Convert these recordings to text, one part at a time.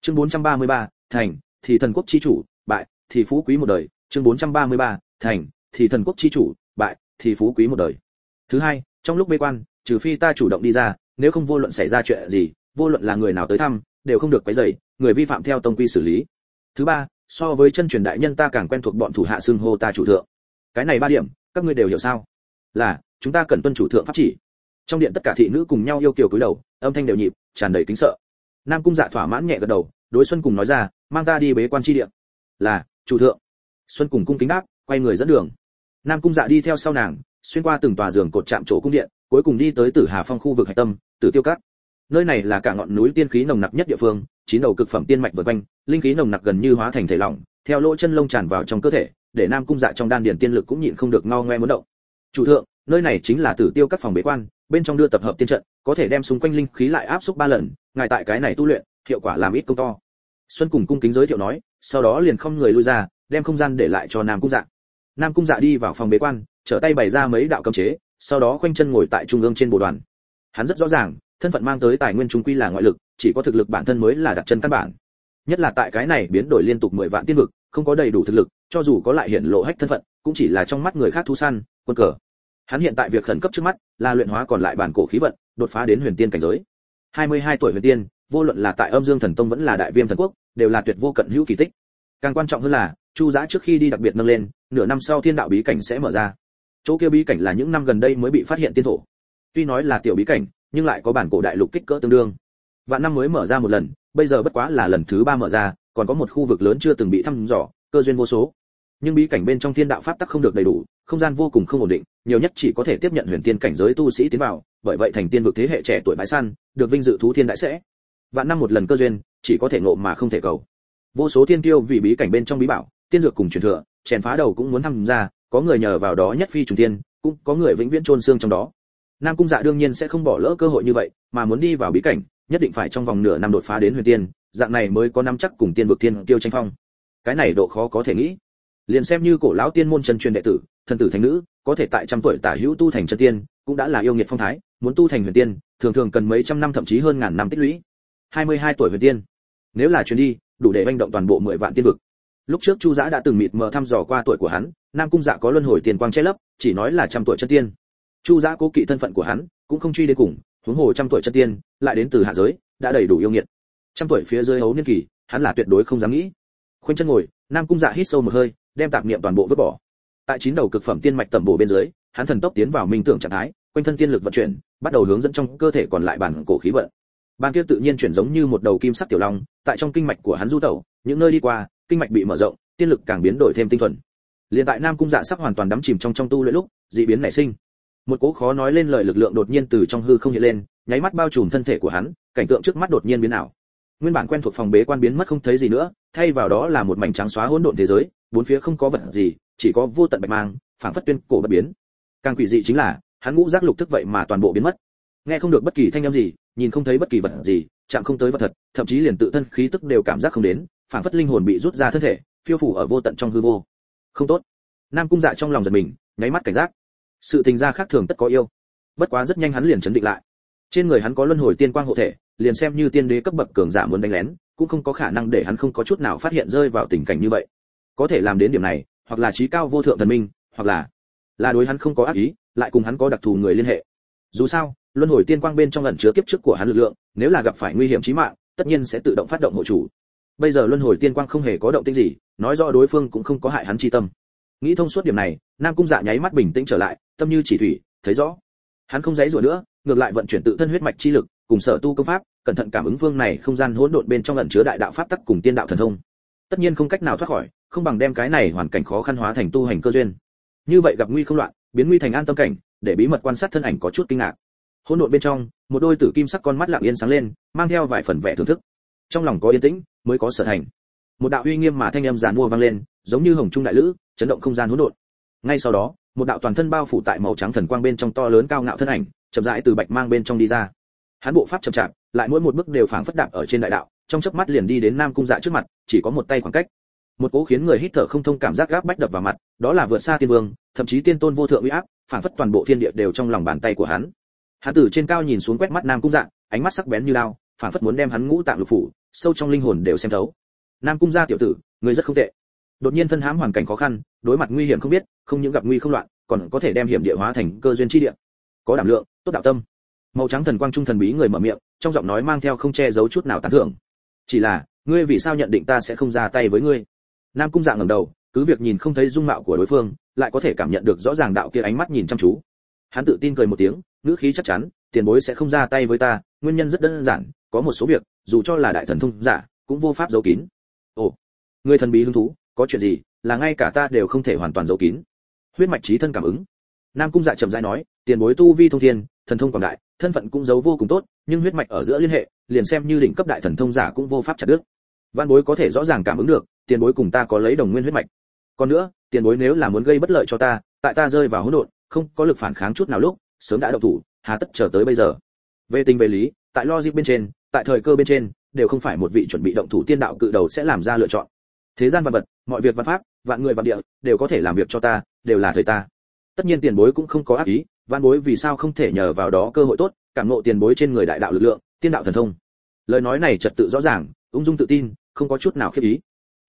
Chương 433, thành thì thần quốc chi chủ, bại thì phú quý một đời. Chương 433, thành thì thần quốc chi chủ, bại thì phú quý một đời. Thứ hai, trong lúc bế quan, trừ phi ta chủ động đi ra, nếu không vô luận xảy ra chuyện gì, vô luận là người nào tới thăm, đều không được quấy rầy, người vi phạm theo tông quy xử lý. Thứ ba, so với chân truyền đại nhân ta càng quen thuộc bọn thủ hạ xưng hô ta chủ thượng. Cái này ba điểm, các ngươi đều hiểu sao? Là, chúng ta cần tuân chủ thượng pháp chỉ. Trong điện tất cả thị nữ cùng nhau yêu kiều cúi đầu, âm thanh đều nhịp, tràn đầy kính sợ. Nam Cung Dạ thỏa mãn nhẹ gật đầu, đối Xuân Cùng nói ra, mang ta đi bế quan chi điện. Là, chủ thượng. Xuân Cùng cung kính đáp, quay người dẫn đường. Nam Cung Dạ đi theo sau nàng, xuyên qua từng tòa giường cột chạm chỗ cung điện, cuối cùng đi tới Tử Hà Phong khu vực hạch tâm, Tử Tiêu Các. Nơi này là cả ngọn núi tiên khí nồng nặc nhất địa phương, chín đầu cực phẩm tiên mạch vần quanh, linh khí nồng nặc gần như hóa thành thể lỏng, theo lỗ chân lông tràn vào trong cơ thể, để Nam Cung Dạ trong đan điền tiên lực cũng nhịn không được ngao ngoe muốn động. Chủ thượng, nơi này chính là Tử Tiêu Các phòng bế quan, bên trong đưa tập hợp tiên trận, có thể đem xung quanh linh khí lại áp xúc 3 lần, ngài tại cái này tu luyện, hiệu quả làm ít công to. Xuân Cùng cung kính giới thiệu nói, sau đó liền không người lui ra, đem không gian để lại cho Nam Cung Dạ. Nam Cung Dạ đi vào phòng bế quan, trở tay bày ra mấy đạo cấm chế, sau đó khoanh chân ngồi tại trung ương trên bồ đoàn. Hắn rất rõ ràng, thân phận mang tới tài nguyên trung quy là ngoại lực, chỉ có thực lực bản thân mới là đặt chân căn bản. Nhất là tại cái này biến đổi liên tục 10 vạn tiên vực, không có đầy đủ thực lực, cho dù có lại hiện lộ hách thân phận, cũng chỉ là trong mắt người khác thú săn, quân cờ. Hắn hiện tại việc khẩn cấp trước mắt là luyện hóa còn lại bản cổ khí vận, đột phá đến huyền tiên cảnh giới. 22 tuổi huyền tiên, vô luận là tại Âm Dương Thần Tông vẫn là Đại Viêm Thần Quốc, đều là tuyệt vô cận hữu kỳ tích. Càng quan trọng hơn là, Chu Dã trước khi đi đặc biệt nâng lên, nửa năm sau thiên đạo bí cảnh sẽ mở ra. Chỗ kia bí cảnh là những năm gần đây mới bị phát hiện tiên thổ. Tuy nói là tiểu bí cảnh, nhưng lại có bản cổ đại lục kích cỡ tương đương. Vạn năm mới mở ra một lần, bây giờ bất quá là lần thứ 3 mở ra, còn có một khu vực lớn chưa từng bị thăm dò, cơ duyên vô số. Nhưng bí cảnh bên trong thiên đạo pháp tắc không được đầy đủ, không gian vô cùng không ổn định, nhiều nhất chỉ có thể tiếp nhận huyền tiên cảnh giới tu sĩ tiến vào, bởi vậy thành tiên vực thế hệ trẻ tuổi bãi săn, được vinh dự thú thiên đại sẽ. Vạn năm một lần cơ duyên, chỉ có thể ngộ mà không thể cầu. Vô số thiên kiêu vì bí cảnh bên trong bí bảo, tiên dược cùng truyền thừa, chèn phá đầu cũng muốn tham gia, có người nhờ vào đó nhất phi trùng tiên, cũng có người vĩnh viễn chôn xương trong đó. Nam Cung Dạ đương nhiên sẽ không bỏ lỡ cơ hội như vậy, mà muốn đi vào bí cảnh, nhất định phải trong vòng nửa năm đột phá đến huyền tiên, dạng này mới có nắm chắc cùng tiên vực tiên kiêu tranh phong. Cái này độ khó có thể nghĩ. Liền xem như cổ lão tiên môn chân truyền đệ tử, thần tử thánh nữ, có thể tại trăm tuổi tả hữu tu thành chân tiên, cũng đã là yêu nghiệt phong thái, muốn tu thành huyền tiên, thường thường cần mấy trăm năm thậm chí hơn ngàn năm tích lũy. 22 tuổi huyền tiên, nếu là chuyến đi, đủ để hành động toàn bộ 10 vạn tiên vực. Lúc trước Chu Dã đã từng mịt mờ thăm dò qua tuổi của hắn, Nam Cung Dạ có luân hồi tiền quang che lấp, chỉ nói là trăm tuổi chân tiên. Chu Dã cố kỵ thân phận của hắn, cũng không truy đến cùng, huống hồ trăm tuổi chân tiên, lại đến từ hạ giới, đã đầy đủ yêu nghiệt. Trăm tuổi phía dưới hấu niên kỳ, hắn là tuyệt đối không dám nghĩ. Khoanh chân ngồi, Nam Cung Dạ hít sâu một hơi, đem tạp niệm toàn bộ vứt bỏ. Tại 9 đầu cực phẩm tiên mạch tẩm bổ bên dưới, hắn thần tốc tiến vào minh tưởng trạng thái, quanh thân tiên lực vận chuyển, bắt đầu hướng dẫn trong cơ thể còn lại bản cổ khí vận. Ban kia tự nhiên chuyển giống như một đầu kim sắc tiểu long, tại trong kinh mạch của hắn du tẩu, những nơi đi qua, kinh mạch bị mở rộng, tiên lực càng biến đổi thêm tinh thuần. Liên tại Nam Cung Dạ sắp hoàn toàn đắm chìm trong tu luyện lúc, dị biến nảy sinh. Một cỗ khó nói lên lời lực lượng đột nhiên từ trong hư không hiện lên, nháy mắt bao trùm thân thể của hắn, cảnh tượng trước mắt đột nhiên biến ảo. Nguyên bản quen thuộc phòng bế quan biến mất không thấy gì nữa, thay vào đó là một mảnh trắng xóa hỗn độn thế giới, bốn phía không có vật gì, chỉ có vô tận bạch mang, phảng phất tuyên cổ bất biến. Càng quỷ dị chính là, hắn ngũ giác lục thức vậy mà toàn bộ biến mất. Nghe không được bất kỳ thanh âm gì, nhìn không thấy bất kỳ vật gì, chạm không tới vật thật, thậm chí liền tự thân khí tức đều cảm giác không đến, phảng phất linh hồn bị rút ra thân thể, phiêu phù ở vô tận trong hư vô. Không tốt. Nam Cung Dạ trong lòng giật mình, nháy mắt cảnh giác. Sự tình gia khác thường tất có yêu. Bất quá rất nhanh hắn liền chấn định lại. Trên người hắn có luân hồi tiên quang hộ thể, liền xem như tiên đế cấp bậc cường giả muốn đánh lén, cũng không có khả năng để hắn không có chút nào phát hiện rơi vào tình cảnh như vậy. Có thể làm đến điểm này, hoặc là trí cao vô thượng thần minh, hoặc là đối hắn không có ác ý, lại cùng hắn có đặc thù người liên hệ. Dù sao, luân hồi tiên quang bên trong ẩn chứa kiếp trước của hắn lực lượng, nếu là gặp phải nguy hiểm chí mạng, tất nhiên sẽ tự động phát động hộ chủ. Bây giờ luân hồi tiên quang không hề có động tĩnh gì, nói rõ đối phương cũng không có hại hắn chi tâm. Nghĩ thông suốt điểm này, Nam Cung Dạ nháy mắt bình tĩnh trở lại, tâm như chỉ thủy, thấy rõ. Hắn không giãy giụa nữa, ngược lại vận chuyển tự thân huyết mạch chi lực, cùng sở tu công pháp, cẩn thận cảm ứng phương này không gian hỗn độn bên trong ẩn chứa đại đạo pháp tắc cùng tiên đạo thần thông. Tất nhiên không cách nào thoát khỏi, không bằng đem cái này hoàn cảnh khó khăn hóa thành tu hành cơ duyên. Như vậy gặp nguy không loạn, biến nguy thành an tâm cảnh, để bí mật quan sát thân ảnh có chút kinh ngạc. Hỗn độn bên trong, một đôi tử kim sắc con mắt lặng yên sáng lên, mang theo vài phần vẻ thưởng thức. Trong lòng có yên tĩnh, mới có sở thành. Một đạo uy nghiêm mà thanh âm giàn mua vang lên, giống như hồng trung đại lữ, chấn động không gian hỗn độn. Ngay sau đó, một đạo toàn thân bao phủ tại màu trắng thần quang bên trong to lớn cao ngạo thân ảnh, chậm rãi từ bạch mang bên trong đi ra. Hắn bộ pháp chậm chạp, lại mỗi một bước đều phảng phất đạp ở trên đại đạo, trong chớp mắt liền đi đến Nam Cung Dạ trước mặt, chỉ có một tay khoảng cách. Một cỗ khiến người hít thở không thông cảm giác gáp bách đập vào mặt, đó là vượt xa tiên vương, thậm chí tiên tôn vô thượng uy áp, phảng phất toàn bộ thiên địa đều trong lòng bàn tay của hắn. Hắn từ trên cao nhìn xuống quét mắt Nam Cung Dạ, ánh mắt sắc bén như đao, phản phất muốn đem hắn ngũ tạng lục phủ sâu trong linh hồn đều xem thấu. Nam cung gia tiểu tử, ngươi rất không tệ. Đột nhiên thân hãm hoàn cảnh khó khăn, đối mặt nguy hiểm không biết, không những gặp nguy không loạn, còn có thể đem hiểm địa hóa thành cơ duyên chi địa. Có đảm lượng, tốt đạo tâm. Màu trắng thần quang trung thần bí người mở miệng, trong giọng nói mang theo không che giấu chút nào tán thưởng. Chỉ là, ngươi vì sao nhận định ta sẽ không ra tay với ngươi? Nam cung Dạ ngẩng đầu, cứ việc nhìn không thấy dung mạo của đối phương, lại có thể cảm nhận được rõ ràng đạo kia ánh mắt nhìn chăm chú. Hắn tự tin cười một tiếng, ngữ khí chắc chắn, tiền bối sẽ không ra tay với ta, nguyên nhân rất đơn giản, có một số việc, dù cho là đại thần thông giả, cũng vô pháp giấu kín. Ồ, người thần bí hứng thú, có chuyện gì, là ngay cả ta đều không thể hoàn toàn giấu kín. Huyết mạch trí thân cảm ứng. Nam cung Dạ chậm rãi nói, tiền bối tu vi thông thiên, thần thông quảng đại, thân phận cũng giấu vô cùng tốt, nhưng huyết mạch ở giữa liên hệ, liền xem như đỉnh cấp đại thần thông giả cũng vô pháp chặt đứt. Vạn bối có thể rõ ràng cảm ứng được, tiền bối cùng ta có lấy đồng nguyên huyết mạch. Còn nữa, tiền bối nếu là muốn gây bất lợi cho ta, tại ta rơi vào hỗn độn, không có lực phản kháng chút nào lúc, sớm đã động thủ, hà tất chờ tới bây giờ. Về tình về lý, tại logic bên trên, tại thời cơ bên trên, đều không phải một vị chuẩn bị động thủ tiên đạo cự đầu sẽ làm ra lựa chọn. Thế gian vạn vật, mọi việc vạn pháp, vạn người vạn địa, đều có thể làm việc cho ta, đều là thời ta. Tất nhiên tiền bối cũng không có ác ý, vạn bối vì sao không thể nhờ vào đó cơ hội tốt, cảm ngộ tiền bối trên người đại đạo lực lượng, tiên đạo thần thông. Lời nói này trật tự rõ ràng, ung dung tự tin, không có chút nào khiếp ý.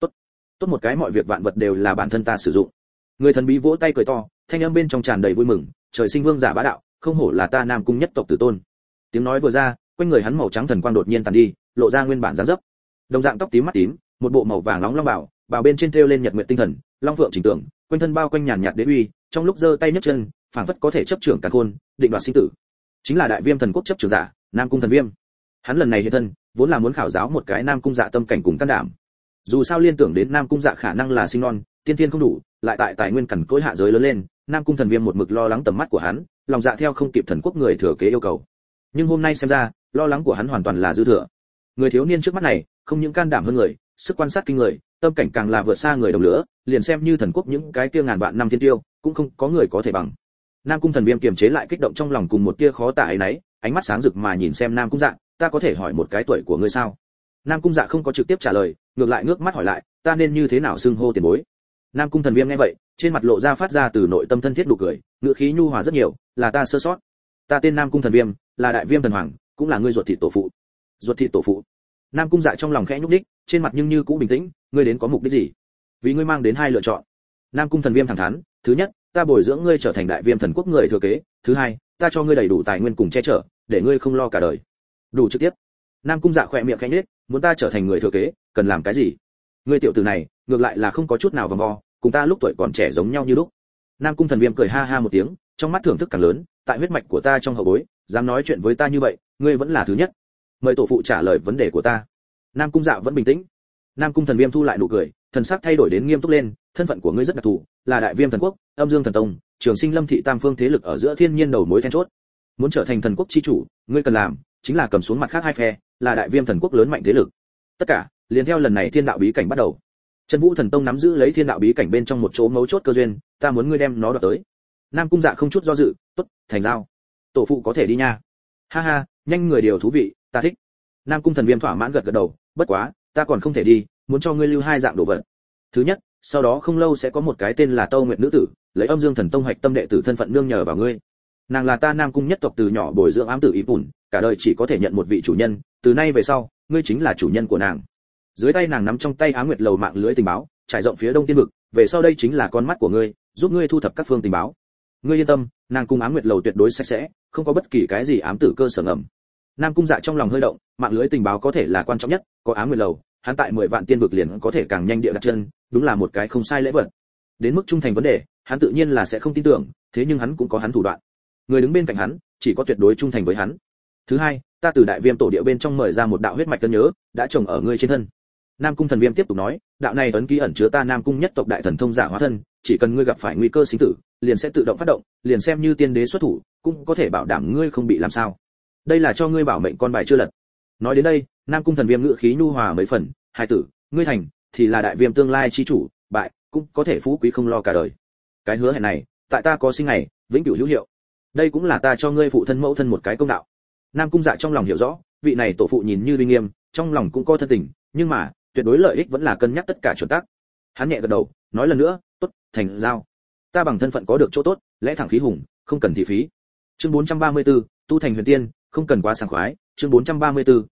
Tốt một cái mọi việc vạn vật đều là bản thân ta sử dụng. Người thần bí vỗ tay cười to, thanh âm bên trong tràn đầy vui mừng, trời sinh vương giả bá đạo, không hổ là ta Nam cung nhất tộc tử tôn. Tiếng nói vừa ra, quanh người hắn màu trắng thần quang đột nhiên tàn đi, lộ ra nguyên bản dáng dấp. Đồng dạng tóc tím mắt tím, một bộ màu vàng nóng long bào, bào bên trên thêu lên nhật nguyệt tinh thần, long phượng chỉnh tượng, quanh thân bao quanh nhàn nhạt đế uy, trong lúc giơ tay nhấc chân, phảng phất có thể chấp trưởng cả khôn, định đoạt sinh tử. Chính là đại viêm thần quốc chấp trưởng giả, Nam cung thần viêm. Hắn lần này hiện thân, vốn là muốn khảo giáo một cái Nam cung Dạ tâm cảnh cùng can đảm. Dù sao liên tưởng đến Nam cung Dạ khả năng là sinh non, tiên thiên không đủ, lại tại tài nguyên cằn cỗi hạ giới lớn lên, Nam cung thần viêm một mực lo lắng tầm mắt của hắn, lòng dạ theo không kịp thần quốc người thừa kế yêu cầu. Nhưng hôm nay xem ra, lo lắng của hắn hoàn toàn là dư thừa. Người thiếu niên trước mắt này, không những can đảm hơn người, sức quan sát kinh người, tâm cảnh càng là vượt xa người đồng lứa, liền xem như thần quốc những cái kia ngàn vạn năm thiên tiêu, cũng không có người có thể bằng. Nam cung thần viêm kiềm chế lại kích động trong lòng cùng một tia khó tả ấy nấy, ánh mắt sáng rực mà nhìn xem Nam cung Dạ, ta có thể hỏi một cái tuổi của ngươi sao? Nam cung Dạ không có trực tiếp trả lời, ngược lại ngước mắt hỏi lại, ta nên như thế nào xưng hô tiền bối? Nam cung thần viêm nghe vậy, trên mặt lộ ra phát ra từ nội tâm thân thiết nụ cười, ngữ khí nhu hòa rất nhiều, là ta sơ sót. Ta tên Nam cung thần viêm, là đại viêm thần hoàng, cũng là ngươi ruột thịt tổ phụ. Ruột thịt tổ phụ? Nam cung Dạ trong lòng khẽ nhúc nhích, trên mặt nhưng như cũ bình tĩnh, ngươi đến có mục đích gì? Vì ngươi mang đến hai lựa chọn. Nam cung thần viêm thẳng thắn, thứ nhất, ta bồi dưỡng ngươi trở thành đại viêm thần quốc người thừa kế, thứ hai, ta cho ngươi đầy đủ tài nguyên cùng che chở, để ngươi không lo cả đời. Đủ trực tiếp. Nam cung Dạ khẽ miệng khẽ nhếch, muốn ta trở thành người thừa kế, cần làm cái gì? Ngươi tiểu tử này, ngược lại là không có chút nào vòng vo, cùng ta lúc tuổi còn trẻ giống nhau như lúc. Nam cung thần viêm cười ha ha một tiếng, trong mắt thưởng thức càng lớn, tại huyết mạch của ta trong hậu bối, dám nói chuyện với ta như vậy, ngươi vẫn là thứ nhất. Mời tổ phụ trả lời vấn đề của ta. Nam cung Dạ vẫn bình tĩnh. Nam cung thần viêm thu lại nụ cười, thần sắc thay đổi đến nghiêm túc lên, thân phận của ngươi rất đặc thù, là đại viêm thần quốc, âm dương thần tông, trường sinh lâm thị tam phương thế lực ở giữa thiên nhiên đầu mối then chốt. Muốn trở thành thần quốc chi chủ, ngươi cần làm chính là cầm xuống mặt khác hai phe, là đại viêm thần quốc lớn mạnh thế lực. Tất cả liền theo lần này thiên đạo bí cảnh bắt đầu. Chân Vũ thần tông nắm giữ lấy thiên đạo bí cảnh bên trong một chỗ mấu chốt cơ duyên, ta muốn ngươi đem nó đoạt tới. Nam cung Dạ không chút do dự, tốt, thành giao. Tổ phụ có thể đi nha. Ha ha, nhanh người điều thú vị, ta thích. Nam cung thần viêm thỏa mãn gật gật đầu, bất quá, ta còn không thể đi, muốn cho ngươi lưu hai dạng đồ vật. Thứ nhất, sau đó không lâu sẽ có một cái tên là Tâu Nguyệt nữ tử, lấy âm dương thần tông hoạch tâm đệ tử thân phận nương nhờ vào ngươi. Nàng là ta Nam cung nhất tộc từ nhỏ bồi dưỡng ám tử ý bùn, cả đời chỉ có thể nhận một vị chủ nhân, từ nay về sau, ngươi chính là chủ nhân của nàng. Dưới tay nàng nắm trong tay Ám Nguyệt lầu mạng lưới tình báo, trải rộng phía đông tiên vực, về sau đây chính là con mắt của ngươi, giúp ngươi thu thập các phương tình báo. Ngươi yên tâm, nàng cùng Ám Nguyệt lầu tuyệt đối sạch sẽ, không có bất kỳ cái gì ám tử cơ sở ngầm. Nam cung Dạ trong lòng hơi động, mạng lưới tình báo có thể là quan trọng nhất, có Ám Nguyệt lầu, hắn tại 10 vạn tiên vực liền có thể càng nhanh địa đặt chân, đúng là một cái không sai lễ vật. Đến mức trung thành vấn đề, hắn tự nhiên là sẽ không tin tưởng, thế nhưng hắn cũng có hắn thủ đoạn. Người đứng bên cạnh hắn, chỉ có tuyệt đối trung thành với hắn. Thứ hai, ta từ đại viêm tổ địa bên trong mời ra một đạo huyết mạch tân nhớ, đã trồng ở ngươi trên thân. Nam cung thần viêm tiếp tục nói, đạo này ấn ký ẩn chứa ta Nam cung nhất tộc đại thần thông giả hóa thân, chỉ cần ngươi gặp phải nguy cơ sinh tử, liền sẽ tự động phát động, liền xem như tiên đế xuất thủ, cũng có thể bảo đảm ngươi không bị làm sao. Đây là cho ngươi bảo mệnh con bài chưa lật. Nói đến đây, Nam cung thần viêm ngữ khí nhu hòa mấy phần, hai tử, ngươi thành thì là đại viêm tương lai chi chủ, bại cũng có thể phú quý không lo cả đời. Cái hứa hẹn này, tại ta có sinh ngày, vĩnh cửu hữu hiệu. Đây cũng là ta cho ngươi phụ thân mẫu thân một cái công đạo. Nam cung Dạ trong lòng hiểu rõ, vị này tổ phụ nhìn như uy nghiêm, trong lòng cũng có thân tình, nhưng mà tuyệt đối lợi ích vẫn là cân nhắc tất cả chuẩn tắc. Hắn nhẹ gật đầu, nói lần nữa, tốt, thành giao. Ta bằng thân phận có được chỗ tốt, lẽ thẳng khí hùng, không cần thị phí. Chương 434, tu thành huyền tiên, không cần quá sảng khoái. Chương 434,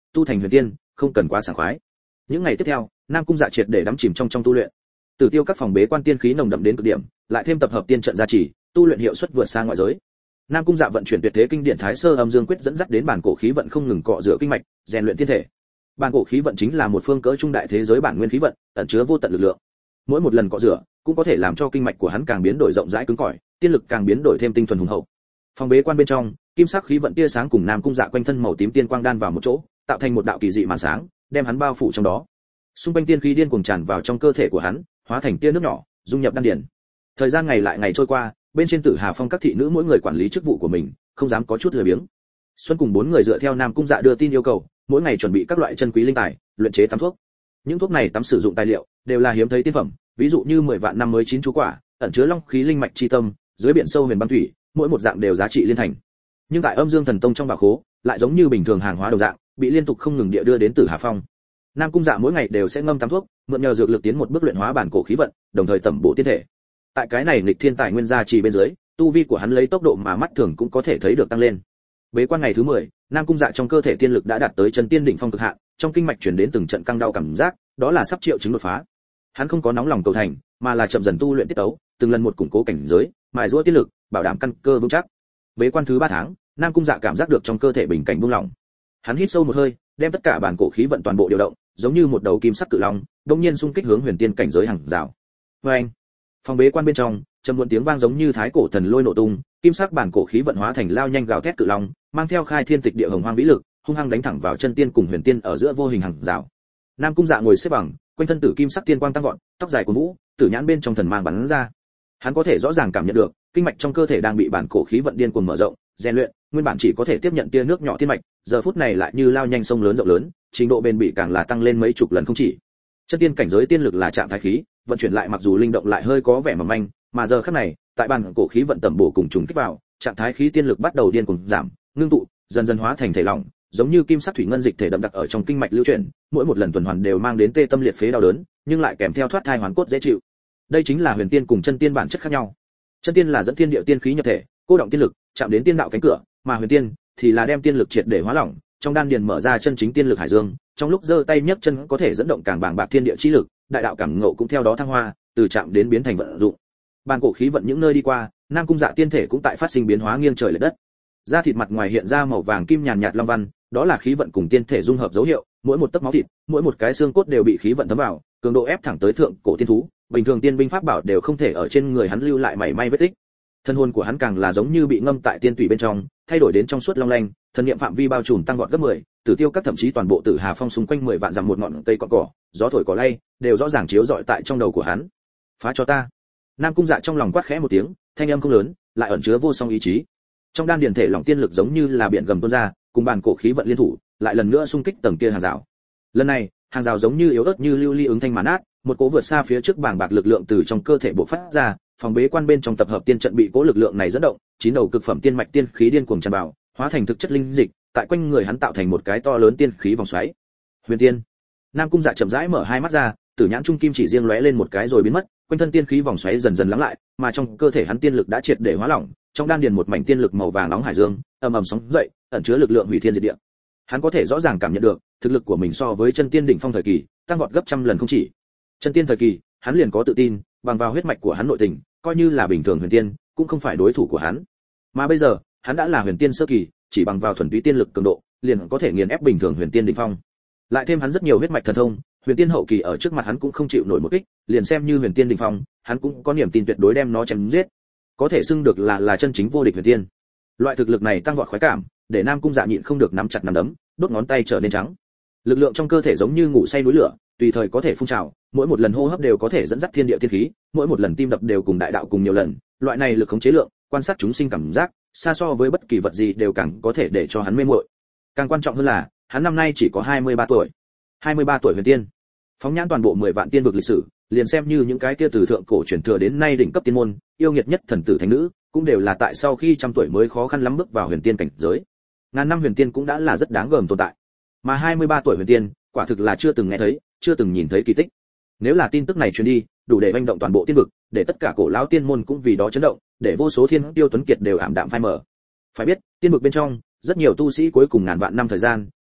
tu thành huyền tiên không cần quá sảng khoái. Những ngày tiếp theo, Nam Cung Dạ triệt để đắm chìm trong tu luyện. Tử Tiêu các phòng bế quan tiên khí nồng đậm đến cực điểm, lại thêm tập hợp tiên trận gia trì, tu luyện hiệu suất vượt xa ngoại giới. Nam Cung Dạ vận chuyển tuyệt thế kinh điển Thái Sơ Âm Dương Quyết dẫn dắt đến bản cổ khí vận không ngừng cọ rửa kinh mạch, rèn luyện tiên thể. Bản cổ khí vận chính là một phương cỡ trung đại thế giới bản nguyên khí vận, ẩn chứa vô tận lực lượng. Mỗi một lần cọ rửa, cũng có thể làm cho kinh mạch của hắn càng biến đổi rộng rãi cứng cỏi, tiên lực càng biến đổi thêm tinh thuần hùng hậu. Phòng bế quan bên trong, kim sắc khí vận tia sáng cùng Nam Cung Dạ quanh thân màu tím tiên quang đan vào một chỗ, tạo thành một đạo kỳ dị màn sáng, đem hắn bao phủ trong đó. Xung quanh tiên khí điên cuồng tràn vào trong cơ thể của hắn, hóa thành tia nước nhỏ, dung nhập đan điền. Thời gian ngày lại ngày trôi qua, bên trên Tử Hà Phong các thị nữ mỗi người quản lý chức vụ của mình, không dám có chút lười biếng. Xuân cùng 4 người dựa theo Nam Cung Dạ đưa tin yêu cầu, mỗi ngày chuẩn bị các loại chân quý linh tài, luyện chế tắm thuốc. Những thuốc này tắm sử dụng tài liệu đều là hiếm thấy tiên phẩm, ví dụ như 10 vạn năm mới chín chú quả, ẩn chứa long khí linh mạch chi tâm, dưới biển sâu huyền băng thủy, mỗi một dạng đều giá trị liên thành. Nhưng tại Âm Dương Thần Tông trong bảo khố, lại giống như bình thường hàng hóa đồng dạng, bị liên tục không ngừng địa đưa đến Tử Hà Phong. Nam Cung Dạ mỗi ngày đều sẽ ngâm tắm thuốc, mượn nhờ dược lực tiến một bước luyện hóa bản cổ khí vận, đồng thời tẩm bổ tiên thể. Tại cái này nghịch thiên tài nguyên gia trì bên dưới, tu vi của hắn lấy tốc độ mà mắt thường cũng có thể thấy được tăng lên. Bế quan ngày thứ 10, Nam Cung Dạ trong cơ thể tiên lực đã đạt tới chân tiên đỉnh phong cực hạn, trong kinh mạch truyền đến từng trận căng đau cảm giác, đó là sắp triệu chứng đột phá. Hắn không có nóng lòng cầu thành, mà là chậm dần tu luyện tiết tấu, từng lần một củng cố cảnh giới, mài giũa tiên lực, bảo đảm căn cơ vững chắc. Bế quan thứ 3 tháng, Nam Cung Dạ cảm giác được trong cơ thể bình cảnh buông lỏng. Hắn hít sâu một hơi, đem tất cả bản cổ khí vận toàn bộ điều động, giống như một đầu kim sắc cự long, đột nhiên xung kích hướng huyền tiên cảnh giới hàng rào. Oeng! Phòng bế quan bên trong, trầm muộn tiếng vang giống như thái cổ thần lôi nổ tung, kim sắc bản cổ khí vận hóa thành lao nhanh gào thét cự long, mang theo khai thiên tịch địa hồng hoang vĩ lực, hung hăng đánh thẳng vào chân tiên cùng huyền tiên ở giữa vô hình hàng rào. Nam Cung Dạ ngồi xếp bằng, quanh thân tử kim sắc tiên quang tăng vọt, tóc dài của vũ, tử nhãn bên trong thần mang bắn ra. Hắn có thể rõ ràng cảm nhận được, kinh mạch trong cơ thể đang bị bản cổ khí vận điên cuồng mở rộng, rèn luyện, nguyên bản chỉ có thể tiếp nhận tia nước nhỏ tiên mạch, giờ phút này lại như lao nhanh sông lớn rộng lớn, trình độ bền bỉ càng là tăng lên mấy chục lần không chỉ. Chân tiên cảnh giới tiên lực là trạng thái khí, vận chuyển lại mặc dù linh động lại hơi có vẻ mỏng manh, mà giờ khắc này, tại bản cổ khí vận tẩm bổ cùng trùng kích vào, trạng thái khí tiên lực bắt đầu điên cuồng giảm, ngưng tụ, dần dần hóa thành thể lỏng, giống như kim sắc thủy ngân dịch thể đậm đặc ở trong kinh mạch lưu chuyển, mỗi một lần tuần hoàn đều mang đến tê tâm liệt phế đau đớn, nhưng lại kèm theo thoát thai hoàn cốt dễ chịu. Đây chính là huyền tiên cùng chân tiên bản chất khác nhau. Chân tiên là dẫn thiên địa tiên khí nhập thể, cô động tiên lực, chạm đến tiên đạo cánh cửa, mà huyền tiên thì là đem tiên lực triệt để hóa lỏng, trong đan điền mở ra chân chính tiên lực hải dương, trong lúc giơ tay nhấc chân có thể dẫn động càng bàng bạc thiên địa chi lực, đại đạo cảm ngộ cũng theo đó thăng hoa, từ chạm đến biến thành vận dụng. Bản cổ khí vận những nơi đi qua, Nam Cung Dạ tiên thể cũng tại phát sinh biến hóa nghiêng trời lệch đất. Da thịt mặt ngoài hiện ra màu vàng kim nhàn nhạt long văn, đó là khí vận cùng tiên thể dung hợp dấu hiệu, mỗi một tấc máu thịt, mỗi một cái xương cốt đều bị khí vận thấm vào, cường độ ép thẳng tới thượng cổ tiên thú, bình thường tiên binh pháp bảo đều không thể ở trên người hắn lưu lại mảy may vết tích. Thân hồn của hắn càng là giống như bị ngâm tại tiên tủy bên trong, thay đổi đến trong suốt long lanh, thần niệm phạm vi bao trùm tăng vọt gấp 10, Tử Tiêu các thậm chí toàn bộ Tử Hà Phong xung quanh 10 vạn dặm một ngọn cây cọn cỏ, gió thổi cỏ lay, đều rõ ràng chiếu rọi tại trong đầu của hắn. Phá cho ta! Nam Cung Dạ trong lòng quát khẽ một tiếng, thanh âm không lớn, lại ẩn chứa vô song ý chí. Trong đan điền thể lỏng tiên lực giống như là biển gầm tuôn ra, cùng bản cổ khí vận liên thủ, lại lần nữa xung kích tầng kia hàng rào. Lần này, hàng rào giống như yếu ớt như lưu ly ứng thanh màn át, một cỗ vượt xa phía trước bàng bạc lực lượng từ trong cơ thể bộc phát ra, phòng bế quan bên trong tập hợp tiên trận bị cỗ lực lượng này dẫn động, chín đầu cực phẩm tiên mạch tiên khí điên cuồng tràn vào, hóa thành thực chất linh dịch, tại quanh người hắn tạo thành một cái to lớn tiên khí vòng xoáy. Huyền tiên. Nam Cung Dạ chậm rãi mở hai mắt ra, tử nhãn trung kim chỉ riêng lóe lên một cái rồi biến mất, quanh thân tiên khí vòng xoáy dần dần lắng lại, mà trong cơ thể hắn tiên lực đã triệt để hóa lỏng, trong đan điền một mảnh tiên lực màu vàng nóng hải dương, ầm ầm sóng dậy, ẩn chứa lực lượng hủy thiên diệt địa. Hắn có thể rõ ràng cảm nhận được, thực lực của mình so với chân tiên đỉnh phong thời kỳ, tăng vọt gấp trăm lần không chỉ. Chân tiên thời kỳ, hắn liền có tự tin, bằng vào huyết mạch của hắn nội tình, coi như là bình thường huyền tiên, cũng không phải đối thủ của hắn. Mà bây giờ, hắn đã là huyền tiên sơ kỳ, chỉ bằng vào thuần túy tiên lực cường độ, liền có thể nghiền ép bình thường huyền tiên đỉnh phong. Lại thêm hắn rất nhiều huyết mạch thần thông, huyền tiên hậu kỳ ở trước mặt hắn cũng không chịu nổi một kích, liền xem như huyền tiên đỉnh phong, hắn cũng có niềm tin tuyệt đối đem nó chém giết. Có thể xưng được là chân chính vô địch huyền tiên. Loại thực lực này tăng vọt khoái cảm, để Nam Cung Dạ nhịn không được nắm chặt nắm đấm, đốt ngón tay trở nên trắng. Lực lượng trong cơ thể giống như ngủ say núi lửa, tùy thời có thể phun trào, mỗi một lần hô hấp đều có thể dẫn dắt thiên địa tiên khí, mỗi một lần tim đập đều cùng đại đạo cùng nhiều lần, loại này lực khống chế lượng, quan sát chúng sinh cảm giác, xa so với bất kỳ vật gì đều càng có thể để cho hắn mê muội. Càng quan trọng hơn là, hắn năm nay chỉ có 23 tuổi. 23 tuổi huyền tiên. Phóng nhãn toàn bộ 10 vạn tiên vực lịch sử, liền xem như những cái kia từ thượng cổ truyền thừa đến nay đỉnh cấp tiên môn, yêu nghiệt nhất thần tử thánh nữ, cũng đều là tại sau khi trăm tuổi mới khó khăn lắm bước vào huyền tiên cảnh giới. Ngàn năm huyền tiên cũng đã là rất đáng gờm tồn tại. Mà 23 tuổi huyền tiên, quả thực là chưa từng nghe thấy, chưa từng nhìn thấy kỳ tích. Nếu là tin tức này truyền đi, đủ để vang động toàn bộ tiên vực, để tất cả cổ lão tiên môn cũng vì đó chấn động, để vô số thiên tiêu tuấn kiệt đều ảm đạm phai mờ. Phải biết, tiên vực bên trong, rất nhiều tu sĩ cuối cùng ngàn vạn năm thời gian,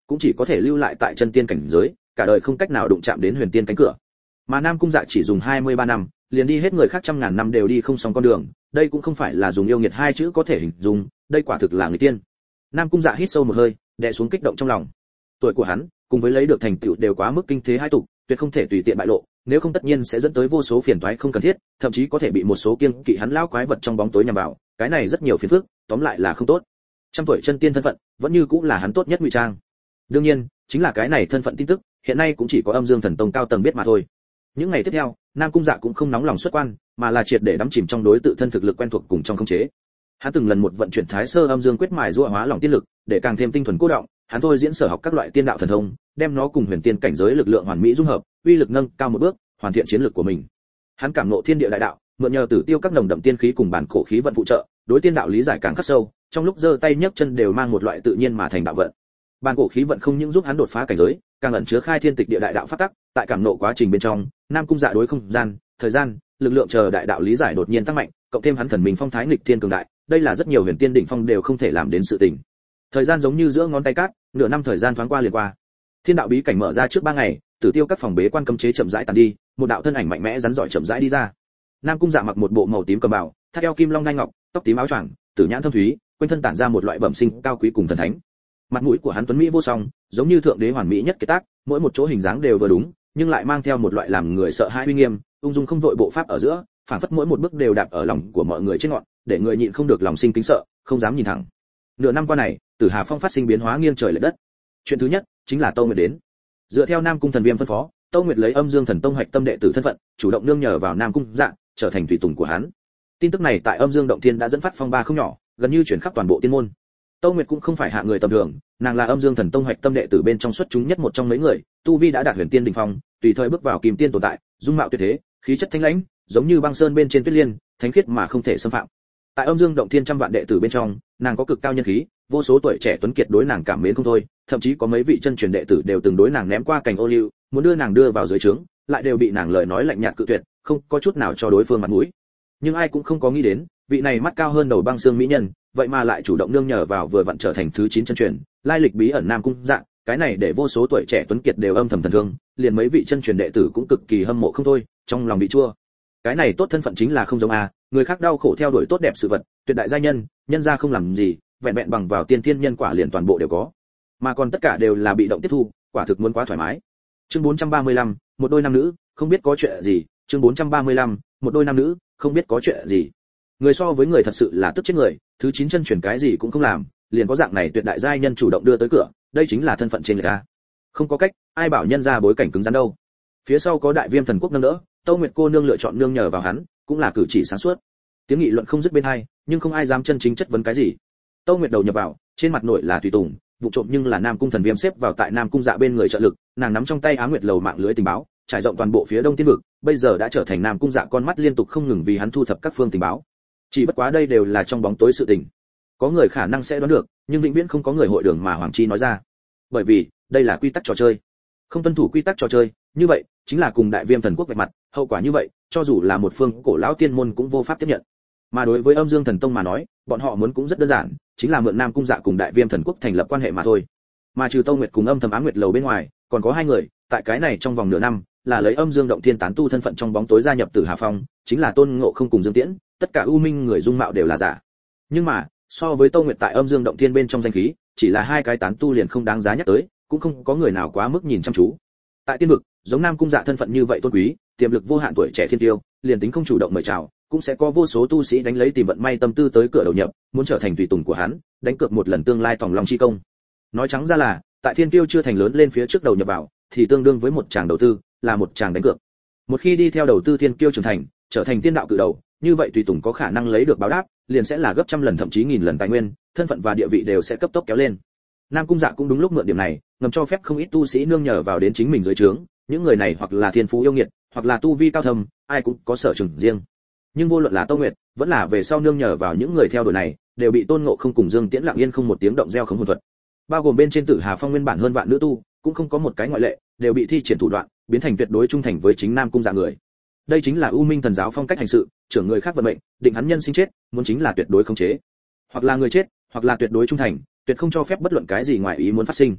cũng chỉ có thể lưu lại tại chân tiên cảnh giới, cả đời không cách nào đụng chạm đến huyền tiên cánh cửa. Mà Nam Cung Dạ chỉ dùng 23 năm, liền đi hết người khác trăm ngàn năm đều đi không xong con đường, đây cũng không phải là dùng yêu nghiệt hai chữ có thể hình dung, đây quả thực là người tiên. Nam Cung Dạ hít sâu một hơi, đè xuống kích động trong lòng. Tuổi của hắn, cùng với lấy được thành tựu đều quá mức kinh thế hai tục, tuyệt không thể tùy tiện bại lộ, nếu không tất nhiên sẽ dẫn tới vô số phiền toái không cần thiết, thậm chí có thể bị một số kiêng kỵ hắn lão quái vật trong bóng tối nhằm vào, cái này rất nhiều phiền phức, tóm lại là không tốt. Trăm tuổi chân tiên thân phận, vẫn như cũng là hắn tốt nhất ngụy trang. Đương nhiên, chính là cái này thân phận tin tức, hiện nay cũng chỉ có Âm Dương Thần Tông cao tầng biết mà thôi. Những ngày tiếp theo, Nam Cung Dạ cũng không nóng lòng xuất quan, mà là triệt để đắm chìm trong đối tự thân thực lực quen thuộc cùng trong khống chế. Hắn từng lần một vận chuyển Thái Sơ Âm Dương quyết mài giũa hóa lỏng tiên lực, để càng thêm tinh thuần cố động, hắn thôi diễn sở học các loại tiên đạo thần thông, đem nó cùng huyền tiên cảnh giới lực lượng hoàn mỹ dung hợp, uy lực nâng cao một bước, hoàn thiện chiến lược của mình. Hắn cảm ngộ thiên địa đại đạo, mượn nhờ tử tiêu các nồng đậm tiên khí cùng bản cổ khí vận phụ trợ, đối tiên đạo lý giải càng khắc sâu, trong lúc giơ tay nhấc chân đều mang một loại tự nhiên mà thành đạo vận. Bản cổ khí vận không những giúp hắn đột phá cảnh giới, càng ẩn chứa khai thiên tịch địa đại đạo pháp tắc, tại cảm ngộ quá trình bên trong, Nam Cung Dạ đối không gian, thời gian, lực lượng chờ đại đạo lý giải đột nhiên tăng mạnh, cộng thêm hắn thần mình phong thái nghịch thiên cường đại, đây là rất nhiều huyền tiên đỉnh phong đều không thể làm đến sự tình. Thời gian giống như giữa ngón tay cát, nửa năm thời gian thoáng qua liền qua. Thiên đạo bí cảnh mở ra trước 3 ngày, tử tiêu các phòng bế quan cấm chế chậm rãi tàn đi, một đạo thân ảnh mạnh mẽ rắn giỏi chậm rãi đi ra. Nam Cung Dạ mặc một bộ màu tím cầm bào, thắt eo kim long đai ngọc, tóc tím áo choàng, tử nhãn thâm thúy, quanh thân tản ra một loại bẩm sinh cao quý cùng thần thánh. Mặt mũi của hắn tuấn mỹ vô song, giống như thượng đế hoàn mỹ nhất kiệt tác, mỗi một chỗ hình dáng đều vừa đúng, nhưng lại mang theo một loại làm người sợ hãi uy nghiêm, ung dung không vội bộ pháp ở giữa, phảng phất mỗi một bước đều đạp ở lòng của mọi người trên ngọn, để người nhịn không được lòng sinh kính sợ, không dám nhìn thẳng. Nửa năm qua này, Tử Hà Phong phát sinh biến hóa nghiêng trời lệch đất. Chuyện thứ nhất chính là Tâu Nguyệt đến. Dựa theo Nam Cung Thần Viêm phân phó, Tâu Nguyệt lấy Âm Dương Thần Tông hoạch tâm đệ tử thân phận, chủ động nương nhờ vào Nam Cung Dạ, trở thành tùy tùng của hắn. Tin tức này tại Âm Dương Động Thiên đã dẫn phát phong ba không nhỏ, gần như chuyển khắp toàn bộ tiên môn. Tâu Nguyệt cũng không phải hạ người tầm thường, nàng là Âm Dương Thần Tông hoạch tâm đệ tử bên trong xuất chúng nhất một trong mấy người, tu vi đã đạt huyền tiên đỉnh phong, tùy thời bước vào kim tiên tồn tại, dung mạo tuyệt thế, khí chất thanh lãnh, giống như băng sơn bên trên tuyết liên, thánh khiết mà không thể xâm phạm. Tại Âm Dương Động Thiên trăm vạn đệ tử bên trong, nàng có cực cao nhân khí, vô số tuổi trẻ tuấn kiệt đối nàng cảm mến không thôi, thậm chí có mấy vị chân truyền đệ tử đều từng đối nàng ném qua cành ô liu, muốn đưa nàng đưa vào dưới trướng, lại đều bị nàng lời nói lạnh nhạt cự tuyệt, không có chút nào cho đối phương mặt mũi. Nhưng ai cũng không có nghĩ đến, vị này mắt cao hơn đầu băng xương mỹ nhân, vậy mà lại chủ động nương nhờ vào vừa vặn trở thành thứ 9 chân truyền, lai lịch bí ẩn Nam Cung Dạ, cái này để vô số tuổi trẻ tuấn kiệt đều âm thầm thần thương, liền mấy vị chân truyền đệ tử cũng cực kỳ hâm mộ không thôi, trong lòng bị chua. Cái này tốt thân phận chính là không giống người khác đau khổ theo đuổi tốt đẹp sự vật, tuyệt đại gia nhân, nhân gia không làm gì, vẹn vẹn bằng vào tiên thiên nhân quả liền toàn bộ đều có, mà còn tất cả đều là bị động tiếp thu, quả thực muốn quá thoải mái. Chương 435, một đôi nam nữ, không biết có chuyện gì. Chương 435, một đôi nam nữ, không biết có chuyện gì. Người so với người thật sự là tức chết người, thứ 9 chân truyền cái gì cũng không làm, liền có dạng này tuyệt đại giai nhân chủ động đưa tới cửa, đây chính là thân phận trên người ta. Không có cách, ai bảo nhân ra bối cảnh cứng rắn đâu. Phía sau có Đại Viêm Thần Quốc nâng đỡ, Tâu Nguyệt cô nương lựa chọn nương nhờ vào hắn, cũng là cử chỉ sáng suốt. Tiếng nghị luận không dứt bên hai, nhưng không ai dám chân chính chất vấn cái gì. Tâu Nguyệt đầu nhập vào, trên mặt nội là tùy tùng, vụ trộm nhưng là Nam Cung Thần Viêm xếp vào tại Nam Cung Dạ bên người trợ lực, nàng nắm trong tay Á Nguyệt Lầu mạng lưới tình báo, trải rộng toàn bộ phía Đông Tiên vực, bây giờ đã trở thành Nam Cung Dạ con mắt liên tục không ngừng vì hắn thu thập các phương tình báo. Chỉ bất quá đây đều là trong bóng tối sự tình. Có người khả năng sẽ đoán được, nhưng vĩnh viễn không có người hội đường mà Hoàng Chi nói ra. Bởi vì, đây là quy tắc trò chơi. Không tuân thủ quy tắc trò chơi, như vậy, chính là cùng Đại Viêm Thần Quốc vạch mặt, hậu quả như vậy, cho dù là một phương cổ lão tiên môn cũng vô pháp tiếp nhận. Mà đối với Âm Dương Thần Tông mà nói, bọn họ muốn cũng rất đơn giản, chính là mượn Nam Cung Dạ cùng Đại Viêm Thần Quốc thành lập quan hệ mà thôi. Mà trừ Tâu Nguyệt cùng Âm Thầm Á Nguyệt Lầu bên ngoài, còn có hai người, tại cái này trong vòng nửa năm, là lấy Âm Dương Động Thiên tán tu thân phận trong bóng tối gia nhập Tử Hà Phong, chính là Tôn Ngộ Không cùng Dương Tiễn, tất cả u minh người dung mạo đều là giả. Nhưng mà, so với Tâu Nguyệt tại Âm Dương Động Thiên bên trong danh khí, chỉ là hai cái tán tu liền không đáng giá nhắc tới, cũng không có người nào quá mức nhìn chăm chú. Tại tiên vực, giống Nam Cung Dạ thân phận như vậy tôn quý, tiềm lực vô hạn tuổi trẻ thiên tiêu, liền tính không chủ động mời chào, cũng sẽ có vô số tu sĩ đánh lấy tìm vận may tâm tư tới cửa đầu nhập, muốn trở thành tùy tùng của hắn, đánh cược một lần tương lai tòng long chi công. Nói trắng ra là, tại thiên tiêu chưa thành lớn lên phía trước đầu nhập vào, thì tương đương với một tràng đầu tư, là một tràng đánh cược. Một khi đi theo đầu tư thiên kiêu trưởng thành, trở thành tiên đạo cự đầu, như vậy tùy tùng có khả năng lấy được báo đáp, liền sẽ là gấp trăm lần thậm chí nghìn lần tài nguyên, thân phận và địa vị đều sẽ cấp tốc kéo lên. Nam Cung Dạ cũng đúng lúc mượn điểm này, ngầm cho phép không ít tu sĩ nương nhờ vào đến chính mình dưới trướng, những người này hoặc là thiên phú yêu nghiệt, hoặc là tu vi cao thâm, ai cũng có sở trường riêng. Nhưng vô luận là Tâu Nguyệt, vẫn là về sau nương nhờ vào những người theo đuổi này, đều bị Tôn Ngộ Không cùng Dương Tiễn lặng yên không một tiếng động gieo khống hồn thuật. Bao gồm bên trên Tử Hà Phong nguyên bản hơn vạn nữ tu, cũng không có một cái ngoại lệ, đều bị thi triển thủ đoạn, biến thành tuyệt đối trung thành với chính Nam Cung Dạ người. Đây chính là U Minh Thần giáo phong cách hành sự, trưởng người khác vận mệnh, định hắn nhân sinh chết, muốn chính là tuyệt đối khống chế. Hoặc là người chết, hoặc là tuyệt đối trung thành, tuyệt không cho phép bất luận cái gì ngoài ý muốn phát sinh.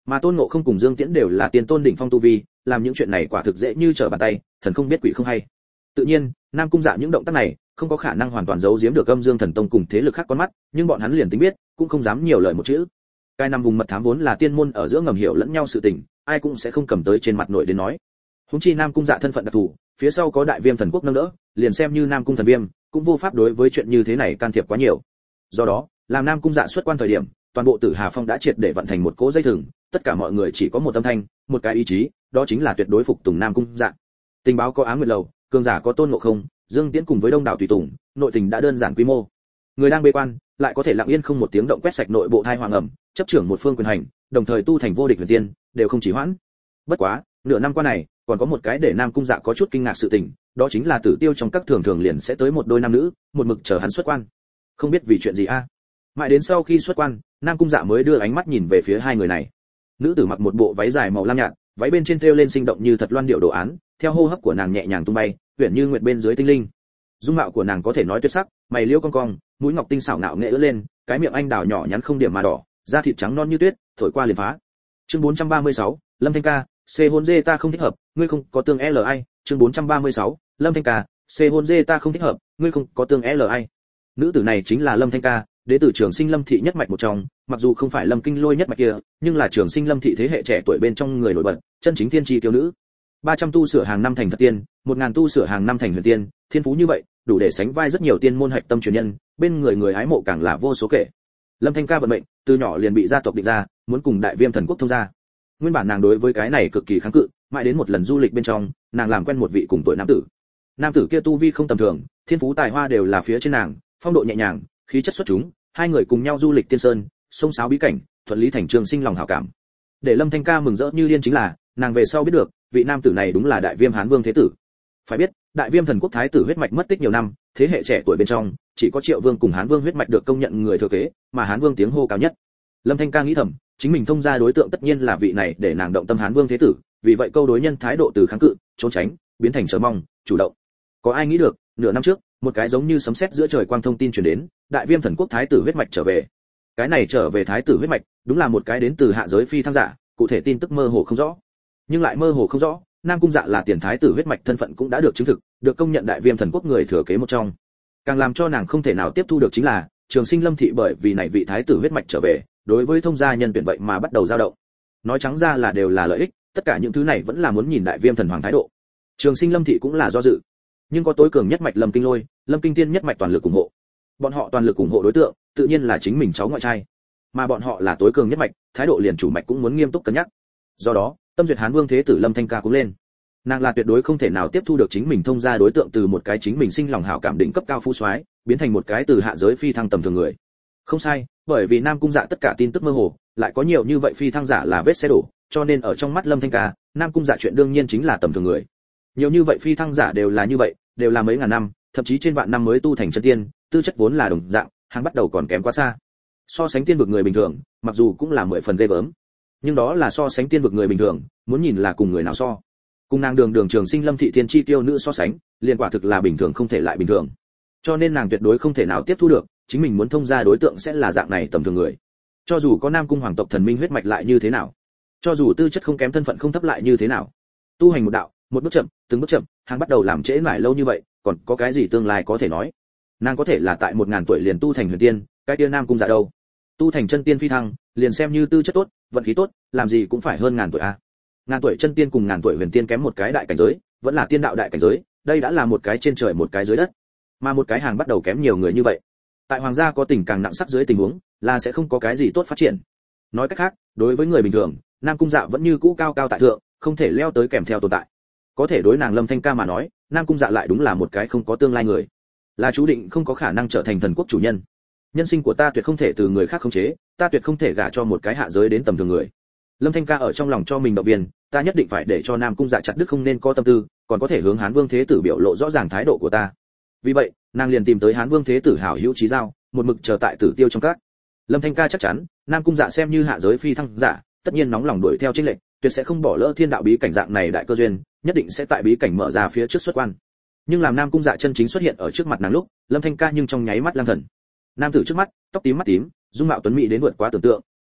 Mà Tôn Ngộ Không cùng Dương Tiễn đều là tiên tôn đỉnh phong tu vi, làm những chuyện này quả thực dễ như trở bàn tay, thần không biết quỷ không hay. Tự nhiên, Nam Cung Dạ những động tác này không có khả năng hoàn toàn giấu giếm được Âm Dương Thần Tông cùng thế lực khác con mắt, nhưng bọn hắn liền tính biết, cũng không dám nhiều lời một chữ. Cái năm vùng mật thám vốn là tiên môn ở giữa ngầm hiểu lẫn nhau sự tình, ai cũng sẽ không cầm tới trên mặt nội đến nói. Huống chi Nam Cung Dạ thân phận đặc thù, phía sau có Đại Viêm Thần Quốc nâng đỡ, liền xem như Nam Cung Thần Viêm, cũng vô pháp đối với chuyện như thế này can thiệp quá nhiều. Do đó, làm Nam Cung Dạ xuất quan thời điểm, toàn bộ Tử Hà Phong đã triệt để vận thành một cỗ dây thừng, tất cả mọi người chỉ có một âm thanh, một cái ý chí, đó chính là tuyệt đối phục tùng Nam Cung Dạ. Tình báo có Ám Nguyệt Lầu, cường giả có Tôn Ngộ Không, Dương Tiễn cùng với đông đảo tùy tùng, nội tình đã đơn giản quy mô. Người đang bế quan, lại có thể lặng yên không một tiếng động quét sạch nội bộ thai hoàng ẩm, chấp trưởng một phương quyền hành, đồng thời tu thành vô địch huyền tiên, đều không chỉ hoãn. Bất quá, nửa năm qua này, còn có một cái để Nam Cung Dạ có chút kinh ngạc sự tình, đó chính là Tử Tiêu trong các thường thường liền sẽ tới một đôi nam nữ, một mực chờ hắn xuất quan. Không biết vì chuyện gì a. Mãi đến sau khi xuất quan, Nam Cung Dạ mới đưa ánh mắt nhìn về phía hai người này. Nữ tử mặc một bộ váy dài màu lam nhạt, váy bên trên thêu lên sinh động như thật loan điệu đồ án, theo hô hấp của nàng nhẹ nhàng tung bay, huyền như nguyệt bên dưới tinh linh. Dung mạo của nàng có thể nói tuyệt sắc, mày liễu cong cong, mũi ngọc tinh xảo ngạo nghệ ưỡn lên, cái miệng anh đào nhỏ nhắn không điểm mà đỏ, da thịt trắng non như tuyết, thổi qua liền phá. Chương 436, Lâm Thanh Ca, C hôn dê ta không thích hợp, ngươi không có tương LI, chương 436, Lâm Thanh Ca, C hôn dê ta không thích hợp, ngươi không có tương LI. Nữ tử này chính là Lâm Thanh Ca, đến từ Trường Sinh Lâm thị nhất mạch một trong, mặc dù không phải Lâm Kinh Lôi nhất mạch kia, nhưng là Trường Sinh Lâm thị thế hệ trẻ tuổi bên trong người nổi bật, chân chính thiên chi tiêu nữ. 300 tu sửa hàng năm thành thật tiên, 1000 tu sửa hàng năm thành huyền tiên, thiên phú như vậy, đủ để sánh vai rất nhiều tiên môn hạch tâm truyền nhân, bên người người hái mộ càng là vô số kể. Lâm Thanh Ca vận mệnh, từ nhỏ liền bị gia tộc định ra, muốn cùng Đại Viêm Thần Quốc thông gia. Nguyên bản nàng đối với cái này cực kỳ kháng cự, mãi đến một lần du lịch bên trong, nàng làm quen một vị cùng tuổi nam tử. Nam tử kia tu vi không tầm thường, thiên phú tài hoa đều là phía trên nàng, phong độ nhẹ nhàng, khí chất xuất chúng, hai người cùng nhau du lịch tiên sơn, sông sáo bí cảnh, thuận lý thành trương sinh lòng hảo cảm. Để Lâm Thanh Ca mừng rỡ như điên chính là, nàng về sau biết được, vị nam tử này đúng là Đại Viêm Hán Vương thế tử. Phải biết, Đại Viêm Thần Quốc thái tử huyết mạch mất tích nhiều năm, thế hệ trẻ tuổi bên trong, chỉ có Triệu Vương cùng Hán Vương huyết mạch được công nhận người thừa kế, mà Hán Vương tiếng hô cao nhất. Lâm Thanh Ca nghĩ thầm, chính mình thông gia đối tượng tất nhiên là vị này để nàng động tâm Hán Vương thế tử, vì vậy câu đối nhân thái độ từ kháng cự, trốn tránh, biến thành chờ mong, chủ động. Có ai nghĩ được, nửa năm trước, một cái giống như sấm sét giữa trời quang thông tin truyền đến, Đại Viêm Thần Quốc thái tử huyết mạch trở về. Cái này trở về thái tử huyết mạch, đúng là một cái đến từ hạ giới phi thăng giả, cụ thể tin tức mơ hồ không rõ. Nhưng lại mơ hồ không rõ, Nam Cung Dạ là tiền thái tử huyết mạch thân phận cũng đã được chứng thực, được công nhận Đại Viêm Thần Quốc người thừa kế một trong. Càng làm cho nàng không thể nào tiếp thu được chính là, Trường Sinh Lâm thị bởi vì này vị thái tử huyết mạch trở về, đối với thông gia nhân tuyển vậy mà bắt đầu dao động. Nói trắng ra là đều là lợi ích, tất cả những thứ này vẫn là muốn nhìn Đại Viêm Thần Hoàng thái độ. Trường Sinh Lâm thị cũng là do dự, nhưng có tối cường nhất mạch Lâm Kinh Lôi, Lâm Kinh Tiên nhất mạch toàn lực ủng hộ. Bọn họ toàn lực ủng hộ đối tượng, tự nhiên là chính mình cháu ngoại trai. Mà bọn họ là tối cường nhất mạch, thái độ liền chủ mạch cũng muốn nghiêm túc cân nhắc. Do đó, tâm duyệt Hán Vương thế tử Lâm Thanh Ca cũng lên. Nàng là tuyệt đối không thể nào tiếp thu được chính mình thông gia đối tượng từ một cái chính mình sinh lòng hảo cảm đỉnh cấp cao phú soái, biến thành một cái từ hạ giới phi thăng tầm thường người. Không sai, bởi vì Nam Cung Dạ tất cả tin tức mơ hồ, lại có nhiều như vậy phi thăng giả là vết xe đổ, cho nên ở trong mắt Lâm Thanh Ca, Nam Cung Dạ chuyện đương nhiên chính là tầm thường người. Nhiều như vậy phi thăng giả đều là như vậy, đều là mấy ngàn năm, thậm chí trên vạn năm mới tu thành chân tiên, tư chất vốn là đồng dạng, hàng bắt đầu còn kém quá xa. So sánh tiên vực người bình thường, mặc dù cũng là 10 phần ghê gớm, nhưng đó là so sánh tiên vực người bình thường, muốn nhìn là cùng người nào so. Cùng nàng đường Trường Sinh Lâm thị thiên chi tiêu nữ so sánh, liền quả thực là bình thường không thể lại bình thường. Cho nên nàng tuyệt đối không thể nào tiếp thu được, chính mình muốn thông gia đối tượng sẽ là dạng này tầm thường người. Cho dù có Nam Cung hoàng tộc thần minh huyết mạch lại như thế nào, cho dù tư chất không kém thân phận không thấp lại như thế nào, tu hành một đạo, một bước chậm, từng bước chậm, hàng bắt đầu làm trễ mãi lâu như vậy, còn có cái gì tương lai có thể nói? Nàng có thể là tại 1000 tuổi liền tu thành huyền tiên, cái kia Nam Cung Dạ đâu? Tu thành chân tiên phi thăng, liền xem như tư chất tốt, vận khí tốt, làm gì cũng phải hơn ngàn tuổi a. Ngàn tuổi chân tiên cùng ngàn tuổi huyền tiên kém một cái đại cảnh giới, vẫn là tiên đạo đại cảnh giới, đây đã là một cái trên trời một cái dưới đất. Mà một cái hàng bắt đầu kém nhiều người như vậy. Tại hoàng gia có tình càng nặng sắc dưới tình huống, là sẽ không có cái gì tốt phát triển. Nói cách khác, đối với người bình thường, Nam Cung Dạ vẫn như cũ cao cao tại thượng, không thể leo tới kèm theo tồn tại. Có thể đối nàng Lâm Thanh Ca mà nói, Nam Cung Dạ lại đúng là một cái không có tương lai người, là chú định không có khả năng trở thành thần quốc chủ nhân. Nhân sinh của ta tuyệt không thể từ người khác khống chế, ta tuyệt không thể gả cho một cái hạ giới đến tầm thường người. Lâm Thanh Ca ở trong lòng cho mình động viên, ta nhất định phải để cho Nam Cung Dạ chặt đứt không nên có tâm tư, còn có thể hướng Hán Vương thế tử biểu lộ rõ ràng thái độ của ta. Vì vậy, nàng liền tìm tới Hán Vương thế tử hảo hữu chí giao, một mực chờ tại Tử Tiêu trong các. Lâm Thanh Ca chắc chắn, Nam Cung Dạ xem như hạ giới phi thăng giả, tất nhiên nóng lòng đuổi theo chênh lệnh, tuyệt sẽ không bỏ lỡ thiên đạo bí cảnh dạng này đại cơ duyên, nhất định sẽ tại bí cảnh mở ra phía trước xuất quan. Nhưng làm Nam Cung Dạ chân chính xuất hiện ở trước mặt nàng lúc, Lâm Thanh Ca nhưng trong nháy mắt lang thần. Nam tử trước mắt, tóc tím mắt tím, dung mạo tuấn mỹ đến vượt quá tưởng tượng,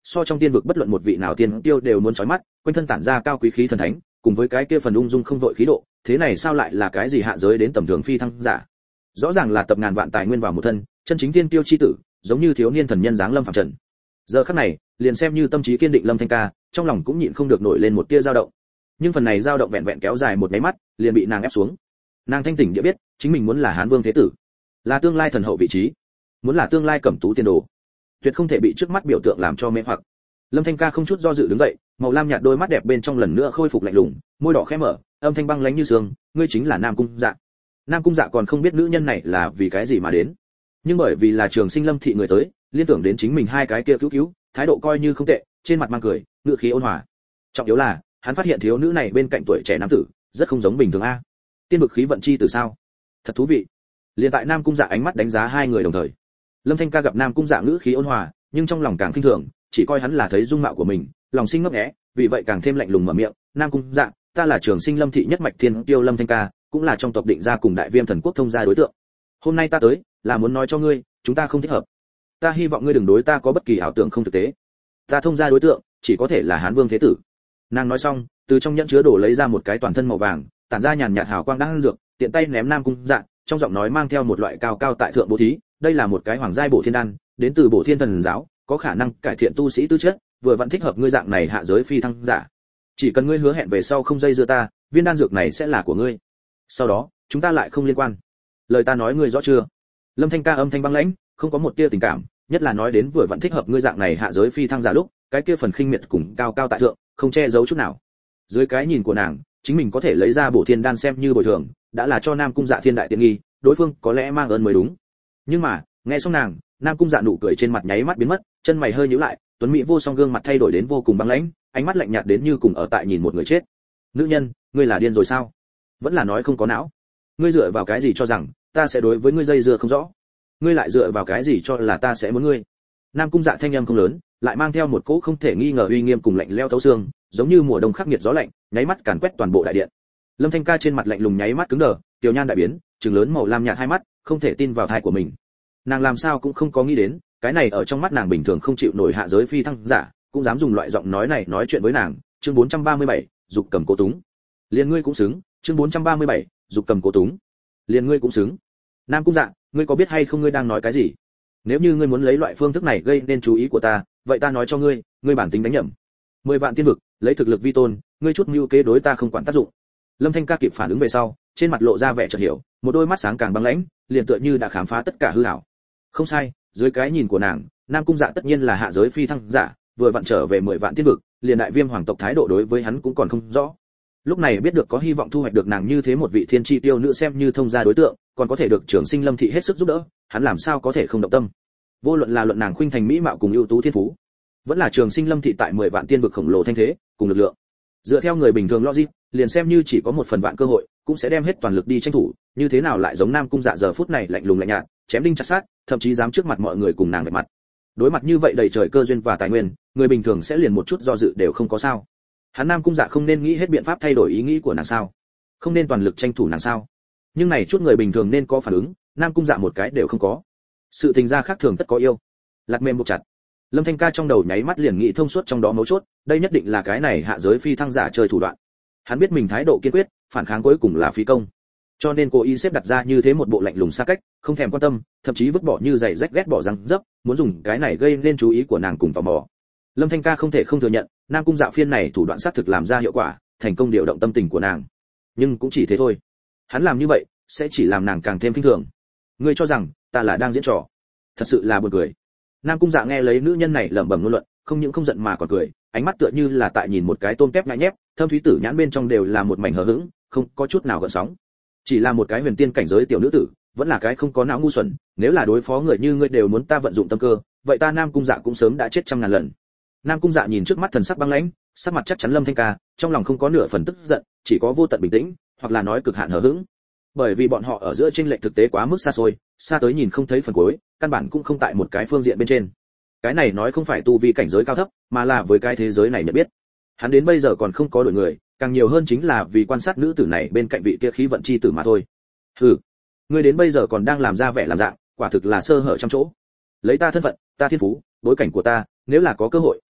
so trong tiên vực bất luận một vị nào tiên tiêu đều muốn chói mắt, quanh thân tản ra cao quý khí thần thánh, cùng với cái kia phần ung dung không vội khí độ, thế này sao lại là cái gì hạ giới đến tầm thường phi thăng giả? Rõ ràng là tập ngàn vạn tài nguyên vào một thân, chân chính tiên tiêu chi tử, giống như thiếu niên thần nhân dáng lâm phàm trần. Giờ khắc này, liền xem như tâm trí kiên định Lâm Thanh Ca, trong lòng cũng nhịn không được nổi lên một tia dao động. Nhưng phần này dao động vẹn vẹn kéo dài một cái mắt, liền bị nàng ép xuống. Nàng thanh tỉnh địa biết, chính mình muốn là Hán Vương thế tử, là tương lai thần hậu vị trí, muốn là tương lai cẩm tú tiên đồ, tuyệt không thể bị trước mắt biểu tượng làm cho mê hoặc. Lâm Thanh Ca không chút do dự đứng dậy, màu lam nhạt đôi mắt đẹp bên trong lần nữa khôi phục lạnh lùng, môi đỏ khẽ mở, âm thanh băng lãnh như sương, ngươi chính là Nam Cung Dạ. Nam Cung Dạ còn không biết nữ nhân này là vì cái gì mà đến, nhưng bởi vì là Trường Sinh Lâm thị người tới, liên tưởng đến chính mình hai cái kia cứu, thái độ coi như không tệ, trên mặt mang cười, ngữ khí ôn hòa. Trọng yếu là, hắn phát hiện thiếu nữ này bên cạnh tuổi trẻ nam tử, rất không giống bình thường a. Tiên vực khí vận chi từ sao? Thật thú vị. Liên tại Nam Cung Dạ ánh mắt đánh giá hai người đồng thời. Lâm Thanh Ca gặp Nam Cung Dạ ngữ khí ôn hòa, nhưng trong lòng càng khinh thường, chỉ coi hắn là thấy dung mạo của mình, lòng sinh ngấp nghé, vì vậy càng thêm lạnh lùng mở miệng, "Nam Cung Dạ, ta là Trường Sinh Lâm thị nhất mạch thiên tiêu Lâm Thanh Ca, cũng là trong tộc định gia cùng Đại Viêm thần quốc thông gia đối tượng. Hôm nay ta tới, là muốn nói cho ngươi, chúng ta không thích hợp. Ta hy vọng ngươi đừng đối ta có bất kỳ ảo tưởng không thực tế. Ta thông gia đối tượng, chỉ có thể là Hán Vương thế tử." Nàng nói xong, từ trong nhẫn chứa đồ lấy ra một cái toàn thân màu vàng, tản ra nhàn nhạt hào quang đang dược, tiện tay ném Nam Cung Dạ, trong giọng nói mang theo một loại cao cao tại thượng bố thí, đây là một cái hoàng giai bổ thiên đan, đến từ Bổ Thiên Thần giáo, có khả năng cải thiện tu sĩ tư chất, vừa vẫn thích hợp ngươi dạng này hạ giới phi thăng giả. Chỉ cần ngươi hứa hẹn về sau không dây dưa ta, viên đan dược này sẽ là của ngươi. Sau đó, chúng ta lại không liên quan. Lời ta nói ngươi rõ chưa? Lâm Thanh Ca âm thanh băng lãnh, không có một tia tình cảm, nhất là nói đến vừa vẫn thích hợp ngươi dạng này hạ giới phi thăng giả lúc, cái kia phần khinh miệt cùng cao cao tại thượng, không che giấu chút nào. Dưới cái nhìn của nàng, chính mình có thể lấy ra Bổ Thiên đan xem như bồi thường, đã là cho Nam Cung Dạ thiên đại tiện nghi, đối phương có lẽ mang ơn mới đúng. Nhưng mà, nghe xong nàng, Nam Cung Dạ nụ cười trên mặt nháy mắt biến mất, chân mày hơi nhíu lại, tuấn mỹ vô song gương mặt thay đổi đến vô cùng băng lãnh, ánh mắt lạnh nhạt đến như cùng ở tại nhìn một người chết. "Nữ nhân, ngươi là điên rồi sao? Vẫn là nói không có não? Ngươi dựa vào cái gì cho rằng ta sẽ đối với ngươi dây dưa không rõ? Ngươi lại dựa vào cái gì cho là ta sẽ muốn ngươi?" Nam Cung Dạ thanh âm không lớn, lại mang theo một cỗ không thể nghi ngờ uy nghiêm cùng lạnh lẽo thấu xương, giống như mùa đông khắc nghiệt gió lạnh, nháy mắt càn quét toàn bộ đại điện. Lâm Thanh Ca trên mặt lạnh lùng nháy mắt cứng đờ, tiểu nhan đại biến, trừng lớn màu lam nhạt hai mắt, không thể tin vào tai của mình. Nàng làm sao cũng không có nghĩ đến, cái này ở trong mắt nàng bình thường không chịu nổi hạ giới phi thăng giả, cũng dám dùng loại giọng nói này nói chuyện với nàng. Chương 437, dục cầm cố túng. Liền ngươi cũng xứng. Chương 437, dục cầm cố túng. Liền ngươi cũng xứng. Nam Cung Dạ, ngươi có biết hay không ngươi đang nói cái gì? Nếu như ngươi muốn lấy loại phương thức này gây nên chú ý của ta, vậy ta nói cho ngươi, ngươi bản tính đánh nhầm. 10 vạn tiên vực, lấy thực lực vi tôn, ngươi chút mưu kế đối ta không quản tác dụng. Lâm Thanh Ca kịp phản ứng về sau, trên mặt lộ ra vẻ chợt hiểu, một đôi mắt sáng càng băng lãnh, liền tựa như đã khám phá tất cả hư ảo. Không sai, dưới cái nhìn của nàng, Nam Cung Dạ tất nhiên là hạ giới phi thăng giả, vừa vặn trở về 10 vạn tiên vực, liền Đại Viêm hoàng tộc thái độ đối với hắn cũng còn không rõ. Lúc này biết được có hy vọng thu hoạch được nàng như thế một vị thiên chi tiêu nữ xem như thông gia đối tượng, còn có thể được Trường Sinh Lâm thị hết sức giúp đỡ, hắn làm sao có thể không động tâm. Vô luận là luận nàng khuynh thành mỹ mạo cùng ưu tú thiên phú, vẫn là Trường Sinh Lâm thị tại 10 vạn tiên vực khổng lồ thanh thế, cùng lực lượng. Dựa theo người bình thường logic, liền xem như chỉ có một phần vạn cơ hội, cũng sẽ đem hết toàn lực đi tranh thủ, như thế nào lại giống Nam Cung Dạ giờ phút này lạnh lùng lạnh nhạt, chém đinh chặt sát, thậm chí dám trước mặt mọi người cùng nàng vạch mặt. Đối mặt như vậy đầy trời cơ duyên và tài nguyên, người bình thường sẽ liền một chút do dự đều không có sao. Hắn Nam Cung Dạ không nên nghĩ hết biện pháp thay đổi ý nghĩ của nàng sao? Không nên toàn lực tranh thủ nàng sao? Nhưng này chút người bình thường nên có phản ứng, Nam Cung Dạ một cái đều không có. Sự tình ra khác thường tất có yêu. Lạc mềm buộc chặt. Lâm Thanh Ca trong đầu nháy mắt liền nghĩ thông suốt trong đó mấu chốt, đây nhất định là cái này hạ giới phi thăng giả chơi thủ đoạn. Hắn biết mình thái độ kiên quyết, phản kháng cuối cùng là phí công. Cho nên cố ý xếp đặt ra như thế một bộ lạnh lùng xa cách, không thèm quan tâm, thậm chí vứt bỏ như giày rách ghét bỏ răng dấp, muốn dùng cái này gây nên chú ý của nàng cùng tò mò. Lâm Thanh Ca không thể không thừa nhận, Nam Cung Dạ phiên này thủ đoạn sát thực làm ra hiệu quả, thành công điều động tâm tình của nàng. Nhưng cũng chỉ thế thôi. Hắn làm như vậy, sẽ chỉ làm nàng càng thêm kinh thường. Ngươi cho rằng ta là đang diễn trò? Thật sự là buồn cười. Nam Cung Dạ nghe lấy nữ nhân này lẩm bẩm ngôn luận, không những không giận mà còn cười, ánh mắt tựa như là tại nhìn một cái tôm tép nhãi nhép, thâm thúy tử nhãn bên trong đều là một mảnh hờ hững, không có chút nào gợn sóng. Chỉ là một cái huyền tiên cảnh giới tiểu nữ tử, vẫn là cái không có não ngu xuẩn, nếu là đối phó người như ngươi đều muốn ta vận dụng tâm cơ, vậy ta Nam Cung Dạ cũng sớm đã chết trăm ngàn lần. Nam Cung Dạ nhìn trước mắt thần sắc băng lãnh, sắc mặt chắc chắn Lâm Thanh Ca, trong lòng không có nửa phần tức giận, chỉ có vô tận bình tĩnh, hoặc là nói cực hạn hờ hững. Bởi vì bọn họ ở giữa chênh lệch thực tế quá mức xa xôi, xa tới nhìn không thấy phần cuối, căn bản cũng không tại một cái phương diện bên trên. Cái này nói không phải tu vi cảnh giới cao thấp, mà là với cái thế giới này nhận biết. Hắn đến bây giờ còn không có đổi người, càng nhiều hơn chính là vì quan sát nữ tử này bên cạnh vị kia khí vận chi tử mà thôi. Hừ, ngươi đến bây giờ còn đang làm ra vẻ làm dạng, quả thực là sơ hở trăm chỗ. Lấy ta thân phận, ta thiên phú, bối cảnh của ta, nếu là có cơ hội,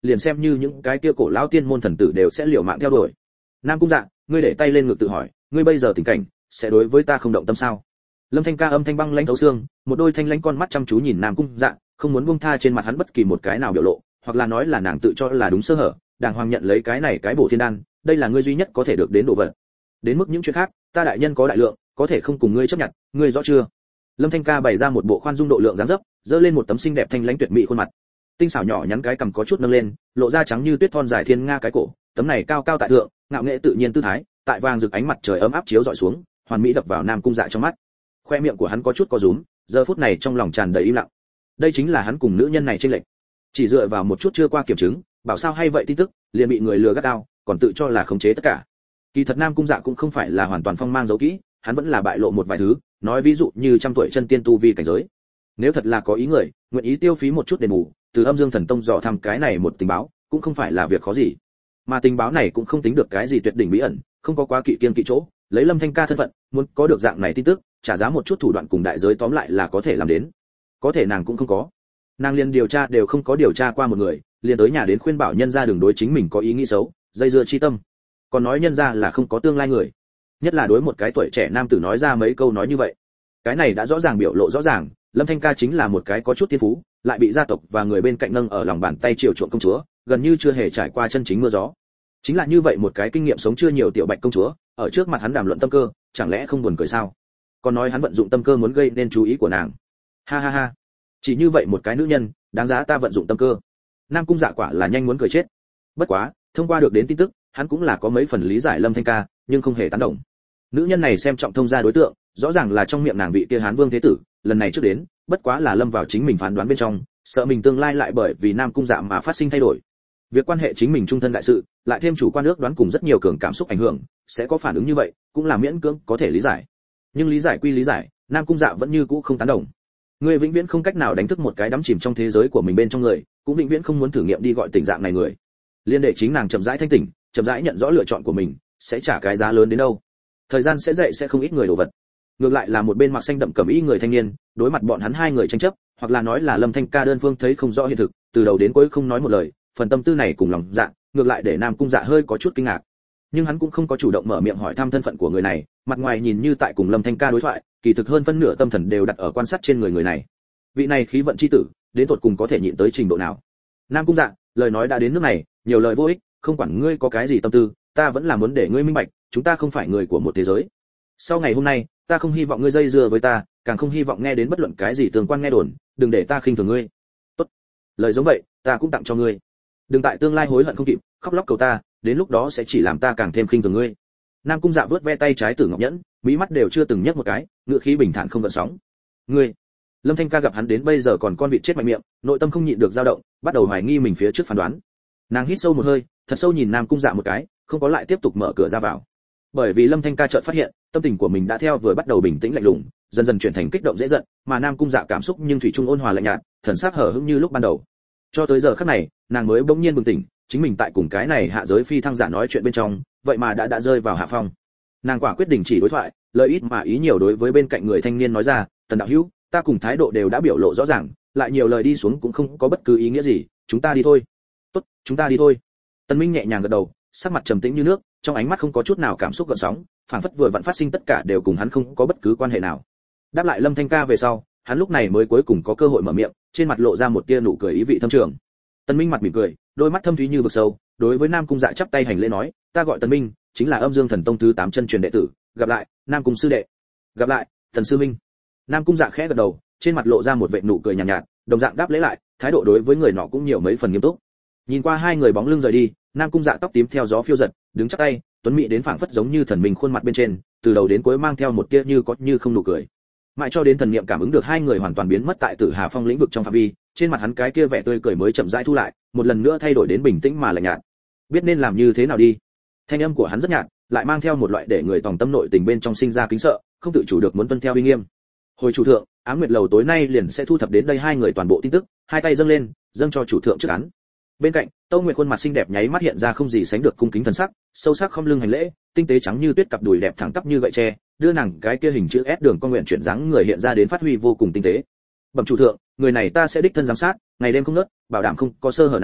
liền xem như những cái kia cổ lão tiên môn thần tử đều sẽ liều mạng theo đuổi. Nam Cung Dạ, ngươi để tay lên ngực tự hỏi, ngươi bây giờ tình cảnh sẽ đối với ta không động tâm sao? Lâm Thanh Ca âm thanh băng lãnh thấu xương, một đôi thanh lãnh con mắt chăm chú nhìn Nam Cung Dạ, không muốn buông tha trên mặt hắn bất kỳ một cái nào biểu lộ, hoặc là nói là nàng tự cho là đúng sơ hở, đàng hoàng nhận lấy cái này cái bổ thiên đan, đây là ngươi duy nhất có thể được đến độ vật. Đến mức những chuyện khác, ta đại nhân có đại lượng, có thể không cùng ngươi chấp nhận, ngươi rõ chưa? Lâm Thanh Ca bày ra một bộ khoan dung độ lượng dáng dấp, dơ lên một tấm xinh đẹp thanh lãnh tuyệt mỹ khuôn mặt. Tinh xảo nhỏ nhắn cái cằm có chút nâng lên, lộ ra trắng như tuyết thon dài thiên nga cái cổ, tấm này cao cao tại thượng, ngạo nghễ tự nhiên tư thái, tại vàng rực ánh mặt trời ấm áp chiếu dọi xuống, hoàn mỹ đập vào Nam Cung Dạ trong mắt. Khoe miệng của hắn có chút co rúm, giờ phút này trong lòng tràn đầy im lặng. Đây chính là hắn cùng nữ nhân này chênh lệch. Chỉ dựa vào một chút chưa qua kiểm chứng, bảo sao hay vậy tin tức, liền bị người lừa gắt gao, còn tự cho là khống chế tất cả. Kỳ thật Nam Cung Dạ cũng không phải là hoàn toàn phong mang giấu kỹ, hắn vẫn là bại lộ một vài thứ, nói ví dụ như trăm tuổi chân tiên tu vi cảnh giới. Nếu thật là có ý người, nguyện ý tiêu phí một chút đền bù, từ Âm Dương Thần Tông dò thăm cái này một tình báo, cũng không phải là việc khó gì. Mà tình báo này cũng không tính được cái gì tuyệt đỉnh bí ẩn, không có quá kỵ kiêng kỵ chỗ, lấy Lâm Thanh Ca thân phận, muốn có được dạng này tin tức, trả giá một chút thủ đoạn cùng đại giới tóm lại là có thể làm đến. Có thể nàng cũng không có. Nàng liền điều tra đều không có điều tra qua một người, liền tới nhà đến khuyên bảo nhân gia đừng đối chính mình có ý nghĩ xấu, dây dưa chi tâm. Còn nói nhân gia là không có tương lai người. Nhất là đối một cái tuổi trẻ nam tử nói ra mấy câu nói như vậy. Cái này đã rõ ràng biểu lộ rõ ràng, Lâm Thanh Ca chính là một cái có chút thiên phú, lại bị gia tộc và người bên cạnh nâng ở lòng bàn tay chiều chuộng công chúa, gần như chưa hề trải qua chân chính mưa gió. Chính là như vậy một cái kinh nghiệm sống chưa nhiều tiểu bạch công chúa, ở trước mặt hắn đàm luận tâm cơ, chẳng lẽ không buồn cười sao? Còn nói hắn vận dụng tâm cơ muốn gây nên chú ý của nàng. Ha ha ha. Chỉ như vậy một cái nữ nhân, đáng giá ta vận dụng tâm cơ. Nam Cung Dạ quả là nhanh muốn cười chết. Bất quá, thông qua được đến tin tức, hắn cũng là có mấy phần lý giải Lâm Thanh Ca, nhưng không hề tán đồng. Nữ nhân này xem trọng thông gia đối tượng, rõ ràng là trong miệng nàng vị kia Hán Vương thế tử, lần này trước đến, bất quá là lâm vào chính mình phán đoán bên trong, sợ mình tương lai lại bởi vì Nam Cung Dạ mà phát sinh thay đổi. Việc quan hệ chính mình trung thân đại sự, lại thêm chủ quan ước đoán cùng rất nhiều cường cảm xúc ảnh hưởng, sẽ có phản ứng như vậy, cũng là miễn cưỡng có thể lý giải. Nhưng lý giải quy lý giải, Nam Cung Dạ vẫn như cũ không tán đồng. Người vĩnh viễn không cách nào đánh thức một cái đắm chìm trong thế giới của mình bên trong người, cũng vĩnh viễn không muốn thử nghiệm đi gọi tỉnh dạng này người. Liên để chính nàng chậm rãi thanh tỉnh, chậm rãi nhận rõ lựa chọn của mình, sẽ trả cái giá lớn đến đâu. Thời gian sẽ dạy sẽ không ít người đồ vật. Ngược lại là một bên mặc xanh đậm cẩm y người thanh niên, đối mặt bọn hắn hai người tranh chấp, hoặc là nói là Lâm Thanh Ca đơn phương thấy không rõ hiện thực, từ đầu đến cuối không nói một lời, phần tâm tư này cùng lòng dạ, ngược lại để Nam Cung Dạ hơi có chút kinh ngạc. Nhưng hắn cũng không có chủ động mở miệng hỏi thăm thân phận của người này, mặt ngoài nhìn như tại cùng Lâm Thanh Ca đối thoại, kỳ thực hơn phân nửa tâm thần đều đặt ở quan sát trên người này. Vị này khí vận chi tử, đến tột cùng có thể nhịn tới trình độ nào? Nam Cung Dạ, lời nói đã đến nước này, nhiều lời vô ích, không quản ngươi có cái gì tâm tư, ta vẫn là muốn để ngươi minh bạch, chúng ta không phải người của một thế giới. Sau ngày hôm nay, ta không hy vọng ngươi dây dưa với ta, càng không hy vọng nghe đến bất luận cái gì tương quan nghe đồn, đừng để ta khinh thường ngươi. Tốt. Lời giống vậy, ta cũng tặng cho ngươi. Đừng tại tương lai hối hận không kịp, khóc lóc cầu ta, đến lúc đó sẽ chỉ làm ta càng thêm khinh thường ngươi. Nam Cung Dạ vớt ve tay trái Tử Ngọc Nhẫn, mí mắt đều chưa từng nhấc một cái, ngựa khí bình thản không gợn sóng. Ngươi. Lâm Thanh Ca gặp hắn đến bây giờ còn con vịt chết mạnh miệng, nội tâm không nhịn được dao động, bắt đầu hoài nghi mình phía trước phán đoán. Nàng hít sâu một hơi, thật sâu nhìn Nam Cung Dạ một cái, không có lại tiếp tục mở cửa ra vào. Bởi vì Lâm Thanh Ca chợt phát hiện, tâm tình của mình đã theo vừa bắt đầu bình tĩnh lạnh lùng, dần dần chuyển thành kích động dễ giận, mà Nam Cung Dạ cảm xúc nhưng thủy chung ôn hòa lạnh nhạt, thần sắc hở hững như lúc ban đầu. Cho tới giờ khắc này, nàng mới bỗng nhiên bừng tỉnh, chính mình tại cùng cái này hạ giới phi thăng giả nói chuyện bên trong, vậy mà đã rơi vào hạ phong. Nàng quả quyết đình chỉ đối thoại, lời ít mà ý nhiều đối với bên cạnh người thanh niên nói ra, "Tần đạo hữu, ta cùng thái độ đều đã biểu lộ rõ ràng, lại nhiều lời đi xuống cũng không có bất cứ ý nghĩa gì, chúng ta đi thôi." "Tốt, chúng ta đi thôi." Tần Minh nhẹ nhàng gật đầu, sắc mặt trầm tĩnh như nước, trong ánh mắt không có chút nào cảm xúc gợn sóng, phảng phất vừa vặn phát sinh tất cả đều cùng hắn không có bất cứ quan hệ nào. Đáp lại Lâm Thanh Ca về sau, hắn lúc này mới cuối cùng có cơ hội mở miệng, trên mặt lộ ra một tia nụ cười ý vị thâm trường. Tần Minh mặt mỉm cười, đôi mắt thâm thúy như vực sâu, đối với Nam Cung Dạ chắp tay hành lễ nói, "Ta gọi Tần Minh, chính là Âm Dương Thần Tông thứ 8 chân truyền đệ tử, gặp lại, Nam Cung sư đệ." "Gặp lại, Tần sư minh." Nam Cung Dạ khẽ gật đầu, trên mặt lộ ra một vệt nụ cười nhàn nhạt, đồng dạng đáp lễ lại, thái độ đối với người nọ cũng nhiều mấy phần nghiêm túc. Nhìn qua hai người bóng lưng rời đi, Nam Cung Dạ tóc tím theo gió phiêu giật, đứng chắp tay, tuấn mỹ đến phảng phất giống như thần minh khuôn mặt bên trên, từ đầu đến cuối mang theo một tia như có như không nụ cười. Mãi cho đến thần niệm cảm ứng được hai người hoàn toàn biến mất tại Tử Hà Phong lĩnh vực trong phạm vi, trên mặt hắn cái kia vẻ tươi cười mới chậm rãi thu lại, một lần nữa thay đổi đến bình tĩnh mà lạnh nhạt. Biết nên làm như thế nào đi. Thanh âm của hắn rất nhạt, lại mang theo một loại để người tòng tâm nội tình bên trong sinh ra kính sợ, không tự chủ được muốn tuân theo uy nghiêm. Hồi chủ thượng, Ám Nguyệt lầu tối nay liền sẽ thu thập đến đây hai người toàn bộ tin tức, hai tay dâng lên, dâng cho chủ thượng trước án. Bên cạnh, Tâu Nguyệt khuôn mặt xinh đẹp nháy mắt hiện ra không gì sánh được cung kính thần sắc, sâu sắc không lưng hành lễ, tinh tế trắng như tuyết cặp đùi đẹp thẳng tắp như gậy tre, đưa nàng cái kia hình chữ S đường con nguyện chuyển dáng người hiện ra đến phát huy vô cùng tinh tế. Bẩm chủ thượng, người này ta sẽ đích thân giám sát, ngày đêm không ngớt, bảo đảm không có sơ hở nào,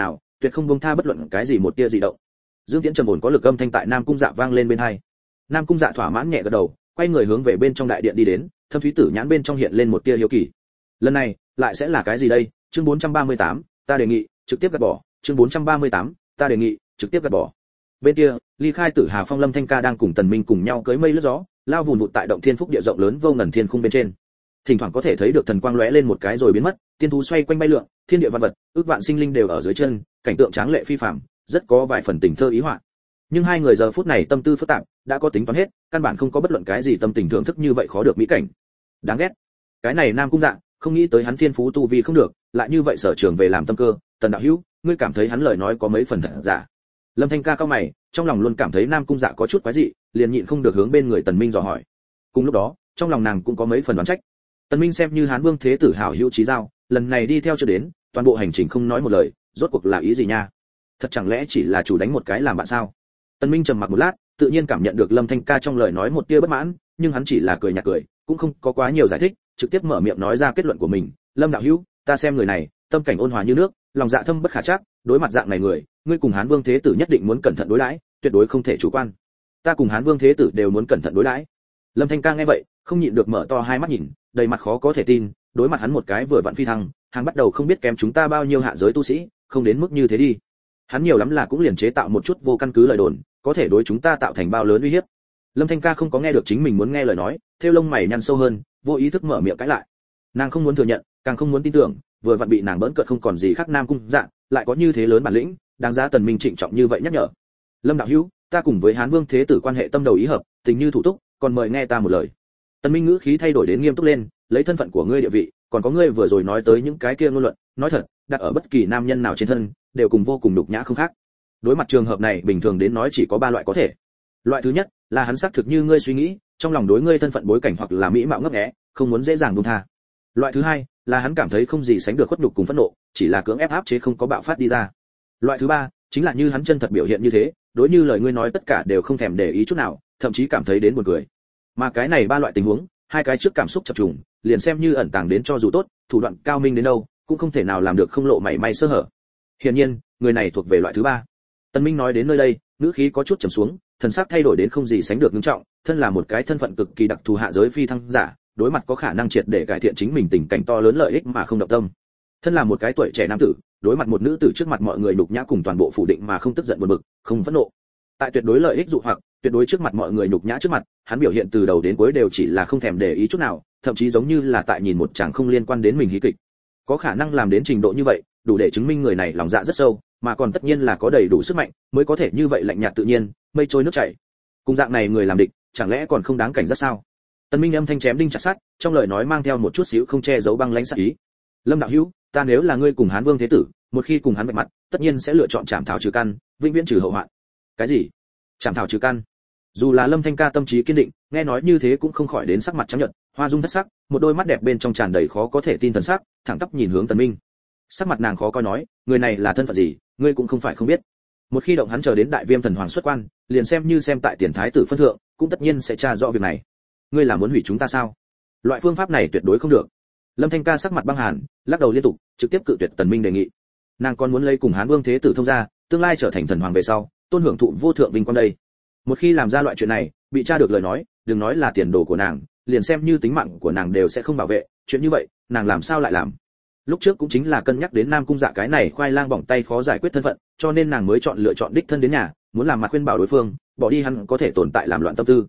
tuyệt không buông tha bất luận cái gì một tia dị động. Dương Tiễn trầm ổn có lực âm thanh tại Nam Cung Dạ vang lên bên tai. Nam Cung Dạ thỏa mãn nhẹ gật đầu, quay người hướng về bên trong đại điện đi đến, Thâm Thúy Tử nhãn bên trong hiện lên một tia hiếu kỳ. Lần này, lại sẽ là cái gì đây? Chương 438, ta đề nghị trực tiếp gạt bỏ. Chương 438, ta đề nghị trực tiếp gạt bỏ. Bên kia, Ly Khai Tử Hà Phong Lâm Thanh Ca đang cùng Tần Minh cùng nhau cưỡi mây lướt gió, lao vùn vụt tại động thiên phúc địa rộng lớn vô ngần thiên khung bên trên. Thỉnh thoảng có thể thấy được thần quang lóe lên một cái rồi biến mất, tiên thú xoay quanh bay lượn, thiên địa vạn vật, ước vạn sinh linh đều ở dưới chân, cảnh tượng tráng lệ phi phàm, rất có vài phần tình thơ ý họa. Nhưng hai người giờ phút này tâm tư phức tạp, đã có tính toán hết, căn bản không có bất luận cái gì tâm tình thưởng thức như vậy khó được mỹ cảnh. Đáng ghét. Cái này Nam Cung Dạ, không nghĩ tới hắn thiên phú tu vi không được, lại như vậy sở trường về làm tâm cơ. Tần đạo hữu, ngươi cảm thấy hắn lời nói có mấy phần thật giả? Lâm Thanh Ca cao mày, trong lòng luôn cảm thấy Nam Cung Dạ có chút quái dị, liền nhịn không được hướng bên người Tần Minh dò hỏi. Cùng lúc đó, trong lòng nàng cũng có mấy phần đoán trách. Tần Minh xem như Hán Vương thế tử hảo hữu chí giao, lần này đi theo chưa đến, toàn bộ hành trình không nói một lời, rốt cuộc là ý gì nha? Thật chẳng lẽ chỉ là chủ đánh một cái làm bạn sao? Tần Minh trầm mặc một lát, tự nhiên cảm nhận được Lâm Thanh Ca trong lời nói một tia bất mãn, nhưng hắn chỉ là cười nhạt cười, cũng không có quá nhiều giải thích, trực tiếp mở miệng nói ra kết luận của mình. Lâm đạo hữu, ta xem người này, tâm cảnh ôn hòa như nước, lòng dạ thâm bất khả trắc, đối mặt dạng này người, ngươi cùng Hán Vương thế tử nhất định muốn cẩn thận đối đãi, tuyệt đối không thể chủ quan. Ta cùng Hán Vương thế tử đều muốn cẩn thận đối đãi. Lâm Thanh Ca nghe vậy, không nhịn được mở to hai mắt nhìn, đầy mặt khó có thể tin, đối mặt hắn một cái vừa vặn phi thăng, hắn bắt đầu không biết kém chúng ta bao nhiêu hạ giới tu sĩ, không đến mức như thế đi. Hắn nhiều lắm là cũng liền chế tạo một chút vô căn cứ lời đồn, có thể đối chúng ta tạo thành bao lớn uy hiếp. Lâm Thanh Ca không có nghe được chính mình muốn nghe lời nói, theo lông mày nhăn sâu hơn, vô ý thức mở miệng cãi lại. Nàng không muốn thừa nhận, càng không muốn tin tưởng, vừa vặn bị nàng bỡn cợt không còn gì khác Nam Cung Dạ, lại có như thế lớn bản lĩnh, đáng giá Tần Minh trịnh trọng như vậy nhắc nhở. Lâm đạo hữu, ta cùng với Hán Vương thế tử quan hệ tâm đầu ý hợp, tình như thủ túc, còn mời nghe ta một lời. Tần Minh ngữ khí thay đổi đến nghiêm túc lên, lấy thân phận của ngươi địa vị, còn có ngươi vừa rồi nói tới những cái kia ngôn luận, nói thật, đặt ở bất kỳ nam nhân nào trên thân, đều cùng vô cùng nhục nhã không khác. Đối mặt trường hợp này bình thường đến nói chỉ có ba loại có thể. Loại thứ nhất là hắn xác thực như ngươi suy nghĩ, trong lòng đối ngươi thân phận bối cảnh hoặc là mỹ mạo ngấp nghé, không muốn dễ dàng buông tha. Loại thứ hai là hắn cảm thấy không gì sánh được khuất nhục cùng phẫn nộ, chỉ là cưỡng ép áp chế không có bạo phát đi ra. Loại thứ ba chính là như hắn chân thật biểu hiện như thế, đối như lời ngươi nói tất cả đều không thèm để ý chút nào, thậm chí cảm thấy đến buồn cười. Mà cái này ba loại tình huống, hai cái trước cảm xúc chập trùng, liền xem như ẩn tàng đến cho dù tốt, thủ đoạn cao minh đến đâu, cũng không thể nào làm được không lộ mảy may sơ hở. Hiển nhiên, người này thuộc về loại thứ ba. Tần Minh nói đến nơi đây, ngữ khí có chút trầm xuống, thần sắc thay đổi đến không gì sánh được nghiêm trọng, thân là một cái thân phận cực kỳ đặc thù hạ giới phi thăng giả, đối mặt có khả năng triệt để cải thiện chính mình tình cảnh to lớn lợi ích mà không động tâm. Thân là một cái tuổi trẻ nam tử, đối mặt một nữ tử trước mặt mọi người nhục nhã cùng toàn bộ phủ định mà không tức giận buồn bực, không phẫn nộ. Tại tuyệt đối lợi ích dụ hoặc, tuyệt đối trước mặt mọi người nhục nhã trước mặt, hắn biểu hiện từ đầu đến cuối đều chỉ là không thèm để ý chút nào, thậm chí giống như là tại nhìn một chàng không liên quan đến mình hí kịch. Có khả năng làm đến trình độ như vậy, đủ để chứng minh người này lòng dạ rất sâu, mà còn tất nhiên là có đầy đủ sức mạnh, mới có thể như vậy lạnh nhạt tự nhiên, mây trôi nước chảy. Cùng dạng này người làm địch, chẳng lẽ còn không đáng cảnh giác sao? Tần Minh âm thanh chém đinh chặt sắt, trong lời nói mang theo một chút xíu không che giấu băng lãnh sát ý. Lâm đạo hữu, ta nếu là ngươi cùng Hán Vương thế tử, một khi cùng hắn vạch mặt, tất nhiên sẽ lựa chọn chảm thảo trừ căn, vĩnh viễn trừ hậu hoạn. Cái gì? Chảm thảo trừ căn? Dù là Lâm Thanh Ca tâm trí kiên định, nghe nói như thế cũng không khỏi đến sắc mặt trắng nhợt, hoa dung thất sắc, một đôi mắt đẹp bên trong tràn đầy khó có thể tin thần sắc, thẳng tắp nhìn hướng Tần Minh. Sắc mặt nàng khó coi nói, người này là thân phận gì, ngươi cũng không phải không biết. Một khi động hắn chờ đến Đại Viêm thần hoàng xuất quan, liền xem như xem tại tiền thái tử phân thượng, cũng tất nhiên sẽ tra rõ việc này. Ngươi là muốn hủy chúng ta sao? Loại phương pháp này tuyệt đối không được. Lâm Thanh Ca sắc mặt băng hàn, lắc đầu liên tục, trực tiếp cự tuyệt Tần Minh đề nghị. Nàng còn muốn lấy cùng Hán Vương thế tử thông gia, tương lai trở thành thần hoàng về sau, tôn hưởng thụ vô thượng vinh quang đây. Một khi làm ra loại chuyện này, bị tra được lời nói, đừng nói là tiền đồ của nàng, liền xem như tính mạng của nàng đều sẽ không bảo vệ, chuyện như vậy, nàng làm sao lại làm? Lúc trước cũng chính là cân nhắc đến Nam Cung Dạ cái này khoai lang bỏng tay khó giải quyết thân phận, cho nên nàng mới lựa chọn đích thân đến nhà, muốn làm mặt khuyên bảo đối phương, bỏ đi hắn có thể tồn tại làm loạn tâm tư.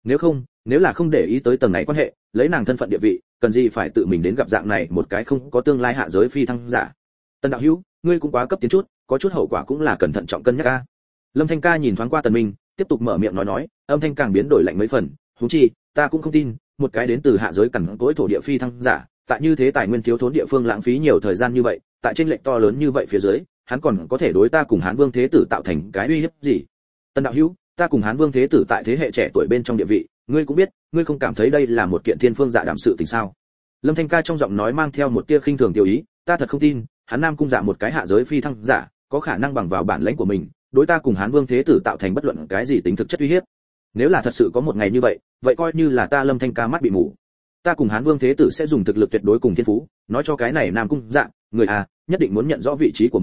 Nếu là không để ý tới tầng này quan hệ, lấy nàng thân phận địa vị, cần gì phải tự mình đến gặp dạng này một cái không có tương lai hạ giới phi thăng giả. Tần đạo hữu, ngươi cũng quá cấp tiến chút, có chút hậu quả cũng là cẩn thận trọng cân nhắc a. Lâm Thanh Ca nhìn thoáng qua Tần Minh, tiếp tục mở miệng nói, âm thanh càng biến đổi lạnh mấy phần, huống chi, ta cũng không tin, một cái đến từ hạ giới cằn cỗi thổ địa phi thăng giả, tại như thế tài nguyên thiếu thốn địa phương lãng phí nhiều thời gian như vậy, tại trên lệnh to lớn như vậy phía dưới, hắn còn có thể đối ta cùng Hán Vương thế tử tạo thành cái uy hiếp gì? Tần đạo hữu, ta cùng Hán Vương thế tử tại thế hệ trẻ tuổi bên trong địa vị, ngươi cũng biết, ngươi không cảm thấy đây là một kiện thiên phương dạ đảm sự tình sao? Lâm Thanh Ca trong giọng nói mang theo một tia khinh thường tiêu ý, ta thật không tin, hắn Nam Cung Dạ một cái hạ giới phi thăng giả, có khả năng bằng vào bản lãnh của mình, đối ta cùng Hán Vương thế tử tạo thành bất luận cái gì tính thực chất uy hiếp. Nếu là thật sự có một ngày như vậy, vậy coi như là ta Lâm Thanh Ca mắt bị mù. Ta cùng Hán Vương thế tử sẽ dùng thực lực tuyệt đối cùng thiên phú, nói cho cái này Nam Cung Dạ, người nhất định muốn nhận rõ vị trí của mình,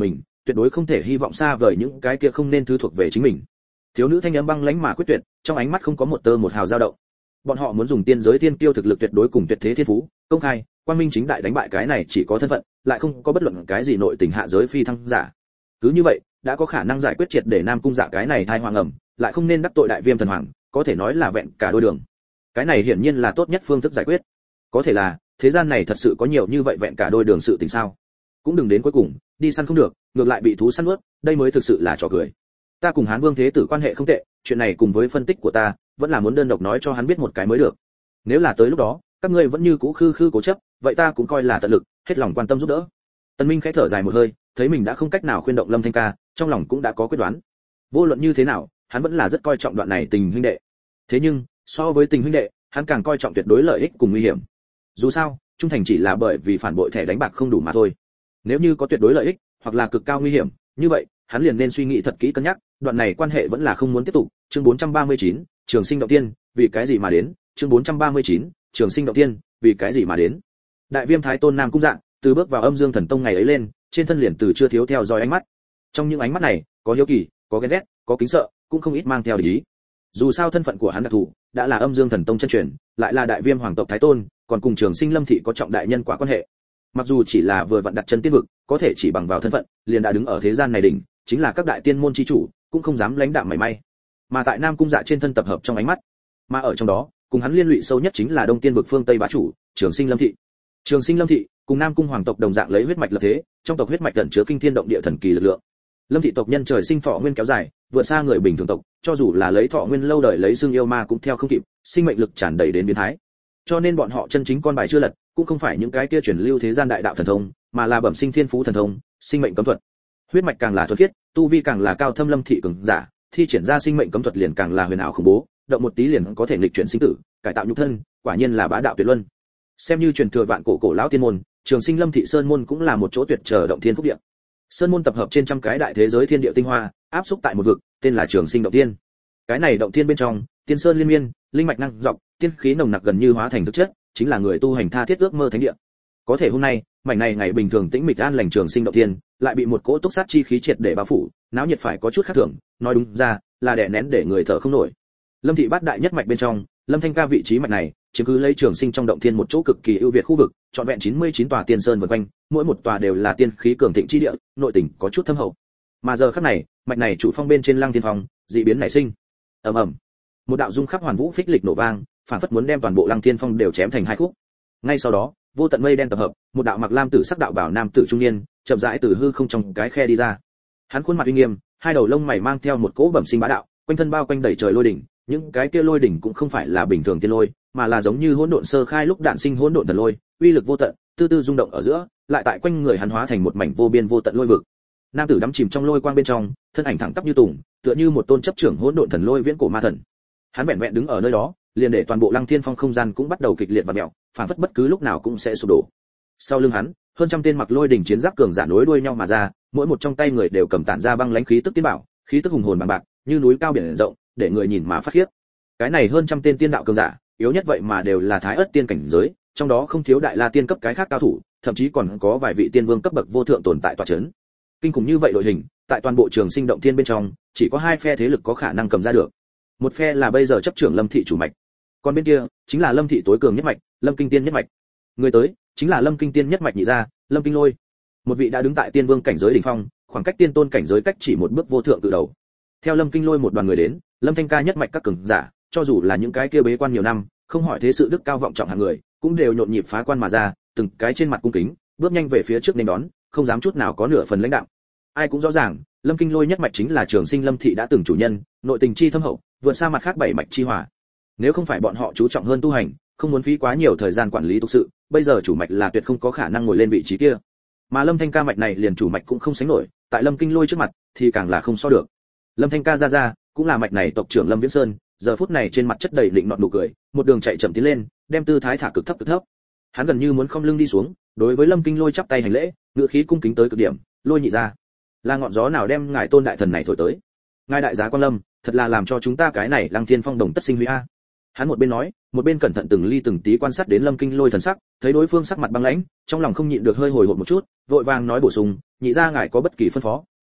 tuyệt đối không thể hy vọng xa vời những cái kia không nên thứ thuộc về chính mình. Thiếu nữ thanh âm băng lãnh mà quyết tuyệt, trong ánh mắt không có một tơ một hào dao động. Bọn họ muốn dùng tiên giới thiên kiêu thực lực tuyệt đối cùng tuyệt thế thiên phú, công khai, quang minh chính đại đánh bại cái này chỉ có thân phận, lại không có bất luận cái gì nội tình hạ giới phi thăng giả. Cứ như vậy, đã có khả năng giải quyết triệt để Nam cung Dạ cái này thai hoàng ẩm, lại không nên đắc tội đại viêm thần hoàng, có thể nói là vẹn cả đôi đường. Cái này hiển nhiên là tốt nhất phương thức giải quyết. Có thể là, thế gian này thật sự có nhiều như vậy vẹn cả đôi đường sự tình sao? Cũng đừng đến cuối cùng, đi săn không được, ngược lại bị thú săn nuốt, đây mới thực sự là trò cười. Ta cùng Hán Vương Thế Tử quan hệ không tệ, chuyện này cùng với phân tích của ta, vẫn là muốn đơn độc nói cho hắn biết một cái mới được. Nếu là tới lúc đó, các ngươi vẫn như cũ khư khư cố chấp, vậy ta cũng coi là tận lực, hết lòng quan tâm giúp đỡ. Tần Minh khẽ thở dài một hơi, thấy mình đã không cách nào khuyên động Lâm Thanh Ca, trong lòng cũng đã có quyết đoán. Vô luận như thế nào, hắn vẫn là rất coi trọng đoạn này tình huynh đệ. Thế nhưng, so với tình huynh đệ, hắn càng coi trọng tuyệt đối lợi ích cùng nguy hiểm. Dù sao, trung thành chỉ là bởi vì phản bội thẻ đánh bạc không đủ mà thôi. Nếu như có tuyệt đối lợi ích, hoặc là cực cao nguy hiểm, như vậy, hắn liền nên suy nghĩ thật kỹ cân nhắc, đoạn này quan hệ vẫn là không muốn tiếp tục. Chương 439, Trường Sinh Động Tiên, vì cái gì mà đến? Chương 439, Trường Sinh Động Tiên, vì cái gì mà đến? Đại Viêm Thái Tôn Nam Cung Dạ, từ bước vào Âm Dương Thần Tông ngày ấy lên, trên thân liền từ chưa thiếu theo dõi ánh mắt. Trong những ánh mắt này, có hiếu kỳ, có ghen ghét, có kính sợ, cũng không ít mang theo ý. Dù sao thân phận của hắn đặc thù, đã là Âm Dương Thần Tông chân truyền, lại là Đại Viêm Hoàng tộc Thái Tôn, còn cùng Trường Sinh Lâm thị có trọng đại nhân quả quan hệ. Mặc dù chỉ là vừa vặn đặt chân tiên vực, có thể chỉ bằng vào thân phận, liền đã đứng ở thế gian này đỉnh, chính là các đại tiên môn chi chủ, cũng không dám lãnh đạm mảy may. Mà tại Nam Cung Dạ trên thân tập hợp trong ánh mắt, mà ở trong đó, cùng hắn liên lụy sâu nhất chính là Đông Tiên vực phương Tây bá chủ, Trường Sinh Lâm thị. Trường Sinh Lâm thị cùng Nam Cung hoàng tộc đồng dạng lấy huyết mạch lập thế, trong tộc huyết mạch ẩn chứa kinh thiên động địa thần kỳ lực lượng. Lâm thị tộc nhân trời sinh thọ nguyên kéo dài, vượt xa người bình thường tộc, cho dù là lấy thọ nguyên lâu đời lấy xương yêu ma cũng theo không kịp, sinh mệnh lực tràn đầy đến biến thái. Cho nên bọn họ chân chính con bài chưa lật, cũng không phải những cái kia truyền lưu thế gian đại đạo thần thông, mà là bẩm sinh thiên phú thần thông, sinh mệnh cấm thuật. Huyết mạch càng là thuần khiết, tu vi càng là cao thâm Lâm thị cường giả, thi triển ra sinh mệnh cấm thuật liền càng là huyền ảo khủng bố, động một tí liền có thể nghịch chuyển sinh tử, cải tạo nhục thân, quả nhiên là bá đạo tuyệt luân. Xem như truyền thừa vạn cổ lão tiên môn, Trường Sinh Lâm thị sơn môn cũng là một chỗ tuyệt trở động thiên phúc địa. Sơn môn tập hợp trên trăm cái đại thế giới thiên địa tinh hoa, áp xúc tại một vực, tên là Trường Sinh Động Thiên. Cái này động thiên bên trong, tiên sơn liên miên, linh mạch năng dọc, tiên khí nồng nặc gần như hóa thành thực chất, chính là người tu hành tha thiết ước mơ thánh địa. Có thể hôm nay, mảnh này ngày bình thường tĩnh mịch an lành Trường Sinh Động Thiên, lại bị một cỗ túc sát chi khí triệt để bao phủ, náo nhiệt phải có chút khác thường, nói đúng ra là đè nén để người thở không nổi. Lâm thị bát đại nhất mạch bên trong, Lâm Thanh Ca vị trí mạch này, chiếm cứ lấy Trường Sinh trong động thiên một chỗ cực kỳ ưu việt khu vực, trọn vẹn 99 tòa tiên sơn vần quanh, mỗi một tòa đều là tiên khí cường thịnh chi địa, nội tình có chút thâm hậu. Mà giờ khắc này, mạch này chủ phong bên trên Lăng Thiên Phong, dị biến nảy sinh. Ầm ầm. Một đạo dung khắp hoàn vũ phích lịch nổ vang, phản phất muốn đem toàn bộ Lăng Thiên Phong đều chém thành hai khúc. Ngay sau đó, vô tận mây đen tập hợp, một đạo mặc lam tử sắc đạo bảo nam tử trung niên, chậm rãi từ hư không trong cái khe đi ra. Hắn khuôn mặt uy nghiêm, hai đầu lông mày mang theo một cỗ bẩm sinh bá đạo, quanh thân bao quanh đầy trời lôi đỉnh, những cái kia lôi đỉnh cũng không phải là bình thường tiên lôi, mà là giống như hỗn độn sơ khai lúc đạn sinh hỗn độn thần lôi, uy lực vô tận, tư tư rung động ở giữa, lại tại quanh người hắn hóa thành một mảnh vô biên vô tận lôi vực. Nam tử đắm chìm trong lôi quang bên trong, thân ảnh thẳng tắp như tùng, tựa như một tôn chấp trưởng hỗn độn thần lôi viễn cổ ma thần. Hắn vẹn vẹn đứng ở nơi đó, liền để toàn bộ Lăng Thiên Phong không gian cũng bắt đầu kịch liệt và mèo, phản phất bất cứ lúc nào cũng sẽ sụp đổ. Sau lưng hắn, hơn trăm tên mặc lôi đỉnh chiến giáp cường giả nối đuôi nhau mà ra, mỗi một trong tay người đều cầm tản ra băng lãnh khí tức tiên bảo, khí tức hùng hồn bằng bạc, như núi cao biển rộng, để người nhìn mà phát khiếp. Cái này hơn trăm tên tiên đạo cường giả, yếu nhất vậy mà đều là thái ớt tiên cảnh giới, trong đó không thiếu đại la tiên cấp cái khác cao thủ, thậm chí còn có vài vị tiên vương cấp bậc vô thượng tồn tại tọa chấn. Kinh khủng như vậy đội hình, tại toàn bộ Trường Sinh Động Thiên bên trong, chỉ có hai phe thế lực có khả năng cầm ra được. Một phe là bây giờ chấp trưởng Lâm thị chủ mạch, còn bên kia chính là Lâm thị tối cường nhất mạch, Lâm Kinh Tiên nhất mạch. Người tới chính là Lâm Kinh Tiên nhất mạch nhị gia, Lâm Kinh Lôi. Một vị đã đứng tại tiên vương cảnh giới đỉnh phong, khoảng cách tiên tôn cảnh giới cách chỉ một bước vô thượng từ đầu. Theo Lâm Kinh Lôi một đoàn người đến, Lâm Thanh Ca nhất mạch các cường giả, cho dù là những cái kia bế quan nhiều năm, không hỏi thế sự đức cao vọng trọng hạng người, cũng đều nhộn nhịp phá quan mà ra, từng cái trên mặt cung kính, bước nhanh về phía trước nên đón, không dám chút nào có nửa phần lãnh đạm. Ai cũng rõ ràng, Lâm Kinh Lôi nhất mạch chính là Trường Sinh Lâm thị đã từng chủ nhân, nội tình chi thâm hậu, vượt xa mặt khác bảy mạch chi hòa. Nếu không phải bọn họ chú trọng hơn tu hành, không muốn phí quá nhiều thời gian quản lý tục sự, bây giờ chủ mạch là tuyệt không có khả năng ngồi lên vị trí kia. Mà Lâm Thanh Ca mạch này liền chủ mạch cũng không sánh nổi, tại Lâm Kinh Lôi trước mặt thì càng là không so được. Lâm Thanh Ca ra cũng là mạch này tộc trưởng Lâm Viễn Sơn, giờ phút này trên mặt chất đầy định nọt nụ cười, một đường chạy chậm tiến lên, đem tư thái thả cực thấp cực thấp. Hắn gần như muốn khom lưng đi xuống, đối với Lâm Kinh Lôi chắp tay hành lễ, ngữ khí cung kính tới cực điểm, Lôi nhị ra, là ngọn gió nào đem ngài tôn đại thần này thổi tới? Ngài đại giá Quan Lâm, thật là làm cho chúng ta cái này Lăng Thiên Phong đồng tất sinh huy a. Hắn một bên nói, một bên cẩn thận từng ly từng tí quan sát đến Lâm Kinh Lôi thần sắc, thấy đối phương sắc mặt băng lãnh, trong lòng không nhịn được hơi hồi hộp một chút, vội vàng nói bổ sung, nhị ra ngài có bất kỳ phân phó,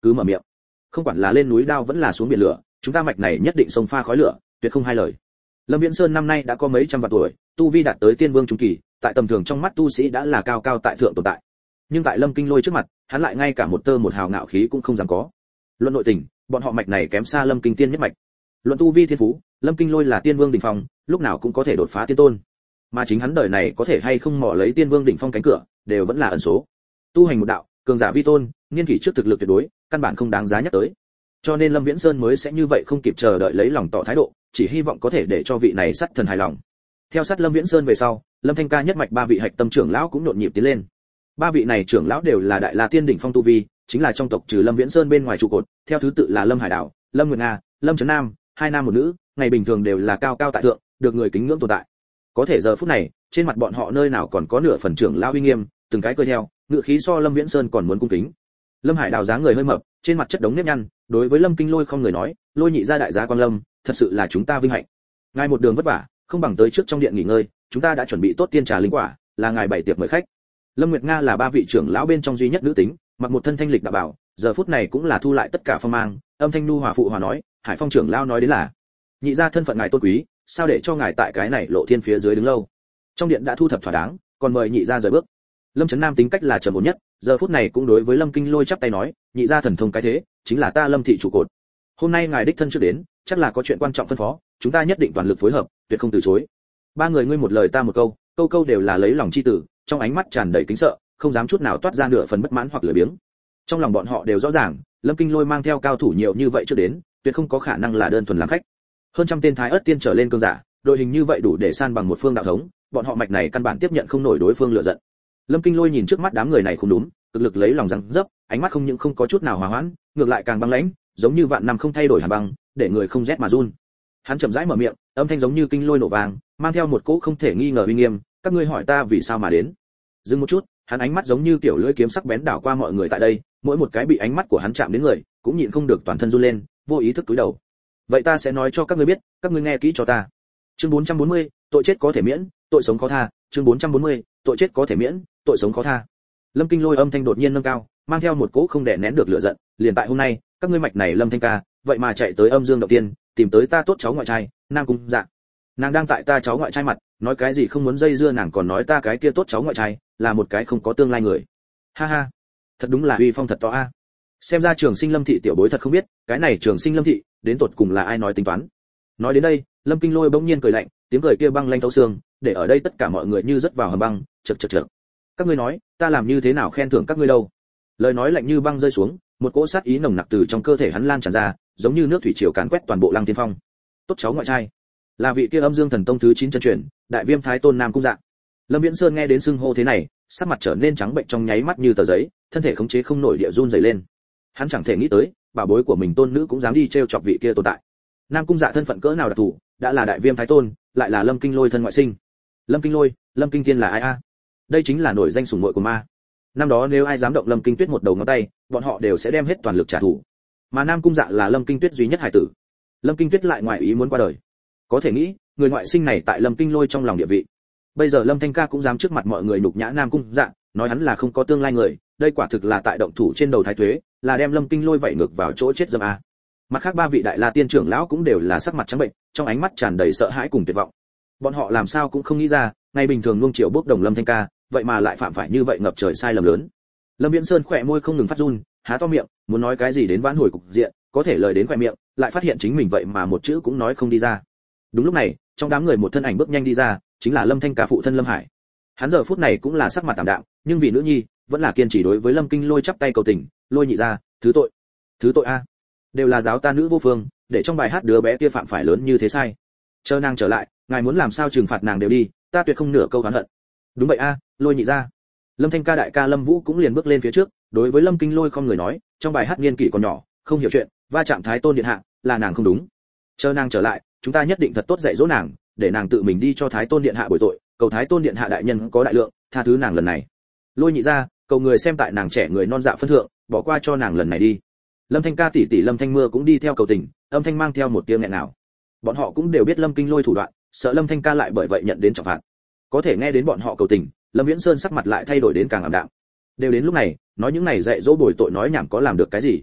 cứ mở miệng. Không quản là lên núi đao vẫn là xuống biển lửa, chúng ta mạch này nhất định xông pha khói lửa, tuyệt không hai lời. Lâm Viễn Sơn năm nay đã có mấy trăm vạn tuổi, tu vi đạt tới tiên vương trung kỳ, tại tầm thường trong mắt tu sĩ đã là cao cao tại thượng tồn tại. Nhưng tại Lâm Kinh Lôi trước mặt, hắn lại ngay cả một tơ một hào ngạo khí cũng không dám có. Luận nội tình, bọn họ mạch này kém xa Lâm Kinh Tiên nhất mạch. Luận tu vi thiên phú, Lâm Kinh Lôi là tiên vương đỉnh phong, lúc nào cũng có thể đột phá tiên tôn. Mà chính hắn đời này có thể hay không mò lấy tiên vương đỉnh phong cánh cửa, đều vẫn là ẩn số. Tu hành một đạo, cường giả vi tôn, niên kỷ trước thực lực tuyệt đối, căn bản không đáng giá nhắc tới. Cho nên Lâm Viễn Sơn mới sẽ như vậy không kịp chờ đợi lấy lòng tỏ thái độ, chỉ hy vọng có thể để cho vị này sát thần hài lòng. Theo sát Lâm Viễn Sơn về sau, Lâm Thanh Ca nhất mạch ba vị hạch tâm trưởng lão cũng nhộn nhịp tiến lên. Ba vị này trưởng lão đều là đại la tiên đỉnh phong tu vi, chính là trong tộc trừ Lâm Viễn Sơn bên ngoài trụ cột, theo thứ tự là Lâm Hải Đảo, Lâm Nguyệt Nga, Lâm Trấn Nam, hai nam một nữ, ngày bình thường đều là cao cao tại thượng, được người kính ngưỡng tồn tại. Có thể giờ phút này, trên mặt bọn họ nơi nào còn có nửa phần trưởng lão uy nghiêm, từng cái cười theo, ngựa khí so Lâm Viễn Sơn còn muốn cung kính. Lâm Hải Đào dáng người hơi mập, trên mặt chất đống nếp nhăn, đối với Lâm Kinh Lôi không người nói, Lôi nhị gia đại giá Quang Lâm, thật sự là chúng ta vinh hạnh. Ngài một đường vất vả, không bằng tới trước trong điện nghỉ ngơi, chúng ta đã chuẩn bị tốt tiên trà linh quả, là ngài bày tiệc mời khách. Lâm Nguyệt Nga là ba vị trưởng lão bên trong duy nhất nữ tính, mặc một thân thanh lịch đạo bảo, giờ phút này cũng là thu lại tất cả phong mang, âm thanh nu hòa phụ hòa nói, Hải Phong trưởng lão nói đến là, nhị gia thân phận ngài tôn quý, sao để cho ngài tại cái này lộ thiên phía dưới đứng lâu. Trong điện đã thu thập thỏa đáng, còn mời nhị gia rời bước. Lâm Trấn Nam tính cách là trầm ổn nhất, giờ phút này cũng đối với Lâm Kinh Lôi chắp tay nói, nhị gia thần thông cái thế, chính là ta Lâm thị trụ cột. Hôm nay ngài đích thân trước đến, chắc là có chuyện quan trọng phân phó, chúng ta nhất định toàn lực phối hợp, tuyệt không từ chối. Ba người ngươi một lời ta một câu, câu câu đều là lấy lòng chi tử, trong ánh mắt tràn đầy kính sợ, không dám chút nào toát ra nửa phần bất mãn hoặc lười biếng. Trong lòng bọn họ đều rõ ràng, Lâm Kinh Lôi mang theo cao thủ nhiều như vậy trước đến, tuyệt không có khả năng là đơn thuần làm khách. Hơn trăm tên thái ớt tiên trở lên cường giả, đội hình như vậy đủ để san bằng một phương đạo thống, bọn họ mạch này căn bản tiếp nhận không nổi đối phương lựa giận. Lâm Kinh Lôi nhìn trước mắt đám người này không đúng, cực lực lấy lòng rằng dấp, ánh mắt không những không có chút nào hòa hoãn, ngược lại càng băng lãnh, giống như vạn năm không thay đổi hàn băng, để người không rét mà run. Hắn chậm rãi mở miệng, âm thanh giống như kinh lôi nổ vang, mang theo một cỗ không thể nghi ngờ uy nghiêm, các ngươi hỏi ta vì sao mà đến. Dừng một chút, hắn ánh mắt giống như kiểu lưỡi kiếm sắc bén đảo qua mọi người tại đây, mỗi một cái bị ánh mắt của hắn chạm đến người, cũng nhịn không được toàn thân run lên, vô ý thức cúi đầu. Vậy ta sẽ nói cho các ngươi biết, các ngươi nghe kỹ cho ta. Chương 440, tội chết có thể miễn, tội sống khó tha. Chương 440, tội chết có thể miễn, tội sống khó tha. Lâm Kinh Lôi âm thanh đột nhiên nâng cao, mang theo một cỗ không đè nén được lửa giận, liền tại hôm nay, các ngươi mạch này Lâm Thanh Ca, vậy mà chạy tới Âm Dương động tiên, tìm tới ta tốt cháu ngoại trai, Nam Cung Dạ. Nàng đang tại ta cháu ngoại trai mặt, nói cái gì không muốn dây dưa nàng còn nói ta cái kia tốt cháu ngoại trai, là một cái không có tương lai người. Ha ha, thật đúng là uy phong thật to a. Xem ra Trường Sinh Lâm thị tiểu bối thật không biết, cái này Trường Sinh Lâm thị, đến tột cùng là ai nói tính toán. Nói đến đây, Lâm Kinh Lôi bỗng nhiên cười lạnh, tiếng cười kia băng lanh thấu xương, để ở đây tất cả mọi người như rớt vào hầm băng, chậc chậc chậc. Các ngươi nói, ta làm như thế nào khen thưởng các ngươi đâu? Lời nói lạnh như băng rơi xuống, một cỗ sát ý nồng nặc từ trong cơ thể hắn lan tràn ra, giống như nước thủy triều càn quét toàn bộ Lăng Tiên Phong. Tốt cháu ngoại trai, là vị kia Âm Dương Thần Tông thứ 9 chân truyền, Đại Viêm Thái Tôn Nam Cung Dạ. Lâm Viễn Sơn nghe đến xưng hô thế này, sắc mặt trở nên trắng bệnh trong nháy mắt như tờ giấy, thân thể khống chế không nổi địa run rẩy lên. Hắn chẳng thể nghĩ tới, bảo bối của mình tôn nữ cũng dám đi trêu chọc vị kia tồn tại. Nam Cung Dạ thân phận cỡ nào đặc thù, đã là Đại Viêm Thái Tôn, lại là Lâm Kinh Lôi thân ngoại sinh. Lâm Kinh Lôi, Lâm Kinh Thiên là ai a? Đây chính là nổi danh sủng muội của ma. Năm đó nếu ai dám động Lâm Kinh Tuyết một đầu ngón tay, bọn họ đều sẽ đem hết toàn lực trả thù. Mà Nam Cung Dạ là Lâm Kinh Tuyết duy nhất hải tử. Lâm Kinh Tuyết lại ngoài ý muốn qua đời. Có thể nghĩ, người ngoại sinh này tại Lâm Kinh Lôi trong lòng địa vị. Bây giờ Lâm Thanh Ca cũng dám trước mặt mọi người nhục nhã Nam Cung Dạ, nói hắn là không có tương lai người, đây quả thực là tại động thủ trên đầu thái tuế, là đem Lâm Kinh Lôi vẩy ngược vào chỗ chết dâm a. Mặt khác ba vị đại la tiên trưởng lão cũng đều là sắc mặt trắng bệnh, trong ánh mắt tràn đầy sợ hãi cùng tuyệt vọng. Bọn họ làm sao cũng không nghĩ ra, ngày bình thường nuông chiều bốc đồng Lâm Thanh Ca, vậy mà lại phạm phải như vậy ngập trời sai lầm lớn. Lâm Viễn Sơn khỏe môi không ngừng phát run, há to miệng, muốn nói cái gì đến vãn hồi cục diện, có thể lời đến khỏe miệng, lại phát hiện chính mình vậy mà một chữ cũng nói không đi ra. Đúng lúc này, trong đám người một thân ảnh bước nhanh đi ra, chính là Lâm Thanh Ca phụ thân Lâm Hải. Hắn giờ phút này cũng là sắc mặt tạm đạm, nhưng vì nữ nhi, vẫn là kiên trì đối với Lâm Kinh Lôi chắp tay cầu tình, Lôi nhị gia, thứ tội a. Đều là giáo ta nữ vô phương, để trong bài hát đứa bé kia phạm phải lớn như thế sai. Chờ nàng trở lại, ngài muốn làm sao trừng phạt nàng đều đi, ta tuyệt không nửa câu oán hận. Đúng vậy a, Lôi nhị gia. Lâm Thanh Ca đại ca Lâm Vũ cũng liền bước lên phía trước, đối với Lâm Kinh Lôi không người nói, trong bài hát niên kỷ còn nhỏ, không hiểu chuyện, va chạm Thái Tôn điện hạ, là nàng không đúng. Chờ nàng trở lại, chúng ta nhất định thật tốt dạy dỗ nàng, để nàng tự mình đi cho Thái Tôn điện hạ bồi tội, cầu Thái Tôn điện hạ đại nhân có đại lượng, tha thứ nàng lần này. Lôi nhị gia, cầu người xem tại nàng trẻ người non dạ phân thượng, bỏ qua cho nàng lần này đi. Lâm Thanh Ca tỷ tỷ Lâm Thanh Mưa cũng đi theo cầu tình, âm thanh mang theo một tiếng nghẹn nào. Bọn họ cũng đều biết Lâm Kinh Lôi thủ đoạn, sợ Lâm Thanh Ca lại bởi vậy nhận đến trọng phạt. Có thể nghe đến bọn họ cầu tình, Lâm Viễn Sơn sắc mặt lại thay đổi đến càng ảm đạm. Đều đến lúc này, nói những này dạy dỗ bồi tội nói nhảm có làm được cái gì?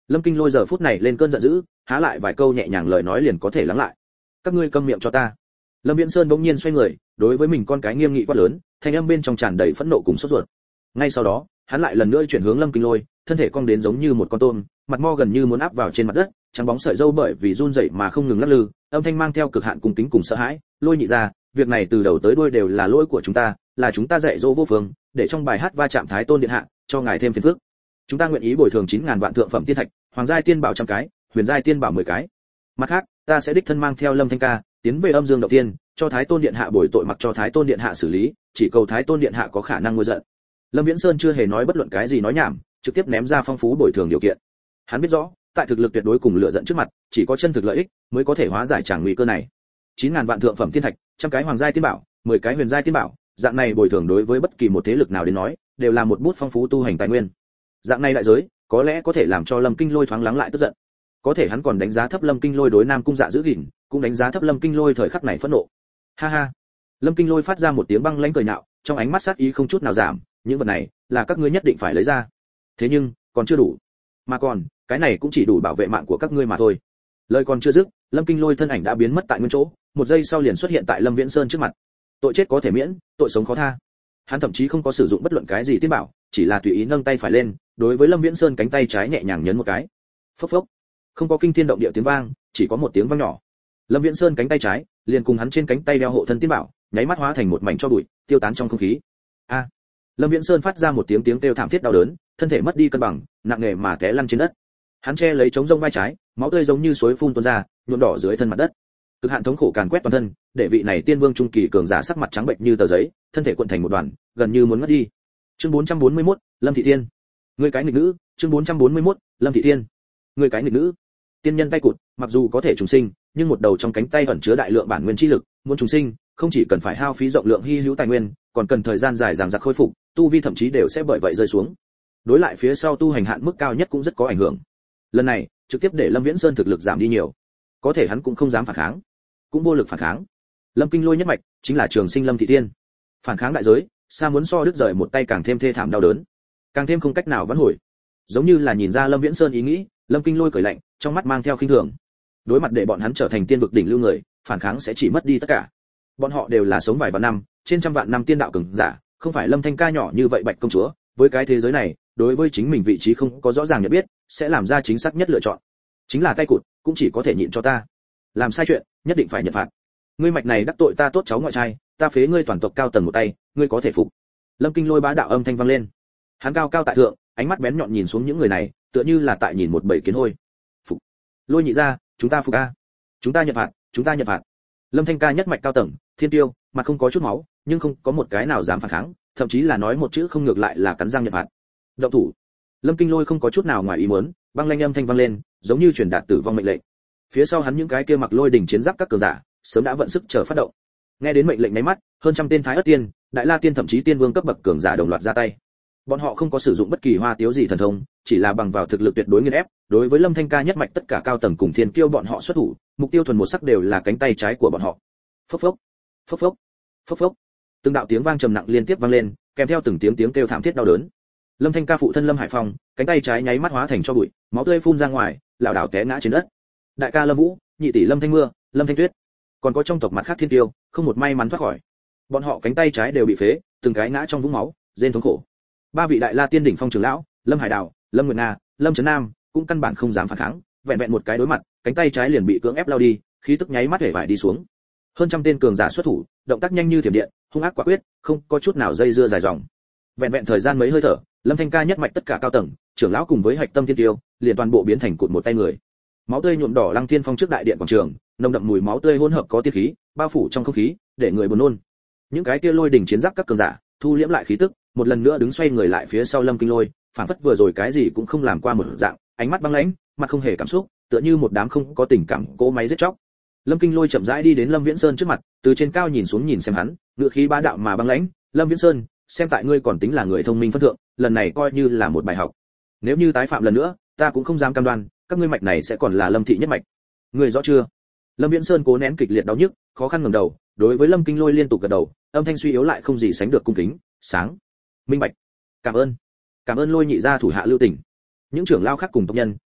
Lâm Kinh Lôi giờ phút này lên cơn giận dữ, há lại vài câu nhẹ nhàng lời nói liền có thể lắng lại. Các ngươi câm miệng cho ta. Lâm Viễn Sơn bỗng nhiên xoay người, đối với mình con cái nghiêm nghị quát lớn, thanh âm bên trong tràn đầy phẫn nộ cùng sốt ruột. Ngay sau đó, hắn lại lần nữa chuyển hướng Lâm Kinh Lôi, thân thể cong đến giống như một con tôm, mặt mo gần như muốn áp vào trên mặt đất, trắng bóng sợi râu bởi vì run rẩy mà không ngừng lắc lư, âm thanh mang theo cực hạn cung kính cùng sợ hãi. Lôi nhị ra, việc này từ đầu tới đuôi đều là lỗi của chúng ta, là chúng ta dạy dỗ vô phương, để trong bài hát va chạm Thái Tôn điện hạ, cho ngài thêm phiền phức. Chúng ta nguyện ý bồi thường 9.000 vạn thượng phẩm tiên thạch, hoàng giai tiên bảo 100 cái, huyền giai tiên bảo 10 cái. Mặt khác, ta sẽ đích thân mang theo Lâm Thanh ca, tiến về Âm Dương động tiên, cho Thái Tôn điện hạ bồi tội, mặc cho Thái Tôn điện hạ xử lý, chỉ cầu Thái Tôn điện hạ có khả năng nguôi giận. Lâm Viễn Sơn chưa hề nói bất luận cái gì nói nhảm, trực tiếp ném ra phong phú bồi thường điều kiện. Hắn biết rõ, tại thực lực tuyệt đối cùng lựa giận trước mặt, chỉ có chân thực lợi ích mới có thể hóa giải tràng nguy cơ này. 9.000 vạn thượng phẩm tiên thạch, 100 cái hoàng giai tiên bảo, 10 cái huyền giai tiên bảo, dạng này bồi thường đối với bất kỳ một thế lực nào đến nói, đều là một bút phong phú tu hành tài nguyên. Dạng này đại giới, có lẽ có thể làm cho Lâm Kinh Lôi thoáng lắng lại tức giận. Có thể hắn còn đánh giá thấp Lâm Kinh Lôi đối Nam cung Dạ giữ gìn, cũng đánh giá thấp Lâm Kinh Lôi thời khắc này phẫn nộ. Ha ha. Lâm Kinh Lôi phát ra một tiếng băng lãnh cười nhạo, trong ánh mắt sát ý không chút nào giảm, những vật này là các ngươi nhất định phải lấy ra. Thế nhưng, còn chưa đủ. Mà còn, cái này cũng chỉ đủ bảo vệ mạng của các ngươi mà thôi. Lời còn chưa dứt, Lâm Kinh Lôi thân ảnh đã biến mất tại nguyên chỗ, một giây sau liền xuất hiện tại Lâm Viễn Sơn trước mặt. Tội chết có thể miễn, tội sống khó tha. Hắn thậm chí không có sử dụng bất luận cái gì tiên bảo, chỉ là tùy ý nâng tay phải lên, đối với Lâm Viễn Sơn cánh tay trái nhẹ nhàng nhấn một cái. Phốc phốc. Không có kinh thiên động địa tiếng vang, chỉ có một tiếng vang nhỏ. Lâm Viễn Sơn cánh tay trái liền cùng hắn trên cánh tay đeo hộ thân tiên bảo, nháy mắt hóa thành một mảnh tro bụi, tiêu tán trong không khí. A! Lâm Viễn Sơn phát ra một tiếng kêu thảm thiết đau đớn, thân thể mất đi cân bằng, nặng nề mà té lăn trên đất. Hắn che lấy chống rông vai trái, máu tươi giống như suối phun tuôn ra, nhuộm đỏ dưới thân mặt đất. Cực hạn thống khổ càn quét toàn thân, để vị này tiên vương trung kỳ cường giả sắc mặt trắng bệnh như tờ giấy, thân thể cuộn thành một đoàn, gần như muốn ngất đi. Chương 441, Lâm Thị Thiên. Người cái nghịch nữ, chương 441, Lâm Thị Thiên. Người cái nghịch nữ. Tiên nhân tay cụt, mặc dù có thể trùng sinh, nhưng một đầu trong cánh tay ẩn chứa đại lượng bản nguyên chi lực, muốn trùng sinh, không chỉ cần phải hao phí rộng lượng hy hữu tài nguyên, còn cần thời gian dài dằng dặc khôi phục, tu vi thậm chí đều sẽ bởi vậy rơi xuống. Đối lại phía sau tu hành hạn mức cao nhất cũng rất có ảnh hưởng. Lần này, trực tiếp để Lâm Viễn Sơn thực lực giảm đi nhiều. Có thể hắn cũng không dám phản kháng, cũng vô lực phản kháng. Lâm Kinh Lôi nhất mạch chính là trường sinh Lâm Thị Thiên. Phản kháng đại giới, xa muốn so đứt rời một tay càng thêm thê thảm đau đớn, càng thêm không cách nào vãn hồi. Giống như là nhìn ra Lâm Viễn Sơn ý nghĩ, Lâm Kinh Lôi cười lạnh, trong mắt mang theo khinh thường. Đối mặt để bọn hắn trở thành tiên vực đỉnh lưu người, phản kháng sẽ chỉ mất đi tất cả. Bọn họ đều là sống vài vạn năm, trên trăm vạn năm tiên đạo cường giả, không phải Lâm Thanh ca nhỏ như vậy Bạch công chúa, với cái thế giới này, đối với chính mình vị trí không có rõ ràng nhận biết, sẽ làm ra chính xác nhất lựa chọn. Chính là tay cụt, cũng chỉ có thể nhịn cho ta. Làm sai chuyện, nhất định phải nhận phạt. Ngươi mạch này đắc tội ta tốt cháu ngoại trai, ta phế ngươi toàn tộc cao tầng một tay, ngươi có thể phục. Lâm Kinh Lôi bá đạo âm thanh vang lên. Hắn cao cao tại thượng, ánh mắt bén nhọn nhìn xuống những người này, tựa như là tại nhìn một bầy kiến hôi. Phục. Lôi nhị ra, chúng ta phục a. Chúng ta nhận phạt, chúng ta nhận phạt. Lâm Thanh ca nhất mạch cao tầng, thiên tiêu, mặt không có chút máu, nhưng không có một cái nào dám phản kháng, thậm chí là nói một chữ không ngược lại là cắn răng nhận phạt. Động thủ. Lâm Kinh Lôi không có chút nào ngoài ý muốn, băng lanh âm thanh vang lên, giống như truyền đạt tử vong mệnh lệnh. Phía sau hắn những cái kia mặc lôi đỉnh chiến giáp các cường giả, sớm đã vận sức chờ phát động. Nghe đến mệnh lệnh nháy mắt, hơn trăm tên Thái Ức Tiên, Đại La Tiên thậm chí tiên vương cấp bậc cường giả đồng loạt ra tay. Bọn họ không có sử dụng bất kỳ hoa tiếu gì thần thông, chỉ là bằng vào thực lực tuyệt đối nghiền ép, đối với Lâm Thanh ca nhất mạch tất cả cao tầng cùng thiên kiêu bọn họ xuất thủ, mục tiêu thuần một sắc đều là cánh tay trái của bọn họ. Phốc phốc, phốc phốc, phốc phốc. Từng đạo tiếng vang trầm nặng liên tiếp vang lên, kèm theo từng tiếng kêu thảm thiết đau đớn. Lâm Thanh ca phụ thân Lâm Hải Phong, cánh tay trái nháy mắt hóa thành tro bụi, máu tươi phun ra ngoài, lảo đảo té ngã trên đất. Đại ca Lâm Vũ, nhị tỷ Lâm Thanh Mưa, Lâm Thanh Tuyết, còn có trong tộc mặt khác thiên tiêu, không một may mắn thoát khỏi. Bọn họ cánh tay trái đều bị phế, từng cái ngã trong vũng máu, rên thống khổ. Ba vị Đại La Tiên đỉnh phong trưởng lão, Lâm Hải Đào, Lâm Nguyệt Na, Lâm Trấn Nam, cũng căn bản không dám phản kháng, vẹn vẹn một cái đối mặt, cánh tay trái liền bị cưỡng ép lao đi, khí tức nháy mắt hể vải đi xuống. Hơn trăm tên cường giả xuất thủ, động tác nhanh như thiểm điện, hung ác quả quyết, không có chút nào dây dưa dài dòng. Vẹn vẹn thời gian mấy hơi thở, Lâm Thanh ca nhất mạch tất cả cao tầng, trưởng lão cùng với hạch tâm thiên tiêu, liền toàn bộ biến thành cụt một tay người. Máu tươi nhuộm đỏ Lăng Thiên Phong trước đại điện quảng trường, nồng đậm mùi máu tươi hỗn hợp có tiên khí, bao phủ trong không khí, để người buồn nôn. Những cái kia lôi đỉnh chiến giáp các cường giả, thu liễm lại khí tức, một lần nữa đứng xoay người lại phía sau Lâm Kinh Lôi, phản phất vừa rồi cái gì cũng không làm qua một dạng, ánh mắt băng lãnh, mặt không hề cảm xúc, tựa như một đám không có tình cảm cỗ máy giết chóc. Lâm Kinh Lôi chậm rãi đi đến Lâm Viễn Sơn trước mặt, từ trên cao nhìn xuống nhìn xem hắn, ngữ khí bá đạo mà băng lãnh, "Lâm Viễn Sơn, xem tại ngươi còn tính là người thông minh phân thượng, lần này coi như là một bài học. Nếu như tái phạm lần nữa, ta cũng không dám cam đoan, các ngươi mạch này sẽ còn là Lâm thị nhất mạch. Ngươi rõ chưa?" Lâm Viễn Sơn cố nén kịch liệt đau nhức, khó khăn ngẩng đầu, đối với Lâm Kinh Lôi liên tục gật đầu, âm thanh suy yếu lại không gì sánh được cung kính, "Sáng, minh bạch. Cảm ơn Lôi nhị gia thủ hạ lưu tình." Những trưởng lao khác cùng tộc nhân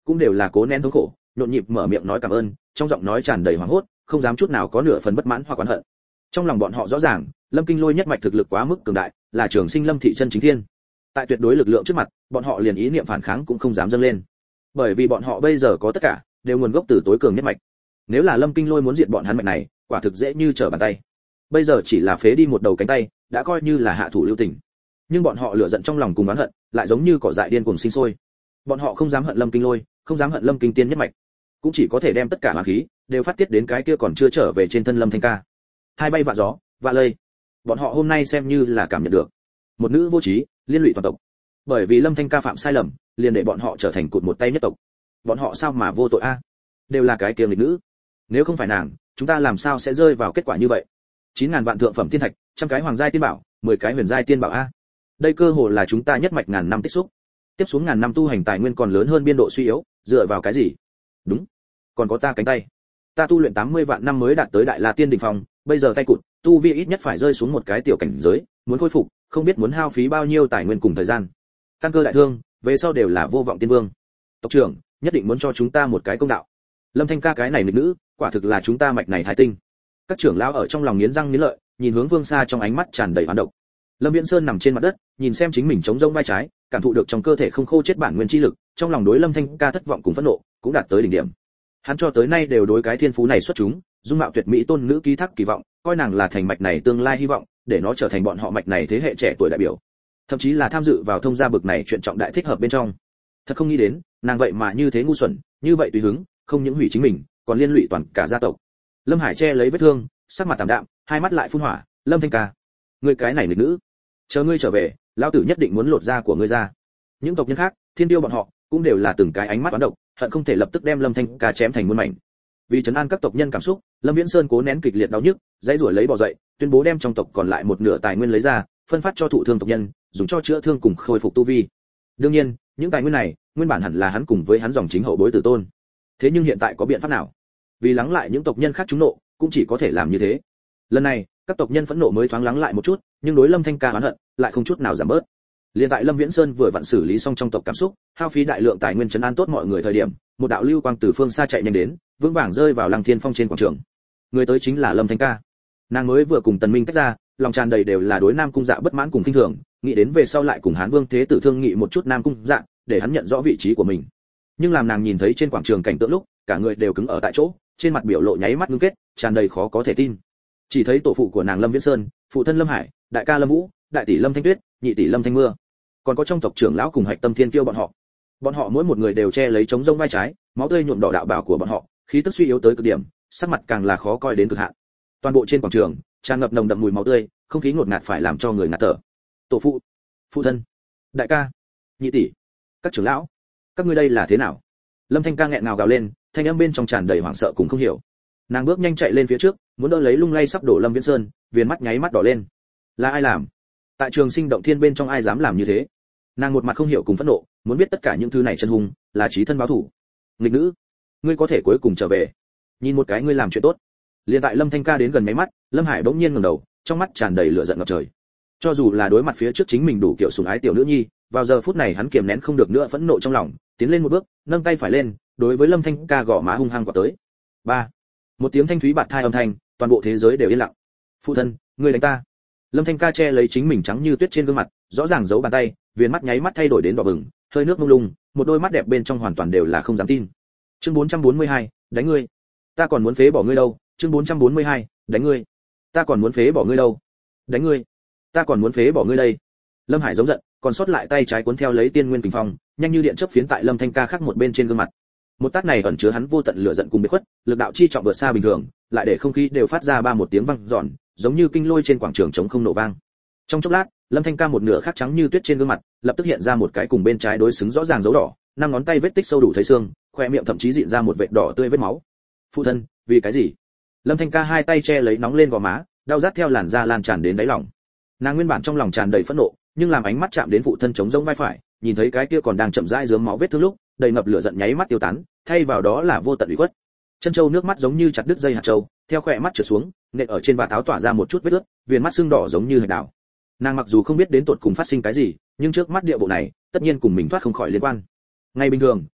cũng đều là cố nén thống khổ, nhộn nhịp mở miệng nói cảm ơn, trong giọng nói tràn đầy hoảng hốt, không dám chút nào có nửa phần bất mãn hoặc oán hận. Trong lòng bọn họ rõ ràng, Lâm Kinh Lôi nhất mạch thực lực quá mức cường đại, là trường sinh Lâm thị chân chính thiên. Tại tuyệt đối lực lượng trước mặt, bọn họ liền ý niệm phản kháng cũng không dám dâng lên. Bởi vì bọn họ bây giờ có tất cả, đều nguồn gốc từ tối cường nhất mạch. Nếu là Lâm Kinh Lôi muốn diệt bọn hắn mạch này, quả thực dễ như trở bàn tay. Bây giờ chỉ là phế đi một đầu cánh tay, đã coi như là hạ thủ lưu tình. Nhưng bọn họ lửa giận trong lòng cùng oán hận, lại giống như cỏ dại điên cuồng sinh sôi. Bọn họ không dám hận Lâm Kinh Lôi, không dám hận Lâm Kinh Tiên nhất mạch, cũng chỉ có thể đem tất cả hỏa khí đều phát tiết đến cái kia còn chưa trở về trên thân Lâm Thanh Ca. Hai bay vạ gió, vạ lây. Bọn họ hôm nay xem như là cảm nhận được một nữ vô trí, liên lụy toàn tộc. Bởi vì Lâm Thanh Ca phạm sai lầm, liền để bọn họ trở thành cụt một tay nhất tộc. Bọn họ sao mà vô tội a? Đều là cái kiềm nghịch nữ. Nếu không phải nàng, chúng ta làm sao sẽ rơi vào kết quả như vậy? 9000 vạn thượng phẩm tiên thạch, trăm cái hoàng giai tiên bảo, 10 cái huyền giai tiên bảo a. Đây cơ hồ là chúng ta nhất mạch ngàn năm tích xúc. Tiếp xuống ngàn năm tu hành tài nguyên còn lớn hơn biên độ suy yếu, dựa vào cái gì? Đúng, còn có ta cánh tay. Ta tu luyện 80 vạn năm mới đạt tới đại la tiên đỉnh phong, bây giờ tay cụt, tu vi ít nhất phải rơi xuống một cái tiểu cảnh giới, muốn khôi phục, không biết muốn hao phí bao nhiêu tài nguyên cùng thời gian. Căn cơ đại thương, về sau đều là vô vọng tiên vương. Tộc trưởng, nhất định muốn cho chúng ta một cái công đạo. Lâm Thanh Ca cái này nghịch nữ, quả thực là chúng ta mạch này thái tinh. Các trưởng lão ở trong lòng nghiến răng nghiến lợi, nhìn hướng Vương Sa trong ánh mắt tràn đầy hoán độc. Lâm Viễn Sơn nằm trên mặt đất, nhìn xem chính mình chống rông vai trái, cảm thụ được trong cơ thể không khô chết bản nguyên chi lực, trong lòng đối Lâm Thanh Ca thất vọng cùng phẫn nộ, cũng đạt tới đỉnh điểm. Hắn cho tới nay đều đối cái thiên phú này xuất chúng, dung mạo tuyệt mỹ tôn nữ ký thác kỳ vọng, coi nàng là thành mạch này tương lai hy vọng, để nó trở thành bọn họ mạch này thế hệ trẻ tuổi đại biểu. Thậm chí là tham dự vào thông gia bực này chuyện trọng đại thích hợp bên trong. Thật không nghĩ đến, nàng vậy mà như thế ngu xuẩn, như vậy tùy hứng, không những hủy chính mình, còn liên lụy toàn cả gia tộc. Lâm Hải che lấy vết thương, sắc mặt tạm đạm, hai mắt lại phun hỏa, Lâm Thanh Ca, ngươi cái này nghịch nữ, chờ ngươi trở về, lão tử nhất định muốn lột da của ngươi ra. Những tộc nhân khác, thiên tiêu bọn họ, cũng đều là từng cái ánh mắt toán độc, hận không thể lập tức đem Lâm Thanh Ca chém thành muôn mảnh. Vì trấn an các tộc nhân cảm xúc, Lâm Viễn Sơn cố nén kịch liệt đau nhức, dãy rủa lấy bò dậy, tuyên bố đem trong tộc còn lại một nửa tài nguyên lấy ra, phân phát cho thụ thương tộc nhân, dùng cho chữa thương cùng khôi phục tu vi. Đương nhiên, những tài nguyên này, nguyên bản hẳn là hắn cùng với hắn dòng chính hậu bối tử tôn. Thế nhưng hiện tại có biện pháp nào? Vì lắng lại những tộc nhân khác trúng nộ, cũng chỉ có thể làm như thế. Lần này, các tộc nhân phẫn nộ mới thoáng lắng lại một chút, nhưng đối Lâm Thanh Ca oán hận lại không chút nào giảm bớt. Liên tại Lâm Viễn Sơn vừa vặn xử lý xong trong tộc cảm xúc, hao phí đại lượng tài nguyên trấn an tốt mọi người thời điểm, một đạo lưu quang từ phương xa chạy nhanh đến, vững vàng rơi vào Lăng Thiên Phong trên quảng trường. Người tới chính là Lâm Thanh Ca. Nàng mới vừa cùng Tần Minh tách ra, lòng tràn đầy đều là đối Nam Cung Dạ bất mãn cùng khinh thường, nghĩ đến về sau lại cùng Hán Vương Thế Tử thương nghị một chút Nam Cung Dạ, để hắn nhận rõ vị trí của mình. Nhưng làm nàng nhìn thấy trên quảng trường cảnh tượng lúc, cả người đều cứng ở tại chỗ, trên mặt biểu lộ nháy mắt ngưng kết, tràn đầy khó có thể tin. Chỉ thấy tổ phụ của nàng Lâm Viễn Sơn, phụ thân Lâm Hải, đại ca Lâm Vũ, đại tỷ Lâm Thanh Tuyết, nhị tỷ Lâm Thanh Mưa, còn có trong tộc trưởng lão cùng Hạch Tâm Thiên Kiêu bọn họ mỗi một người đều che lấy chống rông vai trái, máu tươi nhuộm đỏ đạo bào của bọn họ, khí tức suy yếu tới cực điểm, sắc mặt càng là khó coi đến cực hạn. Toàn bộ trên quảng trường tràn ngập nồng đậm mùi máu tươi, không khí ngột ngạt phải làm cho người ngạt thở. Tổ phụ, phụ thân, đại ca, nhị tỷ, các trưởng lão, các ngươi đây là thế nào? Lâm Thanh Ca nghẹn ngào gào lên, thanh âm bên trong tràn đầy hoảng sợ cùng không hiểu. Nàng bước nhanh chạy lên phía trước, muốn đỡ lấy lung lay sắp đổ Lâm Viễn Sơn, viền mắt nháy mắt đỏ lên. Là ai làm? Tại Trường Sinh động thiên bên trong ai dám làm như thế? Nàng một mặt không hiểu cùng phẫn nộ, muốn biết tất cả những thứ này chân hung, là chí thân báo thủ. Nghịch nữ, ngươi có thể cuối cùng trở về. Nhìn một cái ngươi làm chuyện tốt. Liên tại Lâm Thanh Ca đến gần mấy mắt, Lâm Hải bỗng nhiên ngẩng đầu, trong mắt tràn đầy lửa giận ngập trời. Cho dù là đối mặt phía trước chính mình đủ kiểu sủng ái tiểu nữ nhi, vào giờ phút này hắn kiềm nén không được nữa phẫn nộ trong lòng, tiến lên một bước, nâng tay phải lên, đối với Lâm Thanh Ca gõ má hung hăng quạt tới. Ba, một tiếng thanh thúy bạt thai âm thanh, toàn bộ thế giới đều yên lặng. Phụ thân, ngươi đánh ta. Lâm Thanh Ca che lấy chính mình trắng như tuyết trên gương mặt, rõ ràng giấu bàn tay, viền mắt nháy mắt thay đổi đến đỏ bừng, hơi nước mông lung, một đôi mắt đẹp bên trong hoàn toàn đều là không dám tin. Chương 442, đánh ngươi. Ta còn muốn phế bỏ ngươi đâu? Chương 442, đánh ngươi. Ta còn muốn phế bỏ ngươi đâu? Đánh ngươi. Ta còn muốn phế bỏ ngươi đây. Lâm Hải giống giận, còn sót lại tay trái cuốn theo lấy tiên nguyên kình phong, nhanh như điện chớp phiến tại Lâm Thanh Ca khác một bên trên gương mặt. Một tát này ẩn chứa hắn vô tận lửa giận cùng biệt khuất, lực đạo chi trọng vượt xa bình thường, lại để không khí đều phát ra ba một tiếng vang dọn, giống như kinh lôi trên quảng trường trống không nổ vang. Trong chốc lát, Lâm Thanh Ca một nửa khác trắng như tuyết trên gương mặt, lập tức hiện ra một cái cùng bên trái đối xứng rõ ràng dấu đỏ, năm ngón tay vết tích sâu đủ thấy xương, khoe miệng thậm chí dịn ra một vệt đỏ tươi vết máu. Phụ thân, vì cái gì? Lâm Thanh Ca hai tay che lấy nóng lên gò má, đau rát theo làn da lan tràn đến đáy lòng. Nàng nguyên bản trong lòng tràn đầy phẫn nộ, nhưng làm ánh mắt chạm đến phụ thân chống rỗng vai phải, nhìn thấy cái kia còn đang chậm rãi rớm máu vết thương lúc, đầy ngập lửa giận nháy mắt tiêu tán, thay vào đó là vô tận ủy khuất. Chân châu nước mắt giống như chặt đứt dây hạt châu, theo khóe mắt trượt xuống, nện ở trên vạt áo tỏa ra một chút vết ướt, viền mắt sưng đỏ giống như hạch đào. Nàng mặc dù không biết đến tột cùng phát sinh cái gì, nhưng trước mắt địa bộ này, tất nhiên cùng mình thoát không khỏi liên quan. Ngay bình thường,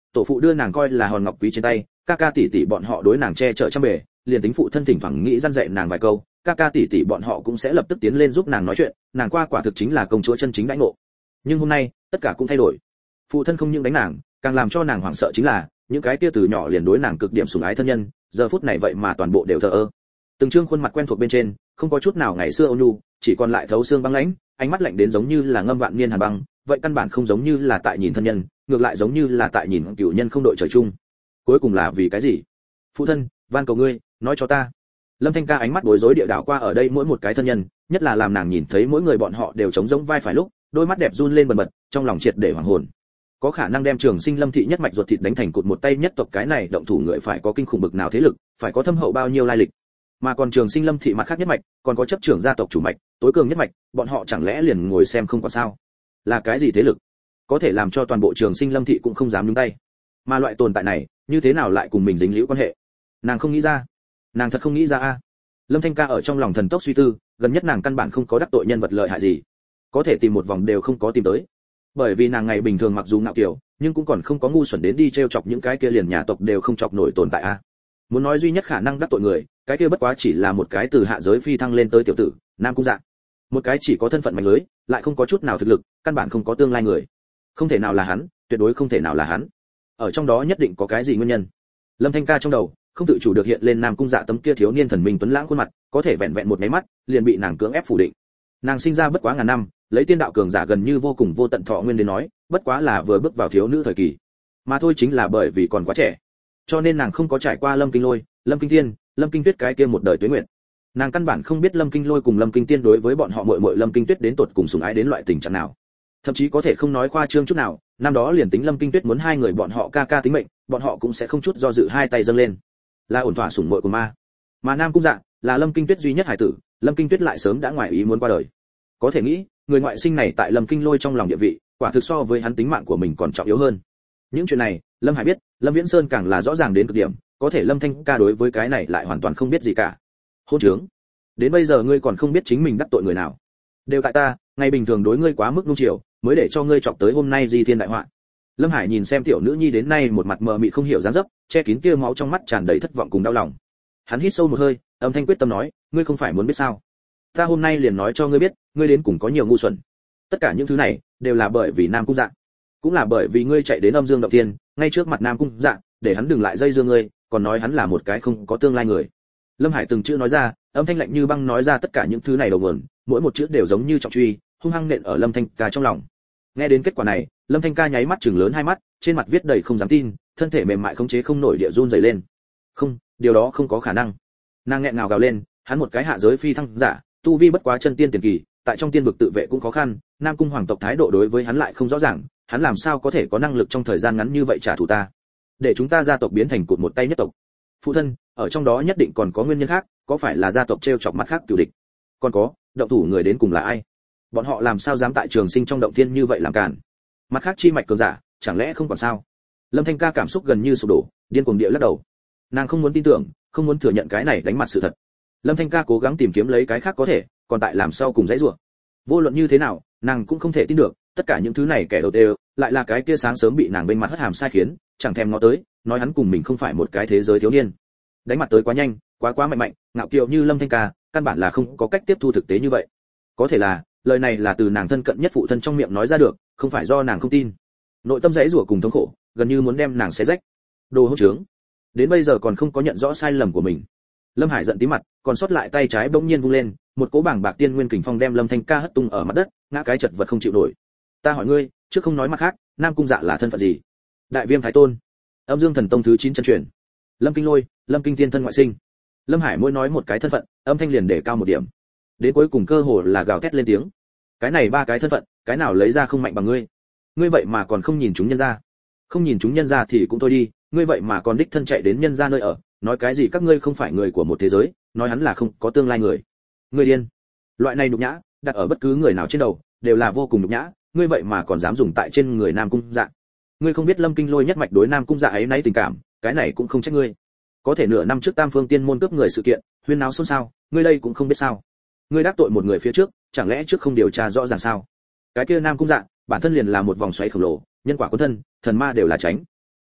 tổ phụ đưa nàng coi là hòn ngọc quý trên tay, ca ca tỷ tỷ bọn họ đối nàng che chở trăm bề, liền tính phụ thân thỉnh thoảng nghĩ răn dạy nàng vài câu, ca ca tỷ tỷ bọn họ cũng sẽ lập tức tiến lên giúp nàng nói chuyện, nàng qua quả thực chính là công chúa chân chính đãi ngộ. Nhưng hôm nay tất cả cũng thay đổi. Phụ thân không những đánh nàng, càng làm cho nàng hoảng sợ chính là những cái kia từ nhỏ liền đối nàng cực điểm sủng ái thân nhân, giờ phút này vậy mà toàn bộ đều thờ ơ. Từng trương khuôn mặt quen thuộc bên trên không có chút nào ngày xưa ôn nhu, chỉ còn lại thấu xương băng lãnh, ánh mắt lạnh đến giống như là ngâm vạn niên hàn băng, vậy căn bản không giống như là tại nhìn thân nhân, ngược lại giống như là tại nhìn cựu nhân không đội trời chung. Cuối cùng là vì cái gì? Phụ thân, van cầu ngươi, nói cho ta. Lâm Thanh Ca ánh mắt bối rối địa đảo qua ở đây mỗi một cái thân nhân, nhất là làm nàng nhìn thấy mỗi người bọn họ đều trống rỗng vai phải lúc, đôi mắt đẹp run lên bần bật, trong lòng triệt để hoảng hồn. Có khả năng đem Trường Sinh Lâm thị nhất mạch ruột thịt đánh thành cụt một tay nhất tộc, cái này động thủ người phải có kinh khủng bực nào thế lực, phải có thâm hậu bao nhiêu lai lịch. Mà còn Trường Sinh Lâm thị mặt khác nhất mạch, còn có chấp trưởng gia tộc chủ mạch, tối cường nhất mạch, bọn họ chẳng lẽ liền ngồi xem không có sao? Là cái gì thế lực có thể làm cho toàn bộ Trường Sinh Lâm thị cũng không dám nhúng tay? Mà loại tồn tại này, như thế nào lại cùng mình dính liễu quan hệ? Nàng không nghĩ ra, nàng thật không nghĩ ra a. Lâm Thanh Ca ở trong lòng thần tốc suy tư, gần nhất nàng căn bản không có đắc tội nhân vật lợi hại gì, có thể tìm một vòng đều không có tìm tới. Bởi vì nàng ngày bình thường mặc dù ngạo kiều, nhưng cũng còn không có ngu xuẩn đến đi trêu chọc những cái kia liền nhà tộc đều không chọc nổi tồn tại a. Muốn nói duy nhất khả năng đắc tội người, cái kia bất quá chỉ là một cái từ hạ giới phi thăng lên tới tiểu tử, Nam Cung Dạ. Một cái chỉ có thân phận mạnh lưới, lại không có chút nào thực lực, căn bản không có tương lai người. Không thể nào là hắn, tuyệt đối không thể nào là hắn. Ở trong đó nhất định có cái gì nguyên nhân. Lâm Thanh Ca trong đầu không tự chủ được hiện lên Nam Cung Dạ tấm kia thiếu niên thần minh tuấn lãng khuôn mặt, có thể vẹn vẹn một cái mắt, liền bị nàng cưỡng ép phủ định. Nàng sinh ra bất quá ngàn năm, lấy tiên đạo cường giả gần như vô cùng vô tận thọ nguyên đến nói, bất quá là vừa bước vào thiếu nữ thời kỳ. Mà thôi chính là bởi vì còn quá trẻ, cho nên nàng không có trải qua Lâm Kinh Lôi, Lâm Kinh Tiên, Lâm Kinh Tuyết cái kia một đời tuế nguyện. Nàng căn bản không biết Lâm Kinh Lôi cùng Lâm Kinh Tiên đối với bọn họ muội muội Lâm Kinh Tuyết đến tột cùng sủng ái đến loại tình trạng nào. Thậm chí có thể không nói khoa trương chút nào, năm đó liền tính Lâm Kinh Tuyết muốn hai người bọn họ ca ca tính mệnh, bọn họ cũng sẽ không chút do dự hai tay dâng lên. Là ổn thỏa sủng muội của ma. Mà Nam Cung Dạ là Lâm Kinh Tuyết duy nhất hải tử, Lâm Kinh Tuyết lại sớm đã ngoài ý muốn qua đời. Có thể nghĩ, người ngoại sinh này tại Lâm Kinh Lôi trong lòng địa vị, quả thực so với hắn tính mạng của mình còn trọng yếu hơn. Những chuyện này, Lâm Hải biết, Lâm Viễn Sơn càng là rõ ràng đến cực điểm, có thể Lâm Thanh Ca đối với cái này lại hoàn toàn không biết gì cả. Hôn trướng, đến bây giờ ngươi còn không biết chính mình đắc tội người nào? Đều tại ta, ngày bình thường đối ngươi quá mức nung chiều, mới để cho ngươi chọc tới hôm nay di thiên đại họa. Lâm Hải nhìn xem tiểu nữ nhi đến nay một mặt mờ mịt không hiểu dáng dấp, che kín tia máu trong mắt tràn đầy thất vọng cùng đau lòng. Hắn hít sâu một hơi, âm thanh quyết tâm nói, ngươi không phải muốn biết sao? Ta hôm nay liền nói cho ngươi biết, ngươi đến cùng có nhiều ngu xuẩn. Tất cả những thứ này đều là bởi vì Nam Cung Dạ, cũng là bởi vì ngươi chạy đến Âm Dương động thiên, ngay trước mặt Nam Cung Dạ, để hắn đừng lại dây dưa ngươi, còn nói hắn là một cái không có tương lai người. Lâm Hải từng chữ nói ra, âm thanh lạnh như băng nói ra tất cả những thứ này đầu nguồn, mỗi một chữ đều giống như trọng truy, hung hăng nện ở Lâm Thanh Ca trong lòng. Nghe đến kết quả này, Lâm Thanh Ca nháy mắt trừng lớn hai mắt, trên mặt viết đầy không dám tin, thân thể mềm mại khống chế không nổi địa run rẩy lên. Không, điều đó không có khả năng. Nàng nghẹn ngào gào lên, hắn một cái hạ giới phi thăng giả, tu vi bất quá chân tiên tiền kỳ, tại trong tiên vực tự vệ cũng khó khăn, Nam Cung hoàng tộc thái độ đối với hắn lại không rõ ràng, hắn làm sao có thể có năng lực trong thời gian ngắn như vậy trả thù ta, để chúng ta gia tộc biến thành cụt một tay nhất tộc. Phụ thân, ở trong đó nhất định còn có nguyên nhân khác, có phải là gia tộc trêu chọc mặt khác cửu địch? Còn có, động thủ người đến cùng là ai? Bọn họ làm sao dám tại Trường Sinh trong động thiên như vậy làm cản? Mặt khác chi mạch cường giả, chẳng lẽ không còn sao? Lâm Thanh Ca cảm xúc gần như sụp đổ, điên cuồng địa lắc đầu. Nàng không muốn tin tưởng, không muốn thừa nhận cái này đánh mặt sự thật. Lâm Thanh Ca cố gắng tìm kiếm lấy cái khác có thể, còn tại làm sao cùng dãy rủa. Vô luận như thế nào, nàng cũng không thể tin được, tất cả những thứ này kẻ đầu đều, lại là cái kia sáng sớm bị nàng bên mặt hất hàm sai khiến, chẳng thèm ngó tới, nói hắn cùng mình không phải một cái thế giới thiếu niên. Đánh mặt tới quá nhanh, quá mạnh, ngạo kiều như Lâm Thanh Ca, căn bản là không có cách tiếp thu thực tế như vậy. Có thể là, lời này là từ nàng thân cận nhất phụ thân trong miệng nói ra được, không phải do nàng không tin. Nội tâm dãy rủa cùng thống khổ, gần như muốn đem nàng xé rách. Đồ hỗn trướng, đến bây giờ còn không có nhận rõ sai lầm của mình. Lâm Hải giận tí mặt, còn sót lại tay trái bỗng nhiên vung lên, một cỗ bảng bạc tiên nguyên kình phong đem Lâm Thanh Ca hất tung ở mặt đất, ngã cái chật vật không chịu nổi. Ta hỏi ngươi, trước không nói mặt khác, Nam Cung Dạ là thân phận gì? Đại Viêm Thái Tôn, Âm Dương Thần Tông thứ 9 chân truyền, Lâm Kinh Lôi, Lâm Kinh Tiên thân ngoại sinh. Lâm Hải mỗi nói một cái thân phận, âm thanh liền để cao một điểm. Đến cuối cùng cơ hồ là gào thét lên tiếng. Cái này ba cái thân phận, cái nào lấy ra không mạnh bằng ngươi? Ngươi vậy mà còn không nhìn chúng nhân gia. Không nhìn chúng nhân gia thì cũng thôi đi, ngươi vậy mà còn đích thân chạy đến nhân gia nơi ở, nói cái gì các ngươi không phải người của một thế giới, nói hắn là không có tương lai người. Ngươi điên. Loại này nhục nhã, đặt ở bất cứ người nào trên đầu, đều là vô cùng nhục nhã, ngươi vậy mà còn dám dùng tại trên người Nam Cung Dạ. Ngươi không biết Lâm Kinh Lôi nhất mạch đối Nam Cung Dạ ấy nấy tình cảm, cái này cũng không trách ngươi. Có thể nửa năm trước Tam Phương Tiên môn cướp người sự kiện, huyên náo xôn xao, ngươi đây cũng không biết sao? Ngươi đắc tội một người phía trước, chẳng lẽ trước không điều tra rõ ràng sao? Cái kia Nam Cung Dạ, bản thân liền là một vòng xoáy khổng lồ, nhân quả cuốn thân, thần ma đều là tránh.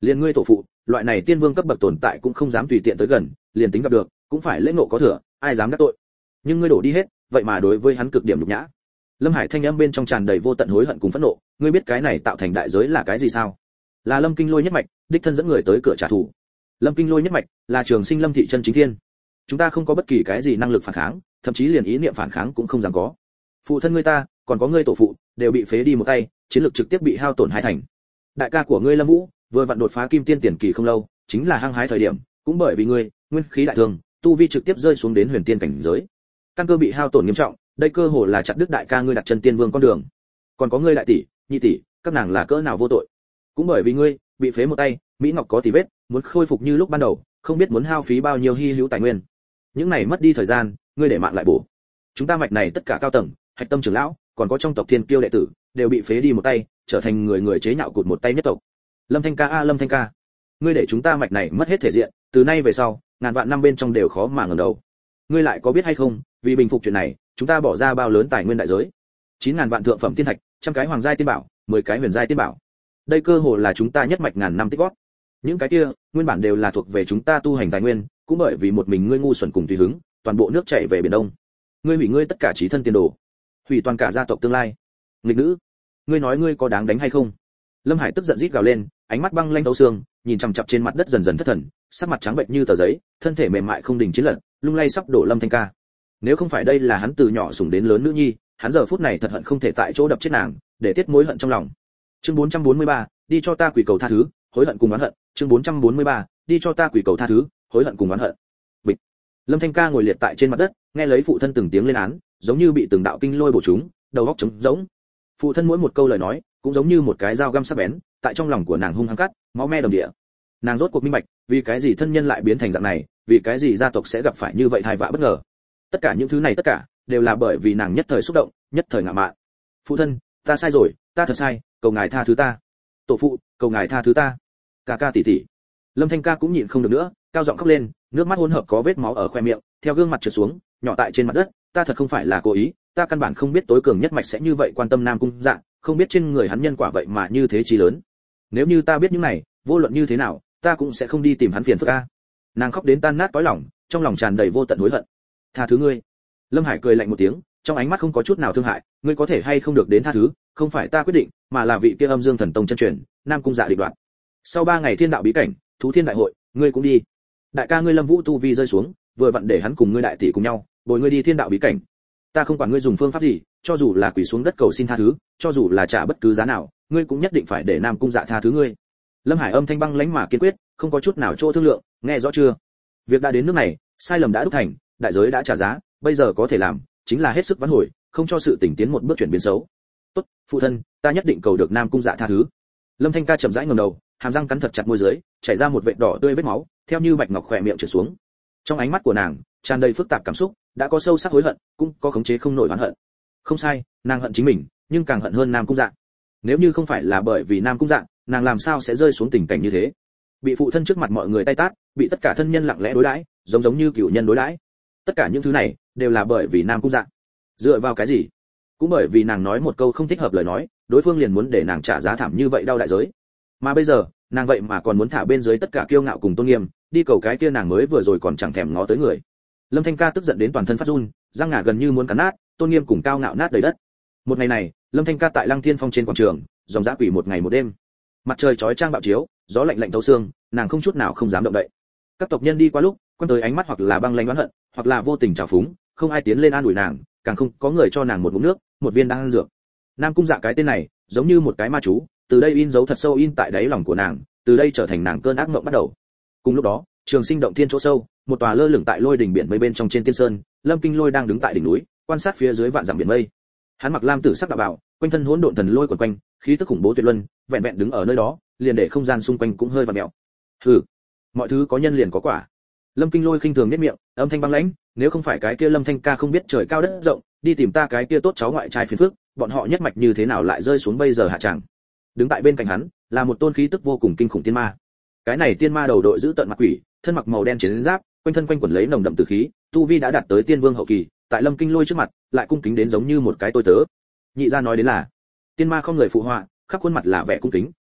Liền ngươi tổ phụ, loại này tiên vương cấp bậc tồn tại cũng không dám tùy tiện tới gần, liền tính gặp được, cũng phải lễ ngộ có thừa, ai dám đắc tội. Nhưng ngươi đổ đi hết, vậy mà đối với hắn cực điểm nhục nhã. Lâm Hải thanh âm bên trong tràn đầy vô tận hối hận cùng phẫn nộ, ngươi biết cái này tạo thành đại giới là cái gì sao? Là Lâm Kinh Lôi nhất mạch, đích thân dẫn người tới cửa trả thù. Lâm Kinh Lôi nhất mạch là Trường Sinh Lâm thị chân chính thiên. Chúng ta không có bất kỳ cái gì năng lực phản kháng, thậm chí liền ý niệm phản kháng cũng không dám có. Phụ thân ngươi ta, còn có ngươi tổ phụ, đều bị phế đi một tay, chiến lược trực tiếp bị hao tổn hai thành. Đại ca của ngươi Lâm Vũ, vừa vặn đột phá kim tiên tiền kỳ không lâu, chính là hăng hái thời điểm, cũng bởi vì ngươi, nguyên khí đại thương, tu vi trực tiếp rơi xuống đến huyền tiên cảnh giới. Căn cơ bị hao tổn nghiêm trọng, đây cơ hồ là chặt đứt đại ca ngươi đặt chân tiên vương con đường. Còn có ngươi đại tỷ, nhị tỷ, các nàng là cỡ nào vô tội. Cũng bởi vì ngươi, bị phế một tay, mỹ ngọc có tì vết, muốn khôi phục như lúc ban đầu, không biết muốn hao phí bao nhiêu hy hữu tài nguyên. Những này mất đi thời gian, ngươi để mạng lại bổ. Chúng ta mạch này tất cả cao tầng, hạch tâm trưởng lão, còn có trong tộc thiên kiêu đệ tử, đều bị phế đi một tay, trở thành người chế nhạo cụt một tay nhất tộc. Lâm Thanh ca a Lâm Thanh ca, ngươi để chúng ta mạch này mất hết thể diện, từ nay về sau, ngàn vạn năm bên trong đều khó mà ngẩng đầu. Ngươi lại có biết hay không, vì bình phục chuyện này, chúng ta bỏ ra bao lớn tài nguyên đại giới. 9.000 vạn thượng phẩm tiên thạch, trăm cái hoàng giai tiên bảo, 10 cái huyền giai tiên bảo. Đây cơ hồ là chúng ta nhất mạch ngàn năm tích góp. Những cái kia, nguyên bản đều là thuộc về chúng ta tu hành tài nguyên, cũng bởi vì một mình ngươi ngu xuẩn cùng tùy hứng, toàn bộ nước chảy về biển đông. Ngươi hủy ngươi tất cả chí thân tiền đồ, hủy toàn cả gia tộc tương lai. Nghịch nữ, ngươi nói ngươi có đáng đánh hay không? Lâm Hải tức giận rít gào lên, ánh mắt băng lanh thấu xương, nhìn chằm chằm trên mặt đất dần dần thất thần, sắc mặt trắng bệch như tờ giấy, thân thể mềm mại không đình chiến lật, lung lay sắp đổ Lâm Thanh ca. Nếu không phải đây là hắn từ nhỏ sủng đến lớn nữ nhi, hắn giờ phút này thật hận không thể tại chỗ đập chết nàng, để tiết mối hận trong lòng. Chương 443, đi cho ta quỷ cầu tha thứ, hối hận cùng oán hận. Chương 443, đi cho ta quỷ cầu tha thứ, hối hận cùng oán hận. Bịch. Lâm Thanh ca ngồi liệt tại trên mặt đất, nghe lấy phụ thân từng tiếng lên án, giống như bị từng đạo kinh lôi bổ trúng, đầu óc trống rỗng. Phụ thân mỗi một câu lời nói, cũng giống như một cái dao găm sắc bén, tại trong lòng của nàng hung hăng cắt, máu me đầm địa. Nàng rốt cuộc minh bạch, vì cái gì thân nhân lại biến thành dạng này, vì cái gì gia tộc sẽ gặp phải như vậy tai vạ bất ngờ. Tất cả những thứ này tất cả đều là bởi vì nàng nhất thời xúc động, nhất thời ngạo mạn. Phụ thân, ta sai rồi, ta thật sai, cầu ngài tha thứ ta. Tổ phụ, cầu ngài tha thứ ta. Ca ca tỷ tỷ. Lâm Thanh ca cũng nhịn không được nữa, cao giọng khóc lên, nước mắt hỗn hợp có vết máu ở khoe miệng, theo gương mặt trượt xuống, nhỏ tại trên mặt đất. Ta thật không phải là cố ý, ta căn bản không biết tối cường nhất mạch sẽ như vậy quan tâm Nam Cung Dạ, không biết trên người hắn nhân quả vậy mà như thế chí lớn. Nếu như ta biết những này, vô luận như thế nào, ta cũng sẽ không đi tìm hắn phiền phức a. Nàng khóc đến tan nát cõi lòng, trong lòng tràn đầy vô tận hối hận. Tha thứ ngươi. Lâm Hải cười lạnh một tiếng, trong ánh mắt không có chút nào thương hại, ngươi có thể hay không được đến tha thứ, không phải ta quyết định, mà là vị kia Âm Dương Thần Tông chân truyền, Nam Cung Dạ định đoạt. Sau 3 ngày thiên đạo bí cảnh, thú thiên đại hội, ngươi cũng đi. Đại ca ngươi Lâm Vũ tu vi rơi xuống, vừa vặn để hắn cùng ngươi đại tỷ cùng nhau, bồi ngươi đi thiên đạo bí cảnh. Ta không quản ngươi dùng phương pháp gì, cho dù là quỳ xuống đất cầu xin tha thứ, cho dù là trả bất cứ giá nào, ngươi cũng nhất định phải để Nam Cung Dạ tha thứ ngươi. Lâm Hải âm thanh băng lãnh mà kiên quyết, không có chút nào chỗ thương lượng, nghe rõ chưa? Việc đã đến nước này, sai lầm đã đúc thành, đại giới đã trả giá, bây giờ có thể làm chính là hết sức vãn hồi, không cho sự tình tiến một bước chuyển biến xấu. Tốt, phụ thân, ta nhất định cầu được Nam Cung Dạ tha thứ. Lâm Thanh ca chậm rãi ngẩng đầu, hàm răng cắn thật chặt môi dưới, chảy ra một vệt đỏ tươi vết máu, theo như bạch ngọc khỏe miệng trượt xuống. Trong ánh mắt của nàng tràn đầy phức tạp cảm xúc, đã có sâu sắc hối hận, cũng có khống chế không nổi oán hận. Không sai, nàng hận chính mình, nhưng càng hận hơn Nam Cung Dạ. Nếu như không phải là bởi vì Nam Cung Dạ, nàng làm sao sẽ rơi xuống tình cảnh như thế? Bị phụ thân trước mặt mọi người tay tát, bị tất cả thân nhân lặng lẽ đối đãi, giống như cửu nhân đối đãi. Tất cả những thứ này đều là bởi vì Nam Cung Dạ. Dựa vào cái gì? Cũng bởi vì nàng nói một câu không thích hợp lời nói, đối phương liền muốn để nàng trả giá thảm như vậy đau đại giới. Mà bây giờ, nàng vậy mà còn muốn thả bên dưới tất cả kiêu ngạo cùng tôn nghiêm, đi cầu cái kia nàng mới vừa rồi còn chẳng thèm ngó tới người. Lâm Thanh ca tức giận đến toàn thân phát run, răng ngà gần như muốn cắn nát, tôn nghiêm cùng cao ngạo nát đầy đất. Một ngày này, Lâm Thanh ca tại Lăng Thiên Phong trên quảng trường, dòng dã quỷ một ngày một đêm. Mặt trời chói chang bạo chiếu, gió lạnh lạnh thấu xương, nàng không chút nào không dám động đậy. Các tộc nhân đi qua lúc, quan tới ánh mắt hoặc là băng lãnh oán hận, hoặc là vô tình trào phúng, không ai tiến lên an ủi nàng, càng không có người cho nàng một ngụm nước, một viên đan dược. Nam Cung Dạ cái tên này, giống như một cái ma chú, từ đây in dấu thật sâu in tại đáy lòng của nàng, từ đây trở thành nàng cơn ác mộng bắt đầu. Cùng lúc đó, Trường Sinh động thiên chỗ sâu, một tòa lơ lửng tại lôi đỉnh biển mây bên trong trên tiên sơn, Lâm Kinh Lôi đang đứng tại đỉnh núi, quan sát phía dưới vạn dặm biển mây. Hắn mặc lam tử sắc đạo bào, quanh thân hỗn độn thần lôi quần quanh, khí tức khủng bố tuyệt luân, vẹn vẹn đứng ở nơi đó, liền để không gian xung quanh cũng hơi vặn mèo. Hừ, mọi thứ có nhân liền có quả. Lâm Kinh Lôi khinh thường nhếch miệng, âm thanh băng lãnh, nếu không phải cái kia Lâm Thanh ca không biết trời cao đất rộng, đi tìm ta cái kia tốt cháu ngoại trai phiền phức, bọn họ nhất mạch như thế nào lại rơi xuống bây giờ hạ tràng. Đứng tại bên cạnh hắn, là một tôn khí tức vô cùng kinh khủng tiên ma. Cái này tiên ma đầu đội giữ tận mặt quỷ, thân mặc màu đen chiến giáp, quanh thân quanh quẩn lấy nồng đậm tử khí, tu vi đã đạt tới tiên vương hậu kỳ, tại Lâm Kinh Lôi trước mặt, lại cung kính đến giống như một cái tôi tớ. Nhị gia nói đến là, tiên ma không người phụ họa, khắp khuôn mặt là vẻ cung kính,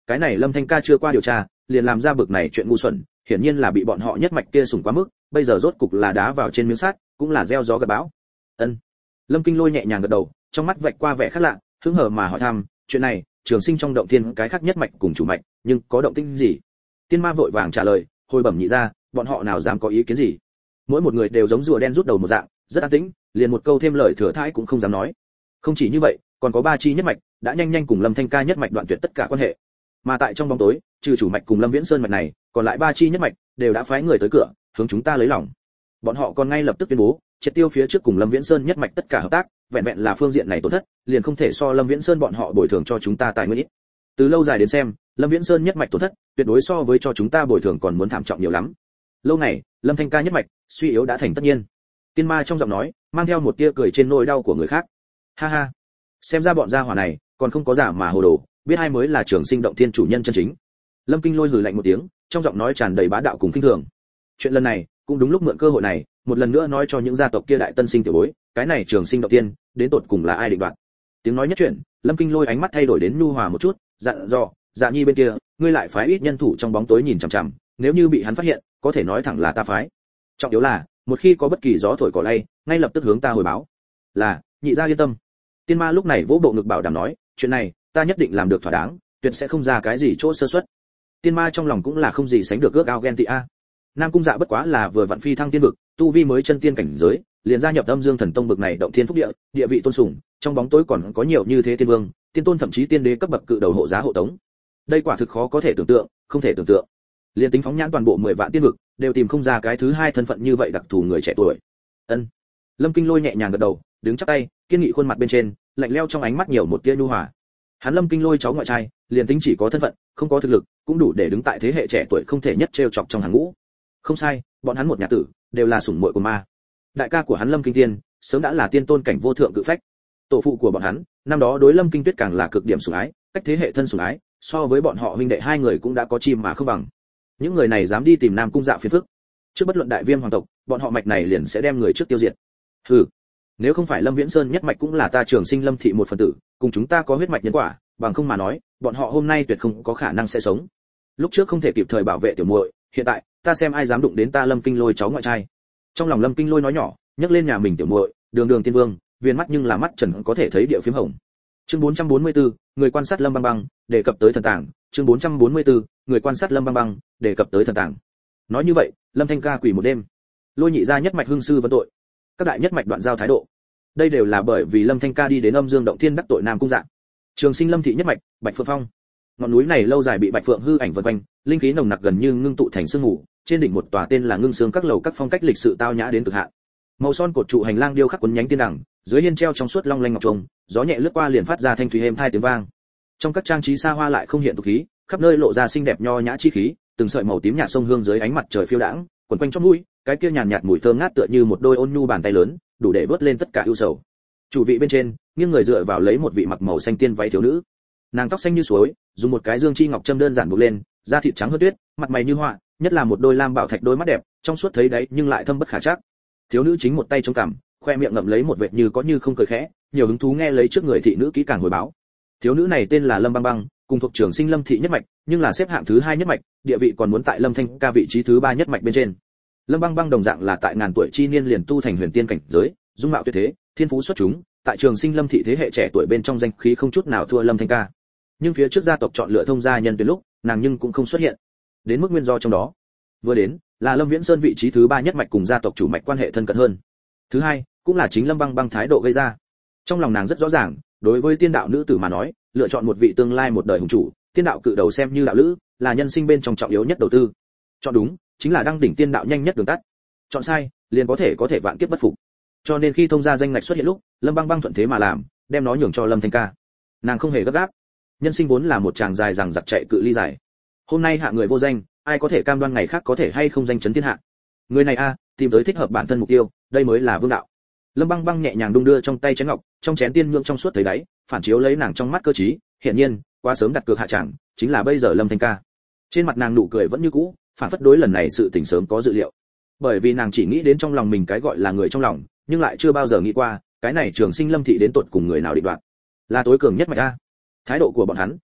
cái này Lâm Thanh Ca chưa qua điều tra, liền làm ra bực này chuyện ngu xuẩn, hiển nhiên là bị bọn họ nhất mạch kia sủng quá mức, bây giờ rốt cục là đá vào trên miếng sắt, cũng là gieo gió gặt bão. Ân. Lâm Kinh Lôi nhẹ nhàng gật đầu, trong mắt vạch qua vẻ khác lạ, hứng hở mà hỏi thăm, chuyện này, Trường Sinh trong động thiên cái khác nhất mạch cùng chủ mạch, nhưng có động tĩnh gì? Tiên Ma vội vàng trả lời, hồi bẩm nhị ra, bọn họ nào dám có ý kiến gì? Mỗi một người đều giống rùa đen rút đầu một dạng, rất an tĩnh, liền một câu thêm lời thừa thãi cũng không dám nói. Không chỉ như vậy, còn có 3 chi nhất mạch đã nhanh nhanh cùng Lâm Thanh Ca nhất mạch đoạn tuyệt tất cả quan hệ. Mà tại trong bóng tối, trừ chủ mạch cùng Lâm Viễn Sơn mạch này, còn lại 3 chi nhất mạch đều đã phái người tới cửa, hướng chúng ta lấy lòng. Bọn họ còn ngay lập tức tuyên bố, triệt tiêu phía trước cùng Lâm Viễn Sơn nhất mạch tất cả hợp tác, vẹn vẹn là phương diện này tổn thất, liền không thể so Lâm Viễn Sơn bọn họ bồi thường cho chúng ta tài nguyên ít. Từ lâu dài đến xem, Lâm Viễn Sơn nhất mạch tổn thất, tuyệt đối so với cho chúng ta bồi thường còn muốn thảm trọng nhiều lắm. Lâu này, Lâm Thanh Ca nhất mạch suy yếu đã thành tất nhiên. Tiên Ma trong giọng nói mang theo một tia cười trên nỗi đau của người khác. Ha ha, xem ra bọn gia hỏa này còn không có giả mà hồ đồ, biết ai mới là Trường Sinh động thiên chủ nhân chân chính. Lâm Kinh Lôi hừ lạnh một tiếng, trong giọng nói tràn đầy bá đạo cùng khinh thường. Chuyện lần này cũng đúng lúc mượn cơ hội này, một lần nữa nói cho những gia tộc kia đại tân sinh tiểu bối, cái này Trường Sinh động thiên đến tột cùng là ai định đoạt. Tiếng nói nhất chuyển, Lâm Kinh Lôi ánh mắt thay đổi đến nhu hòa một chút, dặn dò, Dạ Nhi bên kia, ngươi lại phái ít nhân thủ trong bóng tối nhìn chằm chằm, nếu như bị hắn phát hiện, có thể nói thẳng là ta phái. Trọng yếu là, một khi có bất kỳ gió thổi cỏ lay, ngay lập tức hướng ta hồi báo. Là, nhị gia yên tâm. Tiên Ma lúc này vỗ bộ ngực bảo đảm nói, chuyện này, ta nhất định làm được thỏa đáng, tuyệt sẽ không ra cái gì chỗ sơ suất. Tiên Ma trong lòng cũng là không gì sánh được ước ao ghen tị a. Nam Cung Dạ bất quá là vừa vặn phi thăng tiên vực, tu vi mới chân tiên cảnh giới, liền gia nhập Âm Dương Thần Tông bực này động thiên phúc địa, địa vị tôn sùng, trong bóng tối còn có nhiều như thế tiên vương, tiên tôn thậm chí tiên đế cấp bậc cự đầu hộ giá hộ tống. Đây quả thực khó có thể tưởng tượng, không thể tưởng tượng. Liên tính phóng nhãn toàn bộ 10 vạn tiên vực, đều tìm không ra cái thứ hai thân phận như vậy đặc thù người trẻ tuổi. Ân. Lâm Kinh Lôi nhẹ nhàng gật đầu, đứng chắp tay, kiên nghị khuôn mặt bên trên, lạnh lẽo trong ánh mắt nhiều một tia nhu hòa. Hắn Lâm Kinh Lôi cháu ngoại trai, liền tính chỉ có thân phận, không có thực lực, cũng đủ để đứng tại thế hệ trẻ tuổi không thể nhất trêu chọc trong hàng ngũ. Không sai, bọn hắn một nhà tử, đều là sủng muội của ma. Đại ca của hắn Lâm Kinh Tiên, sớm đã là tiên tôn cảnh vô thượng cự phách. Tổ phụ của bọn hắn, năm đó đối Lâm Kinh Tuyết càng là cực điểm sủng ái, cách thế hệ thân sủng ái, so với bọn họ huynh đệ hai người cũng đã có chim mà không bằng. Những người này dám đi tìm Nam Cung Dạ phiền phức, trước bất luận đại viêm hoàng tộc, bọn họ mạch này liền sẽ đem người trước tiêu diệt. Hừ, nếu không phải Lâm Viễn Sơn nhất mạch cũng là ta Trường Sinh Lâm thị một phần tử, cùng chúng ta có huyết mạch nhân quả, bằng không mà nói, bọn họ hôm nay tuyệt không có khả năng sẽ sống. Lúc trước không thể kịp thời bảo vệ tiểu muội, hiện tại, ta xem ai dám đụng đến ta Lâm Kinh Lôi cháu ngoại trai. Trong lòng Lâm Kinh Lôi nói nhỏ, nhấc lên nhà mình tiểu muội, đường đường tiên vương, viên mắt nhưng là mắt trần có thể thấy địa phiếm hồng. Chương 444, người quan sát Lâm Băng Băng, đề cập tới thần tàng. Chương 444, người quan sát Lâm Băng Băng, đề cập tới thần tàng. Nói như vậy, Lâm Thanh Ca quỳ một đêm. Lôi nhị gia nhất mạch hưng sư vấn tội. Các đại nhất mạch đoạn giao thái độ. Đây đều là bởi vì Lâm Thanh Ca đi đến Âm Dương động thiên đắc tội Nam Cung Dạ. Trường Sinh Lâm thị nhất mạch, Bạch Phượng Phong. Ngọn núi này lâu dài bị Bạch Phượng hư ảnh vần quanh, linh khí nồng nặc gần như ngưng tụ thành sương mù, trên đỉnh một tòa tên là Ngưng Sương các lầu các phong cách lịch sự tao nhã đến cực hạn. Màu son cột trụ hành lang điêu khắc quấn nhánh tiên đằng, dưới hiên treo trong suốt long lanh ngọc trùng, gió nhẹ lướt qua liền phát ra thanh thủy êm tai tiếng vang. Trong các trang trí xa hoa lại không hiện tục khí, khắp nơi lộ ra xinh đẹp nho nhã chi khí, từng sợi màu tím nhạt sông hương dưới ánh mặt trời phiêu đãng, quấn quanh trong mũi, cái kia nhàn nhạt mùi thơm ngát tựa như một đôi ôn nhu bàn tay lớn, đủ để vớt lên tất cả ưu sầu. Chủ vị bên trên, nghiêng người dựa vào lấy một vị mặc màu xanh tiên váy thiếu nữ. Nàng tóc xanh như suối, dùng một cái dương chi ngọc châm đơn giản buộc lên, da thịt trắng hơn tuyết, mặt mày như họa, nhất là một đôi lam bảo thạch đôi mắt đẹp, trong suốt thấy đấy nhưng lại thâm bất khả trắc. Thiếu nữ chính một tay chống cằm, khoe miệng ngậm lấy một vệt như có như không cười khẽ, nhiều hứng thú nghe lấy trước người thị nữ kỹ càng hồi báo. Thiếu nữ này tên là Lâm Băng Băng, cùng thuộc Trường Sinh Lâm thị nhất mạch, nhưng là xếp hạng thứ 2 nhất mạch, địa vị còn muốn tại Lâm Thanh Ca vị trí thứ 3 nhất mạch bên trên. Lâm Băng Băng đồng dạng là tại ngàn tuổi chi niên liền tu thành huyền tiên cảnh giới, dung mạo tuyệt thế, thiên phú xuất chúng, tại Trường Sinh Lâm thị thế hệ trẻ tuổi bên trong danh khí không chút nào thua Lâm Thanh Ca. Nhưng phía trước gia tộc chọn lựa thông gia nhân tuyển lúc, nàng nhưng cũng không xuất hiện. Đến mức nguyên do trong đó, vừa đến là Lâm Viễn Sơn vị trí thứ 3 nhất mạch cùng gia tộc chủ mạch quan hệ thân cận hơn. Thứ hai, cũng là chính Lâm Băng Băng thái độ gây ra. Trong lòng nàng rất rõ ràng, đối với tiên đạo nữ tử mà nói, lựa chọn một vị tương lai một đời hùng chủ, tiên đạo cự đầu xem như đạo lữ, là nhân sinh bên trong trọng yếu nhất đầu tư. Chọn đúng, chính là đăng đỉnh tiên đạo nhanh nhất đường tắt. Chọn sai, liền có thể vạn kiếp bất phục. Cho nên khi thông gia danh ngạch xuất hiện lúc, Lâm Băng Băng thuận thế mà làm, đem nó nhường cho Lâm Thanh Ca. Nàng không hề gấp gáp. Nhân sinh vốn là một chàng dài rằng giặc chạy cự ly dài. Hôm nay hạ người vô danh, ai có thể cam đoan ngày khác có thể hay không danh chấn thiên hạ. Người này tìm tới thích hợp bản thân mục tiêu, đây mới là vương đạo. Lâm Băng Băng nhẹ nhàng đung đưa trong tay chén ngọc, trong chén tiên nhượng trong suốt thấy đáy, phản chiếu lấy nàng trong mắt cơ trí, hiển nhiên, quá sớm đặt cược hạ chẳng, chính là bây giờ Lâm Thanh Ca. Trên mặt nàng nụ cười vẫn như cũ, phản phất đối lần này sự tình sớm có dự liệu. Bởi vì nàng chỉ nghĩ đến trong lòng mình cái gọi là người trong lòng, nhưng lại chưa bao giờ nghĩ qua, cái này Trường Sinh Lâm thị đến tột cùng người nào định đoạt. Là tối cường nhất mạch a. Thái độ của bọn hắn,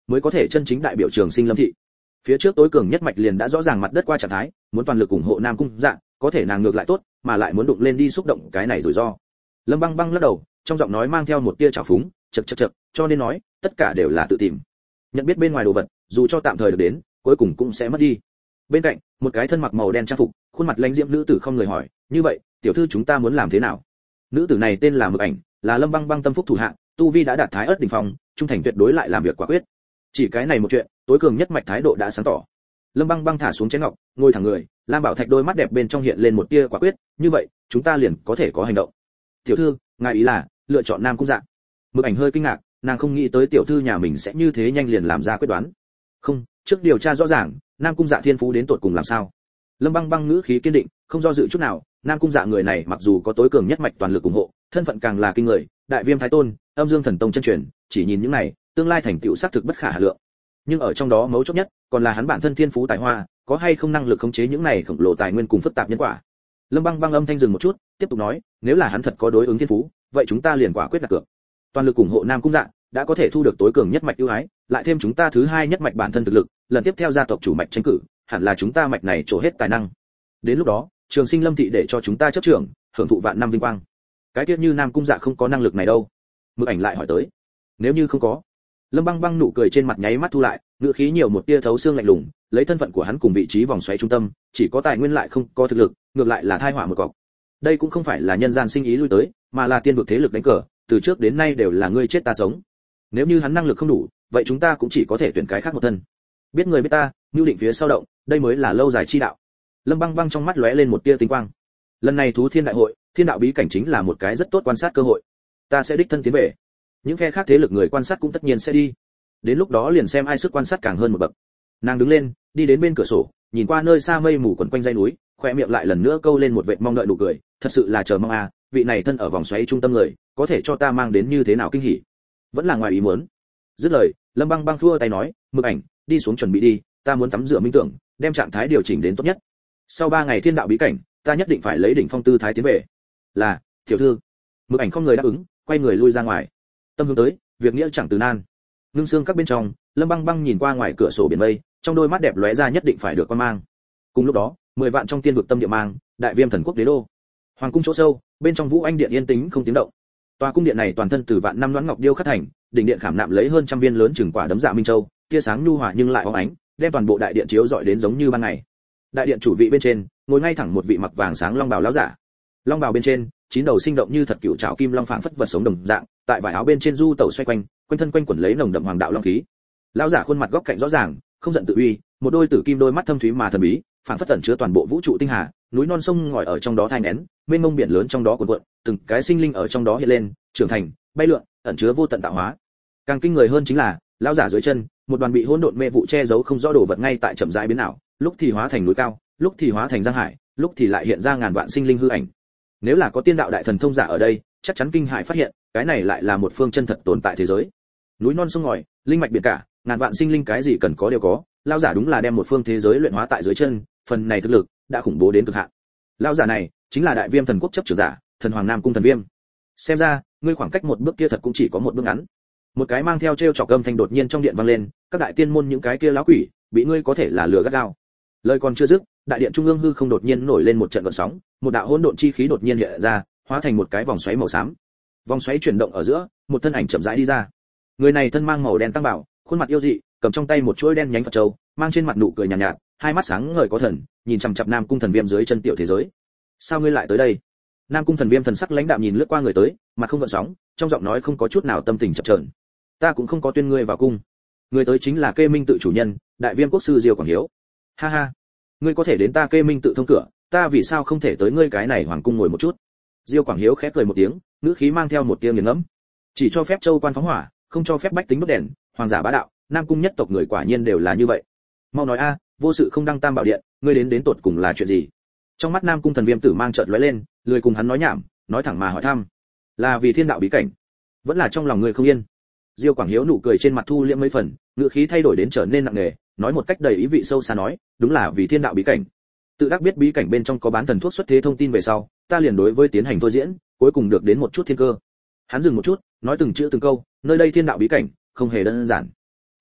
mới có thể chân chính đại biểu Trường Sinh Lâm thị. Phía trước tối cường nhất mạch liền đã rõ ràng mặt đất qua trạng thái, muốn toàn lực ủng hộ Nam Cung Dạ, có thể nàng ngược lại tốt, mà lại muốn đụng lên đi xúc động cái này rủi ro. Lâm Băng Băng lắc đầu, trong giọng nói mang theo một tia trào phúng, chậc, cho nên nói, tất cả đều là tự tìm. Nhận biết bên ngoài đồ vật, dù cho tạm thời được đến, cuối cùng cũng sẽ mất đi. Bên cạnh, một cái thân mặc màu đen trang phục, khuôn mặt lãnh diễm nữ tử không người hỏi, như vậy, tiểu thư chúng ta muốn làm thế nào? Nữ tử này tên là Mực Ảnh, là Lâm Băng Băng tâm phúc thủ hạ, tu vi đã đạt thái ớt đỉnh phong, trung thành tuyệt đối lại làm việc quả quyết. Chỉ cái này một chuyện, tối cường nhất mạch thái độ đã sáng tỏ. Lâm Băng Băng thả xuống chén ngọc, ngồi thẳng người, Lam Bảo Thạch đôi mắt đẹp bên trong hiện lên một tia quả quyết, như vậy, chúng ta liền có thể có hành động. Tiểu thư, ngài ý là lựa chọn Nam Cung Dạ? Mực Ảnh hơi kinh ngạc, nàng không nghĩ tới tiểu thư nhà mình sẽ như thế nhanh liền làm ra quyết đoán. Không, trước điều tra rõ ràng, Nam Cung Dạ thiên phú đến tột cùng làm sao. Lâm Băng Băng ngữ khí kiên định, không do dự chút nào, Nam Cung Dạ người này mặc dù có tối cường nhất mạch toàn lực ủng hộ, thân phận càng là kinh người, đại viêm thái tôn, âm dương thần tông chân truyền, chỉ nhìn những này, tương lai thành tựu xác thực bất khả hà lượng. Nhưng ở trong đó mấu chốt nhất, còn là hắn bản thân thiên phú tài hoa, có hay không năng lực khống chế những này khổng lồ tài nguyên cùng phức tạp nhân quả. Lâm Băng Băng âm thanh dừng một chút, tiếp tục nói, nếu là hắn thật có đối ứng thiên phú, vậy chúng ta liền quả quyết đặt cược. Toàn lực ủng hộ Nam Cung Dạ, đã có thể thu được tối cường nhất mạch ưu ái, lại thêm chúng ta thứ hai nhất mạch bản thân thực lực, lần tiếp theo gia tộc chủ mạch tranh cử, hẳn là chúng ta mạch này trổ hết tài năng. Đến lúc đó, Trường Sinh Lâm thị để cho chúng ta chấp trưởng, hưởng thụ vạn năm vinh quang. Cái tiết như Nam Cung Dạ không có năng lực này đâu? Mực Ảnh lại hỏi tới. Nếu như không có? Lâm Băng Băng nụ cười trên mặt nháy mắt thu lại, ngữ khí nhiều một tia thấu xương lạnh lùng, lấy thân phận của hắn cùng vị trí vòng xoáy trung tâm, chỉ có tài nguyên lại không có thực lực, ngược lại là tai họa một cọc. Đây cũng không phải là nhân gian sinh ý lui tới, mà là tiên vực thế lực đánh cờ, từ trước đến nay đều là ngươi chết ta sống. Nếu như hắn năng lực không đủ, vậy chúng ta cũng chỉ có thể tuyển cái khác một thân. Biết người biết ta, nhu định phía sau động, đây mới là lâu dài chi đạo. Lâm Băng Băng trong mắt lóe lên một tia tinh quang. Lần này thú thiên đại hội, thiên đạo bí cảnh chính là một cái rất tốt quan sát cơ hội. Ta sẽ đích thân tiến về. Những phe khác thế lực người quan sát cũng tất nhiên sẽ đi. Đến lúc đó liền xem ai sức quan sát càng hơn một bậc. Nàng đứng lên, đi đến bên cửa sổ, nhìn qua nơi xa mây mù quần quanh dãy núi, khoe miệng lại lần nữa câu lên một vệt mong đợi nụ cười, thật sự là chờ mong à, vị này thân ở vòng xoáy trung tâm người, có thể cho ta mang đến như thế nào kinh hỉ. Vẫn là ngoài ý muốn. Dứt lời, Lâm Băng Băng thua tay nói, Mực Ảnh, đi xuống chuẩn bị đi, ta muốn tắm rửa minh tưởng, đem trạng thái điều chỉnh đến tốt nhất. Sau 3 ngày thiên đạo bí cảnh, ta nhất định phải lấy đỉnh phong tư thái tiến về. Là, tiểu thư. Mực Ảnh không người đáp ứng, quay người lui ra ngoài. Tâm hướng tới, việc nghĩa chẳng từ nan. Ngưng xương các bên trong, Lâm Băng Băng nhìn qua ngoài cửa sổ biển mây, trong đôi mắt đẹp lóe ra nhất định phải được quan mang. Cùng lúc đó, 10 vạn trong tiên vực tâm địa mang, đại viêm thần quốc đế đô. Hoàng cung chỗ sâu, bên trong Vũ Anh điện yên tĩnh không tiếng động. Tòa cung điện này toàn thân từ vạn năm loãng ngọc điêu khắc thành, đỉnh điện khảm nạm lấy hơn trăm viên lớn chừng quả đấm dạ minh châu, tia sáng nhu hòa nhưng lại óng ánh, đem toàn bộ đại điện chiếu rọi đến giống như ban ngày. Đại điện chủ vị bên trên, ngồi ngay thẳng một vị mặc vàng sáng long bào lão giả. Long bào bên trên, 9 đầu sinh động như thật cựu trảo kim long phảng phất vật sống đồng dạng, tại vải áo bên trên du tẩu xoay quanh, quanh thân quanh quẩn lấy nồng đậm hoàng đạo long khí. Lão giả khuôn mặt góc cạnh rõ ràng, không giận tự uy, một đôi tử kim đôi mắt thâm thúy mà thần bí, phảng phất ẩn chứa toàn bộ vũ trụ tinh hà, núi non sông ngòi ở trong đó thai nén, mênh mông biển lớn trong đó cuộn cuộn, từng cái sinh linh ở trong đó hiện lên, trưởng thành, bay lượn, ẩn chứa vô tận tạo hóa. Càng kinh người hơn chính là, lão giả dưới chân, một đoàn bị hỗn độn mê vụ che giấu không rõ đồ vật ngay tại chậm rãi biến ảo, lúc thì hóa thành núi cao, lúc thì hóa thành giang hải, lúc thì lại hiện ra ngàn vạn sinh linh hư ảnh. Nếu là có tiên đạo đại thần thông giả ở đây, chắc chắn kinh hãi phát hiện, cái này lại là một phương chân thật tồn tại thế giới. Núi non sông ngòi, linh mạch biển cả, ngàn vạn sinh linh cái gì cần có đều có, lão giả đúng là đem một phương thế giới luyện hóa tại dưới chân, phần này thực lực đã khủng bố đến cực hạn. Lão giả này chính là đại viêm thần quốc chấp trưởng giả, thần hoàng Nam Cung Thần Viêm. Xem ra, ngươi khoảng cách một bước kia thật cũng chỉ có một bước ngắn. Một cái mang theo treo chọc âm thanh đột nhiên trong điện vang lên, các đại tiên môn những cái kia lão quỷ, bị ngươi có thể là lừa gắt gao. Lời còn chưa dứt, đại điện trung ương hư không đột nhiên nổi lên một trận gợn sóng, một đạo hỗn độn chi khí đột nhiên hiện ra, hóa thành một cái vòng xoáy màu xám. Vòng xoáy chuyển động ở giữa, một thân ảnh chậm rãi đi ra. Người này thân mang màu đen tăng bảo, khuôn mặt yêu dị, cầm trong tay một chuỗi đen nhánh Phật châu, mang trên mặt nụ cười nhàn nhạt, hai mắt sáng ngời có thần, nhìn chằm chằm Nam Cung Thần Viêm dưới chân tiểu thế giới. Sao ngươi lại tới đây? Nam Cung Thần Viêm thần sắc lãnh đạm nhìn lướt qua người tới, mặt không gợn sóng, trong giọng nói không có chút nào tâm tình chập chờn. Ta cũng không có tuyên ngươi vào cung. Người tới chính là Kê Minh tự chủ nhân, đại viêm quốc sư Diêu Quảng Hiếu. Ha ha, ngươi có thể đến ta Kê Minh tự thông cửa, ta vì sao không thể tới ngươi cái này hoàng cung ngồi một chút? Diêu Quảng Hiếu khẽ cười một tiếng, ngữ khí mang theo một tia nghiền ngẫm. Chỉ cho phép châu quan phóng hỏa, không cho phép bách tính đốt đèn, hoàng giả bá đạo, Nam cung nhất tộc người quả nhiên đều là như vậy. Mau nói a, vô sự không đăng tam bảo điện, ngươi đến tột cùng là chuyện gì? Trong mắt Nam Cung Thần Viêm tử mang trợn lóe lên, lười cùng hắn nói nhảm, nói thẳng mà hỏi thăm. Là vì thiên đạo bí cảnh, vẫn là trong lòng ngươi không yên? Diêu Quảng Hiếu nụ cười trên mặt thu liễm mấy phần, ngữ khí thay đổi đến trở nên nặng nề, nói một cách đầy ý vị sâu xa nói, đúng là vì thiên đạo bí cảnh. Tự đắc biết bí cảnh bên trong có bán thần thuốc xuất thế thông tin về sau, ta liền đối với tiến hành thôi diễn, cuối cùng được đến một chút thiên cơ. Hắn dừng một chút, nói từng chữ từng câu, nơi đây thiên đạo bí cảnh, không hề đơn giản.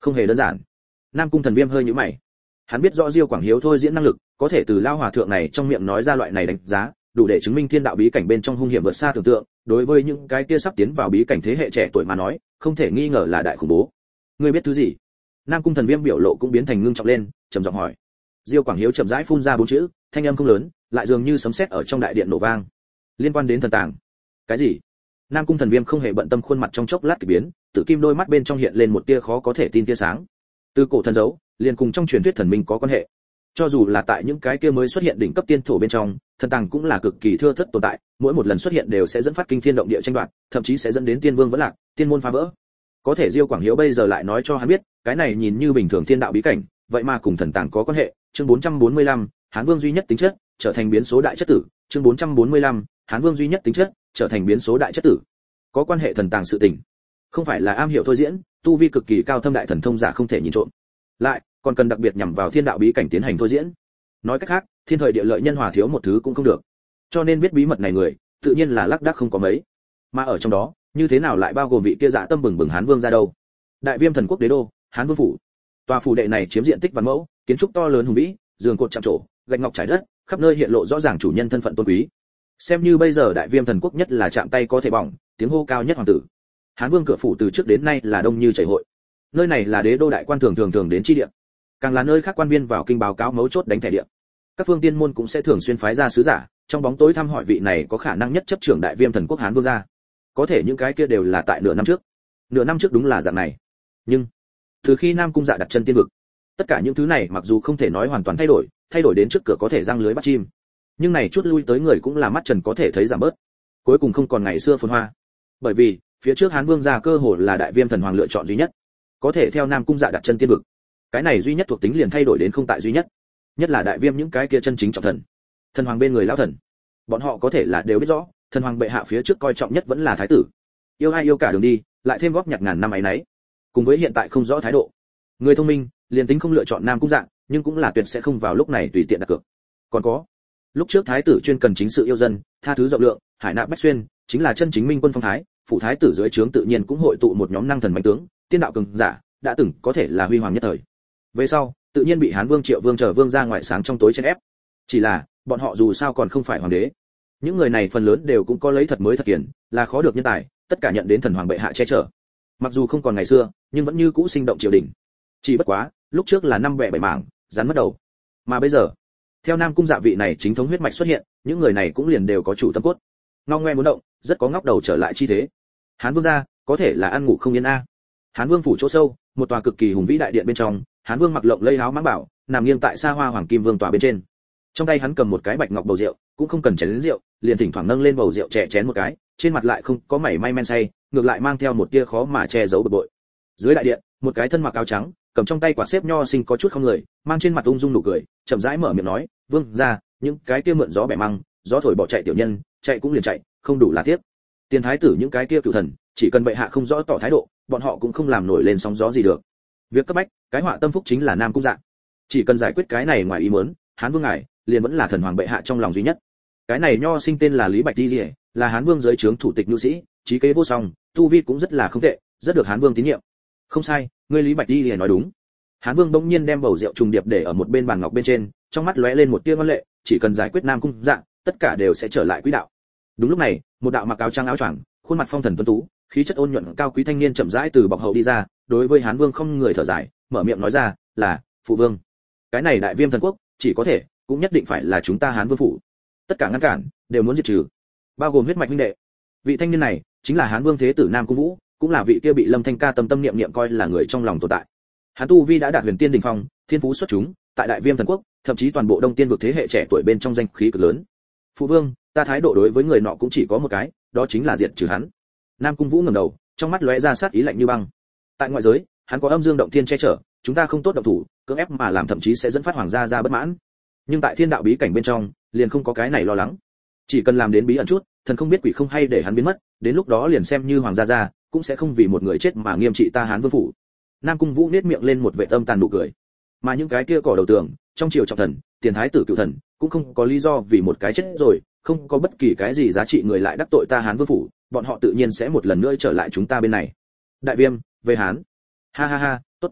Không hề đơn giản. Nam Cung Thần Viêm hơi nhíu mày. Hắn biết rõ Diêu Quảng Hiếu thôi diễn năng lực, có thể từ lao hòa thượng này trong miệng nói ra loại này đánh giá, đủ để chứng minh thiên đạo bí cảnh bên trong hung hiểm vượt xa tưởng tượng, đối với những cái kia sắp tiến vào bí cảnh thế hệ trẻ tuổi mà nói, không thể nghi ngờ là đại khủng bố. Ngươi biết thứ gì? Nam Cung Thần Viêm biểu lộ cũng biến thành ngưng trọng lên, trầm giọng hỏi. Diêu Quảng Hiếu chậm rãi phun ra bốn chữ, thanh âm không lớn, lại dường như sấm sét ở trong đại điện nổ vang. Liên quan đến thần tàng. Cái gì? Nam Cung Thần Viêm không hề bận tâm, khuôn mặt trong chốc lát kỳ biến, tự kim đôi mắt bên trong hiện lên một tia khó có thể tin tia sáng. Từ cổ thần dấu, liền cùng trong truyền thuyết thần minh có quan hệ. Cho dù là tại những cái kia mới xuất hiện đỉnh cấp tiên thổ bên trong, thần tàng cũng là cực kỳ thưa thớt tồn tại, mỗi một lần xuất hiện đều sẽ dẫn phát kinh thiên động địa tranh đoạt, thậm chí sẽ dẫn đến tiên vương vỡ lạc, tiên môn phá vỡ. Có thể Diêu Quảng Hiếu bây giờ lại nói cho hắn biết, cái này nhìn như bình thường thiên đạo bí cảnh, vậy mà cùng thần tàng có quan hệ. Chương 445, Hán Vương duy nhất tính chất, trở thành biến số đại chất tử. Chương 445, Hán Vương duy nhất tính chất, trở thành biến số đại chất tử. Có quan hệ thần tàng sự tình, không phải là am hiểu thôi diễn, tu vi cực kỳ cao thâm đại thần thông giả không thể nhìn trộm. Lại, còn cần đặc biệt nhằm vào thiên đạo bí cảnh tiến hành thôi diễn. Nói cách khác, thiên thời địa lợi nhân hòa thiếu một thứ cũng không được. Cho nên biết bí mật này người, tự nhiên là lác đác không có mấy. Mà ở trong đó, như thế nào lại bao gồm vị kia dạ tâm bừng bừng Hán Vương ra đâu? Đại Viêm thần quốc đế đô, Hán Vương phủ. Tòa phủ đệ này chiếm diện tích vạn mẫu, kiến trúc to lớn hùng vĩ, giường cột chạm trổ, gạch ngọc trải đất, khắp nơi hiện lộ rõ ràng chủ nhân thân phận tôn quý. Xem như bây giờ Đại Viêm thần quốc nhất là chạm tay có thể bỏng, tiếng hô cao nhất hoàng tử. Hán Vương cửa phủ từ trước đến nay là đông như chảy hội. Nơi này là đế đô đại quan thường đến chi địa, càng là nơi khác quan viên vào kinh báo cáo mấu chốt đánh thẻ địa. Các phương tiên môn cũng sẽ thường xuyên phái ra sứ giả, trong bóng tối thăm hỏi vị này có khả năng nhất chấp trưởng Đại Viêm thần quốc Hán Vương gia. Có thể những cái kia đều là tại nửa năm trước. Nửa năm trước đúng là dạng này. Nhưng từ khi Nam Cung Dạ đặt chân tiên vực, tất cả những thứ này mặc dù không thể nói hoàn toàn thay đổi đến trước cửa có thể răng lưới bắt chim, nhưng này chút lui tới người cũng là mắt trần có thể thấy giảm bớt, cuối cùng không còn ngày xưa phồn hoa. Bởi vì phía trước Hán Vương gia cơ hồ là Đại Viêm thần hoàng lựa chọn duy nhất, có thể theo Nam Cung Dạ đặt chân tiên vực, cái này duy nhất thuộc tính liền thay đổi đến không tại duy nhất. Nhất là Đại Viêm những cái kia chân chính trọng thần hoàng bên người lão thần, bọn họ có thể là đều biết rõ, thần hoàng bệ hạ phía trước coi trọng nhất vẫn là thái tử, yêu ai yêu cả đường đi, lại thêm góp nhặt ngàn năm ấy nấy, cùng với hiện tại không rõ thái độ. Người thông minh liền tính không lựa chọn Nam Cung Dạ, nhưng cũng là tuyệt sẽ không vào lúc này tùy tiện đặt cược. Còn có, lúc trước thái tử chuyên cần chính sự yêu dân, tha thứ rộng lượng, hải nạp bách xuyên, chính là chân chính minh quân phong thái, phụ thái tử dưới trướng tự nhiên cũng hội tụ một nhóm năng thần mạnh tướng, tiên đạo cường giả, đã từng có thể là huy hoàng nhất thời. Về sau, tự nhiên bị Hán Vương Triệu Vương trở vương ra ngoại sáng trong tối chen ép. Chỉ là, bọn họ dù sao còn không phải hoàng đế. Những người này phần lớn đều cũng có lấy thật mới thật kiển, là khó được nhân tài, tất cả nhận đến thần hoàng bệ hạ che chở. Mặc dù không còn ngày xưa, nhưng vẫn như cũ sinh động triều đình. Chỉ bất quá, lúc trước là năm bẻ bảy mảng, rắn mất đầu. Mà bây giờ, theo Nam Cung Dạ vị này chính thống huyết mạch xuất hiện, những người này cũng liền đều có chủ tâm cốt. Ngao ngoe muốn động, rất có ngóc đầu trở lại chi thế. Hán Vương gia, có thể là ăn ngủ không yên a. Hán Vương phủ chỗ sâu, một tòa cực kỳ hùng vĩ đại điện bên trong, Hán Vương mặc lộng lây áo mãng bảo, nằm nghiêng tại xa hoa hoàng kim vương tòa bên trên. Trong tay hắn cầm một cái bạch ngọc bầu rượu, cũng không cần chén đến rượu, liền thỉnh thoảng nâng lên bầu rượu chè chén một cái, trên mặt lại không có mảy may men say, ngược lại mang theo một tia khó mà che giấu bực bội. Dưới đại điện, một cái thân mặc áo trắng, cầm trong tay quả xếp nho sinh có chút không người, mang trên mặt ung dung nụ cười, chậm rãi mở miệng nói, "Vương gia, những cái kia mượn gió bẻ măng, gió thổi bỏ chạy tiểu nhân, chạy cũng liền chạy, không đủ là tiếc. Tiền thái tử những cái kia cửu thần, chỉ cần bệ hạ không rõ tỏ thái độ, bọn họ cũng không làm nổi lên sóng gió gì được. Việc cấp bách, cái họa tâm phúc chính là Nam Cung Dạ. Chỉ cần giải quyết cái này ngoài ý muốn, Hán Vương ngài liền vẫn là thần hoàng bệ hạ trong lòng duy nhất." Cái này nho sinh tên là Lý Bạch Di, là Hán Vương dưới trướng thủ tịch nhu sĩ, trí kế vô song, tu vi cũng rất là không tệ, rất được Hán Vương tín nhiệm. "Không sai, ngươi Lý Bạch Di nói đúng." Hán Vương bỗng nhiên đem bầu rượu trùng điệp để ở một bên bàn ngọc bên trên, trong mắt lóe lên một tia ngoan lệ, chỉ cần giải quyết Nam Cung Dạ, tất cả đều sẽ trở lại quỹ đạo. Đúng lúc này, một đạo mặc áo trắng áo choàng, khuôn mặt phong thần tuấn tú, khí chất ôn nhuận cao quý thanh niên chậm rãi từ bọc hậu đi ra, đối với Hán Vương không người thở dài, mở miệng nói ra, "Là phụ vương. Cái này Đại Viêm thần quốc, chỉ có thể, cũng nhất định phải là chúng ta Hán Vương phủ. Tất cả ngăn cản đều muốn diệt trừ, bao gồm huyết mạch huynh đệ." Vị thanh niên này chính là Hán Vương thế tử Nam Cung Vũ, cũng là vị kia bị Lâm Thanh Ca tâm tâm niệm niệm coi là người trong lòng tồn tại. Hắn tu vi đã đạt huyền tiên đỉnh phong, thiên phú xuất chúng, tại Đại Viêm thần quốc, thậm chí toàn bộ Đông Tiên vực thế hệ trẻ tuổi bên trong danh khí cực lớn. "Phụ vương, ta thái độ đối với người nọ cũng chỉ có một cái, đó chính là diệt trừ hắn." Nam Cung Vũ ngẩng đầu, trong mắt lóe ra sát ý lạnh như băng. Tại ngoại giới, hắn có âm dương động thiên che chở, chúng ta không tốt động thủ, cưỡng ép mà làm thậm chí sẽ dẫn phát hoàng gia ra bất mãn. Nhưng tại thiên đạo bí cảnh bên trong, liền không có cái này lo lắng. Chỉ cần làm đến bí ẩn chút, thần không biết quỷ không hay để hắn biến mất, đến lúc đó liền xem như hoàng gia ra, cũng sẽ không vì một người chết mà nghiêm trị ta Hán Vương phủ. Nam Cung Vũ nét miệng lên một vẻ âm tàn nụ cười. Mà những cái kia cỏ đầu tường, trong triều trọng thần, tiền thái tử cựu thần, cũng không có lý do vì một cái chết rồi, không có bất kỳ cái gì giá trị người lại đắc tội ta Hán Vương phủ, bọn họ tự nhiên sẽ một lần nữa trở lại chúng ta bên này. Đại Viêm, về Hán. Ha ha ha, tốt.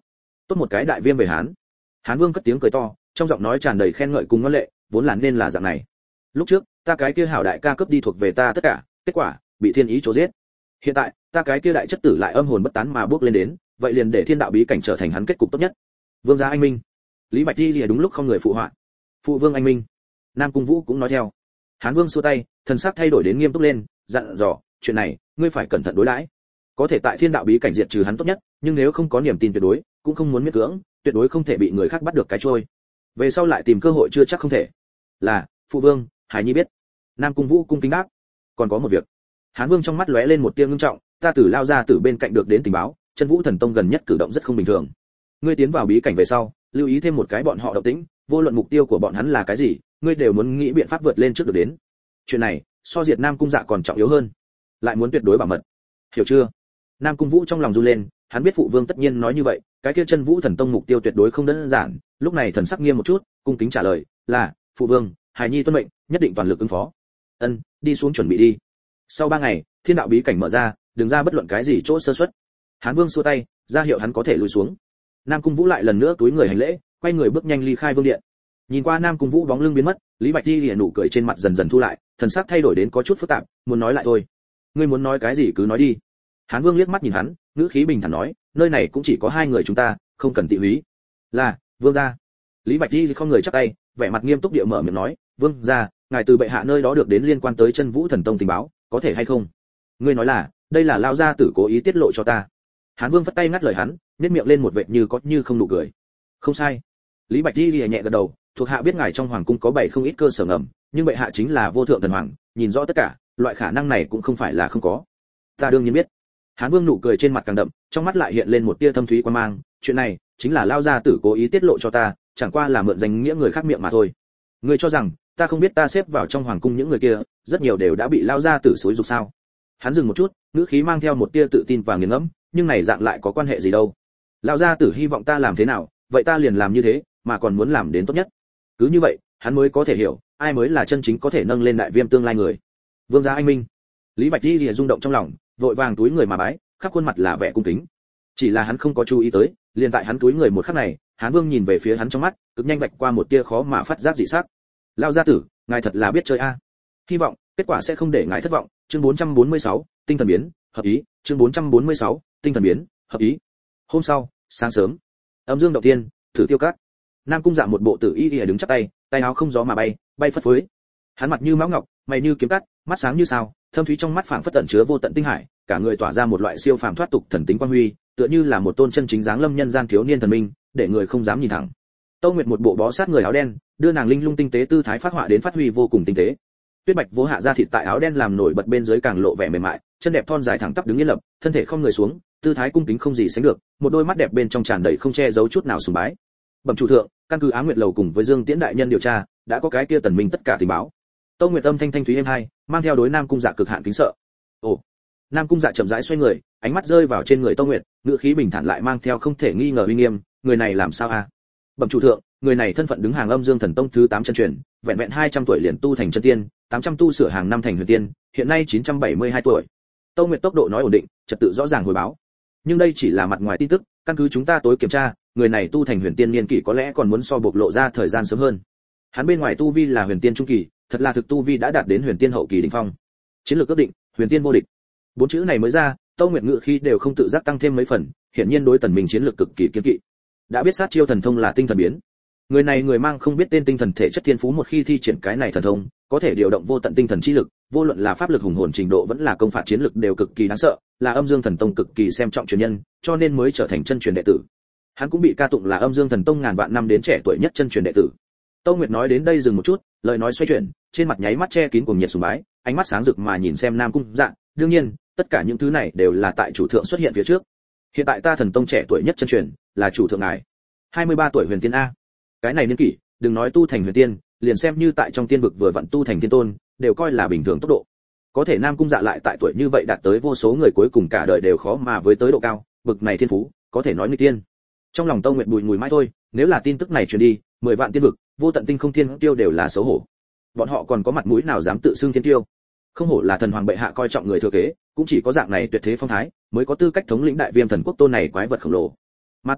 tốt một cái đại viêm về Hán. Hán Vương cất tiếng cười to, trong giọng nói tràn đầy khen ngợi cùng ngân lệ, vốn là nên là dạng này. Lúc trước, ta cái kia hảo đại ca cướp đi thuộc về ta tất cả, kết quả bị thiên ý chỗ giết. Hiện tại, ta cái kia đại chất tử lại âm hồn bất tán mà bước lên đến, vậy liền để thiên đạo bí cảnh trở thành hắn kết cục tốt nhất. Vương gia anh minh. Lý Bạch Di lìa đúng lúc không người phụ họa. Phụ vương anh minh. Nam Cung Vũ cũng nói theo. Hán Vương xua tay, thần sắc thay đổi đến nghiêm túc lên, dặn dò, chuyện này, ngươi phải cẩn thận đối đãi. Có thể tại thiên đạo bí cảnh diệt trừ hắn tốt nhất, nhưng nếu không có niềm tin tuyệt đối, cũng không muốn miễn cưỡng, tuyệt đối không thể bị người khác bắt được cái trôi. Về sau lại tìm cơ hội chưa chắc không thể. Là, phụ vương, Hải Nhi biết. Nam Cung Vũ cung kính đáp. Còn có một việc. Hán Vương trong mắt lóe lên một tia ngưng trọng, ta tử lao ra từ bên cạnh được đến tình báo, Chân Vũ Thần Tông gần nhất cử động rất không bình thường. Ngươi tiến vào bí cảnh về sau, lưu ý thêm một cái bọn họ động tĩnh, vô luận mục tiêu của bọn hắn là cái gì, ngươi đều muốn nghĩ biện pháp vượt lên trước được đến. Chuyện này, so diệt Nam Cung Dạ còn trọng yếu hơn, lại muốn tuyệt đối bảo mật. Hiểu chưa? Nam Cung Vũ trong lòng run lên, hắn biết phụ vương tất nhiên nói như vậy, cái kia Chân Vũ Thần Tông mục tiêu tuyệt đối không đơn giản, lúc này thần sắc nghiêm một chút, cung kính trả lời, là, phụ vương, Hải Nhi tuân mệnh, nhất định toàn lực ứng phó. Ân, đi xuống chuẩn bị đi. Sau 3 ngày, thiên đạo bí cảnh mở ra, đừng ra bất luận cái gì chỗ sơ suất. Hán Vương xua tay, ra hiệu hắn có thể lùi xuống. Nam Cung Vũ lại lần nữa túi người hành lễ, quay người bước nhanh ly khai vương điện. Nhìn qua Nam Cung Vũ bóng lưng biến mất, Lý Bạch Di liền nụ cười trên mặt dần dần thu lại, thần sắc thay đổi đến có chút phức tạp, muốn nói lại thôi. Ngươi muốn nói cái gì cứ nói đi. Hán Vương liếc mắt nhìn hắn, ngữ khí bình thản nói, nơi này cũng chỉ có 2 người chúng ta, không cần tị húy. Là, vương gia. Lý Bạch Di không người chắp tay, vẻ mặt nghiêm túc địa mở miệng nói, vương gia, ngài từ bệ hạ nơi đó được đến liên quan tới Chân Vũ Thần Tông tình báo, có thể hay không? Ngươi nói là, đây là lao gia tử cố ý tiết lộ cho ta. Hán Vương phất tay ngắt lời hắn, nhếch miệng lên một vệt như có như không nụ cười. Không sai. Lý Bạch Di lìa nhẹ gật đầu, thuộc hạ biết ngài trong hoàng cung có 7 không ít cơ sở ngầm, nhưng bệ hạ chính là vô thượng thần hoàng, nhìn rõ tất cả, loại khả năng này cũng không phải là không có. Ta đương nhiên biết. Hán Vương nụ cười trên mặt càng đậm, trong mắt lại hiện lên một tia thâm thúy quan mang, chuyện này chính là lao gia tử cố ý tiết lộ cho ta, chẳng qua là mượn danh nghĩa người khác miệng mà thôi. Ngươi cho rằng ta không biết ta xếp vào trong hoàng cung những người kia, rất nhiều đều đã bị lao gia tử xúi giục sao? Hắn dừng một chút, ngữ khí mang theo một tia tự tin và nghiền ngẫm, nhưng này dạng lại có quan hệ gì đâu? Lão gia tử hy vọng ta làm thế nào, vậy ta liền làm như thế, mà còn muốn làm đến tốt nhất. Cứ như vậy, hắn mới có thể hiểu, ai mới là chân chính có thể nâng lên đại viêm tương lai người. Vương gia anh minh. Lý Bạch Di lìa rung động trong lòng, vội vàng túi người mà bái, khắp khuôn mặt là vẻ cung kính. Chỉ là hắn không có chú ý tới, liền tại hắn túi người một khắc này, Hán Vương nhìn về phía hắn trong mắt, cực nhanh vạch qua một tia khó mà phát giác dị sắc. Lão gia tử, ngài thật là biết chơi a. Hy vọng kết quả sẽ không để ngài thất vọng. Chương 446, tinh thần biến, hợp ý. Chương 446, tinh thần biến, hợp ý. Hôm sau, sáng sớm, Âm Dương động tiên, Thử Tiêu Các. Nam Cung Dạ một bộ tử y y đứng chắp tay, tay áo không gió mà bay, bay phất phới. Hắn mặt như máu ngọc, mày như kiếm cắt, mắt sáng như sao, thâm thúy trong mắt phảng phất tẩn chứa vô tận tinh hải, cả người tỏa ra một loại siêu phàm thoát tục thần tính quang huy, tựa như là một tôn chân chính dáng lâm nhân gian thiếu niên thần minh, để người không dám nhìn thẳng. Tâu Nguyệt một bộ bó sát người áo đen, đưa nàng linh lung tinh tế tư thái phát họa đến phát huy vô cùng tinh tế. Tuyết Bạch vô hạ ra thịt tại áo đen làm nổi bật bên dưới càng lộ vẻ mềm mại, chân đẹp thon dài thẳng tắp đứng yên lập, thân thể không người xuống, tư thái cung kính không gì sánh được, một đôi mắt đẹp bên trong tràn đầy không che giấu chút nào sùng bái. Bẩm chủ thượng, căn cứ Á Nguyệt lầu cùng với Dương Tiễn đại nhân điều tra, đã có cái kia Tần Minh tất cả tình báo. Tâu Nguyệt âm thanh thanh thúy êm hai, mang theo đối Nam Cung Dạ cực hạn kính sợ. Ồ. Nam Cung Dạ chậm rãi xoay người, ánh mắt rơi vào trên người Tâu Nguyệt, ngữ khí bình thản lại mang theo không thể nghi ngờ uy nghiêm, người này làm sao a? Bẩm chủ thượng, người này thân phận đứng hàng Âm Dương Thần Tông thứ 8 chân truyền, vẹn vẹn 200 tuổi liền tu thành chân tiên, 800 tu sửa hàng năm thành huyền tiên, hiện nay 972 tuổi. Tâu Nguyệt tốc độ nói ổn định, trật tự rõ ràng hồi báo. Nhưng đây chỉ là mặt ngoài tin tức, căn cứ chúng ta tối kiểm tra, người này tu thành huyền tiên niên kỷ có lẽ còn muốn so bộc lộ ra thời gian sớm hơn. Hắn bên ngoài tu vi là huyền tiên trung kỳ, thật là thực tu vi đã đạt đến huyền tiên hậu kỳ đỉnh phong. Chiến lược ước định, huyền tiên vô địch. 4 chữ này mới ra, Tâu Nguyệt ngự khi đều không tự giác tăng thêm mấy phần, hiển nhiên đối Tần Minh chiến lược cực kỳ kiên kỵ. Đã biết sát chiêu thần thông là tinh thần biến. Người này người mang không biết tên tinh thần thể chất thiên phú, một khi thi triển cái này thần thông, có thể điều động vô tận tinh thần chi lực, vô luận là pháp lực hùng hồn trình độ vẫn là công phạt chiến lực đều cực kỳ đáng sợ, là Âm Dương Thần Tông cực kỳ xem trọng truyền nhân, cho nên mới trở thành chân truyền đệ tử. Hắn cũng bị ca tụng là Âm Dương Thần Tông ngàn vạn năm đến trẻ tuổi nhất chân truyền đệ tử. Tâu Nguyệt nói đến đây dừng một chút, lời nói xoay chuyển, trên mặt nháy mắt che kín cuồng nhiệt sùng bái, ánh mắt sáng rực mà nhìn xem Nam Cung Dạ, đương nhiên, tất cả những thứ này đều là tại chủ thượng xuất hiện phía trước. Hiện tại ta Thần Tông trẻ tuổi nhất chân truyền, là chủ thượng ngài. 23 tuổi huyền tiên a. Cái này niên kỷ, đừng nói tu thành huyền tiên, liền xem như tại trong tiên vực vừa vặn tu thành tiên tôn, đều coi là bình thường tốc độ. Có thể Nam Cung Dạ lại tại tuổi như vậy đạt tới vô số người cuối cùng cả đời đều khó mà với tới độ cao, bực này thiên phú, có thể nói nghịch tiên. Trong lòng Tâu Nguyệt bùi ngùi mãi thôi, nếu là tin tức này truyền đi, 10 vạn tiên vực, vô tận tinh không thiên tiêu đều là xấu hổ. Bọn họ còn có mặt mũi nào dám tự xưng thiên tiêu? Không hổ là thần hoàng bệ hạ coi trọng người thừa kế, cũng chỉ có dạng này tuyệt thế phong thái, mới có tư cách thống lĩnh đại viêm thần quốc tôn này quái vật khổng lồ. Mà ta,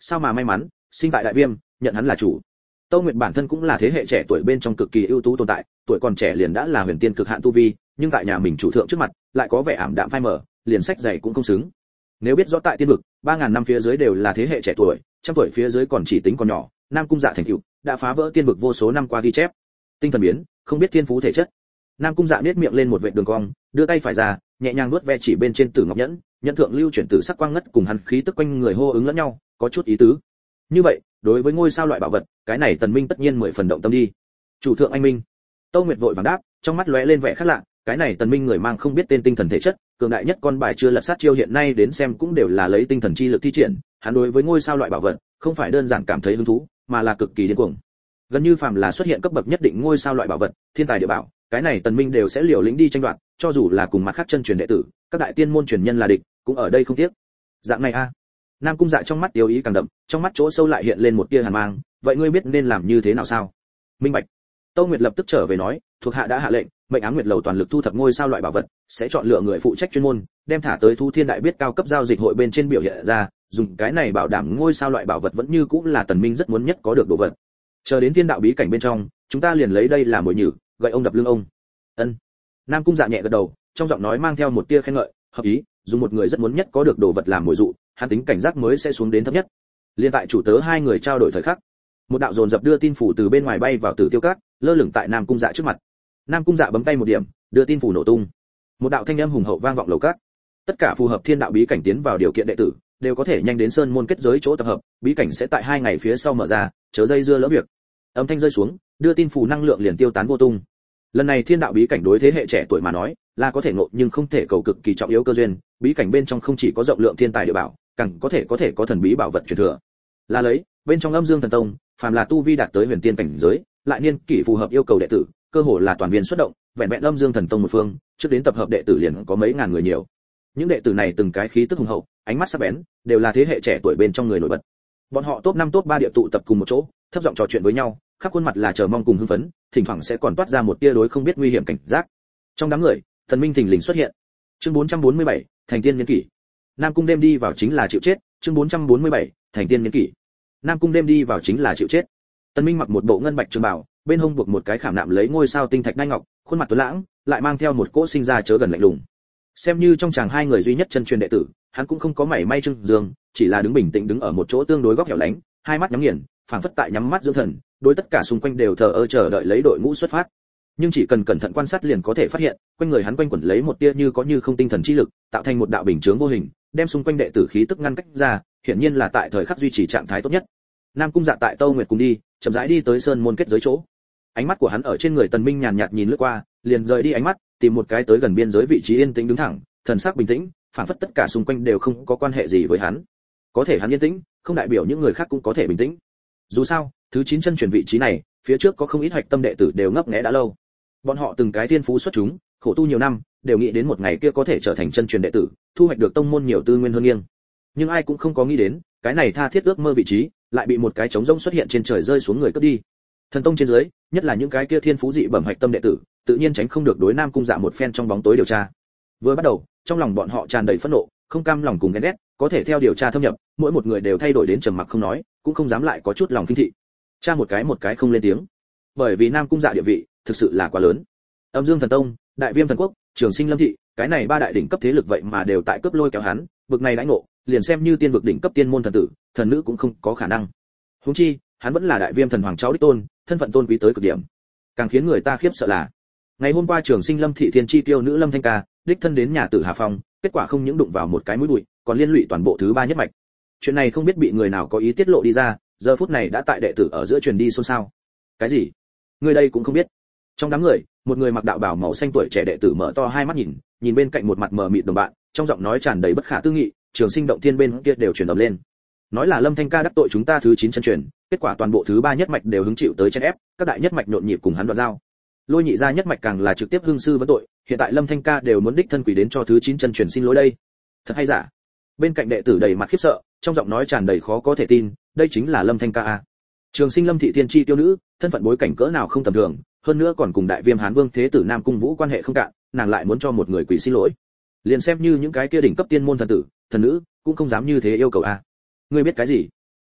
sao mà may mắn, sinh tại đại viêm, nhận hắn là chủ. Tâu Nguyệt bản thân cũng là thế hệ trẻ tuổi bên trong cực kỳ ưu tú tồn tại, tuổi còn trẻ liền đã là huyền tiên cực hạn tu vi, nhưng tại nhà mình chủ thượng trước mặt, lại có vẻ ảm đạm phai mờ, liền sách dày cũng không xứng. Nếu biết rõ tại tiên vực, 3000 năm phía dưới đều là thế hệ trẻ tuổi, trăm tuổi phía dưới còn chỉ tính còn nhỏ, Nam Cung Dạ thành tựu đã phá vỡ tiên vực vô số năm qua ghi chép. Tinh thần biến, không biết thiên phú thể chất. Nam Cung Dạ nhếch miệng lên một vệt đường cong, đưa tay phải ra, nhẹ nhàng nuốt ve chỉ bên trên tử ngọc nhẫn, nhẫn thượng lưu chuyển tử sắc quang ngất cùng hắn khí tức quanh người hô ứng lẫn nhau, có chút ý tứ. Như vậy, đối với ngôi sao loại bảo vật, cái này Tần Minh tất nhiên 10 phần động tâm đi. Chủ thượng anh minh. Tâu Nguyệt vội vàng đáp, trong mắt lóe lên vẻ khác lạ, cái này Tần Minh người mang không biết tên tinh thần thể chất, cường đại nhất con bài chưa lật sát chiêu hiện nay đến xem cũng đều là lấy tinh thần chi lực thi triển, hắn đối với ngôi sao loại bảo vật, không phải đơn giản cảm thấy hứng thú, mà là cực kỳ điên cuồng. Gần như phàm là xuất hiện cấp bậc nhất định ngôi sao loại bảo vật, thiên tài địa bảo, cái này Tần Minh đều sẽ liều lĩnh đi tranh đoạt, cho dù là cùng mặt khác chân truyền đệ tử, các đại tiên môn truyền nhân là địch, cũng ở đây không tiếc. Dạng này a. Nam Cung Dạ trong mắt tiêu ý càng đậm, trong mắt chỗ sâu lại hiện lên một tia hàn mang, vậy ngươi biết nên làm như thế nào sao? Minh bạch. Tâu Nguyệt lập tức trở về nói, thuộc hạ đã hạ lệnh, mệnh Ám Nguyệt lầu toàn lực thu thập ngôi sao loại bảo vật, sẽ chọn lựa người phụ trách chuyên môn, đem thả tới Thu Thiên Đại biết cao cấp giao dịch hội bên trên biểu hiện ra, dùng cái này bảo đảm ngôi sao loại bảo vật vẫn như cũng là Tần Minh rất muốn nhất có được đồ vật. Chờ đến thiên đạo bí cảnh bên trong, chúng ta liền lấy đây là mồi nhử, gậy ông đập lưng ông. Ân. Nam Cung Dạ nhẹ gật đầu, trong giọng nói mang theo một tia khen ngợi, hợp ý, dùng một người rất muốn nhất có được đồ vật làm mồi dụ, hắn tính cảnh giác mới sẽ xuống đến thấp nhất. Liên tại chủ tớ hai người trao đổi thời khắc, một đạo dồn dập đưa tin phủ từ bên ngoài bay vào Tử Tiêu Các, lơ lửng tại Nam Cung Dạ trước mặt. Nam Cung Dạ bấm tay một điểm, đưa tin phủ nổ tung. Một đạo thanh âm hùng hậu vang vọng lầu các. Tất cả phù hợp thiên đạo bí cảnh tiến vào điều kiện đệ tử, đều có thể nhanh đến sơn môn kết giới chỗ tập hợp, bí cảnh sẽ tại 2 ngày phía sau mở ra, chớ dây dưa lỡ việc. Âm thanh rơi xuống, đưa tin phủ năng lượng liền tiêu tán vô tung. Lần này thiên đạo bí cảnh đối thế hệ trẻ tuổi mà nói, là có thể ngộ nhưng không thể cầu cực kỳ trọng yếu cơ duyên, bí cảnh bên trong không chỉ có rộng lượng thiên tài địa bảo, càng có thể có thần bí bảo vật truyền thừa. Là lấy, bên trong Âm Dương Thần Tông, phàm là tu vi đạt tới huyền tiên cảnh giới, lại niên kỷ phù hợp yêu cầu đệ tử, cơ hồ là toàn viên xuất động, vẹn vẹn Âm Dương Thần Tông một phương, trước đến tập hợp đệ tử liền có mấy ngàn người nhiều. Những đệ tử này từng cái khí tức hùng hậu, ánh mắt sắc bén, đều là thế hệ trẻ tuổi bên trong người nổi bật. Bọn họ top 5 top 3 địa tụ tập cùng một chỗ, thấp giọng trò chuyện với nhau, khắp khuôn mặt là chờ mong cùng hưng phấn, thỉnh thoảng sẽ còn toát ra một tia đối không biết nguy hiểm cảnh giác. Trong đám người, Thần Minh thình lình xuất hiện. Chương 447, thành tiên nhân kỷ. Nam Cung đêm đi vào chính là chịu chết, chương 447, thành tiên nhân kỷ. Nam Cung đêm đi vào chính là chịu chết. Tần Minh mặc một bộ ngân bạch trường bào, bên hông buộc một cái khảm nạm lấy ngôi sao tinh thạch đai ngọc, khuôn mặt tuấn lãng, lại mang theo một cỗ sinh ra chớ gần lạnh lùng. Xem như trong chàng hai người duy nhất chân truyền đệ tử, hắn cũng không có mảy may trưng dương, chỉ là đứng bình tĩnh đứng ở một chỗ tương đối góc hẻo lánh, hai mắt nhắm nghiền, phảng phất tại nhắm mắt dưỡng thần, đối tất cả xung quanh đều thờ ơ chờ đợi lấy đội ngũ xuất phát. Nhưng chỉ cần cẩn thận quan sát liền có thể phát hiện, quanh người hắn quanh quẩn lấy một tia như có như không tinh thần chi lực, tạo thành một đạo bình chướng vô hình, đem xung quanh đệ tử khí tức ngăn cách ra, hiển nhiên là tại thời khắc duy trì trạng thái tốt nhất. Nam Cung Dạ tại Tâu Nguyệt cùng đi, chậm rãi đi tới sơn môn kết giới chỗ. Ánh mắt của hắn ở trên người Tần Minh nhàn nhạt nhìn lướt qua, liền rời đi ánh mắt, tìm một cái tới gần biên giới vị trí yên tĩnh đứng thẳng, thần sắc bình tĩnh, phảng phất tất cả xung quanh đều không có quan hệ gì với hắn. Có thể hắn yên tĩnh, không đại biểu những người khác cũng có thể bình tĩnh. Dù sao, thứ 9 chân truyền vị trí này, phía trước có không ít hạch tâm đệ tử đều ngấp nghé đã lâu. Bọn họ từng cái thiên phú xuất chúng, khổ tu nhiều năm, đều nghĩ đến một ngày kia có thể trở thành chân truyền đệ tử, thu hoạch được tông môn nhiều tư nguyên hơn nghiêng. Nhưng ai cũng không có nghĩ đến, cái này tha thiết ước mơ vị trí, lại bị một cái trống rỗng xuất hiện trên trời rơi xuống người cướp đi. Thần tông trên dưới, nhất là những cái kia thiên phú dị bẩm hạch tâm đệ tử, tự nhiên tránh không được đối Nam Cung Dạ một phen trong bóng tối điều tra. Vừa bắt đầu, trong lòng bọn họ tràn đầy phẫn nộ, không cam lòng cùng ghen ghét, có thể theo điều tra thâm nhập, mỗi một người đều thay đổi đến trầm mặc không nói, cũng không dám lại có chút lòng khinh thị. Tra một cái không lên tiếng. Bởi vì Nam Cung Dạ địa vị thực sự là quá lớn. Âm Dương Thần Tông, Đại Viêm Thần Quốc, Trường Sinh Lâm thị, cái này ba đại đỉnh cấp thế lực vậy mà đều tại cướp lôi kéo hắn, vực này đãi ngộ, liền xem như tiên vực đỉnh cấp tiên môn thần tử, thần nữ cũng không có khả năng. Huống chi, hắn vẫn là Đại Viêm Thần Hoàng cháu đích tôn, thân phận tôn quý tới cực điểm. Càng khiến người ta khiếp sợ là, ngày hôm qua Trường Sinh Lâm thị thiên chi tiêu nữ Lâm Thanh Ca, đích thân đến nhà Tử Hà Phong, kết quả không những đụng vào một cái mũi bụi, còn liên lụy toàn bộ thứ ba nhất mạch. Chuyện này không biết bị người nào có ý tiết lộ đi ra, giờ phút này đã tại đệ tử ở giữa truyền đi xôn xao. Cái gì? Người đây cũng không biết? Trong đám người, một người mặc đạo bào màu xanh tuổi trẻ đệ tử mở to hai mắt nhìn bên cạnh một mặt mờ mịt đồng bạn, trong giọng nói tràn đầy bất khả tư nghị, Trường Sinh động thiên bên kia đều truyền ầm lên. Nói là Lâm Thanh Ca đắc tội chúng ta thứ 9 chân truyền, kết quả toàn bộ thứ ba nhất mạch đều hứng chịu tới chen ép, các đại nhất mạch nhộn nhịp cùng hắn đoạt giao. Lôi nhị gia nhất mạch càng là trực tiếp hưng sư vấn tội, hiện tại Lâm Thanh Ca đều muốn đích thân quỷ đến cho thứ 9 chân truyền xin lỗi đây. Thật hay giả? Bên cạnh đệ tử đầy mặt khiếp sợ, trong giọng nói tràn đầy khó có thể tin, đây chính là Lâm Thanh Ca à? Trường Sinh Lâm thị thiên chi tiêu nữ, thân phận bối cảnh cỡ nào không tầm thường, hơn nữa còn cùng Đại Viêm Hán Vương thế tử Nam Cung Vũ quan hệ không cạn, nàng lại muốn cho một người quỷ xin lỗi. Liền xem như những cái kia đỉnh cấp tiên môn thần tử, thần nữ, cũng không dám như thế yêu cầu a. Ngươi biết cái gì?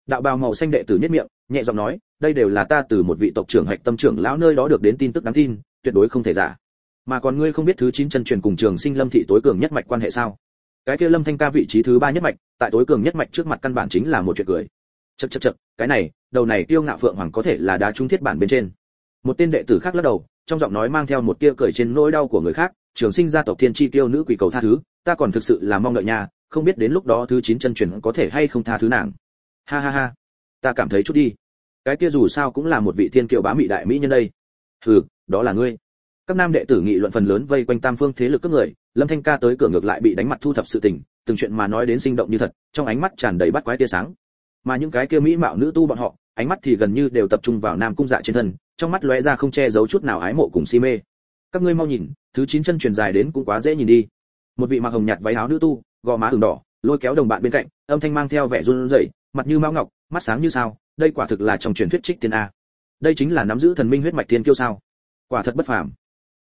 Đạo bào màu xanh đệ tử nhếch miệng, nhẹ giọng nói, đây đều là ta từ một vị tộc trưởng Hạch Tâm trưởng lão nơi đó được đến tin tức đáng tin, tuyệt đối không thể giả. Mà còn ngươi không biết thứ 9 chân truyền cùng Trường Sinh Lâm thị tối cường nhất mạch quan hệ sao? Cái kia Lâm Thanh ca vị trí thứ 3 nhất mạch, tại tối cường nhất mạch trước mặt căn bản chính là một chuyện cười. Chậc, cái này, đầu này Tiêu Ngạo Phượng Hoàng có thể là đá trúng thiết bản bên trên. Một tên đệ tử khác lắc đầu, trong giọng nói mang theo một tia cười trên nỗi đau của người khác, Trường Sinh gia tộc Thiên Chi Tiêu nữ quỷ cầu tha thứ, ta còn thực sự là mong đợi nha, không biết đến lúc đó thứ 9 chân truyền có thể hay không tha thứ nàng. Ha ha ha, ta cảm thấy chút đi. Cái kia dù sao cũng là một vị thiên kiều bá mỹ đại mỹ nhân đây. Hừ, đó là ngươi. Các nam đệ tử nghị luận phần lớn vây quanh tam phương thế lực các người, Lâm Thanh ca tới cửa ngược lại bị đánh mặt thu thập sự tình, từng chuyện mà nói đến sinh động như thật, trong ánh mắt tràn đầy bắt quái tia sáng. Mà những cái kia mỹ mạo nữ tu bọn họ, ánh mắt thì gần như đều tập trung vào Nam Cung Dạ trên thân, trong mắt lóe ra không che giấu chút nào ái mộ cùng si mê. Các ngươi mau nhìn, thứ 9 chân truyền dài đến cũng quá dễ nhìn đi. Một vị mặc hồng nhạt váy áo nữ tu, gò má ửng đỏ, lôi kéo đồng bạn bên cạnh, âm thanh mang theo vẻ run rẩy, mặt như mao ngọc, mắt sáng như sao, đây quả thực là trong truyền thuyết trích tiên a. Đây chính là nắm giữ thần minh huyết mạch thiên kiêu sao? Quả thật bất phàm.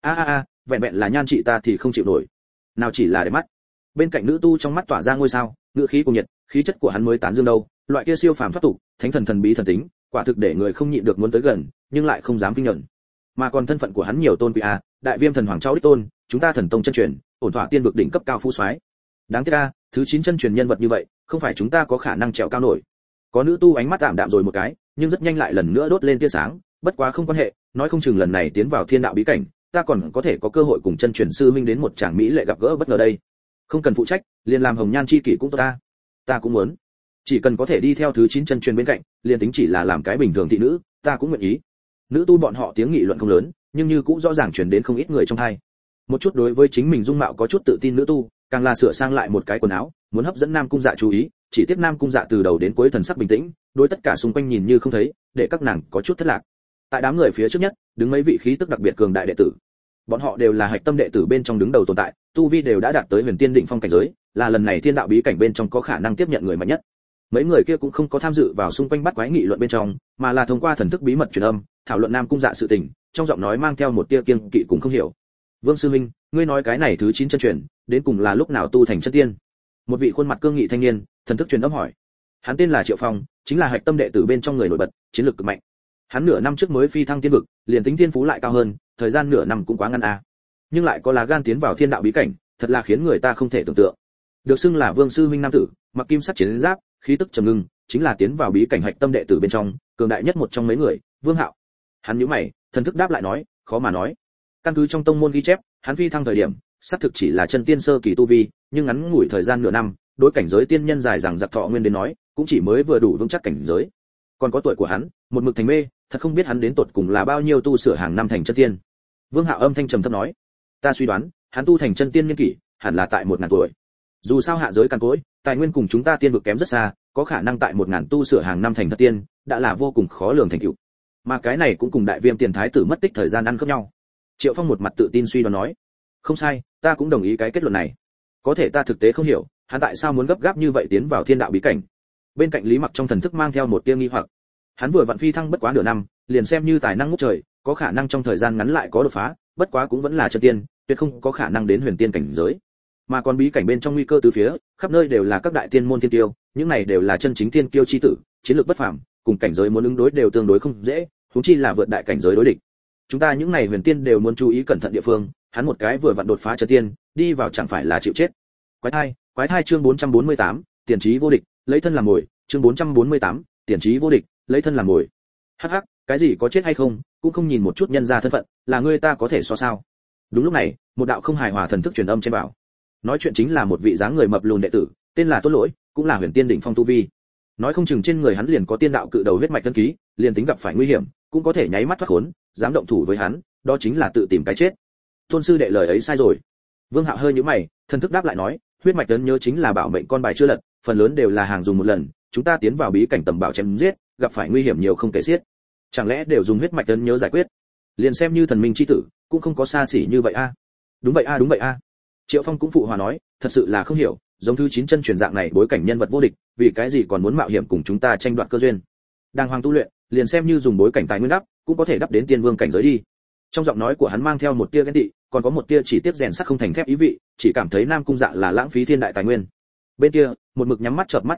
Vẹn vẹn là nhan trị ta thì không chịu nổi. Nào chỉ là để mắt. Bên cạnh nữ tu trong mắt tỏa ra ngôi sao, ngữ khí cùng nhiệt, khí chất của hắn mới tán dương đâu, loại kia siêu phàm thoát tục, thánh thần thần bí thần tính, quả thực để người không nhịn được muốn tới gần, nhưng lại không dám kinh nhận. Mà còn thân phận của hắn nhiều tôn quý a, đại viêm thần hoàng cháu đích tôn, chúng ta thần tông chân truyền, ổn thỏa tiên vực đỉnh cấp cao phú soái. Đáng tiếc a, thứ 9 chân truyền nhân vật như vậy, không phải chúng ta có khả năng trèo cao nổi. Có nữ tu ánh mắt tạm đạm rồi một cái, nhưng rất nhanh lại lần nữa đốt lên tia sáng, bất quá không quan hệ, nói không chừng lần này tiến vào thiên đạo bí cảnh, ta còn có thể có cơ hội cùng chân truyền sư minh đến một tràng mỹ lệ gặp gỡ bất ngờ đây. Không cần phụ trách, liền làm hồng nhan chi kỷ cũng tốt ta cũng muốn. Chỉ cần có thể đi theo thứ 9 chân truyền bên cạnh, liền tính chỉ là làm cái bình thường thị nữ, ta cũng nguyện ý. Nữ tu bọn họ tiếng nghị luận không lớn, nhưng như cũng rõ ràng truyền đến không ít người trong tai. Một chút đối với chính mình dung mạo có chút tự tin nữ tu, càng là sửa sang lại một cái quần áo, muốn hấp dẫn Nam Cung Dạ chú ý, chỉ tiếc Nam Cung Dạ từ đầu đến cuối thần sắc bình tĩnh, đối tất cả xung quanh nhìn như không thấy, để các nàng có chút thất lạc. Tại đám người phía trước nhất, đứng mấy vị khí tức đặc biệt cường đại đệ tử. Bọn họ đều là Hạch Tâm đệ tử bên trong đứng đầu tồn tại, tu vi đều đã đạt tới Huyền Tiên đỉnh phong cảnh giới, là lần này thiên đạo bí cảnh bên trong có khả năng tiếp nhận người mạnh nhất. Mấy người kia cũng không có tham dự vào xung quanh bắt quái nghị luận bên trong, mà là thông qua thần thức bí mật truyền âm, thảo luận Nam Cung Dạ sự tình, trong giọng nói mang theo một tia kiêng kỵ cũng không hiểu. Vương sư huynh, ngươi nói cái này thứ 9 chân truyền, đến cùng là lúc nào tu thành chân tiên? Một vị khuôn mặt cương nghị thanh niên, thần thức truyền âm hỏi. Hắn tên là Triệu Phong, chính là Hạch Tâm đệ tử bên trong người nổi bật, chiến lược cực mạnh. Hắn nửa năm trước mới phi thăng tiên vực, liền tính thiên phú lại cao hơn, thời gian nửa năm cũng quá ngắn a. Nhưng lại có lá gan tiến vào thiên đạo bí cảnh, thật là khiến người ta không thể tưởng tượng. Được xưng là Vương sư huynh nam tử, mặc kim sắc chiến giáp, khí tức trầm ngưng, chính là tiến vào bí cảnh Hạch Tâm đệ tử bên trong, cường đại nhất một trong mấy người, Vương Hạo. Hắn nhíu mày, thần thức đáp lại nói, khó mà nói. Căn cứ trong tông môn ghi chép, hắn phi thăng thời điểm, xác thực chỉ là chân tiên sơ kỳ tu vi, nhưng ngắn ngủi thời gian nửa năm, đối cảnh giới tiên nhân dài rằng giặc thọ nguyên đến nói, cũng chỉ mới vừa đủ vững chắc cảnh giới. Còn có tuổi của hắn, một mực thành mê, thật không biết hắn đến tột cùng là bao nhiêu tu sửa hàng năm thành chân tiên. Vương Hạo âm thanh trầm thấp nói, ta suy đoán, hắn tu thành chân tiên niên kỷ, hẳn là tại 1000 tuổi. Dù sao hạ giới càn cỗi, tài nguyên cùng chúng ta tiên vực kém rất xa, có khả năng tại 1000 tu sửa hàng năm thành thật tiên, đã là vô cùng khó lường thành tựu. Mà cái này cũng cùng đại viêm tiền thái tử mất tích thời gian ăn khớp nhau. Triệu Phong một mặt tự tin suy đoán nói, không sai, ta cũng đồng ý cái kết luận này. Có thể ta thực tế không hiểu, hắn tại sao muốn gấp gáp như vậy tiến vào thiên đạo bí cảnh. Bên cạnh Lý Mặc trong thần thức mang theo một tia nghi hoặc. Hắn vừa vặn phi thăng bất quá nửa năm, liền xem như tài năng ngút trời, có khả năng trong thời gian ngắn lại có đột phá, bất quá cũng vẫn là chân tiên, tuyệt không có khả năng đến huyền tiên cảnh giới. Mà còn bí cảnh bên trong nguy cơ từ phía, khắp nơi đều là các đại tiên môn tiên tiêu, những này đều là chân chính tiên kiêu chi tử, chiến lược bất phàm, cùng cảnh giới muốn ứng đối đều tương đối không dễ, huống chi là vượt đại cảnh giới đối địch. Chúng ta những này huyền tiên đều muốn chú ý cẩn thận địa phương, hắn một cái vừa vặn đột phá chân tiên, đi vào chẳng phải là chịu chết. Quái thai chương 448, tiền trí vô địch, lấy thân làm mồi, chương 448, tiền trí vô địch, lấy thân làm mồi. Hắc hắc, cái gì có chết hay không, cũng không nhìn một chút nhân ra thân phận, là ngươi ta có thể so sao? Đúng lúc này, một đạo không hài hòa thần thức truyền âm trên bảo. Nói chuyện chính là một vị dáng người mập lùn đệ tử, tên là Tốt Lỗi, cũng là huyền tiên đỉnh phong tu vi. Nói không chừng trên người hắn liền có tiên đạo cự đầu huyết mạch tân ký, liền tính gặp phải nguy hiểm, cũng có thể nháy mắt thoát khốn, dám động thủ với hắn, đó chính là tự tìm cái chết. Tôn sư đệ lời ấy sai rồi. Vương Hạo hơi nhíu mày, thần thức đáp lại nói, huyết mạch tấn nhớ chính là bảo mệnh con bài chưa lật, phần lớn đều là hàng dùng một lần, chúng ta tiến vào bí cảnh tầm bảo chém giết, gặp phải nguy hiểm nhiều không kể xiết. Chẳng lẽ đều dùng huyết mạch tấn nhớ giải quyết? Liền xem như thần minh chi tử, cũng không có xa xỉ như vậy a. Đúng vậy a. Triệu Phong cũng phụ hòa nói, thật sự là không hiểu, giống thứ 9 chân truyền dạng này bối cảnh nhân vật vô địch, vì cái gì còn muốn mạo hiểm cùng chúng ta tranh đoạt cơ duyên. Đang hoàng tu luyện, liền xem như dùng bối cảnh tài nguyên đắp, cũng có thể đắp đến tiên vương cảnh giới đi. Trong giọng nói của hắn mang theo một tia ghen tị, còn có một tia chỉ tiếp rèn sắt không thành thép ý vị, chỉ cảm thấy Nam Cung Dạ là lãng phí thiên đại tài nguyên. Bên kia, một mực nhắm mắt chợp mắt Tần Minh,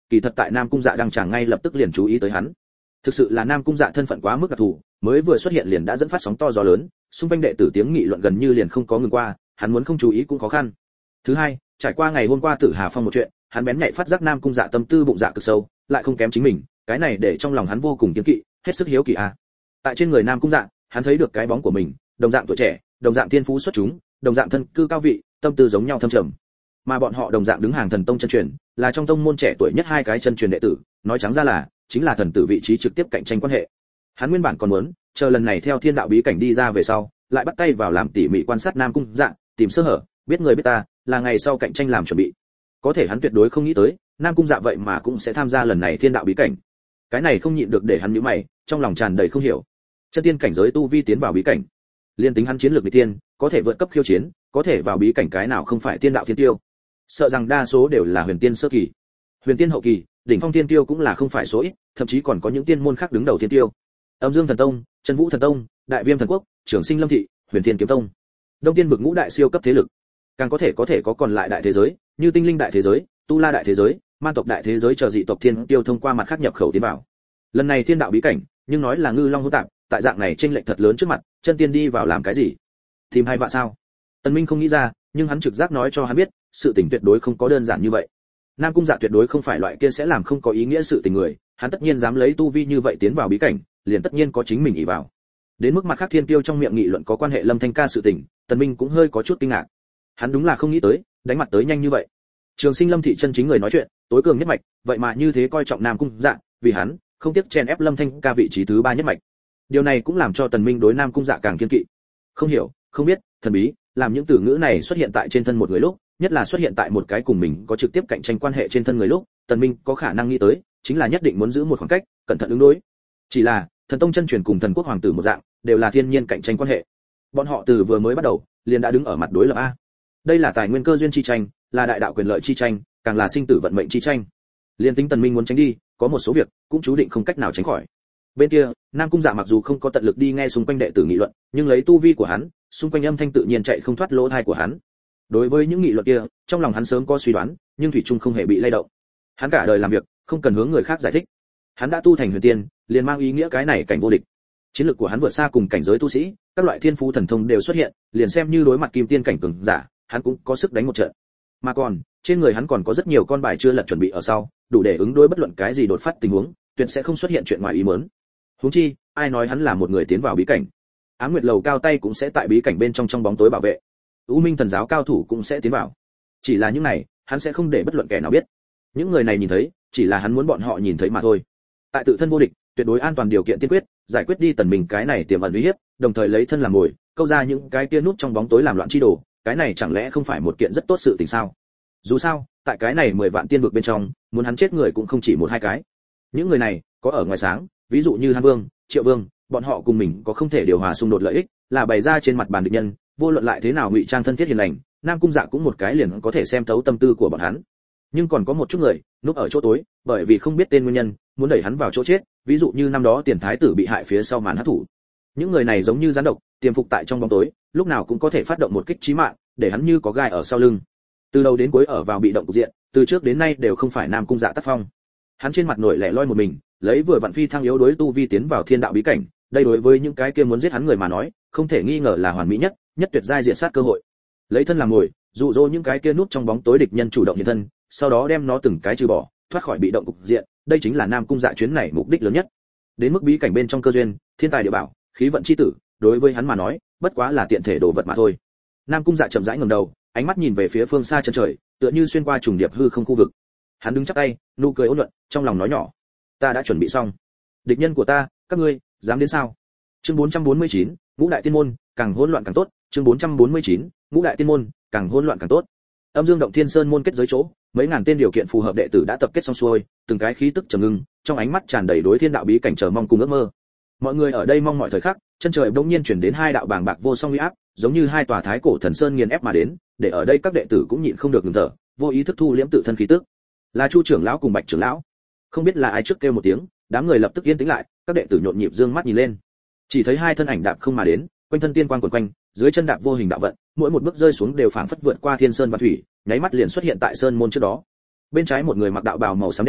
kỳ thật tại Nam Cung Dạ đang chẳng ngay lập tức liền chú ý tới hắn. Thực sự là Nam Cung Dạ thân phận quá mức đặc thù, mới vừa xuất hiện liền đã dẫn phát sóng to gió lớn, xung quanh đệ tử tiếng nghị luận gần như liền không có ngừng qua, hắn muốn không chú ý cũng khó khăn. Thứ hai, trải qua ngày hôm qua Tử Hà Phong một chuyện, hắn bén nhạy phát giác Nam Cung Dạ tâm tư bụng dạ cực sâu, lại không kém chính mình, cái này để trong lòng hắn vô cùng kiêng kỵ, hết sức hiếu kỳ a. Tại trên người Nam Cung Dạ, hắn thấy được cái bóng của mình, đồng dạng tuổi trẻ, đồng dạng thiên phú xuất chúng, đồng dạng thân cư cao vị, tâm tư giống nhau thâm trầm. Mà bọn họ đồng dạng đứng hàng thần tông chân truyền, là trong tông môn trẻ tuổi nhất hai cái chân truyền đệ tử, nói trắng ra là chính là thần tử vị trí trực tiếp cạnh tranh quan hệ. Hắn nguyên bản còn muốn chờ lần này theo thiên đạo bí cảnh đi ra về sau, lại bắt tay vào làm tỉ mỉ quan sát Nam Cung Dạ, tìm sơ hở, biết người biết ta, là ngày sau cạnh tranh làm chuẩn bị. Có thể hắn tuyệt đối không nghĩ tới, Nam Cung Dạ vậy mà cũng sẽ tham gia lần này thiên đạo bí cảnh. Cái này không nhịn được để hắn nhíu mày, trong lòng tràn đầy không hiểu. Chân tiên cảnh giới tu vi tiến vào bí cảnh, liên tính hắn chiến lược bị tiên, có thể vượt cấp khiêu chiến, có thể vào bí cảnh cái nào không phải tiên đạo thiên tiêu. Sợ rằng đa số đều là huyền tiên sơ kỳ, huyền tiên hậu kỳ, đỉnh phong tiên tiêu cũng là không phải số ít, thậm chí còn có những tiên môn khác đứng đầu tiên tiêu. Âm Dương Thần Tông, Chân Vũ Thần Tông, Đại Viêm Thần Quốc, Trường Sinh Lâm Thị, Huyền Thiên Kiếm Tông, Đông Tiên vực ngũ đại siêu cấp thế lực, càng có thể có còn lại đại thế giới, như Tinh Linh đại thế giới, Tu La đại thế giới, Man tộc đại thế giới chờ dị tộc thiên tiêu thông qua mặt khác nhập khẩu tiến vào. Lần này thiên đạo bí cảnh, nhưng nói là ngư long hỗn tạp, tại dạng này chênh lệch thật lớn trước mặt, chân tiên đi vào làm cái gì? Tìm hai vạ sao? Tần Minh không nghĩ ra, nhưng hắn trực giác nói cho hắn biết, sự tình tuyệt đối không có đơn giản như vậy. Nam Cung Dạ tuyệt đối không phải loại kia sẽ làm không có ý nghĩa sự tình người, hắn tất nhiên dám lấy tu vi như vậy tiến vào bí cảnh, liền tất nhiên có chính mình ỷ vào. Đến mức mặt khác thiên tiêu trong miệng nghị luận có quan hệ Lâm Thanh Ca sự tình, Tần Minh cũng hơi có chút kinh ngạc. Hắn đúng là không nghĩ tới, đánh mặt tới nhanh như vậy. Trường Sinh Lâm Thị chân chính người nói chuyện, tối cường nhất mạch, vậy mà như thế coi trọng Nam Cung Dạ, vì hắn, không tiếc chen ép Lâm Thanh Ca vị trí thứ 3 nhất mạch. Điều này cũng làm cho Tần Minh đối Nam Cung Dạ càng kiên kỵ. Không hiểu, không biết, thần bí, làm những từ ngữ này xuất hiện tại trên thân một người lúc, nhất là xuất hiện tại một cái cùng mình có trực tiếp cạnh tranh quan hệ trên thân người lúc, Tần Minh có khả năng nghĩ tới, chính là nhất định muốn giữ một khoảng cách, cẩn thận ứng đối. Chỉ là, thần tông chân truyền cùng thần quốc hoàng tử một dạng, đều là thiên nhiên cạnh tranh quan hệ. Bọn họ từ vừa mới bắt đầu, liền đã đứng ở mặt đối lập a. Đây là tài nguyên cơ duyên chi tranh, là đại đạo quyền lợi chi tranh, càng là sinh tử vận mệnh chi tranh. Liên tính Tần Minh muốn tránh đi, có một số việc cũng chú định không cách nào tránh khỏi. Bên kia, Nam Cung Dạ mặc dù không có tận lực đi nghe xung quanh đệ tử nghị luận, nhưng lấy tu vi của hắn, xung quanh âm thanh tự nhiên chạy không thoát lỗ tai của hắn. Đối với những nghị luận kia, trong lòng hắn sớm có suy đoán, nhưng thủy chung không hề bị lay động. Hắn cả đời làm việc, không cần hướng người khác giải thích. Hắn đã tu thành huyền tiên, liền mang ý nghĩa cái này cảnh vô địch. Chiến lược của hắn vượt xa cùng cảnh giới tu sĩ, các loại thiên phú thần thông đều xuất hiện, liền xem như đối mặt kim tiên cảnh cường giả, hắn cũng có sức đánh một trận. Mà còn, trên người hắn còn có rất nhiều con bài chưa lật chuẩn bị ở sau, đủ để ứng đối bất luận cái gì đột phát tình huống, tuyệt sẽ không xuất hiện chuyện ngoài ý muốn. Huống chi, ai nói hắn là một người tiến vào bí cảnh? Ám Nguyệt lầu cao tay cũng sẽ tại bí cảnh bên trong bóng tối bảo vệ. U Minh thần giáo cao thủ cũng sẽ tiến vào. Chỉ là những này, hắn sẽ không để bất luận kẻ nào biết. Những người này nhìn thấy, chỉ là hắn muốn bọn họ nhìn thấy mà thôi. Tại tự thân vô địch, tuyệt đối an toàn điều kiện tiên quyết, giải quyết đi Tần Minh cái này tiềm ẩn uy hiếp, đồng thời lấy thân làm mồi, câu ra những cái kia nút trong bóng tối làm loạn chi đồ, cái này chẳng lẽ không phải một kiện rất tốt sự tình sao? Dù sao, tại cái này 10 vạn tiên vực bên trong, muốn hắn chết người cũng không chỉ một hai cái. Những người này, có ở ngoài sáng, ví dụ như Hàn Vương, Triệu Vương, bọn họ cùng mình có không thể điều hòa xung đột lợi ích, là bày ra trên mặt bàn địch nhân, vô luận lại thế nào ngụy trang thân thiết hiền lành, Nam Cung Dạ cũng một cái liền có thể xem thấu tâm tư của bọn hắn. Nhưng còn có một chút người, núp ở chỗ tối, bởi vì không biết tên nguyên nhân, muốn đẩy hắn vào chỗ chết, ví dụ như năm đó tiền thái tử bị hại phía sau màn hắc thủ. Những người này giống như gián độc, tiềm phục tại trong bóng tối, lúc nào cũng có thể phát động một kích chí mạng, để hắn như có gai ở sau lưng. Từ đầu đến cuối ở vào bị động cục diện, từ trước đến nay đều không phải Nam Cung Dạ tác phong. Hắn trên mặt nổi lẻ loi một mình, lấy vừa vặn phi thăng yếu đối tu vi tiến vào thiên đạo bí cảnh, đây đối với những cái kia muốn giết hắn người mà nói, không thể nghi ngờ là hoàn mỹ nhất tuyệt giai diện sát cơ hội. Lấy thân làm mồi, dụ dỗ những cái kia núp trong bóng tối địch nhân chủ động hiện thân, sau đó đem nó từng cái trừ bỏ, thoát khỏi bị động cục diện, đây chính là Nam Cung Dạ chuyến này mục đích lớn nhất. Đến mức bí cảnh bên trong cơ duyên, thiên tài địa bảo, khí vận chi tử, đối với hắn mà nói, bất quá là tiện thể đồ vật mà thôi. Nam Cung Dạ chậm rãi ngẩng đầu, ánh mắt nhìn về phía phương xa chân trời, tựa như xuyên qua trùng điệp hư không khu vực. Hắn đứng chắp tay, nụ cười ôn nhuận, trong lòng nói nhỏ: "Ta đã chuẩn bị xong. Địch nhân của ta, các ngươi dám đến sao?" Chương 449, Ngũ đại tiên môn, càng hỗn loạn càng tốt. Chương 449, Ngũ đại tiên môn, càng hỗn loạn càng tốt. Âm Dương động Thiên Sơn môn kết giới chỗ, mấy ngàn tên điều kiện phù hợp đệ tử đã tập kết xong xuôi, từng cái khí tức trầm ngưng, trong ánh mắt tràn đầy đối thiên đạo bí cảnh chờ mong cùng ước mơ. Mọi người ở đây mong mọi thời khắc, chân trời bỗng nhiên chuyển đến hai đạo bàng bạc vô song uy áp, giống như hai tòa thái cổ thần sơn nghiền ép mà đến, để ở đây các đệ tử cũng nhịn không được ngừng thở, vô ý thức thu liễm tự thân khí tức. Là Chu trưởng lão cùng Bạch trưởng lão. Không biết là ai trước kêu một tiếng, đám người lập tức yên tĩnh lại, các đệ tử nhộn nhịp dương mắt nhìn lên. Chỉ thấy hai thân ảnh đạp không mà đến, quanh thân tiên quang quần quanh, dưới chân đạp vô hình đạo vận, mỗi một bước rơi xuống đều phảng phất vượt qua thiên sơn và thủy, nháy mắt liền xuất hiện tại sơn môn trước đó. Bên trái một người mặc đạo bào màu xám đen,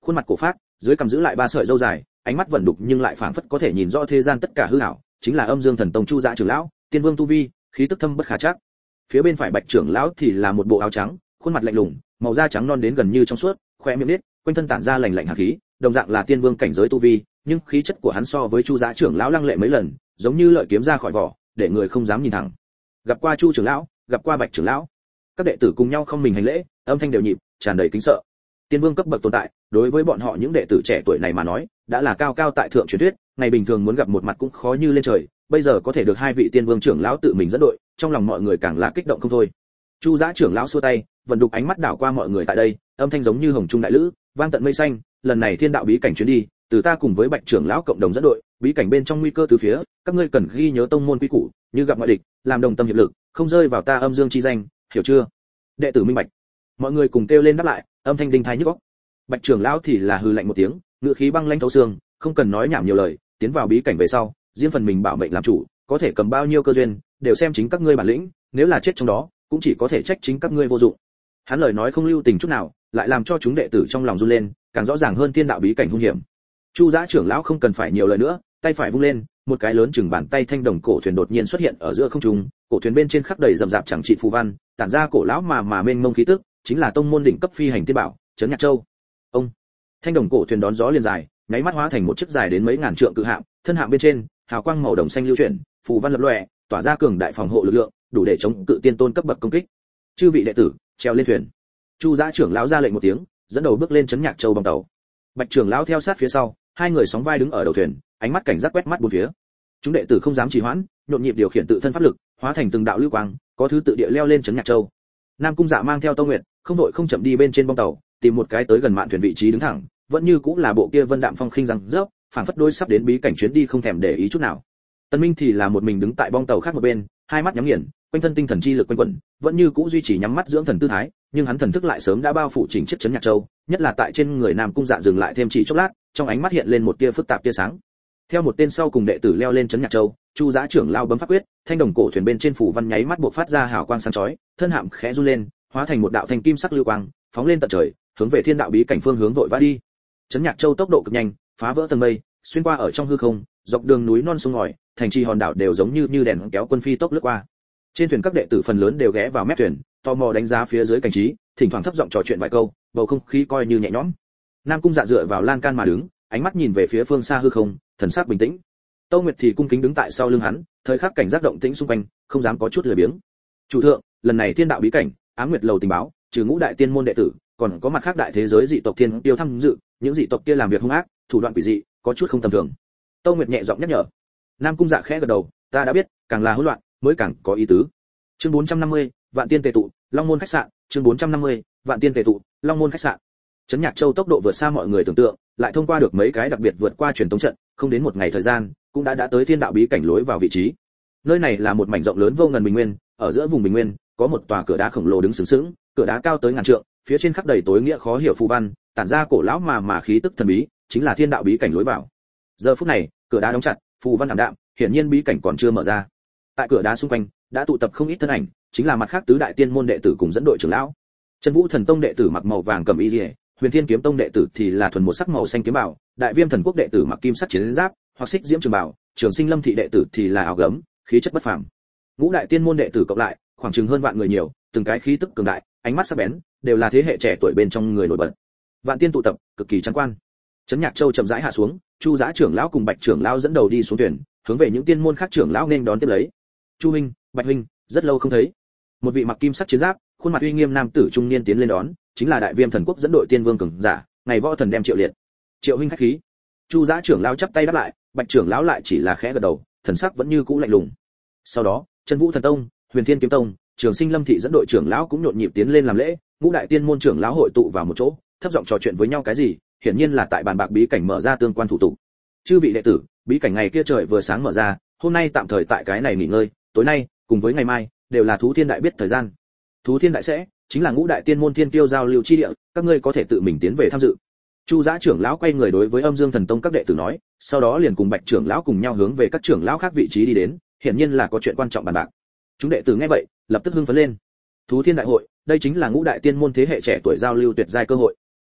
khuôn mặt cổ phác, dưới cằm giữ lại ba sợi râu dài, ánh mắt vẫn đục nhưng lại phảng phất có thể nhìn rõ thế gian tất cả hư ảo, chính là Âm Dương Thần Tông Chu Dã trưởng lão, tiên vương tu vi, khí tức thâm bất khả trắc. Phía bên phải Bạch trưởng lão thì là một bộ áo trắng, khuôn mặt lạnh lùng, màu da trắng non đến gần như trong suốt, khóe miệng nít, quanh thân tản ra lạnh lạnh hàn khí, đồng dạng là tiên vương cảnh giới tu vi, nhưng khí chất của hắn so với Chu Dã trưởng lão lăng lệ mấy lần, giống như lợi kiếm ra khỏi vỏ, để người không dám nhìn thẳng. Gặp qua Chu trưởng lão, gặp qua Bạch trưởng lão. Các đệ tử cùng nhau không mình hành lễ, âm thanh đều nhịp, tràn đầy kính sợ. Tiên vương cấp bậc tồn tại, đối với bọn họ những đệ tử trẻ tuổi này mà nói, đã là cao cao tại thượng truyền thuyết, ngày bình thường muốn gặp một mặt cũng khó như lên trời, bây giờ có thể được hai vị tiên vương trưởng lão tự mình dẫn đội, trong lòng mọi người càng là kích động không thôi. Chu Dã trưởng lão xua tay, vận đục ánh mắt đảo qua mọi người tại đây, âm thanh giống như hồng trung đại lữ, vang tận mây xanh, lần này thiên đạo bí cảnh chuyến đi, từ ta cùng với Bạch trưởng lão cộng đồng dẫn đội, bí cảnh bên trong nguy cơ từ phía, các ngươi cần ghi nhớ tông môn quy củ, như gặp ngoại địch, làm đồng tâm hiệp lực, không rơi vào ta Âm Dương chi danh, hiểu chưa? Đệ tử minh bạch. Mọi người cùng kêu lên đáp lại, âm thanh đinh thái nhức óc. Bạch trưởng lão thì là hừ lạnh một tiếng, ngữ khí băng lãnh thấu xương, không cần nói nhảm nhiều lời, tiến vào bí cảnh về sau, riêng phần mình bảo mệnh làm chủ, có thể cầm bao nhiêu cơ duyên, đều xem chính các ngươi bản lĩnh, nếu là chết trong đó, cũng chỉ có thể trách chính các ngươi vô dụng. Hắn lời nói không lưu tình chút nào, lại làm cho chúng đệ tử trong lòng run lên, càng rõ ràng hơn thiên đạo bí cảnh hung hiểm. Chu Dã trưởng lão không cần phải nhiều lời nữa, tay phải vung lên, một cái lớn chừng bàn tay thanh đồng cổ thuyền đột nhiên xuất hiện ở giữa không trung, cổ thuyền bên trên khắc đầy rậm rạp chẳng trị phù văn, tản ra cổ lão mà mênh mông khí tức, chính là tông môn đỉnh cấp phi hành tiên bảo, Trấn Nhạc Châu. Ông, thanh đồng cổ thuyền đón gió liền dài, nháy mắt hóa thành một chiếc dài đến mấy ngàn trượng cự hạm, thân hạm bên trên, hào quang màu đồng xanh lưu chuyển, phù văn lập lòe, tỏa ra cường đại phòng hộ lực lượng, đủ để chống cự tiên tôn cấp bậc công kích. Chư vị đệ tử, trèo lên thuyền. Chu Dã trưởng lão ra lệnh một tiếng, dẫn đầu bước lên Trấn Nhạc Châu bong tàu. Bạch trưởng lão theo sát phía sau, hai người sóng vai đứng ở đầu thuyền, ánh mắt cảnh giác quét mắt bốn phía. Chúng đệ tử không dám trì hoãn, nhộn nhịp điều khiển tự thân pháp lực, hóa thành từng đạo lưu quang, có thứ tự địa leo lên Trấn Nhạc Châu. Nam Cung Dạ mang theo Tâu Nguyệt, không đội không chậm đi bên trên bong tàu, tìm một cái tới gần mạn thuyền vị trí đứng thẳng, vẫn như cũng là bộ kia vân đạm phong khinh răng rớp, phảng phất đôi sắp đến bí cảnh chuyến đi không thèm để ý chút nào. Tân Minh thì là một mình đứng tại bong tàu khác một bên, hai mắt nhắm nghiền, quanh thân tinh thần chi lực quanh quẩn, vẫn như cũ duy trì nhắm mắt dưỡng thần tư thái, nhưng hắn thần thức lại sớm đã bao phủ chỉnh chiếc Trấn Nhạc Châu, nhất là tại trên người Nam Cung Dạ dừng lại thêm chỉ chốc lát, trong ánh mắt hiện lên một tia phức tạp tia sáng. Theo một tên sau cùng đệ tử leo lên Trấn Nhạc Châu, Chu Dã trưởng lao bấm pháp quyết, thanh đồng cổ thuyền bên trên phủ văn nháy mắt bộc phát ra hào quang sáng chói, thân hạm khẽ run lên, hóa thành một đạo thanh kim sắc lưu quang, phóng lên tận trời, hướng về thiên đạo bí cảnh phương hướng vội vã đi. Trấn Nhạc Châu tốc độ cực nhanh, phá vỡ tầng mây, xuyên qua ở trong hư không, dọc đường núi non sông ngòi, thành trì hòn đảo đều giống như đèn kéo quân phi tốc lướt qua. Trên thuyền các đệ tử phần lớn đều ghé vào mép thuyền, tò mò đánh giá phía dưới cảnh trí, thỉnh thoảng thấp giọng trò chuyện vài câu, bầu không khí coi như nhẹ nhõm. Nam Cung Dạ dựa vào lan can mà đứng, ánh mắt nhìn về phía phương xa hư không, thần sắc bình tĩnh. Tâu Nguyệt thì cung kính đứng tại sau lưng hắn, thời khắc cảnh giác động tĩnh xung quanh, không dám có chút lười biếng. Chủ thượng, lần này thiên đạo bí cảnh, Ám Nguyệt lầu tình báo, trừ ngũ đại tiên môn đệ tử, còn có mặt khác đại thế giới dị tộc thiên tiêu tham dự, những dị tộc kia làm việc hung ác, thủ đoạn quỷ dị, có chút không tầm thường. Tâu Nguyệt nhẹ giọng nhắc nhở. Nam Cung Dạ khẽ gật đầu, ta đã biết, càng là hỗn loạn, mới càng có ý tứ. Chương 450, Vạn Tiên tề tụ, Long Môn khách sạn, chương 450, Vạn Tiên tề tụ, Long Môn khách sạn. Trấn Nhạc Châu tốc độ vượt xa mọi người tưởng tượng, lại thông qua được mấy cái đặc biệt vượt qua truyền tống trận, không đến một ngày thời gian, cũng đã tới thiên đạo bí cảnh lối vào vị trí. Nơi này là một mảnh rộng lớn vô ngần bình nguyên, ở giữa vùng bình nguyên có một tòa cửa đá khổng lồ đứng sừng sững, cửa đá cao tới ngàn trượng, phía trên khắc đầy tối nghĩa khó hiểu phù văn, tản ra cổ lão mà khí tức thần bí, chính là thiên đạo bí cảnh lối vào. Giờ phút này, cửa đá đóng chặt, phù văn ảm đạm, hiển nhiên bí cảnh còn chưa mở ra. Tại cửa đá xung quanh đã tụ tập không ít thân ảnh, chính là mặt khác tứ đại tiên môn đệ tử cùng dẫn đội trưởng lão. Chân Vũ Thần Tông đệ tử mặc màu vàng cầm y liễu, Huyền Thiên Kiếm Tông đệ tử thì là thuần một sắc màu xanh kiếm bào, Đại Viêm Thần Quốc đệ tử mặc kim sắc chiến giáp, hoặc xích diễm trường bào, Trường Sinh Lâm thị đệ tử thì là áo gấm, khí chất bất phàm. Ngũ đại tiên môn đệ tử cộng lại, khoảng chừng hơn vạn người nhiều, từng cái khí tức cường đại, ánh mắt sắc bén, đều là thế hệ trẻ tuổi bên trong người nổi bật. Vạn tiên tụ tập, cực kỳ trắng quan. Trấn Nhạc Châu chậm rãi hạ xuống, Chu Dã trưởng lão cùng Bạch trưởng lão dẫn đầu đi xuống thuyền, hướng về những tiên môn khác trưởng lão nên đón tiếp lấy. Chu huynh, Bạch huynh, rất lâu không thấy. Một vị mặc kim sắc chiến giáp, khuôn mặt uy nghiêm nam tử trung niên tiến lên đón, chính là Đại Viêm Thần Quốc dẫn đội tiên vương cường giả, ngày võ thần đem Triệu Liệt. Triệu huynh khách khí. Chu Dã trưởng lão chắp tay đáp lại, Bạch trưởng lão lại chỉ là khẽ gật đầu, thần sắc vẫn như cũ lạnh lùng. Sau đó, Chân Vũ Thần Tông, Huyền Thiên Kiếm Tông, Trường Sinh Lâm thị dẫn đội trưởng lão cũng nhộn nhịp tiến lên làm lễ, ngũ đại tiên môn trưởng lão hội tụ vào một chỗ, thấp giọng trò chuyện với nhau cái gì, hiển nhiên là tại bàn bạc bí cảnh mở ra tương quan thủ tục. Chư vị đệ tử, bí cảnh ngày kia trời vừa sáng mở ra, hôm nay tạm thời tại cái này nghỉ ngơi, tối nay cùng với ngày mai đều là thú thiên đại biết thời gian. Thú thiên đại sẽ chính là ngũ đại tiên môn thiên tiêu giao lưu chi địa, các ngươi có thể tự mình tiến về tham dự. Chu Dã trưởng lão quay người đối với Âm Dương Thần Tông các đệ tử nói, sau đó liền cùng Bạch trưởng lão cùng nhau hướng về các trưởng lão khác vị trí đi đến, hiển nhiên là có chuyện quan trọng bàn bạc. Chúng đệ tử nghe vậy, lập tức hưng phấn lên. Thú thiên đại hội, đây chính là ngũ đại tiên môn thế hệ trẻ tuổi giao lưu tuyệt giai cơ hội.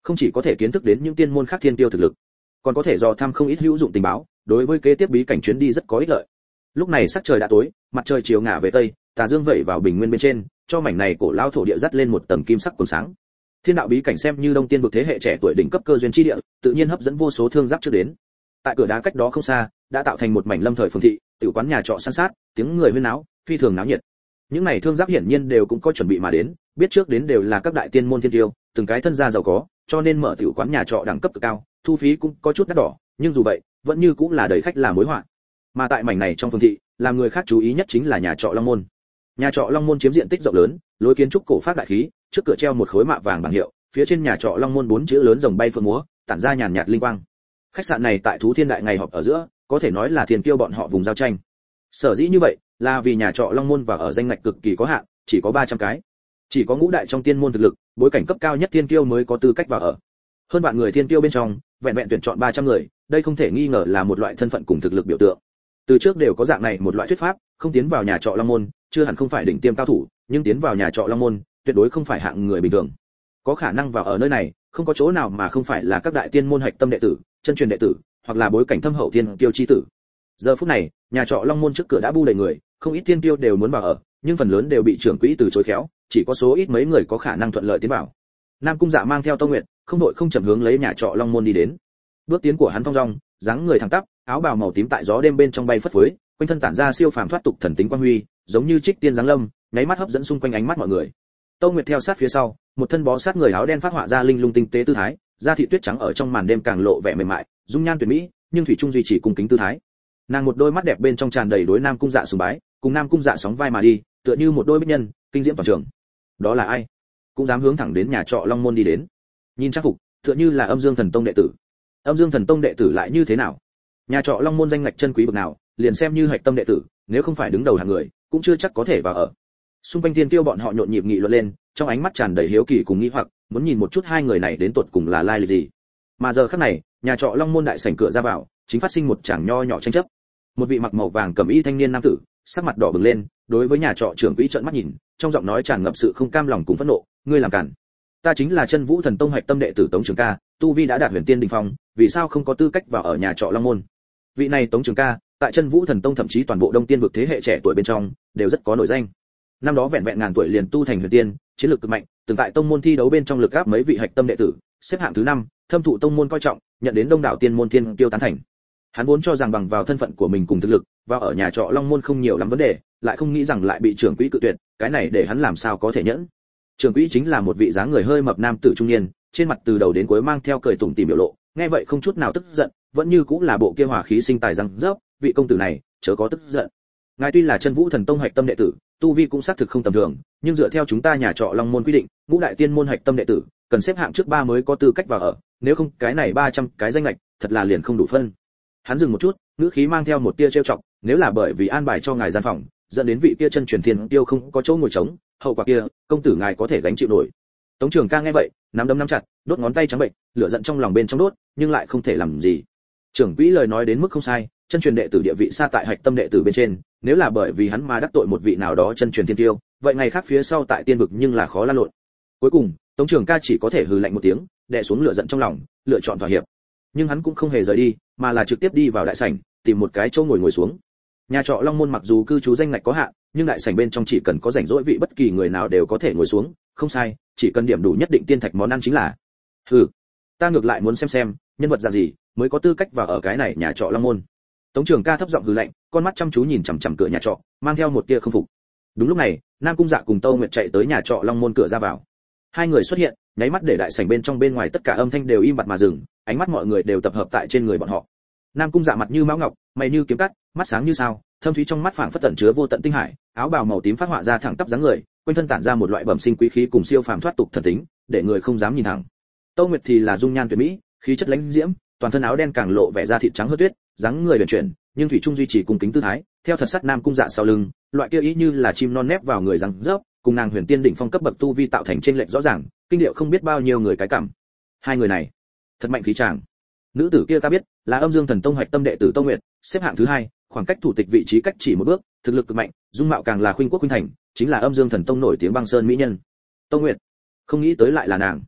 không chỉ có thể kiến thức đến những tiên môn khác thiên tiêu thực lực, còn có thể dò thăm không ít hữu dụng tình báo, đối với kế tiếp bí cảnh chuyến đi rất có ích lợi. Lúc này sắc trời đã tối, mặt trời chiều ngả về tây, tà dương vẩy vào bình nguyên bên trên, cho mảnh này cổ lao thổ địa dắt lên một tầng kim sắc cuốn sáng. Thiên đạo bí cảnh xem như đông tiên vực thế hệ trẻ tuổi đỉnh cấp cơ duyên chi địa, tự nhiên hấp dẫn vô số thương giáp trước đến. Tại cửa đá cách đó không xa, đã tạo thành một mảnh lâm thời phường thị, tiểu quán nhà trọ san sát, tiếng người huyên náo, phi thường náo nhiệt. Những này thương giáp hiển nhiên đều cũng có chuẩn bị mà đến, biết trước đến đều là các đại tiên môn thiên tiêu, từng cái thân gia giàu có, cho nên mở tiểu quán nhà trọ đẳng cấp cực cao, thu phí cũng có chút đắt đỏ, nhưng dù vậy, vẫn như cũng là đầy khách là mối họa. Mà tại mảnh này trong phường thị, làm người khác chú ý nhất chính là nhà trọ Long Môn. Nhà trọ Long Môn chiếm diện tích rộng lớn, lối kiến trúc cổ phát đại khí, trước cửa treo một khối mạ vàng bảng hiệu, phía trên nhà trọ Long Môn 4 chữ lớn rồng bay phượng múa, tản ra nhàn nhạt linh quang. Khách sạn này tại Thú Thiên Đại ngày họp ở giữa, có thể nói là thiên kiêu bọn họ vùng giao tranh. Sở dĩ như vậy, là vì nhà trọ Long Môn và ở danh ngạch cực kỳ có hạn, chỉ có 300 cái. Chỉ có ngũ đại trong tiên môn thực lực, bối cảnh cấp cao nhất thiên kiêu mới có tư cách vào ở. Hơn vạn người thiên kiêu bên trong, vẹn vẹn tuyển chọn 300 người, đây không thể nghi ngờ là một loại thân phận cùng thực lực biểu tượng. Từ trước đều có dạng này một loại thuyết pháp, không tiến vào nhà trọ Long Môn, chưa hẳn không phải đỉnh tiêm cao thủ, nhưng tiến vào nhà trọ Long Môn, tuyệt đối không phải hạng người bình thường. Có khả năng vào ở nơi này, không có chỗ nào mà không phải là các đại tiên môn hạch tâm đệ tử, chân truyền đệ tử, hoặc là bối cảnh thâm hậu thiên kiêu chi tử. Giờ phút này, nhà trọ Long Môn trước cửa đã bu đầy người, không ít thiên kiêu đều muốn vào ở, nhưng phần lớn đều bị trưởng quỹ từ chối khéo, chỉ có số ít mấy người có khả năng thuận lợi tiến vào. Nam Cung Dạ mang theo Tông Nguyệt, không đội không chậm hướng lấy nhà trọ Long Môn đi đến. Bước tiến của hắn thong dong, dáng người thẳng tắp, áo bào màu tím tại gió đêm bên trong bay phất phới, quanh thân tản ra siêu phàm thoát tục thần tính quang huy, giống như trích tiên giáng lâm, nháy mắt hấp dẫn xung quanh ánh mắt mọi người. Tông Nguyệt theo sát phía sau, một thân bó sát người áo đen phát họa ra linh lung tinh tế tư thái, da thị tuyết trắng ở trong màn đêm càng lộ vẻ mềm mại, dung nhan tuyệt mỹ, nhưng thủy chung duy trì cung kính tư thái. Nàng một đôi mắt đẹp bên trong tràn đầy đối Nam Cung Dạ sùng bái, cùng Nam Cung Dạ sóng vai mà đi, tựa như một đôi bích nhân, kinh diễm toàn trường. Đó là ai? Cũng dám hướng thẳng đến nhà trọ Long Môn đi đến. Nhìn trang phục, tựa như là Âm Dương Thần Tông đệ tử. Âm Dương Thần Tông đệ tử lại như thế nào? Nhà trọ Long Môn danh ngạch chân quý bậc nào, liền xem như hạch tâm đệ tử, nếu không phải đứng đầu hàng người, cũng chưa chắc có thể vào ở. Xung quanh thiên tiêu bọn họ nhộn nhịp nghị luận lên, trong ánh mắt tràn đầy hiếu kỳ cùng nghi hoặc, muốn nhìn một chút hai người này đến tột cùng là lai lịch gì. Mà giờ khắc này, nhà trọ Long Môn đại sảnh cửa ra vào, chính phát sinh một tràng nho nhỏ tranh chấp. Một vị mặc màu vàng cẩm y thanh niên nam tử, sắc mặt đỏ bừng lên, đối với nhà trọ trưởng quỹ trợn mắt nhìn, trong giọng nói tràn ngập sự không cam lòng cùng phẫn nộ, ngươi làm cản. Ta chính là Chân Vũ Thần Tông hạch tâm đệ tử Tống Trường Ca, tu vi đã đạt huyền tiên đỉnh phong, vì sao không có tư cách vào ở nhà trọ Long Môn? Vị này Tống Trường Ca, tại Chân Vũ Thần Tông thậm chí toàn bộ Đông Tiên vực thế hệ trẻ tuổi bên trong, đều rất có nổi danh. Năm đó vẹn vẹn ngàn tuổi liền tu thành huyền tiên, chiến lược cực mạnh, từng tại tông môn thi đấu bên trong lực áp mấy vị hạch tâm đệ tử, xếp hạng thứ 5, thâm thụ tông môn coi trọng, nhận đến đông đảo tiên môn thiên tiêu tán thành. Hắn vốn cho rằng bằng vào thân phận của mình cùng thực lực, vào ở nhà trọ Long Môn không nhiều lắm vấn đề, lại không nghĩ rằng lại bị trưởng quỹ cự tuyệt, cái này để hắn làm sao có thể nhẫn. Trưởng quỹ chính là một vị dáng người hơi mập nam tử trung niên, trên mặt từ đầu đến cuối mang theo cười tủm tỉm biểu lộ, nghe vậy không chút nào tức giận, vẫn như cũng là bộ kia hòa khí sinh tài răng rớp, vị công tử này, chớ có tức giận. Ngài tuy là Chân Vũ Thần Tông hạch tâm đệ tử, tu vi cũng xác thực không tầm thường, nhưng dựa theo chúng ta nhà trọ Long Môn quy định, ngũ đại tiên môn hạch tâm đệ tử, cần xếp hạng trước 3 mới có tư cách vào ở, nếu không cái này 300 cái danh lệch, thật là liền không đủ phân. Hắn dừng một chút, ngữ khí mang theo một tia trêu chọc, nếu là bởi vì an bài cho ngài gian phòng, dẫn đến vị kia chân truyền thiên tiêu không có chỗ ngồi trống, hậu quả kia, công tử ngài có thể gánh chịu nổi. Tống Trường Ca nghe vậy, nắm đấm nắm chặt, đốt ngón tay trắng bệnh, lửa giận trong lòng bên trong đốt, nhưng lại không thể làm gì. Trưởng quỹ lời nói đến mức không sai, chân truyền đệ tử địa vị xa tại hạch tâm đệ tử bên trên, nếu là bởi vì hắn mà đắc tội một vị nào đó chân truyền thiên tiêu, vậy ngày khác phía sau tại tiên vực nhưng là khó lăn lộn. Cuối cùng, Tống Trường Ca chỉ có thể hừ lạnh một tiếng, đè xuống lửa giận trong lòng, lựa chọn thỏa hiệp. Nhưng hắn cũng không hề rời đi, mà là trực tiếp đi vào đại sảnh, tìm một cái chỗ ngồi xuống. Nhà trọ Long Môn mặc dù cư trú danh ngạch có hạn, nhưng đại sảnh bên trong chỉ cần có rảnh rỗi vị bất kỳ người nào đều có thể ngồi xuống, không sai, chỉ cần điểm đủ nhất định tiên thạch món ăn chính là. Hừ, ta ngược lại muốn xem nhân vật là gì mới có tư cách vào ở cái này nhà trọ Long Môn. Tống Trường Ca thấp giọng hừ lạnh, con mắt chăm chú nhìn chằm chằm cửa nhà trọ, mang theo một tia không phục. Đúng lúc này, Nam Cung Dạ cùng Tâu Nguyệt chạy tới nhà trọ Long Môn cửa ra vào. Hai người xuất hiện, nháy mắt để đại sảnh bên trong bên ngoài tất cả âm thanh đều im bặt mà dừng, ánh mắt mọi người đều tập hợp tại trên người bọn họ. Nam Cung Dạ mặt như mão ngọc, mày như kiếm cắt, mắt sáng như sao, thâm thúy trong mắt phảng phất tẩn chứa vô tận tinh hải, áo bào màu tím phát họa ra thẳng tắp dáng người, quanh thân tản ra một loại bẩm sinh quý khí cùng siêu phàm thoát tục thần tính, để người không dám nhìn thẳng. Tâu Nguyệt thì là dung nhan tuyệt mỹ, khí chất lãnh diễm, toàn thân áo đen càng lộ vẻ da thịt trắng hơn tuyết, dáng người huyền chuyển, nhưng thủy chung duy trì cung kính tư thái, theo thật sắt Nam Cung Dạ sau lưng, loại kia ý như là chim non nép vào người răng rớp, cùng nàng huyền tiên đỉnh phong cấp bậc tu vi tạo thành trên lệch rõ ràng, kinh điệu không biết bao nhiêu người cái cảm. Hai người này, thật mạnh khí chàng. Nữ tử kia ta biết, là Âm Dương Thần Tông hoạch tâm đệ tử Tâu Nguyệt, xếp hạng thứ 2, khoảng cách thủ tịch vị trí cách chỉ một bước, thực lực cực mạnh, dung mạo càng là khuynh quốc khuynh thành, chính là Âm Dương Thần Tông nổi tiếng băng sơn mỹ nhân. Tâu Nguyệt, không nghĩ tới lại là nàng.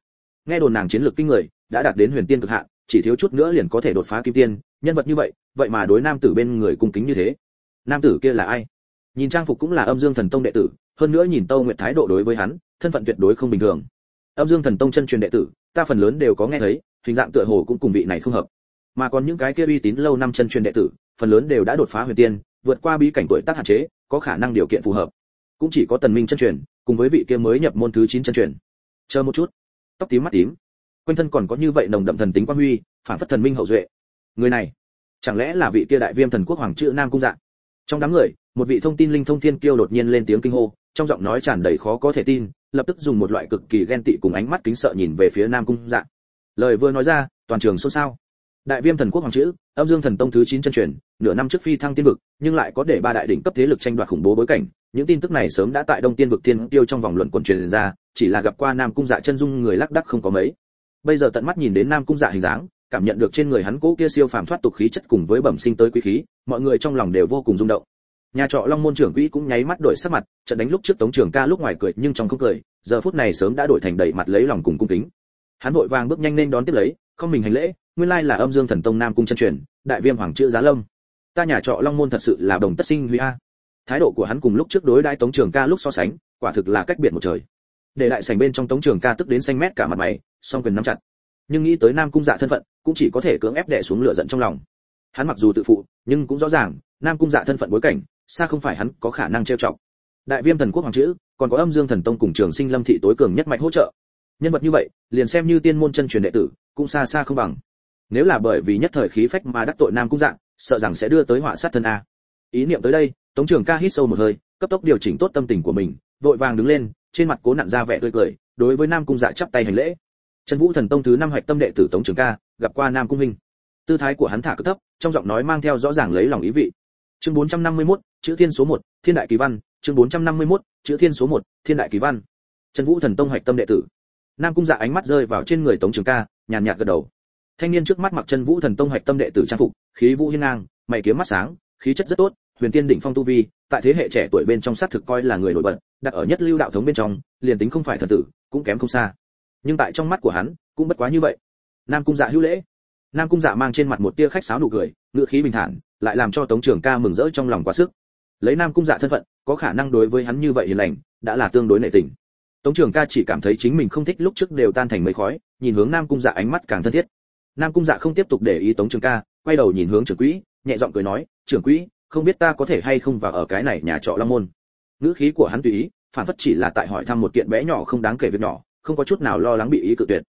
nghe đồn nàng chiến lược kinh người, đã đạt đến huyền tiên cực hạn, chỉ thiếu chút nữa liền có thể đột phá kim tiên, nhân vật như vậy, vậy mà đối nam tử bên người cung kính như thế. Nam tử kia là ai? Nhìn trang phục cũng là Âm Dương Thần Tông đệ tử, hơn nữa nhìn Tâu Nguyệt thái độ đối với hắn, thân phận tuyệt đối không bình thường. Âm Dương Thần Tông chân truyền đệ tử, ta phần lớn đều có nghe thấy, hình dạng tựa hồ cũng cùng vị này không hợp. Mà còn những cái kia uy tín lâu năm chân truyền đệ tử, phần lớn đều đã đột phá huyền tiên, vượt qua bí cảnh tuổi tác hạn chế, có khả năng điều kiện phù hợp. Cũng chỉ có Tần Minh chân truyền, cùng với vị kia mới nhập môn thứ 9 chân truyền. Chờ một chút, tóc tím mắt tím, quanh thân còn có như vậy nồng đậm thần tính quang huy, phản phất thần minh hậu duệ. Người này, chẳng lẽ là vị kia Đại Viêm Thần Quốc hoàng chữ Nam Cung Dạ? Trong đám người, một vị thông tin linh thông thiên kiêu đột nhiên lên tiếng kinh hô, trong giọng nói tràn đầy khó có thể tin, lập tức dùng một loại cực kỳ ghen tị cùng ánh mắt kính sợ nhìn về phía Nam Cung Dạ. Lời vừa nói ra, toàn trường xôn xao. Đại Viêm Thần Quốc hoàng chữ, Âm Dương Thần Tông thứ 9 chân truyền, nửa năm trước phi thăng tiên vực, nhưng lại có để ba đại đỉnh cấp thế lực tranh đoạt khủng bố bối cảnh, những tin tức này sớm đã tại Đông Tiên vực tiên tiêu trong vòng luận quần truyền ra, chỉ là gặp qua Nam Cung Dạ chân dung người lác đác không có mấy. Bây giờ tận mắt nhìn đến Nam Cung Dạ hình dáng, cảm nhận được trên người hắn cố kia siêu phàm thoát tục khí chất cùng với bẩm sinh tới quý khí, mọi người trong lòng đều vô cùng rung động. Nhà trọ Long Môn trưởng quỹ cũng nháy mắt đổi sắc mặt, trận đánh lúc trước Tống Trường Ca lúc ngoài cười nhưng trong không cười, giờ phút này sớm đã đổi thành đầy mặt lấy lòng cùng cung kính. Hắn vội vàng bước nhanh lên đón tiếp lấy, không mình hành lễ, nguyên lai là Âm Dương Thần Tông Nam Cung chân truyền, Đại Viêm hoàng chữ Giá Lâm. Ta nhà trọ Long Môn thật sự là đồng tất sinh huy a. Thái độ của hắn cùng lúc trước đối đãi Tống Trường Ca lúc so sánh, quả thực là cách biệt một trời. Để đại sảnh bên trong Tống Trường Ca tức đến xanh mét cả mặt mày, song quyền nắm chặt. Nhưng nghĩ tới Nam Cung Dạ thân phận, cũng chỉ có thể cưỡng ép đè xuống lửa giận trong lòng. Hắn mặc dù tự phụ, nhưng cũng rõ ràng, Nam Cung Dạ thân phận bối cảnh, xa không phải hắn có khả năng trêu chọc. Đại Viêm Thần Quốc hoàng chữ, còn có Âm Dương Thần Tông cùng Trường Sinh Lâm thị tối cường nhất mạch hỗ trợ. Nhân vật như vậy, liền xem như tiên môn chân truyền đệ tử, cũng xa xa không bằng. Nếu là bởi vì nhất thời khí phách mà đắc tội Nam Cung Dạ, sợ rằng sẽ đưa tới họa sát thân a. Ý niệm tới đây, Tống Trường Ca hít sâu một hơi, cấp tốc điều chỉnh tốt tâm tình của mình, vội vàng đứng lên, trên mặt cố nặn ra vẻ tươi cười, đối với Nam Cung Dạ chắp tay hành lễ. Chân Vũ Thần Tông thứ 5 hoạch tâm đệ tử Tống Trường Ca, gặp qua Nam Cung huynh. Tư thái của hắn thả cực thấp, trong giọng nói mang theo rõ ràng lấy lòng ý vị. Chương 451, chữ thiên số 1, Thiên đại kỳ văn, chương 451, chữ thiên số 1, Thiên đại kỳ văn. Chân Vũ Thần Tông hoạch tâm đệ tử. Nam Cung Dạ ánh mắt rơi vào trên người Tống Trường Ca, nhàn nhạt gật đầu. Thanh niên trước mắt mặc Chân Vũ Thần Tông hoạch tâm đệ tử trang phục, khí vũ hiên ngang, mày kiếm mắt sáng, khí chất rất tốt, huyền tiên đỉnh phong tu vi, tại thế hệ trẻ tuổi bên trong sát thực coi là người nổi bật, đặt ở nhất lưu đạo thống bên trong, liền tính không phải thần tử, cũng kém không xa. Nhưng tại trong mắt của hắn, cũng bất quá như vậy. Nam Cung Dạ hữu lễ. Nam Cung Dạ mang trên mặt một tia khách sáo nụ cười, ngữ khí bình thản, lại làm cho Tống Trường Ca mừng rỡ trong lòng quá sức. Lấy Nam Cung Dạ thân phận, có khả năng đối với hắn như vậy hiền lành, đã là tương đối nể tình. Tống Trường Ca chỉ cảm thấy chính mình không thích lúc trước đều tan thành mây khói, nhìn hướng Nam Cung Dạ ánh mắt càng thân thiết. Nam Cung Dạ không tiếp tục để ý Tống Trường Ca, quay đầu nhìn hướng trưởng quỹ, nhẹ giọng cười nói, trưởng quỹ, không biết ta có thể hay không vào ở cái này nhà trọ Long Môn. Ngữ khí của hắn tùy ý, phản phất chỉ là tại hỏi thăm một kiện bé nhỏ không đáng kể việc nhỏ, không có chút nào lo lắng bị ý cự tuyệt.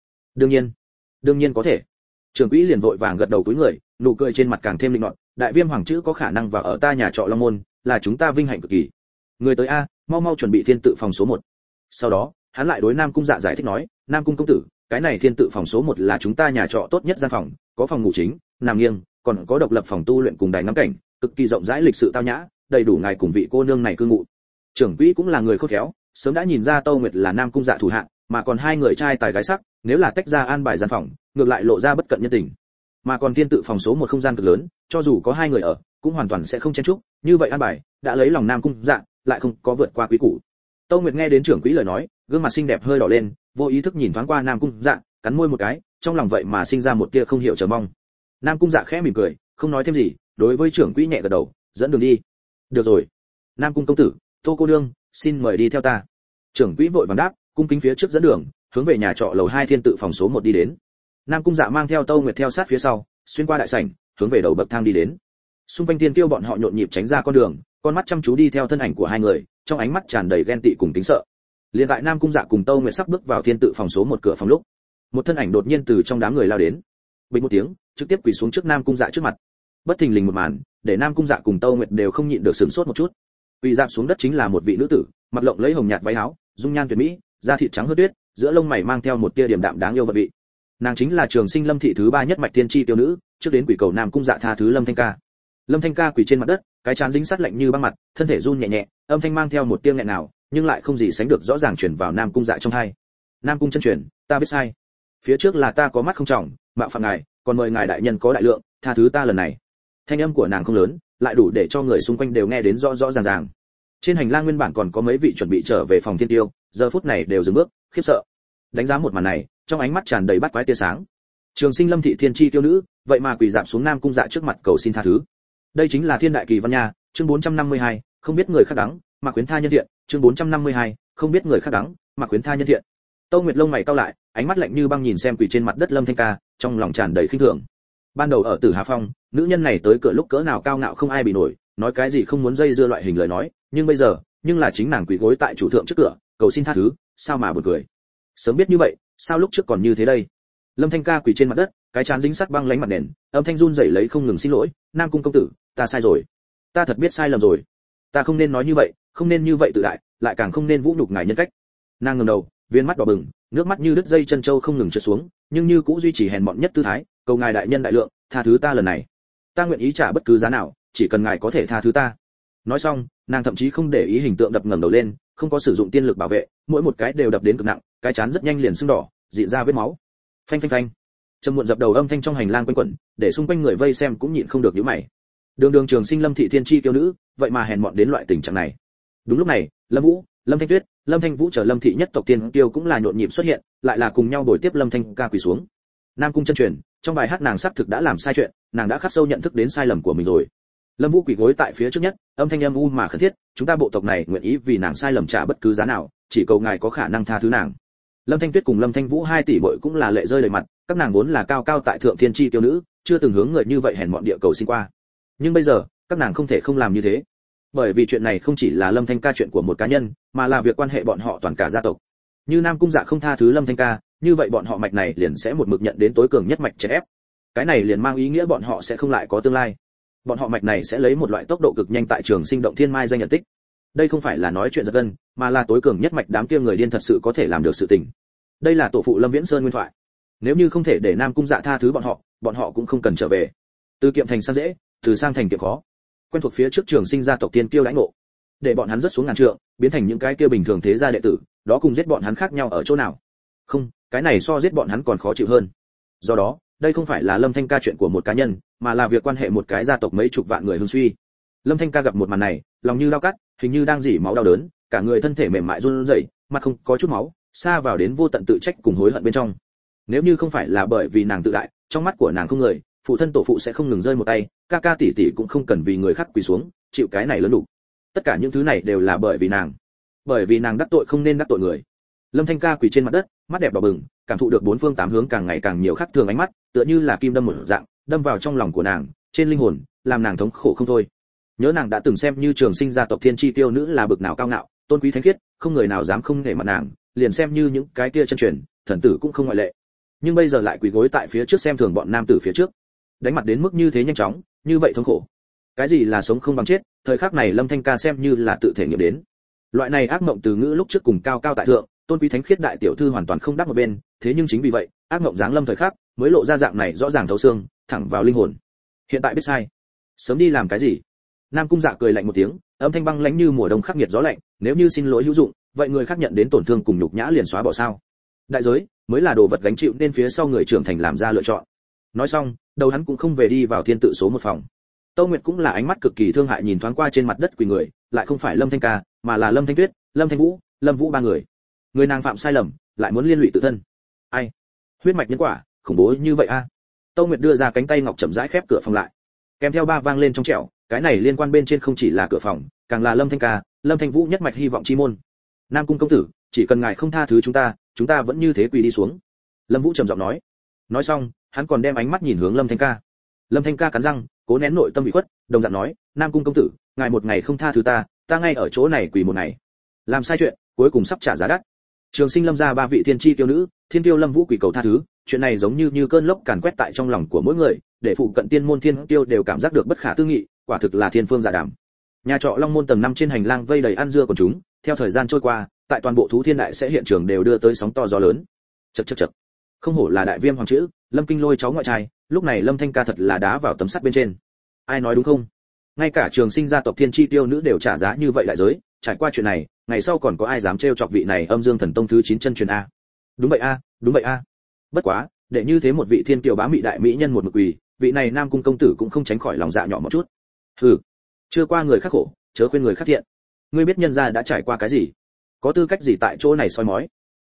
Đương nhiên có thể. Trưởng quỹ liền vội vàng gật đầu cúi người, nụ cười trên mặt càng thêm linh nọt, Đại Viêm hoàng chữ có khả năng vào ở ta nhà trọ Long Môn, là chúng ta vinh hạnh cực kỳ. Người tới a, mau mau chuẩn bị thiên tự phòng số 1. Sau đó, hắn lại đối Nam Cung Dạ giải thích nói, Nam Cung công tử, cái này thiên tự phòng số 1 là chúng ta nhà trọ tốt nhất gian phòng, có phòng ngủ chính, nằm nghiêng, còn có độc lập phòng tu luyện cùng đài ngắm cảnh, cực kỳ rộng rãi lịch sự tao nhã, đầy đủ ngài cùng vị cô nương này cư ngụ. Trưởng quỹ cũng là người khôn khéo, sớm đã nhìn ra Tâu Nguyệt là Nam Cung Dạ thủ hạ, mà còn hai người trai tài gái sắc, nếu là tách ra an bài gian phòng, ngược lại lộ ra bất cận nhân tình. Mà còn thiên tự phòng số 1 không gian cực lớn, cho dù có hai người ở, cũng hoàn toàn sẽ không chen chúc, như vậy an bài, đã lấy lòng Nam Cung Dạ, lại không có vượt qua quý củ. Tâu Nguyệt nghe đến trưởng quỹ lời nói, gương mặt xinh đẹp hơi đỏ lên, vô ý thức nhìn thoáng qua Nam Cung Dạ, cắn môi một cái, trong lòng vậy mà sinh ra một tia không hiểu chờ mong. Nam Cung Dạ khẽ mỉm cười, không nói thêm gì, đối với trưởng quỹ nhẹ gật đầu, dẫn đường đi. Được rồi. Nam Cung công tử, Tô cô nương, xin mời đi theo ta. Trưởng quỹ vội vàng đáp, cung kính phía trước dẫn đường, hướng về nhà trọ lầu 2 thiên tự phòng số 1 đi đến. Nam Cung Dạ mang theo Tâu Nguyệt theo sát phía sau, xuyên qua đại sảnh, hướng về đầu bậc thang đi đến. Xung quanh tiên tiêu bọn họ nhộn nhịp tránh ra con đường, con mắt chăm chú đi theo thân ảnh của hai người, trong ánh mắt tràn đầy ghen tị cùng kính sợ. Liền tại Nam Cung Dạ cùng Tâu Nguyệt sắp bước vào thiên tự phòng số 1 cửa phòng lúc, một thân ảnh đột nhiên từ trong đám người lao đến. Bình một tiếng, trực tiếp quỳ xuống trước Nam Cung Dạ trước mặt. Bất thình lình một màn, để Nam Cung Dạ cùng Tâu Nguyệt đều không nhịn được sửng sốt một chút. Quỳ rạp xuống đất chính là một vị nữ tử, mặc lộng lẫy hồng nhạt váy áo, dung nhan tuyệt mỹ, da thịt trắng hơn tuyết, giữa lông mày mang theo một tia điềm đạm đáng yêu vật vị. Nàng chính là Trường Sinh Lâm thị thứ 3 nhất mạch tiên tri tiêu nữ, trước đến quỷ cầu Nam Cung Dạ tha thứ Lâm Thanh Ca. Lâm Thanh Ca quỳ trên mặt đất, cái trán dính sát lạnh như băng mặt, thân thể run nhẹ nhẹ, âm thanh mang theo một tia nghẹn nào, nhưng lại không gì sánh được rõ ràng truyền vào Nam Cung Dạ trong tai. Nam Cung chân truyền, ta biết sai. Phía trước là ta có mắt không trọng, mạo phạm ngài, còn mời ngài đại nhân có đại lượng, tha thứ ta lần này. Thanh âm của nàng không lớn, lại đủ để cho người xung quanh đều nghe đến rõ rõ ràng ràng. Trên hành lang nguyên bản còn có mấy vị chuẩn bị trở về phòng thiên tiêu, giờ phút này đều dừng bước, khiếp sợ. Đánh giá một màn này, trong ánh mắt tràn đầy bắt quái tia sáng. Trường Sinh Lâm thị thiên chi tiêu nữ, vậy mà quỳ rạp xuống Nam Cung Dạ trước mặt cầu xin tha thứ. Đây chính là thiên đại kỳ văn nha. Chương 452, không biết người khác đắng, mà khuyến tha nhân thiện. Chương 452, không biết người khác đắng, mà khuyến tha nhân thiện. Tô Nguyệt lông mày cau lại, ánh mắt lạnh như băng nhìn xem quỳ trên mặt đất Lâm Thanh Ca, trong lòng tràn đầy khinh thường. Ban đầu ở Tử Hà Phong, nữ nhân này tới cửa lúc cỡ nào cao ngạo không ai bị nổi, nói cái gì không muốn dây dưa loại hình lời nói, nhưng bây giờ, nhưng là chính nàng quỳ gối tại chủ thượng trước cửa, cầu xin tha thứ, sao mà buồn cười. Sớm biết như vậy, sao lúc trước còn như thế đây. Lâm Thanh Ca quỳ trên mặt đất, cái trán dính sắt băng lánh mặt nền, âm thanh run rẩy lấy không ngừng xin lỗi, Nam Cung công tử, ta sai rồi, ta thật biết sai lầm rồi, ta không nên nói như vậy, không nên như vậy tự đại, lại càng không nên vũ nhục ngài nhân cách. Nàng ngẩng đầu, viên mắt đỏ bừng, nước mắt như đứt dây chân châu không ngừng trượt xuống, nhưng như cũ duy trì hèn mọn nhất tư thái, cầu ngài đại nhân đại lượng, tha thứ ta lần này, ta nguyện ý trả bất cứ giá nào, chỉ cần ngài có thể tha thứ ta. Nói xong, nàng thậm chí không để ý hình tượng đập ngẩng đầu lên, không có sử dụng tiên lực bảo vệ, mỗi một cái đều đập đến cực nặng, cái chán rất nhanh liền sưng đỏ, rịn ra vết máu. Phanh phanh phanh. Trầm muộn dập đầu âm thanh trong hành lang quanh quẩn, để xung quanh người vây xem cũng nhịn không được nhíu mày. Đường đường Trường Sinh Lâm thị thiên chi kiêu nữ, vậy mà hèn mọn đến loại tình trạng này. Đúng lúc này, Lâm Vũ, Lâm Thanh Tuyết, Lâm Thanh Vũ trở Lâm thị nhất tộc tiên kiêu cũng là nhộn nhịp xuất hiện, lại là cùng nhau bồi tiếp Lâm Thanh Ca quỳ xuống. Nam Cung chân truyền, trong bài hát nàng xác thực đã làm sai chuyện, nàng đã khắc sâu nhận thức đến sai lầm của mình rồi. Lâm Vũ quỳ gối tại phía trước nhất, âm thanh âm u mà khẩn thiết, chúng ta bộ tộc này nguyện ý vì nàng sai lầm trả bất cứ giá nào, chỉ cầu ngài có khả năng tha thứ nàng. Lâm Thanh Tuyết cùng Lâm Thanh Vũ hai tỷ muội cũng là lệ rơi đầy mặt, các nàng vốn là cao cao tại thượng thiên chi tiêu nữ, chưa từng hướng người như vậy hèn mọn địa cầu xin qua. Nhưng bây giờ, các nàng không thể không làm như thế. Bởi vì chuyện này không chỉ là Lâm Thanh Ca chuyện của một cá nhân, mà là việc quan hệ bọn họ toàn cả gia tộc. Như Nam Cung Dạ không tha thứ Lâm Thanh Ca, như vậy bọn họ mạch này liền sẽ một mực nhận đến tối cường nhất mạch chèn ép. Cái này liền mang ý nghĩa bọn họ sẽ không lại có tương lai. Bọn họ mạch này sẽ lấy một loại tốc độ cực nhanh tại Trường Sinh động thiên mai danh nhận tích. Đây không phải là nói chuyện giật gân, mà là tối cường nhất mạch đám kia người điên thật sự có thể làm được sự tình. Đây là tổ phụ Lâm Viễn Sơn nguyên thoại. Nếu như không thể để Nam Cung Dạ tha thứ bọn họ cũng không cần trở về. Từ kiệm thành sang dễ, từ sang thành kiệm khó. Quen thuộc phía trước Trường Sinh gia tộc tiên kiêu đãi ngộ, để bọn hắn rất xuống ngàn trượng, biến thành những cái kia bình thường thế gia đệ tử, đó cùng giết bọn hắn khác nhau ở chỗ nào? Không, cái này so giết bọn hắn còn khó chịu hơn. Do đó, đây không phải là Lâm Thanh Ca chuyện của một cá nhân, mà là việc quan hệ một cái gia tộc mấy chục vạn người hưng suy. Lâm Thanh Ca gặp một màn này, lòng như dao cắt, hình như đang rỉ máu đau đớn, cả người thân thể mềm mại run rẩy, mặt không có chút máu, xa vào đến vô tận tự trách cùng hối hận bên trong. Nếu như không phải là bởi vì nàng tự đại, trong mắt của nàng không người, phụ thân tổ phụ sẽ không ngừng rơi một tay, ca ca tỷ tỷ cũng không cần vì người khác quỳ xuống, chịu cái này lớn đủ. Tất cả những thứ này đều là bởi vì nàng đắc tội không nên đắc tội người. Lâm Thanh Ca quỳ trên mặt đất, mắt đẹp đỏ bừng, cảm thụ được bốn phương tám hướng càng ngày càng nhiều khác thường ánh mắt, tựa như là kim đâm một dạng, đâm vào trong lòng của nàng, trên linh hồn, làm nàng thống khổ không thôi. Nhớ nàng đã từng xem như Trường Sinh gia tộc thiên chi tiêu nữ là bực nào cao ngạo, tôn quý thánh khiết, không người nào dám không nể mặt nàng, liền xem như những cái kia chân truyền, thần tử cũng không ngoại lệ. Nhưng bây giờ lại quỳ gối tại phía trước xem thường bọn nam tử phía trước, đánh mặt đến mức như thế nhanh chóng, như vậy thống khổ. Cái gì là sống không bằng chết, thời khắc này Lâm Thanh Ca xem như là tự thể nghiệm đến. Loại này ác mộng từ ngữ lúc trước cùng cao cao tại thượng, tôn quý thánh khiết đại tiểu thư hoàn toàn không đáp một bên, thế nhưng chính vì vậy, ác mộng giáng lâm thời khắc, mới lộ ra dạng này rõ ràng thấu xương, thẳng vào linh hồn. Hiện tại biết sai, sớm đi làm cái gì? Nam Cung Dạ cười lạnh một tiếng, âm thanh băng lãnh như mùa đông khắc nghiệt gió lạnh, nếu như xin lỗi hữu dụng, vậy người khác nhận đến tổn thương cùng nhục nhã liền xóa bỏ sao? Đại giới mới là đồ vật gánh chịu nên phía sau người trưởng thành làm ra lựa chọn. Nói xong, đầu hắn cũng không về đi vào thiên tự số một phòng. Tô Nguyệt cũng là ánh mắt cực kỳ thương hại nhìn thoáng qua trên mặt đất quỳ người, lại không phải Lâm Thanh Ca, mà là Lâm Thanh Tuyết, Lâm Thanh Vũ, Lâm Vũ ba người. Người nàng phạm sai lầm, lại muốn liên lụy tự thân. Ai? Huyết mạch nhân quả, khủng bố như vậy a. Tô Nguyệt đưa ra cánh tay ngọc chậm rãi khép cửa phòng lại. Kèm theo ba vang lên trong trẻo, cái này liên quan bên trên không chỉ là cửa phòng, càng là Lâm Thanh Ca, Lâm Thanh Vũ nhất mạch hy vọng chi môn. Nam Cung công tử, chỉ cần ngài không tha thứ chúng ta vẫn như thế quỳ đi xuống. Lâm Vũ trầm giọng nói. Nói xong, hắn còn đem ánh mắt nhìn hướng Lâm Thanh Ca. Lâm Thanh Ca cắn răng, cố nén nội tâm bị khuất, đồng dạng nói, Nam Cung công tử, ngài một ngày không tha thứ ta ngay ở chỗ này quỳ một ngày. Làm sai chuyện, cuối cùng sắp trả giá đắt. Trường Sinh Lâm gia ba vị thiên chi tiêu nữ, Thiên Tiêu Lâm Vũ quỳ cầu tha thứ, chuyện này giống như cơn lốc càn quét tại trong lòng của mỗi người, để phụ cận tiên môn thiên tiêu đều cảm giác được bất khả tư nghị, quả thực là thiên phương dạ đàm. Nhà trọ Long Môn tầng 5 trên hành lang vây đầy ăn dưa của chúng, theo thời gian trôi qua, tại toàn bộ thú thiên đại sẽ hiện trường đều đưa tới sóng to gió lớn. Chậc. Không hổ là đại viêm hoàng chữ, Lâm Kinh Lôi cháu ngoại trai, lúc này Lâm Thanh Ca thật là đá vào tấm sắt bên trên. Ai nói đúng không? Ngay cả Trường Sinh gia tộc thiên chi tiêu nữ đều trả giá như vậy đại giới, trải qua chuyện này, ngày sau còn có ai dám trêu chọc vị này Âm Dương Thần Tông thứ 9 chân truyền a? Đúng vậy a. Bất quá, để như thế một vị thiên kiều bá mỹ đại mỹ nhân một mực quỳ, vị này Nam Cung công tử cũng không tránh khỏi lòng dạ nhỏ một chút. Hừ, chưa qua người khác khổ, chớ khuyên người khác thiện. Ngươi biết nhân gia đã trải qua cái gì? Có tư cách gì tại chỗ này soi mói?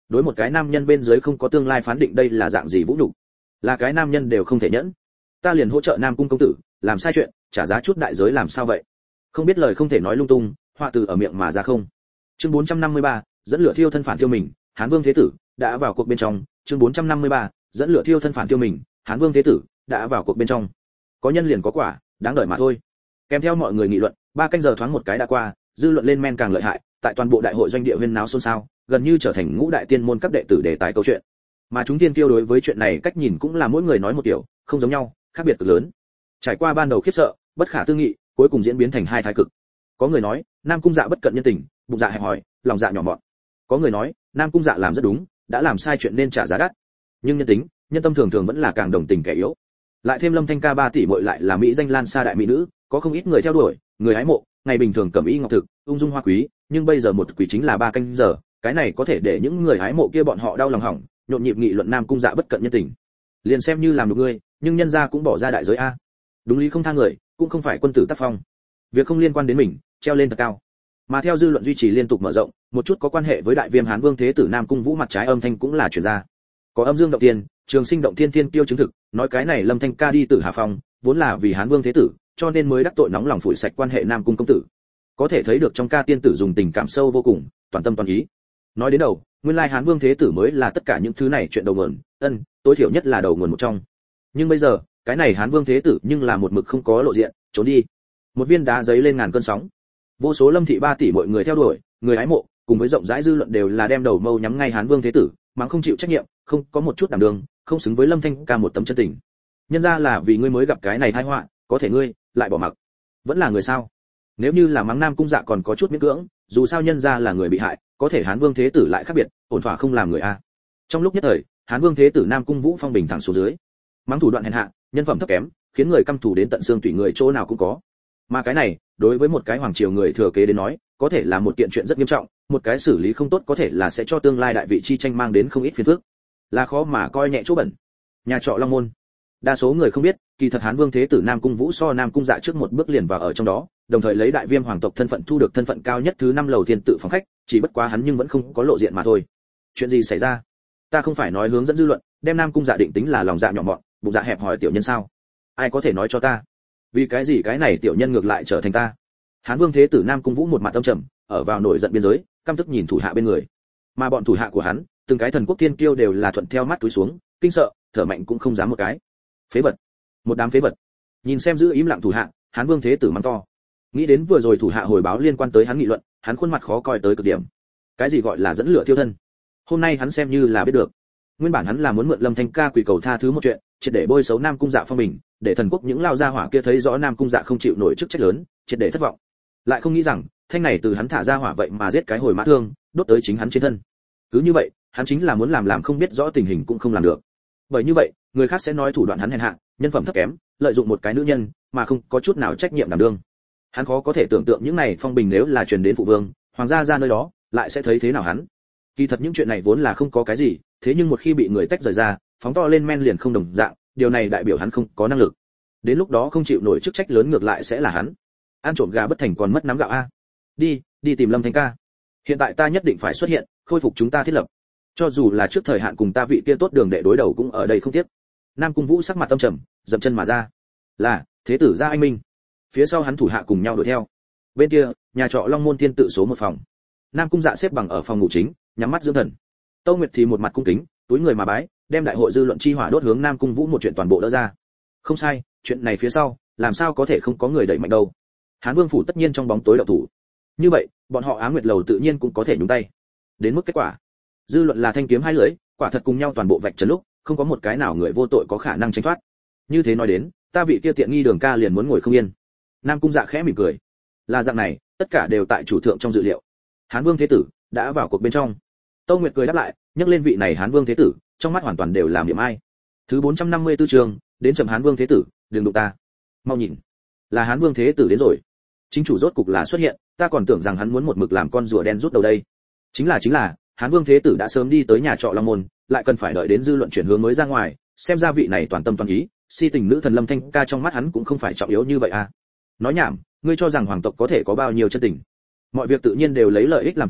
đối một cái nam nhân bên dưới không có tương lai phán định đây là dạng gì vũ nhục, là cái nam nhân đều không thể nhẫn. Ta liền hỗ trợ Nam cung công tử, làm sai chuyện, trả giá chút đại giới làm sao vậy? Không biết lời không thể nói lung tung, họa từ ở miệng mà ra không. Chương 453, dẫn lửa thiêu thân phản thiêu mình, Hán Vương Thế Tử đã vào cuộc bên trong. Chương 453, dẫn lửa thiêu thân phản thiêu mình, Hán Vương Thế Tử đã vào cuộc bên trong. Có nhân liền có quả, đáng đợi mà thôi. Kèm theo mọi người nghị luận, 3 canh giờ thoáng một cái đã qua, dư luận lên men càng lợi hại, tại toàn bộ đại hội doanh địa huyên náo xôn xao, gần như trở thành ngũ đại tiên môn các đệ tử đề tài câu chuyện. Mà chúng tiên kiêu đối với chuyện này cách nhìn cũng là mỗi người nói một kiểu, không giống nhau, khác biệt cực lớn. Trải qua ban đầu khiếp sợ, bất khả tư nghị, cuối cùng diễn biến thành hai thái cực. Có người nói, Nam cung Dạ bất cận nhân tình, bụng dạ hẹp hòi, lòng dạ nhỏ mọn. Có người nói, Nam cung Dạ làm rất đúng, đã làm sai chuyện nên trả giá đắt. Nhưng nhân tính, nhân tâm thường thường vẫn là càng đồng tình kẻ yếu. Lại thêm Lâm Thanh Ca 3 tỷ muội lại là mỹ danh lan xa đại mỹ nữ, có không ít người theo đuổi, người hái mộ, ngày bình thường cẩm y ngọc thực, ung dung hoa quý, nhưng bây giờ một quỷ chính là 3 canh giờ, cái này có thể để những người hái mộ kia bọn họ đau lòng hỏng, nhộn nhịp nghị luận Nam cung Dạ bất cận nhân tình. Liền xem như làm được ngươi, nhưng nhân gia cũng bỏ ra đại giới a. Đúng lý không tha người, cũng không phải quân tử tác phong. Việc không liên quan đến mình, treo lên thật cao. Mà theo dư luận duy trì liên tục mở rộng, một chút có quan hệ với đại viêm Hán Vương Thế Tử Nam cung Vũ mặt trái âm thanh cũng là truyền ra. Có âm dương động tiên, trường sinh động thiên thiên tiêu chứng thực, nói cái này Lâm Thanh Ca đi Tử Hà Phong, vốn là vì Hán Vương Thế Tử, cho nên mới đắc tội nóng lòng phủi sạch quan hệ Nam cung công tử. Có thể thấy được trong ca tiên tử dùng tình cảm sâu vô cùng, toàn tâm toàn ý. Nói đến đầu, nguyên lai Hán Vương Thế Tử mới là tất cả những thứ này chuyện đầu nguồn, tối thiểu nhất là đầu nguồn một trong. Nhưng bây giờ, cái này Hán Vương Thế Tử nhưng là một mực không có lộ diện, trốn đi. Một viên đá giấy lên ngàn cơn sóng. Vô số Lâm thị 3 tỷ mọi người theo đuổi, người hái mộ, cùng với rộng rãi dư luận đều là đem đầu mâu nhắm ngay Hán Vương Thế Tử, mắng không chịu trách nhiệm, không có một chút đảm đương, không xứng với Lâm Thanh Ca một tấm chân tình. Nhân ra là vì ngươi mới gặp cái này tai họa, có thể ngươi lại bỏ mặc. Vẫn là người sao? Nếu như là mắng Nam cung Dạ còn có chút miễn cưỡng, dù sao nhân ra là người bị hại, có thể Hán Vương Thế Tử lại khác biệt, ổn thỏa không làm người a. Trong lúc nhất thời, Hán Vương Thế Tử Nam cung Vũ phong bình thẳng xuống dưới. Mắng thủ đoạn hèn hạ, nhân phẩm thấp kém, khiến người căm thù đến tận xương tủy người chỗ nào cũng có. Mà cái này, đối với một cái hoàng triều người thừa kế đến nói, có thể là một kiện chuyện rất nghiêm trọng, một cái xử lý không tốt có thể là sẽ cho tương lai đại vị chi tranh mang đến không ít phiền phức. Là khó mà coi nhẹ chỗ bẩn. Nhà trọ Long Môn. Đa số người không biết, kỳ thật Hán Vương Thế Tử Nam cung Vũ so Nam cung Dạ trước một bước liền vào ở trong đó, đồng thời lấy đại viêm hoàng tộc thân phận thu được thân phận cao nhất thứ 5 lầu thiên tự phòng khách, chỉ bất quá hắn nhưng vẫn không có lộ diện mà thôi. Chuyện gì xảy ra? Ta không phải nói hướng dẫn dư luận, đem Nam cung Dạ định tính là lòng dạ nhỏ mọn, bụng dạ hẹp hòi tiểu nhân sao? Ai có thể nói cho ta? Vì cái gì cái này tiểu nhân ngược lại trở thành ta? Hán Vương Thế Tử Nam cung Vũ một mặt âm trầm, ở vào nổi giận biên giới, căm tức nhìn thủ hạ bên người. Mà bọn thủ hạ của hắn, từng cái thần quốc thiên kiêu đều là thuận theo mắt túi xuống, kinh sợ, thở mạnh cũng không dám một cái. Phế vật, một đám phế vật. Nhìn xem giữ im lặng thủ hạ, Hán Vương Thế Tử mắng to. Nghĩ đến vừa rồi thủ hạ hồi báo liên quan tới hắn nghị luận, hắn khuôn mặt khó coi tới cực điểm. Cái gì gọi là dẫn lửa thiêu thân? Hôm nay hắn xem như là biết được. Nguyên bản hắn là muốn mượn Lâm Thanh Ca quỳ cầu tha thứ một chuyện, triệt để bôi xấu Nam cung Dạ phong bình, để thần quốc những lao gia hỏa kia thấy rõ Nam cung Dạ không chịu nổi chức trách lớn, triệt để thất vọng. Lại không nghĩ rằng, thanh này từ hắn thả ra hỏa vậy mà giết cái hồi mã thương, đốt tới chính hắn trên thân. Cứ như vậy, hắn chính là muốn làm không biết rõ tình hình cũng không làm được. Bởi như vậy, người khác sẽ nói thủ đoạn hắn hèn hạ, nhân phẩm thấp kém, lợi dụng một cái nữ nhân mà không có chút nào trách nhiệm đảm đương. Hắn khó có thể tưởng tượng những này phong bình nếu là truyền đến phụ vương, hoàng gia ra nơi đó, lại sẽ thấy thế nào hắn. Kỳ thật những chuyện này vốn là không có cái gì, thế nhưng một khi bị người tách rời ra, phóng to lên men liền không đồng dạng, điều này đại biểu hắn không có năng lực. Đến lúc đó không chịu nổi chức trách lớn ngược lại sẽ là hắn. Ăn trộm gà bất thành còn mất nắm gạo a. Đi tìm Lâm Thanh Ca. Hiện tại ta nhất định phải xuất hiện, khôi phục chúng ta thiết lập. Cho dù là trước thời hạn cùng ta vị kia tốt đường đệ đối đầu cũng ở đây không tiếc. Nam cung Vũ sắc mặt tâm trầm, dậm chân mà ra. Là, Thế Tử gia anh minh. Phía sau hắn thủ hạ cùng nhau đuổi theo. Bên kia, nhà trọ Long Môn Thiên tự số 1 phòng. Nam cung Dạ xếp bằng ở phòng ngủ chính, nhắm mắt dưỡng thần. Tâu Nguyệt thì một mặt cung kính, túi người mà bái, đem đại hội dư luận chi hỏa đốt hướng Nam cung Vũ một chuyện toàn bộ đỡ ra. Không sai, chuyện này phía sau, làm sao có thể không có người đẩy mạnh đâu. Hán Vương phủ tất nhiên trong bóng tối động thủ. Như vậy, bọn họ Á Nguyệt lầu tự nhiên cũng có thể nhúng tay. Đến mức kết quả, dư luận là thanh kiếm hai lưỡi, quả thật cùng nhau toàn bộ vạch trần lúc, không có một cái nào người vô tội có khả năng tránh thoát. Như thế nói đến, ta vị kia tiện nghi Đường ca liền muốn ngồi không yên. Nam cung Dạ khẽ mỉm cười. Là dạng này, tất cả đều tại chủ thượng trong dự liệu. Hán Vương Thế Tử đã vào cuộc bên trong. Tâu Nguyệt cười đáp lại, nhắc lên vị này Hán Vương Thế Tử, trong mắt hoàn toàn đều là niệm ai. Thứ 454 chương, đến chậm Hán Vương Thế Tử, đừng đụng ta. Mau nhìn, là Hán Vương Thế Tử đến rồi. Chính chủ rốt cục là xuất hiện, ta còn tưởng rằng hắn muốn một mực làm con rùa đen rút đầu đây. Chính là, Hán Vương Thế Tử đã sớm đi tới nhà trọ Long Môn, lại cần phải đợi đến dư luận chuyển hướng mới ra ngoài, xem ra vị này toàn tâm toàn ý, si tình nữ thần Lâm Thanh Ca trong mắt hắn cũng không phải trọng yếu như vậy à. Nói nhảm, ngươi cho rằng hoàng tộc có thể có bao nhiêu chân tình? Mọi việc tự nhiên đều lấy lợi ích làm chủ,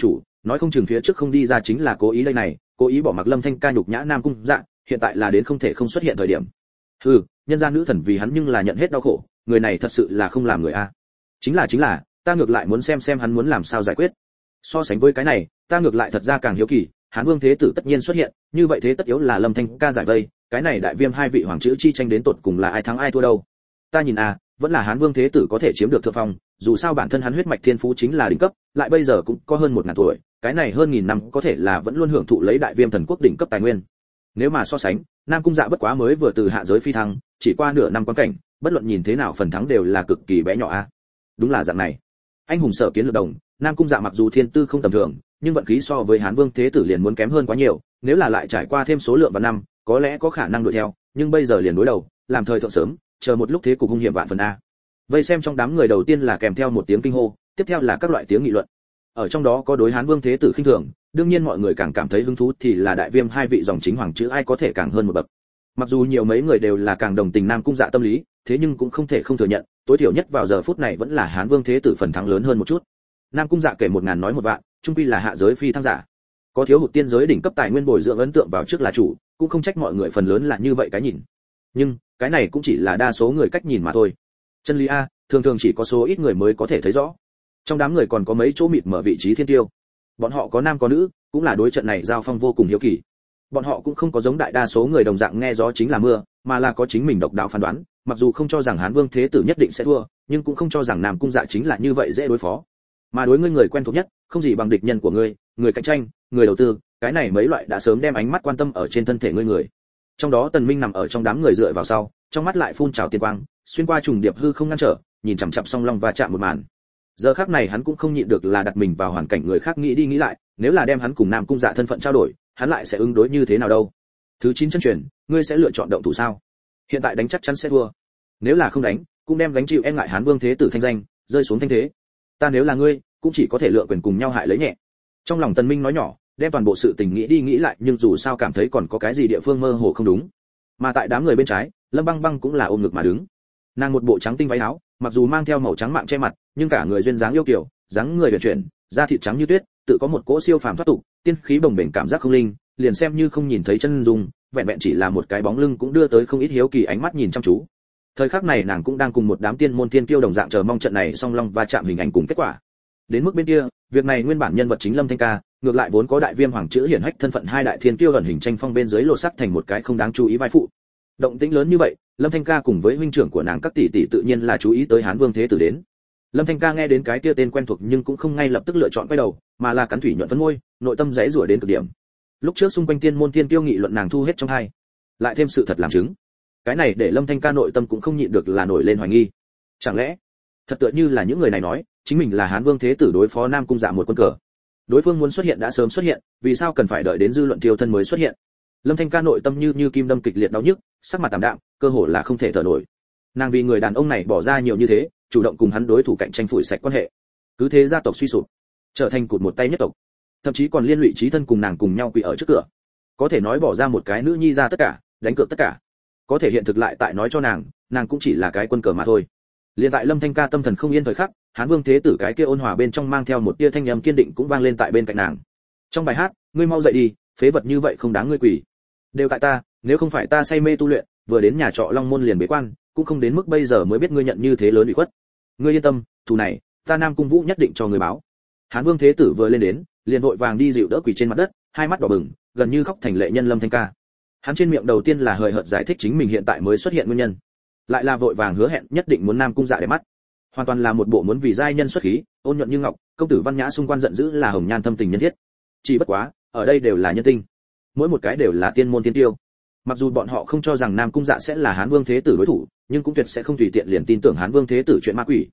nói không chừng phía trước không đi ra chính là cố ý đây này, cố ý bỏ mặc Lâm Thanh Ca nhục nhã Nam Cung Dạ, hiện tại là đến không thể không xuất hiện thời điểm. Nhân gian nữ thần vì hắn nhưng là nhận hết đau khổ, người này thật sự là không làm người a. Chính là, ta ngược lại muốn xem hắn muốn làm sao giải quyết. So sánh với cái này, ta ngược lại thật ra càng hiếu kỳ, Hán Vương Thế Tử tất nhiên xuất hiện, như vậy thế tất yếu là Lâm Thanh Ca giải vây, cái này đại viêm hai vị hoàng chữ chi tranh đến tột cùng là ai thắng ai thua đâu. Ta nhìn vẫn là Hán Vương Thế Tử có thể chiếm được thượng phong, dù sao bản thân hắn huyết mạch thiên phú chính là đỉnh cấp, lại bây giờ cũng có hơn 1000 tuổi, cái này hơn 1000 năm có thể là vẫn luôn hưởng thụ lấy đại viêm thần quốc đỉnh cấp tài nguyên. Nếu mà so sánh, Nam Cung Dạ bất quá mới vừa từ hạ giới phi thăng, chỉ qua nửa năm quan cảnh, bất luận nhìn thế nào phần thắng đều là cực kỳ bé nhỏ a. Đúng là dạng này. Anh hùng sở kiến lược đồng, Nam Cung Dạ mặc dù thiên tư không tầm thường, nhưng vận khí so với Hán Vương Thế Tử liền muốn kém hơn quá nhiều, nếu là lại trải qua thêm số lượng và năm, có lẽ có khả năng đuổi theo, nhưng bây giờ liền đối đầu, làm thời thượng sớm, chờ một lúc thế cục hung hiểm vạn phần a. Vây xem trong đám người đầu tiên là kèm theo một tiếng kinh hô, tiếp theo là các loại tiếng nghị luận. Ở trong đó có đối Hán Vương Thế Tử khinh thường, đương nhiên mọi người càng cảm thấy hứng thú thì là đại viêm hai vị dòng chính hoàng chữ ai có thể càng hơn một bậc. Mặc dù nhiều mấy người đều là càng đồng tình Nam Cung Dạ tâm lý, thế nhưng cũng không thể không thừa nhận, tối thiểu nhất vào giờ phút này vẫn là Hán Vương Thế Tử phần thắng lớn hơn một chút. Nam Cung Dạ kể 1000 nói 1 vạn, chung quy là hạ giới phi thăng giả, có thiếu hụt tiên giới đỉnh cấp tài nguyên bồi dưỡng ấn tượng vào trước là chủ, cũng không trách mọi người phần lớn là như vậy cái nhìn. Nhưng cái này cũng chỉ là đa số người cách nhìn mà thôi. Chân lý thường thường chỉ có số ít người mới có thể thấy rõ. Trong đám người còn có mấy chỗ mịt mở vị trí thiên tiêu, bọn họ có nam có nữ, cũng là đối trận này giao phong vô cùng hiếu kỳ. Bọn họ cũng không có giống đại đa số người đồng dạng nghe gió chính là mưa, mà là có chính mình độc đạo phán đoán, mặc dù không cho rằng Hán Vương Thế Tử nhất định sẽ thua, nhưng cũng không cho rằng Nam Cung Dạ chính là như vậy dễ đối phó. Mà đối ngươi người quen thuộc nhất, không gì bằng địch nhân của ngươi, người cạnh tranh, người đầu tư, cái này mấy loại đã sớm đem ánh mắt quan tâm ở trên thân thể ngươi người. Trong đó Tần Minh nằm ở trong đám người dựa vào sau, trong mắt lại phun trào tiên quang, xuyên qua trùng điệp hư không ngăn trở, nhìn chằm chằm song long va chạm một màn. Giờ khắc này hắn cũng không nhịn được là đặt mình vào hoàn cảnh người khác nghĩ đi nghĩ lại, nếu là đem hắn cùng Nam Cung Dạ thân phận trao đổi, hắn lại sẽ ứng đối như thế nào đâu. Thứ 9 chân truyền, ngươi sẽ lựa chọn động thủ sao? Hiện tại đánh chắc chắn sẽ thua. Nếu là không đánh, cũng đem gánh chịu e ngại Hán Vương Thế Tử thanh danh, rơi xuống thanh thế. Ta nếu là ngươi, cũng chỉ có thể lựa quyền cùng nhau hại lấy nhẹ. Trong lòng Tần Minh nói nhỏ, đem toàn bộ sự tình nghĩ đi nghĩ lại, nhưng dù sao cảm thấy còn có cái gì địa phương mơ hồ không đúng. Mà tại đám người bên trái, Lâm Băng Băng cũng là ôm ngực mà đứng. Nàng một bộ trắng tinh váy áo, mặc dù mang theo màu trắng mạng che mặt, nhưng cả người duyên dáng yêu kiều, dáng người uyển chuyển, da thịt trắng như tuyết, tự có một cỗ siêu phàm thoát tục, tiên khí bồng bềnh cảm giác không linh, liền xem như không nhìn thấy chân dung, vẹn vẹn chỉ là một cái bóng lưng cũng đưa tới không ít hiếu kỳ ánh mắt nhìn chăm chú. Thời khắc này nàng cũng đang cùng một đám tiên môn tiên kiêu đồng dạng chờ mong trận này song long va chạm hình ảnh cùng kết quả. Đến mức bên kia, việc này nguyên bản nhân vật chính Lâm Thanh Ca, ngược lại vốn có đại viêm hoàng chữ hiển hách thân phận hai đại thiên kiêu ẩn hình tranh phong bên dưới lột sắc thành một cái không đáng chú ý vai phụ. Động tĩnh lớn như vậy, Lâm Thanh Ca cùng với huynh trưởng của nàng các tỷ tỷ tự nhiên là chú ý tới Hán Vương Thế Tử đến. Lâm Thanh Ca nghe đến cái kia tên quen thuộc nhưng cũng không ngay lập tức lựa chọn quay đầu, mà là cắn thủy nhuận phấn môi, nội tâm rẽ rủa đến cực điểm. Lúc trước xung quanh tiên môn tiên kiêu nghị luận nàng thu hết trong hai, lại thêm sự thật làm chứng. Cái này để Lâm Thanh Ca nội tâm cũng không nhịn được là nổi lên hoài nghi. Chẳng lẽ, thật tựa như là những người này nói, chính mình là Hán Vương Thế Tử đối phó Nam Cung Dạ một quân cờ. Đối phương muốn xuất hiện đã sớm xuất hiện, vì sao cần phải đợi đến dư luận tiêu thân mới xuất hiện? Lâm Thanh Ca nội tâm như kim đâm kịch liệt đau nhức, sắc mặt tạm đạm, cơ hồ là không thể thở nổi. Nàng vì người đàn ông này bỏ ra nhiều như thế, chủ động cùng hắn đối thủ cạnh tranh phủi sạch quan hệ. Cứ thế gia tộc suy sụp, trở thành cụt một tay nhất tộc. Thậm chí còn liên lụy chí thân cùng nàng cùng nhau quỳ ở trước cửa. Có thể nói bỏ ra một cái nữ nhi ra tất cả, đánh cược tất cả. Có thể hiện thực lại tại nói cho nàng cũng chỉ là cái quân cờ mà thôi. Liên tại Lâm Thanh Ca tâm thần không yên thời khắc, Hán Vương Thế Tử cái kia ôn hòa bên trong mang theo một tia thanh âm kiên định cũng vang lên tại bên cạnh nàng. Trong bài hát, ngươi mau dậy đi, phế vật như vậy không đáng ngươi quỳ. Đều tại ta, nếu không phải ta say mê tu luyện, vừa đến nhà trọ Long Môn liền bế quan, cũng không đến mức bây giờ mới biết ngươi nhận như thế lớn ủy khuất. Ngươi yên tâm, thù này, ta Nam Cung Vũ nhất định cho ngươi báo. Hán Vương Thế Tử vừa lên đến, liền vội vàng đi dịu đỡ quỳ trên mặt đất, hai mắt đỏ bừng, gần như khóc thành lệ nhân Lâm Thanh Ca. Hắn trên miệng đầu tiên là hời hợt giải thích chính mình hiện tại mới xuất hiện nguyên nhân, lại là vội vàng hứa hẹn nhất định muốn Nam Cung Dạ để mắt. Hoàn toàn là một bộ muốn vì giai nhân xuất khí, ôn nhuận như ngọc, công tử văn nhã xung quanh giận dữ là hồng nhan thâm tình nhân thiết. Chỉ bất quá, ở đây đều là nhân tinh, mỗi một cái đều là tiên môn tiên tiêu. Mặc dù bọn họ không cho rằng Nam Cung Dạ sẽ là Hán Vương Thế Tử đối thủ, nhưng cũng tuyệt sẽ không tùy tiện liền tin tưởng Hán Vương Thế Tử chuyện ma quỷ.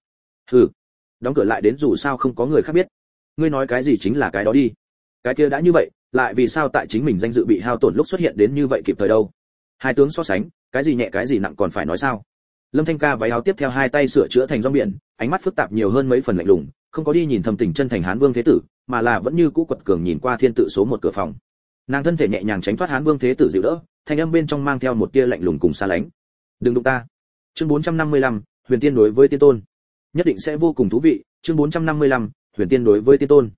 Đóng cửa lại đến dù sao không có người khác biết. Ngươi nói cái gì chính là cái đó đi. Cái kia đã như vậy, lại vì sao tại chính mình danh dự bị hao tổn lúc xuất hiện đến như vậy kịp thời đâu? Hai tướng so sánh, cái gì nhẹ cái gì nặng còn phải nói sao? Lâm Thanh Ca váy áo tiếp theo hai tay sửa chữa thành rong biển, ánh mắt phức tạp nhiều hơn mấy phần lạnh lùng, không có đi nhìn thầm tình chân thành Hán Vương Thế Tử, mà là vẫn như cũ quật cường nhìn qua thiên tự số một cửa phòng. Nàng thân thể nhẹ nhàng tránh thoát Hán Vương Thế Tử dịu đỡ, thanh âm bên trong mang theo một tia lạnh lùng cùng xa lánh. Đừng đụng ta. Chương 455, Huyền Tiên đối với Tiên Tôn. Nhất định sẽ vô cùng thú vị. Chương 455, Huyền Tiên đối với Tiên Tôn.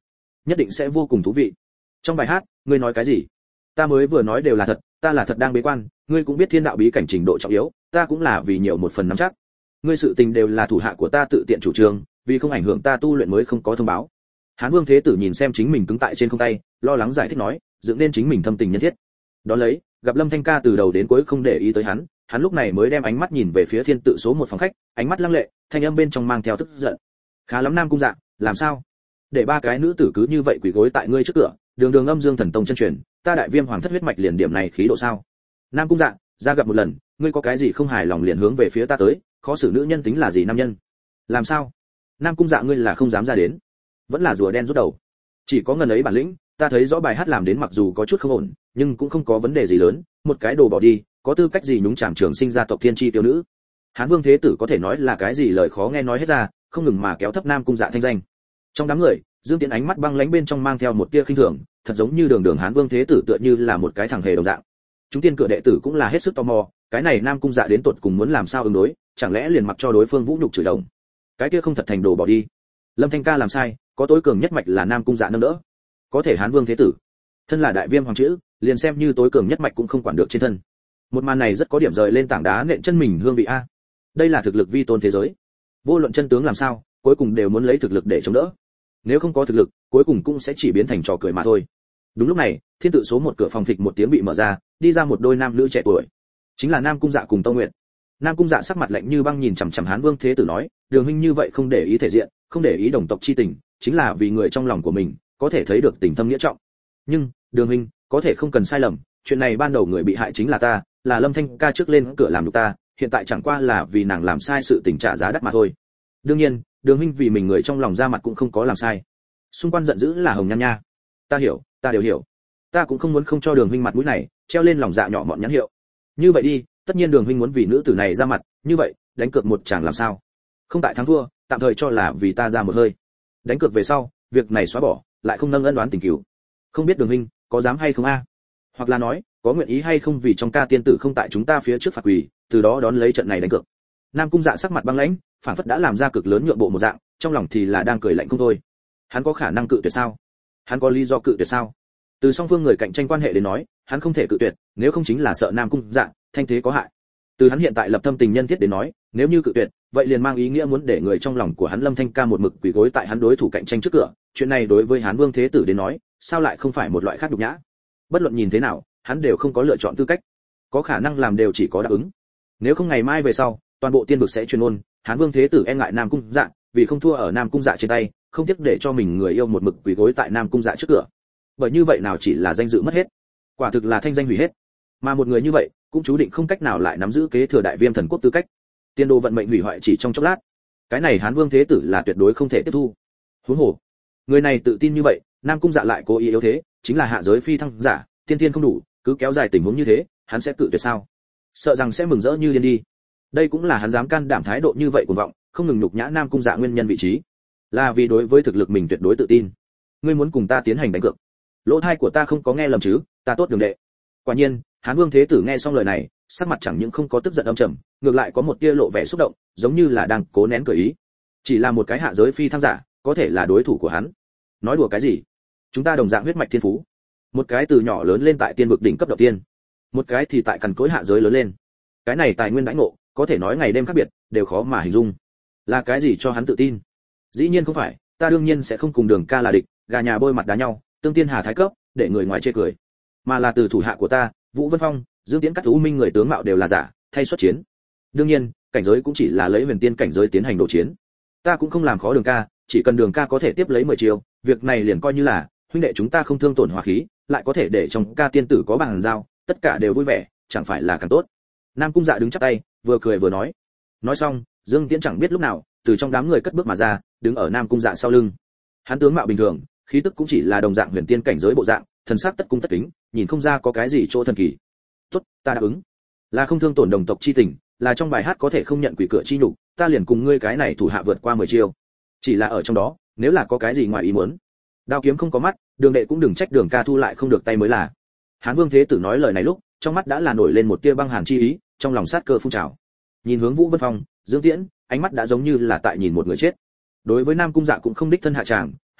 nhất định sẽ vô cùng thú vị. Trong bài hát, ngươi nói cái gì? Ta mới vừa nói đều là thật, ta là thật đang bế quan, ngươi cũng biết thiên đạo bí cảnh trình độ trọng yếu, ta cũng là vì nhiều một phần nắm chắc. Ngươi sự tình đều là thủ hạ của ta tự tiện chủ trương, vì không ảnh hưởng ta tu luyện mới không có thông báo. Hán Vương Thế Tử nhìn xem chính mình cứng tại trên không tay, lo lắng giải thích nói, dựng nên chính mình thâm tình nhân thiết. Đó lấy, gặp Lâm Thanh Ca từ đầu đến cuối không để ý tới hắn, hắn lúc này mới đem ánh mắt nhìn về phía thiên tự số 1 phòng khách, ánh mắt lăng lệ, thanh âm bên trong mang theo tức giận. Khá lắm Nam Cung Dạ, làm sao? Để ba cái nữ tử cứ như vậy quỳ gối tại ngươi trước cửa, đường đường âm dương thần tông chân truyền, ta đại viêm hoàng thất huyết mạch liền điểm này khí độ sao? Nam Cung Dạ, ra gặp một lần, ngươi có cái gì không hài lòng liền hướng về phía ta tới, khó xử nữ nhân tính là gì nam nhân? Làm sao? Nam Cung Dạ ngươi là không dám ra đến, vẫn là rùa đen rút đầu. Chỉ có ngần ấy bản lĩnh, ta thấy rõ bài hát làm đến mặc dù có chút không ổn, nhưng cũng không có vấn đề gì lớn, một cái đồ bỏ đi, có tư cách gì nhúng chàm trường sinh gia tộc thiên chi tiêu nữ? Hán Vương Thế Tử có thể nói là cái gì lời khó nghe nói hết ra, không ngừng mà kéo thấp Nam Cung Dạ thanh danh. Trong đám người, Dương Tiễn ánh mắt băng lãnh bên trong mang theo một tia khinh thường, thật giống như đường đường Hán Vương Thế Tử tựa như là một cái thằng hề đồng dạng. Chúng tiên cửa đệ tử cũng là hết sức tò mò, cái này Nam Cung Dạ đến tột cùng muốn làm sao ứng đối, chẳng lẽ liền mặc cho đối phương vũ nhục chửi đồng? Cái kia không thật thành đồ bỏ đi. Lâm Thanh Ca làm sai, có tối cường nhất mạch là Nam Cung Dạ nâng đỡ. Có thể Hán Vương Thế Tử, thân là đại viêm hoàng chữ, liền xem như tối cường nhất mạch cũng không quản được trên thân. Một màn này rất có điểm rời lên tảng đá nện chân mình hương vị a. Đây là thực lực vi tôn thế giới. Vô luận chân tướng làm sao, cuối cùng đều muốn lấy thực lực để chống đỡ. Nếu không có thực lực, cuối cùng cũng sẽ chỉ biến thành trò cười mà thôi. Đúng lúc này, thiên tự số 1 cửa phòng phịch một tiếng bị mở ra, đi ra một đôi nam nữ trẻ tuổi. Chính là Nam Cung Dạ cùng Tông Nguyệt. Nam Cung Dạ sắc mặt lạnh như băng nhìn chằm chằm Hán Vương Thế Tử nói, Đường huynh như vậy không để ý thể diện, không để ý đồng tộc chi tình, chính là vì người trong lòng của mình, có thể thấy được tình thâm nghĩa trọng. Nhưng, Đường huynh, có thể không cần sai lầm, chuyện này ban đầu người bị hại chính là ta, là Lâm Thanh Ca trước lên cửa làm nhục ta, hiện tại chẳng qua là vì nàng làm sai sự tình trả giá đắt mà thôi. Đương nhiên, Đường huynh vì mình người trong lòng ra mặt cũng không có làm sai. Xung quanh giận dữ là Hồng Nhan nha. Ta hiểu, ta đều hiểu. Ta cũng không muốn không cho Đường huynh mặt mũi này, treo lên lòng dạ nhỏ mọn nhãn hiệu. Như vậy đi, tất nhiên Đường huynh muốn vì nữ tử này ra mặt, như vậy, đánh cược một chàng làm sao? Không tại thắng thua, tạm thời cho là vì ta ra một hơi. Đánh cược về sau, việc này xóa bỏ, lại không nâng ân đoán tình cừu. Không biết Đường huynh có dám hay không a? Hoặc là nói, có nguyện ý hay không vì trong ca tiên tử không tại chúng ta phía trước phạt quỳ, từ đó đón lấy trận này đánh cược. Nam Cung Dạ sắc mặt băng lãnh, phản phất đã làm ra cực lớn nhượng bộ một dạng, trong lòng thì là đang cười lạnh không thôi. Hắn có khả năng cự tuyệt sao? Hắn có lý do cự tuyệt sao? Từ song phương người cạnh tranh quan hệ đến nói, hắn không thể cự tuyệt, nếu không chính là sợ Nam Cung Dạ thanh thế có hại. Từ hắn hiện tại lập thâm tình nhân thiết đến nói, nếu như cự tuyệt, vậy liền mang ý nghĩa muốn để người trong lòng của hắn Lâm Thanh Ca một mực quỳ gối tại hắn đối thủ cạnh tranh trước cửa, chuyện này đối với Hán Vương Thế Tử đến nói, sao lại không phải một loại khác nhục nhã? Bất luận nhìn thế nào, hắn đều không có lựa chọn tư cách, có khả năng làm đều chỉ có đáp ứng. Nếu không ngày mai về sau, toàn bộ tiên vực sẽ truyền ôn, Hán Vương Thế Tử e ngại Nam Cung Dạ, vì không thua ở Nam Cung Dạ trên tay, không tiếc để cho mình người yêu một mực quỳ gối tại Nam Cung Dạ trước cửa. Bởi như vậy nào chỉ là danh dự mất hết, quả thực là thanh danh hủy hết. Mà một người như vậy, cũng chú định không cách nào lại nắm giữ kế thừa đại viêm thần quốc tư cách. Tiên đồ vận mệnh hủy hoại chỉ trong chốc lát. Cái này Hán Vương Thế Tử là tuyệt đối không thể tiếp thu. Huống hồ, người này tự tin như vậy, Nam Cung Dạ lại cố ý yếu thế, chính là hạ giới phi thăng giả, tiên tiên không đủ, cứ kéo dài tình huống như thế, hắn sẽ cự tuyệt sao? Sợ rằng sẽ mừng rỡ như điên đi. Đây cũng là hắn dám can đảm thái độ như vậy cuồng vọng, không ngừng nhục nhã Nam Cung Dạ nguyên nhân vị trí, là vì đối với thực lực mình tuyệt đối tự tin. Ngươi muốn cùng ta tiến hành đánh cược? Lỗ tai của ta không có nghe lầm chứ? Ta tốt đường đệ. Quả nhiên, Hán Vương Thế Tử nghe xong lời này, sắc mặt chẳng những không có tức giận âm trầm, ngược lại có một tia lộ vẻ xúc động, giống như là đang cố nén cười ý. Chỉ là một cái hạ giới phi thăng giả, có thể là đối thủ của hắn? Nói đùa cái gì? Chúng ta đồng dạng huyết mạch thiên phú, một cái từ nhỏ lớn lên tại tiên vực đỉnh cấp đầu tiên, một cái thì tại cằn cỗi hạ giới lớn lên. Cái này tài nguyên đãi ngộ, có thể nói ngày đêm khác biệt, đều khó mà hình dung. Là cái gì cho hắn tự tin? Dĩ nhiên không phải, ta đương nhiên sẽ không cùng Đường ca là địch, gà nhà bôi mặt đá nhau, tương tiên hà thái cấp, để người ngoài chê cười. Mà là từ thủ hạ của ta, Vũ Vân Phong, Dương Tiễn Cắt U Minh người tướng mạo đều là giả, thay xuất chiến. Đương nhiên, cảnh giới cũng chỉ là lấy huyền tiên cảnh giới tiến hành độ chiến. Ta cũng không làm khó Đường ca, chỉ cần Đường ca có thể tiếp lấy 10 chiêu, việc này liền coi như là huynh đệ chúng ta không thương tổn hòa khí, lại có thể để trong ca tiên tử có bằng giao, tất cả đều vui vẻ, chẳng phải là càng tốt. Nam Cung Dạ đứng chắp tay, vừa cười vừa nói. Nói xong, Dương Tiễn chẳng biết lúc nào, từ trong đám người cất bước mà ra, đứng ở Nam Cung Dạ sau lưng. Hắn tướng mạo bình thường, khí tức cũng chỉ là đồng dạng huyền tiên cảnh giới bộ dạng, thần sắc tất cung tất kính, nhìn không ra có cái gì chỗ thần kỳ. Tốt, ta đáp ứng. Là không thương tổn đồng tộc chi tình, là trong bài hát có thể không nhận quỷ cửa chi nhục, ta liền cùng ngươi cái này thủ hạ vượt qua 10 chiêu. Chỉ là ở trong đó, nếu là có cái gì ngoài ý muốn, đao kiếm không có mắt, Đường đệ cũng đừng trách Đường ca thu lại không được tay mới là. Hán Vương Thế Tử nói lời này lúc, trong mắt đã là nổi lên một tia băng hàn chi ý, trong lòng sát cơ phun trào. Nhìn hướng Vũ Vân Phong, Dương Tiễn, ánh mắt đã giống như là tại nhìn một người chết. Đối với Nam Cung Dạ cũng không đích thân hạ tràng,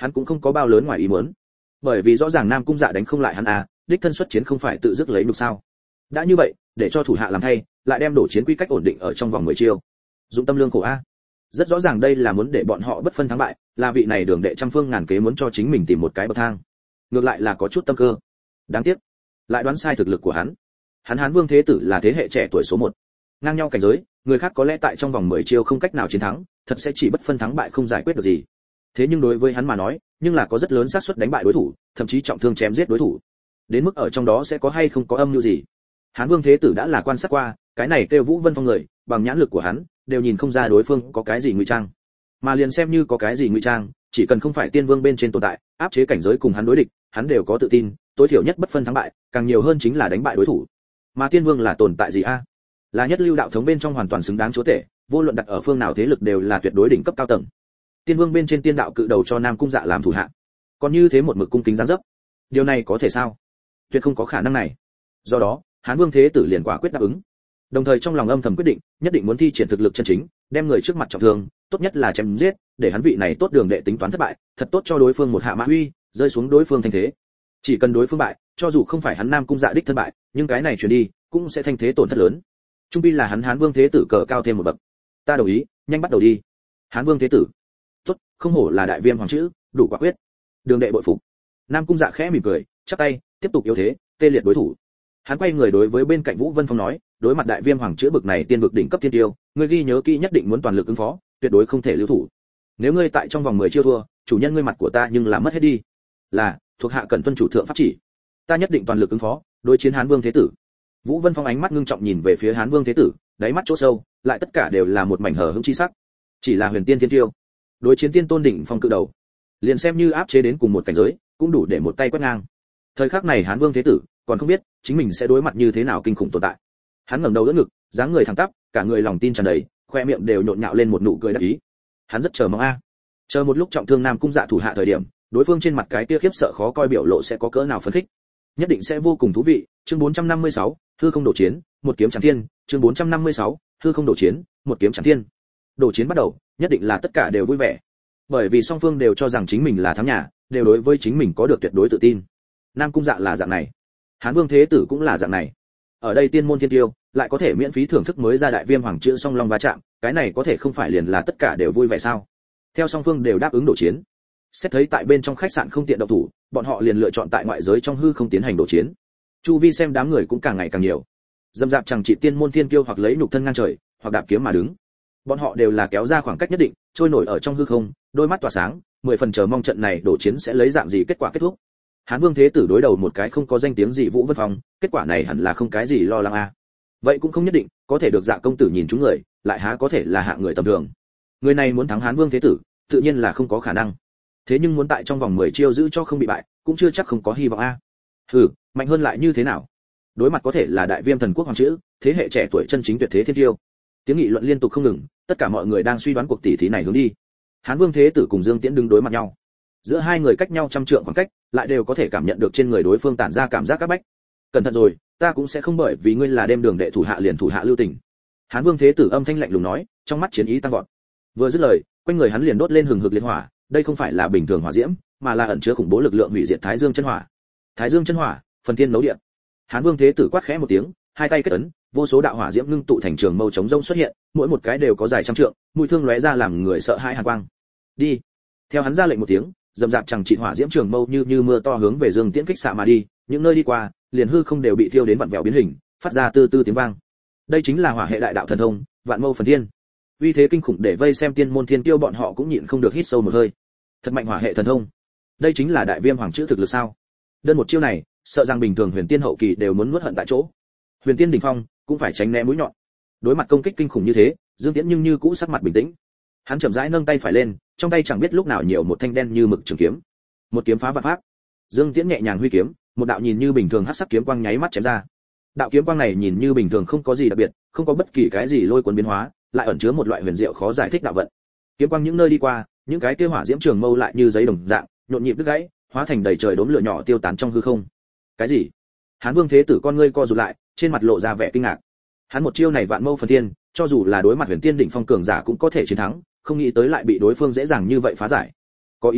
hắn cũng không có bao lớn ngoài ý muốn. Bởi vì rõ ràng Nam Cung Dạ đánh không lại hắn à, đích thân xuất chiến không phải tự dứt lấy nhục sao? Đã như vậy, để cho thủ hạ làm thay, lại đem đổ chiến quy cách ổn định ở trong vòng 10 chiêu. Dụng tâm lương khổ a. Rất rõ ràng đây là muốn để bọn họ bất phân thắng bại, là vị này Đường Đệ trăm phương ngàn kế muốn cho chính mình tìm một cái bậc thang. Ngược lại là có chút tâm cơ. Đáng tiếc, lại đoán sai thực lực của hắn. Hán Vương Thế Tử là thế hệ trẻ tuổi số 1. Ngang nhau cảnh giới, người khác có lẽ tại trong vòng 10 chiêu không cách nào chiến thắng, thật sẽ chỉ bất phân thắng bại không giải quyết được gì. Thế nhưng đối với hắn mà nói, nhưng là có rất lớn xác suất đánh bại đối thủ, thậm chí trọng thương chém giết đối thủ. Đến mức ở trong đó sẽ có hay không có âm mưu gì. Hán Vương Thế Tử đã là quan sát qua, cái này kêu Vũ Vân Phong người, bằng nhãn lực của hắn, đều nhìn không ra đối phương có cái gì ngụy trang. Mà liền xem như có cái gì ngụy trang, chỉ cần không phải Tiên Vương bên trên tồn tại, áp chế cảnh giới cùng hắn đối địch, hắn đều có tự tin, tối thiểu nhất bất phân thắng bại, càng nhiều hơn chính là đánh bại đối thủ. Mà Tiên Vương là tồn tại gì a? Là nhất lưu đạo thống bên trong hoàn toàn xứng đáng chúa tể, vô luận đặt ở phương nào thế lực đều là tuyệt đối đỉnh cấp cao tầng. Tiên Vương bên trên tiên đạo cự đầu cho Nam Cung Dạ làm thủ hạ. Còn như thế một mực cung kính giáng dấp. Điều này có thể sao? Tuyệt không có khả năng này. Do đó, Hán Vương Thế Tử liền quả quyết đáp ứng. Đồng thời trong lòng âm thầm quyết định, nhất định muốn thi triển thực lực chân chính, đem người trước mặt trọng thương, tốt nhất là chém giết, để hắn vị này tốt Đường Đệ tính toán thất bại, thật tốt cho đối phương một hạ mã uy, rơi xuống đối phương thanh thế. Chỉ cần đối phương bại, cho dù không phải hắn Nam Cung Dạ đích thân bại, nhưng cái này truyền đi, cũng sẽ thanh thế tổn thất lớn. Trung pi là hắn Hán Vương Thế Tử cờ cao thêm một bậc. Ta đồng ý, nhanh bắt đầu đi. Hán Vương Thế Tử. Tốt, không hổ là đại viêm hoàng chữ, đủ quả quyết. Đường Đệ bội phục. Nam Cung Dạ khẽ mỉm cười, chắp tay, tiếp tục yếu thế, tê liệt đối thủ. Hắn quay người đối với bên cạnh Vũ Vân Phong nói, đối mặt đại viêm hoàng chữ bực này tiên vực đỉnh cấp thiên tiêu, ngươi ghi nhớ kỹ nhất định muốn toàn lực ứng phó, tuyệt đối không thể lưu thủ. Nếu ngươi tại trong vòng 10 chiêu thua, chủ nhân ngươi mặt của ta nhưng là mất hết đi. Là, thuộc hạ cần tuân chủ thượng pháp chỉ. Ta nhất định toàn lực ứng phó, đối chiến Hán Vương Thế Tử. Vũ Vân Phong ánh mắt ngưng trọng nhìn về phía Hán Vương Thế Tử, đáy mắt chỗ sâu, lại tất cả đều là một mảnh hờ hững chi sắc. Chỉ là huyền tiên thiên tiêu, đối chiến tiên tôn đỉnh phong cự đầu, liền xem như áp chế đến cùng một cảnh giới, cũng đủ để một tay quét ngang. Thời khắc này Hán Vương Thế Tử còn không biết chính mình sẽ đối mặt như thế nào kinh khủng tồn tại. Hắn ngẩng đầu đỡ ngực, dáng người thẳng tắp, cả người lòng tin tràn đầy, khoe miệng đều nhộn nhạo lên một nụ cười đắc ý. Hắn rất chờ mong a. Chờ một lúc trọng thương Nam Cung Dạ thủ hạ thời điểm, đối phương trên mặt cái kia khiếp sợ khó coi biểu lộ sẽ có cỡ nào phấn khích. Nhất định sẽ vô cùng thú vị. Chương 456, hư không đổ chiến, một kiếm chém thiên. Chương 456, hư không đổ chiến, một kiếm chém thiên. Đổ chiến bắt đầu, nhất định là tất cả đều vui vẻ. Bởi vì song phương đều cho rằng chính mình là thắng nhà, đều đối với chính mình có được tuyệt đối tự tin. Nam Cung Dạ là dạng này, Hán Vương Thế Tử cũng là dạng này. Ở đây tiên môn thiên tiêu lại có thể miễn phí thưởng thức mới ra đại viêm hoàng chữ song long va chạm, cái này có thể không phải liền là tất cả đều vui vẻ sao? Theo song phương đều đáp ứng đổ chiến. Xét thấy tại bên trong khách sạn không tiện động thủ, bọn họ liền lựa chọn tại ngoại giới trong hư không tiến hành đổ chiến. Chu vi xem đám người cũng càng ngày càng nhiều. Dâm dạp chẳng chỉ tiên môn thiên kiêu hoặc lấy nhục thân ngang trời, hoặc đạp kiếm mà đứng. Bọn họ đều là kéo ra khoảng cách nhất định, trôi nổi ở trong hư không, đôi mắt tỏa sáng, 10 phần chờ mong trận này đổ chiến sẽ lấy dạng gì kết quả kết thúc. Hán Vương Thế Tử đối đầu một cái không có danh tiếng gì Vũ Vân Phong, kết quả này hẳn là không cái gì lo lắng a. Vậy cũng không nhất định, có thể được Dạ công tử nhìn chúng người, lại há có thể là hạng người tầm thường. Người này muốn thắng Hán Vương Thế Tử, tự nhiên là không có khả năng. Thế nhưng muốn tại trong vòng 10 chiêu giữ cho không bị bại, cũng chưa chắc không có hy vọng a. Hừ, mạnh hơn lại như thế nào? Đối mặt có thể là đại viêm thần quốc hoàng chữ, thế hệ trẻ tuổi chân chính tuyệt thế thiên tiêu. Tiếng nghị luận liên tục không ngừng, tất cả mọi người đang suy đoán cuộc tỷ thí này hướng đi. Hán Vương Thế Tử cùng Dương Tiễn đứng đối mặt nhau. Giữa hai người cách nhau trăm trượng khoảng cách, lại đều có thể cảm nhận được trên người đối phương tản ra cảm giác các bách. Cẩn thận rồi, ta cũng sẽ không bởi vì ngươi là đem Đường Đệ thủ hạ liền thủ hạ lưu tình. Hán Vương Thế Tử âm thanh lạnh lùng nói, trong mắt chiến ý tăng vọt. Vừa dứt lời, quanh người hắn liền đốt lên hừng hực liệt hỏa, đây không phải là bình thường hỏa diễm, mà là ẩn chứa khủng bố lực lượng hủy diệt Thái Dương chân hỏa. Thái Dương chân hỏa, phần thiên nấu địa. Hán Vương Thế Tử quát khẽ một tiếng, hai tay kết ấn, vô số đạo hỏa diễm ngưng tụ thành trường mâu chống rông xuất hiện, mỗi một cái đều có dài trăm trượng, mũi thương lóe ra làm người sợ hãi hàn quang. Đi. Theo hắn ra lệnh một tiếng, dầm dạp chẳng trị hỏa diễm trường mâu như mưa to hướng về Dương Tiễn kích xạ mà đi, những nơi đi qua, liền hư không đều bị thiêu đến vặn vẹo biến hình, phát ra tư tư tiếng vang. Đây chính là hỏa hệ đại đạo thần thông, vạn mâu phần thiên. Uy thế kinh khủng để vây xem tiên môn thiên tiêu bọn họ cũng nhịn không được hít sâu một hơi. Thật mạnh hỏa hệ thần thông. Đây chính là đại viêm hoàng chữ thực lực sao? Đơn một chiêu này, sợ rằng bình thường huyền tiên hậu kỳ đều muốn nuốt hận tại chỗ. Huyền tiên đỉnh phong cũng phải tránh né mũi nhọn. Đối mặt công kích kinh khủng như thế, Dương Tiễn nhưng như cũ sắc mặt bình tĩnh. Hắn chậm rãi nâng tay phải lên, trong tay chẳng biết lúc nào nhiều một thanh đen như mực trường kiếm. Một kiếm phá vạn pháp. Dương Tiễn nhẹ nhàng huy kiếm, một đạo nhìn như bình thường hắc sắc kiếm quang nháy mắt chém ra. Đạo kiếm quang này nhìn như bình thường không có gì đặc biệt, không có bất kỳ cái gì lôi cuốn biến hóa, lại ẩn chứa một loại huyền diệu khó giải thích đạo vận. Kiếm quang những nơi đi qua, những cái kia hỏa diễm trường mâu lại như giấy đồng dạng, nhộn nhịp đứt gãy, hóa thành đầy trời đốm lửa nhỏ tiêu tán trong hư không. Cái gì? Hán Vương Thế Tử con ngươi co rụt lại, trên mặt lộ ra vẻ kinh ngạc. Hắn một chiêu này vạn mâu phần thiên, cho dù là đối mặt huyền tiên đỉnh phong cường giả cũng có thể chiến thắng, không nghĩ tới lại bị đối phương dễ dàng như vậy phá giải. Có ý tứ,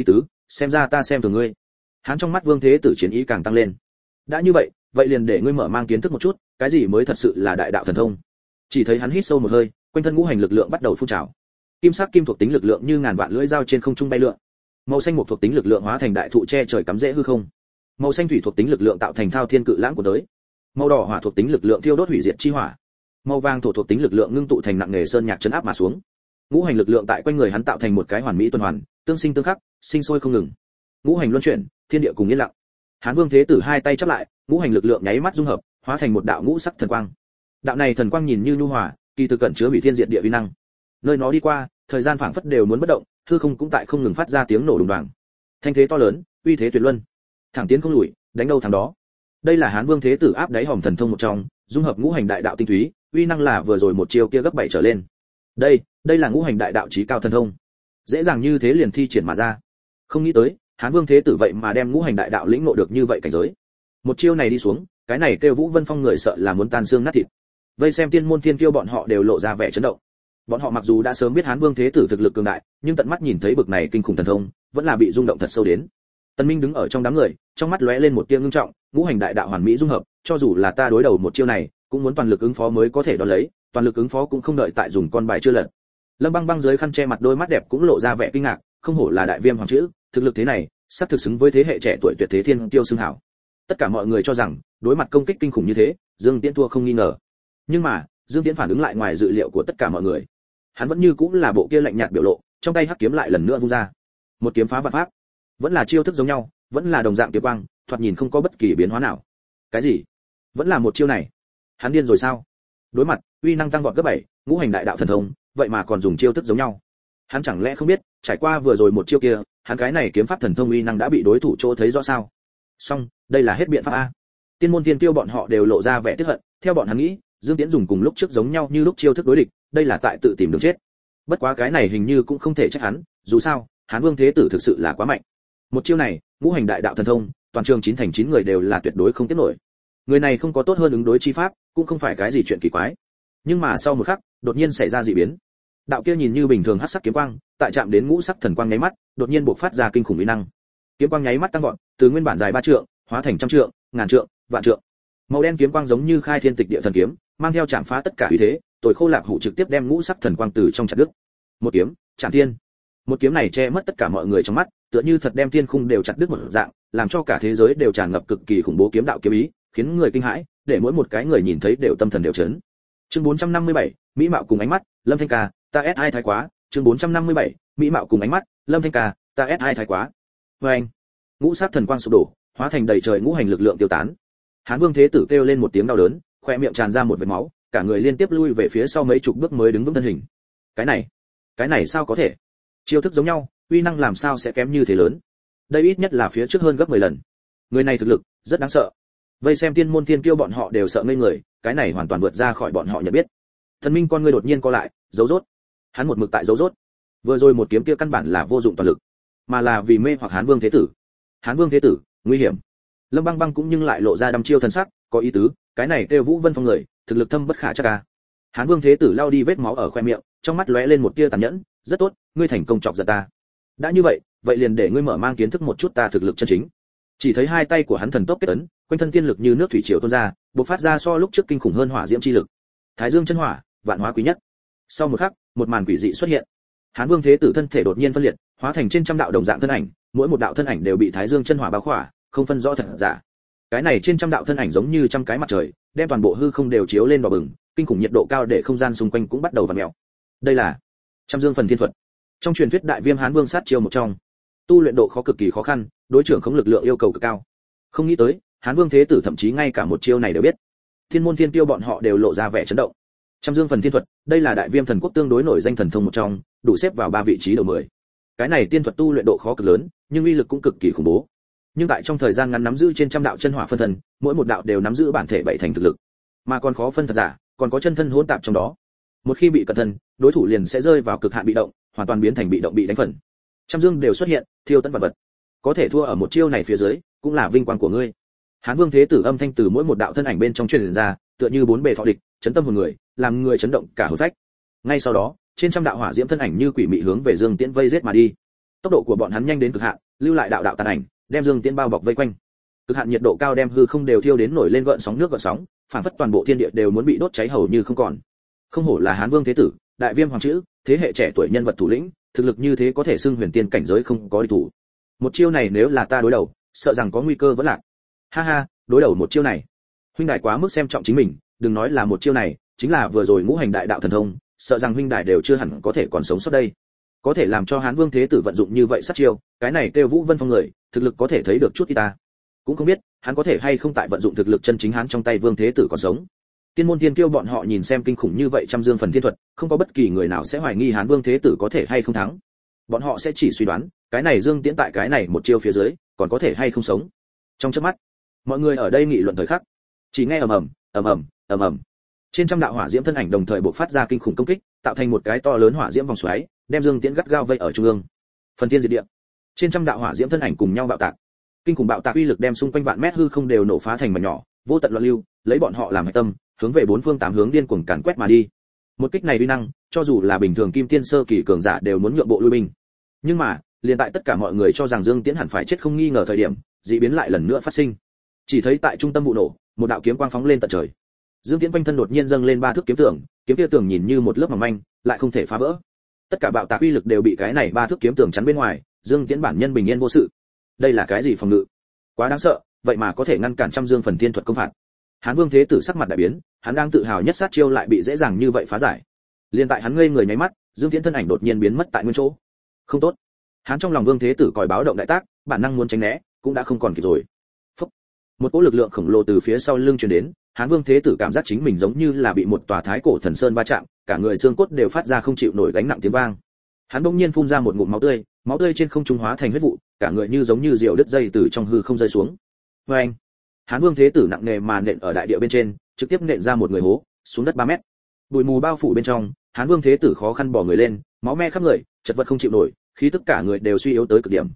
xem ra ta xem thường ngươi. Hắn trong mắt Vương Thế Tử chiến ý càng tăng lên. Đã như vậy, vậy liền để ngươi mở mang kiến thức một chút, cái gì mới thật sự là đại đạo thần thông. Chỉ thấy hắn hít sâu một hơi, quanh thân ngũ hành lực lượng bắt đầu phun trào. Kim sắc kim thuộc tính lực lượng như ngàn vạn lưỡi dao trên không trung bay lượn. Màu xanh mộc thuộc tính lực lượng hóa thành đại thụ che trời cắm rễ hư không. Màu xanh thủy thuộc tính lực lượng tạo thành thao thiên cự lãng của tới. Màu đỏ hỏa thuộc tính lực lượng thiêu đốt hủy diệt chi hỏa. Màu vàng thổ thuộc tính lực lượng ngưng tụ thành nặng nề sơn nhạc chấn áp mà xuống. Ngũ hành lực lượng tại quanh người hắn tạo thành một cái hoàn mỹ tuần hoàn, tương sinh tương khắc, sinh sôi không ngừng. Ngũ hành luân chuyển, thiên địa cùng yên lặng. Hán Vương Thế Tử hai tay chắp lại, ngũ hành lực lượng nháy mắt dung hợp, hóa thành một đạo ngũ sắc thần quang. Đạo này thần quang nhìn như nhu hòa, kỳ thực cẩn chứa hủy thiên diệt địa uy năng. Nơi nó đi qua, thời gian phảng phất đều muốn bất động, hư không cũng tại không ngừng phát ra tiếng nổ đùng đoàng. Thanh thế to lớn, uy thế tuyệt luân. Thẳng tiến không lùi, đánh đâu thắng đó. Đây là Hán Vương Thế Tử áp đáy hòm thần thông một trong, dung hợp ngũ hành đại đạo tinh túy, uy năng là vừa rồi một chiêu kia gấp 7 trở lên. Đây là ngũ hành đại đạo chí cao thần thông. Dễ dàng như thế liền thi triển mà ra. Không nghĩ tới, Hán Vương Thế Tử vậy mà đem ngũ hành đại đạo lĩnh ngộ được như vậy cảnh giới. Một chiêu này đi xuống, cái này kêu Vũ Vân Phong người sợ là muốn tan xương nát thịt. Vây xem tiên môn thiên kiêu bọn họ đều lộ ra vẻ chấn động. Bọn họ mặc dù đã sớm biết Hán Vương Thế Tử thực lực cường đại, nhưng tận mắt nhìn thấy bực này kinh khủng thần thông, vẫn là bị rung động thật sâu đến. Tân Minh đứng ở trong đám người, trong mắt lóe lên một tia ngưng trọng, ngũ hành đại đạo hoàn mỹ dung hợp, cho dù là ta đối đầu một chiêu này, cũng muốn toàn lực ứng phó mới có thể đón lấy, toàn lực ứng phó cũng không đợi tại dùng con bài chưa lật. Lâm Băng Băng dưới khăn che mặt đôi mắt đẹp cũng lộ ra vẻ kinh ngạc, không hổ là đại viêm hoàng chữ, thực lực thế này, sắp thực xứng với thế hệ trẻ tuổi tuyệt thế thiên tiêu xưng hảo. Tất cả mọi người cho rằng, đối mặt công kích kinh khủng như thế, Dương Tiễn thua không nghi ngờ. Nhưng mà, Dương Tiễn phản ứng lại ngoài dự liệu của tất cả mọi người. Hắn vẫn như cũng là bộ kia lạnh nhạt biểu lộ, trong tay hắc kiếm lại lần nữa vung ra. Một kiếm phá vạn pháp, vẫn là chiêu thức giống nhau, vẫn là đồng dạng kiếm quang, thoạt nhìn không có bất kỳ biến hóa nào. Cái gì? Vẫn là một chiêu này? Hắn điên rồi sao? Đối mặt, uy năng tăng vọt gấp 7, ngũ hành đại đạo thần thông, vậy mà còn dùng chiêu thức giống nhau. Hắn chẳng lẽ không biết, trải qua vừa rồi một chiêu kia, hắn cái này kiếm pháp thần thông uy năng đã bị đối thủ chỗ thấy rõ sao? Xong, đây là hết biện pháp a. Tiên môn tiên tiêu bọn họ đều lộ ra vẻ tức hận, theo bọn hắn nghĩ, Dương Tiễn dùng cùng lúc trước giống nhau như lúc chiêu thức đối địch, đây là tại tự tìm đường chết. Bất quá cái này hình như cũng không thể trách hắn, dù sao, Hán Vương Thế Tử thực sự là quá mạnh. Một chiêu này, ngũ hành đại đạo thần thông, toàn trường 9 thành 9 người đều là tuyệt đối không tiếp nổi. Người này không có tốt hơn ứng đối chi pháp, cũng không phải cái gì chuyện kỳ quái. Nhưng mà sau một khắc, đột nhiên xảy ra dị biến. Đạo kia nhìn như bình thường hắc sắc kiếm quang, tại chạm đến ngũ sắc thần quang nháy mắt, đột nhiên bộc phát ra kinh khủng uy năng. Kiếm quang nháy mắt tăng vọt, từ nguyên bản dài 3 trượng, hóa thành trăm trượng, ngàn trượng, vạn trượng. Màu đen kiếm quang giống như khai thiên tịch địa thần kiếm, mang theo chạm phá tất cả uy thế, Tồi Khô Lạp Hủ trực tiếp đem ngũ sắc thần quang từ trong chặt đứt. Một kiếm, chạm thiên. Một kiếm này che mất tất cả mọi người trong mắt, tựa như thật đem thiên khung đều chặt đứt một dạng, làm cho cả thế giới đều tràn ngập cực kỳ khủng bố kiếm đạo kiếm ý, khiến người kinh hãi, để mỗi một cái người nhìn thấy đều tâm thần đều chấn. Chương 457, mỹ mạo cùng ánh mắt, Lâm Thanh Ca, ta S2 thái quá. Chương 457, mỹ mạo cùng ánh mắt, Lâm Thanh Ca, ta S2 thái quá. Oeng. Ngũ sắc thần quang sụp đổ, hóa thành đầy trời ngũ hành lực lượng tiêu tán. Hán Vương Thế Tử kêu lên một tiếng đau đớn, khoe miệng tràn ra một vệt máu, cả người liên tiếp lui về phía sau mấy chục bước mới đứng vững thân hình. Cái này sao có thể? Chiêu thức giống nhau, uy năng làm sao sẽ kém như thế lớn? Đây ít nhất là phía trước hơn gấp 10 lần. Người này thực lực rất đáng sợ. Vây xem tiên môn tiên kiêu bọn họ đều sợ ngây người, cái này hoàn toàn vượt ra khỏi bọn họ nhận biết. Thần Minh con ngươi đột nhiên co lại, giấu rốt. Hắn một mực tại giấu rốt. Vừa rồi một kiếm kia căn bản là vô dụng toàn lực, mà là vì mê hoặc Hán Vương Thế Tử. Hán Vương Thế Tử, nguy hiểm. Lâm Băng Băng cũng nhưng lại lộ ra đăm chiêu thần sắc, có ý tứ, cái này kêu Vũ Vân Phong người, thực lực thâm bất khả trắc a. Hán Vương Thế Tử lau đi vết máu ở khoe miệng, trong mắt lóe lên một tia tàn nhẫn, rất tốt, ngươi thành công chọc giận ta. Đã như vậy, vậy liền để ngươi mở mang kiến thức một chút ta thực lực chân chính. Chỉ thấy hai tay của hắn thần tốc kết ấn, quanh thân tiên lực như nước thủy triều tuôn ra, bộc phát ra so lúc trước kinh khủng hơn hỏa diễm chi lực. Thái Dương chân hỏa, vạn hóa quý nhất. Sau một khắc, một màn quỷ dị xuất hiện. Hán Vương Thế Tử thân thể đột nhiên phân liệt, hóa thành trên trăm đạo đồng dạng thân ảnh, mỗi một đạo thân ảnh đều bị Thái Dương chân hỏa bao khỏa, không phân rõ thật giả. Cái này trên trăm đạo thân ảnh giống như trăm cái mặt trời, đem toàn bộ hư không đều chiếu lên đỏ bừng, kinh khủng nhiệt độ cao để không gian xung quanh cũng bắt đầu vặn mèo. Đây là Trăm Dương phần thiên thuật. Trong truyền thuyết đại viêm Hán Vương sát chiêu một trong. Tu luyện độ khó cực kỳ khó khăn, đối trưởng không lực lượng yêu cầu cực cao. Không nghĩ tới, Hán Vương Thế Tử thậm chí ngay cả một chiêu này đều biết. Thiên môn thiên tiêu bọn họ đều lộ ra vẻ chấn động. Trăm Dương phần thiên thuật, đây là đại viêm thần quốc tương đối nổi danh thần thông một trong, đủ xếp vào 3 vị trí đầu 10. Cái này tiên thuật tu luyện độ khó cực lớn, nhưng uy lực cũng cực kỳ khủng bố. Nhưng tại trong thời gian ngắn nắm giữ trên trăm đạo chân hỏa phân thần, mỗi một đạo đều nắm giữ bản thể 7 thành thực lực, mà còn khó phân thật giả, còn có chân thân hỗn tạp trong đó. Một khi bị cẩn thân, đối thủ liền sẽ rơi vào cực hạn bị động, hoàn toàn biến thành bị động bị đánh phần. Trăm Dương đều xuất hiện, thiêu tận vật vật. Có thể thua ở một chiêu này phía dưới, cũng là vinh quang của ngươi. Hán Vương Thế Tử âm thanh từ mỗi một đạo thân ảnh bên trong truyền ra, tựa như bốn bề thọ địch, chấn tâm hồn người, làm người chấn động cả hồn phách. Ngay sau đó, trên trăm đạo hỏa diễm thân ảnh như quỷ mị hướng về Dương Tiễn vây giết mà đi. Tốc độ của bọn hắn nhanh đến cực hạn, lưu lại đạo đạo tàn ảnh, đem Dương Tiễn bao bọc vây quanh. Cực hạn nhiệt độ cao đem hư không đều thiêu đến nổi lên gợn sóng nước gợn sóng, phản phất toàn bộ thiên địa đều muốn bị đốt cháy hầu như không còn. Không hổ là Hán Vương thế tử, đại viêm hoàng chữ, thế hệ trẻ tuổi nhân vật thủ lĩnh, thực lực như thế có thể xưng huyền tiên cảnh giới không có địch thủ. Một chiêu này nếu là ta đối đầu, sợ rằng có nguy cơ vẫn lạc. Ha ha, đối đầu một chiêu này. Huynh đài quá mức xem trọng chính mình, đừng nói là một chiêu này, chính là vừa rồi ngũ hành đại đạo thần thông, sợ rằng huynh đài đều chưa hẳn có thể còn sống sót đây. Có thể làm cho Hán Vương thế tử vận dụng như vậy sát chiêu, cái này kêu Vũ Vân Phong người, thực lực có thể thấy được chút ít ta. Cũng không biết, hắn có thể hay không tại vận dụng thực lực chân chính hắn trong tay Vương thế tử còn sống. Tiên môn thiên kiêu bọn họ nhìn xem kinh khủng như vậy trăm dương phần thiên thuật, không có bất kỳ người nào sẽ hoài nghi Hán Vương thế tử có thể hay không thắng. Bọn họ sẽ chỉ suy đoán, cái này Dương Tiễn tại cái này một chiêu phía dưới, còn có thể hay không sống. Trong chớp mắt, mọi người ở đây nghị luận thời khắc, chỉ nghe ầm ầm, ầm ầm, ầm ầm. Trên trăm đạo hỏa diễm thân ảnh đồng thời bộc phát ra kinh khủng công kích, tạo thành một cái to lớn hỏa diễm vòng xoáy, đem Dương Tiễn gắt gao vây ở trung ương. Phần thiên diệt địa. Trên trăm đạo hỏa diễm thân ảnh cùng nhau bạo tạc. Kinh khủng bạo tạc uy lực đem xung quanh vạn mét hư không đều nổ phá thành mảnh nhỏ, vô tận loạn lưu, lấy bọn họ làm hệ tâm, hướng về bốn phương tám hướng điên cuồng càn quét mà đi. Một kích này uy năng, cho dù là bình thường kim tiên sơ kỳ cường giả đều muốn nhượng bộ lui binh. Nhưng mà, liền tại tất cả mọi người cho rằng Dương Tiễn hẳn phải chết không nghi ngờ thời điểm, dị biến lại lần nữa phát sinh. Chỉ thấy tại trung tâm vụ nổ, một đạo kiếm quang phóng lên tận trời. Dương Tiễn quanh thân đột nhiên dâng lên ba thước kiếm tường, kiếm kia tường nhìn như một lớp mỏng manh, lại không thể phá vỡ. Tất cả bạo tạc uy lực đều bị cái này ba thước kiếm tường chắn bên ngoài, Dương Tiễn bản nhân bình yên vô sự. Đây là cái gì phòng ngự? Quá đáng sợ, vậy mà có thể ngăn cản trăm dương phần thiên thuật công phạt. Hán Vương thế tử sắc mặt đại biến, hắn đang tự hào nhất sát chiêu lại bị dễ dàng như vậy phá giải. Liên tại hắn ngây người nháy mắt, Dương Tiễn thân ảnh đột nhiên biến mất tại nguyên chỗ. Không tốt. Hắn trong lòng Vương thế tử còi báo động đại tác, bản năng muốn tránh né, cũng đã không còn kịp rồi. Phúc. Một cỗ lực lượng khổng lồ từ phía sau lưng truyền đến, Hán Vương thế tử cảm giác chính mình giống như là bị một tòa thái cổ thần sơn va chạm, cả người xương cốt đều phát ra không chịu nổi gánh nặng tiếng vang. Hắn bỗng nhiên phun ra một ngụm máu tươi trên không trung hóa thành huyết vụ, cả người như giống như diều đứt dây từ trong hư không rơi xuống. Oeng! Hán Vương thế tử nặng nề mà nện ở đại địa bên trên, trực tiếp nện ra một người hố, xuống đất 3 mét. Bụi mù bao phủ bên trong, Hán Vương thế tử khó khăn bò người lên, máu me khắp người, chật vật không chịu nổi, khí tức cả người đều suy yếu tới cực điểm.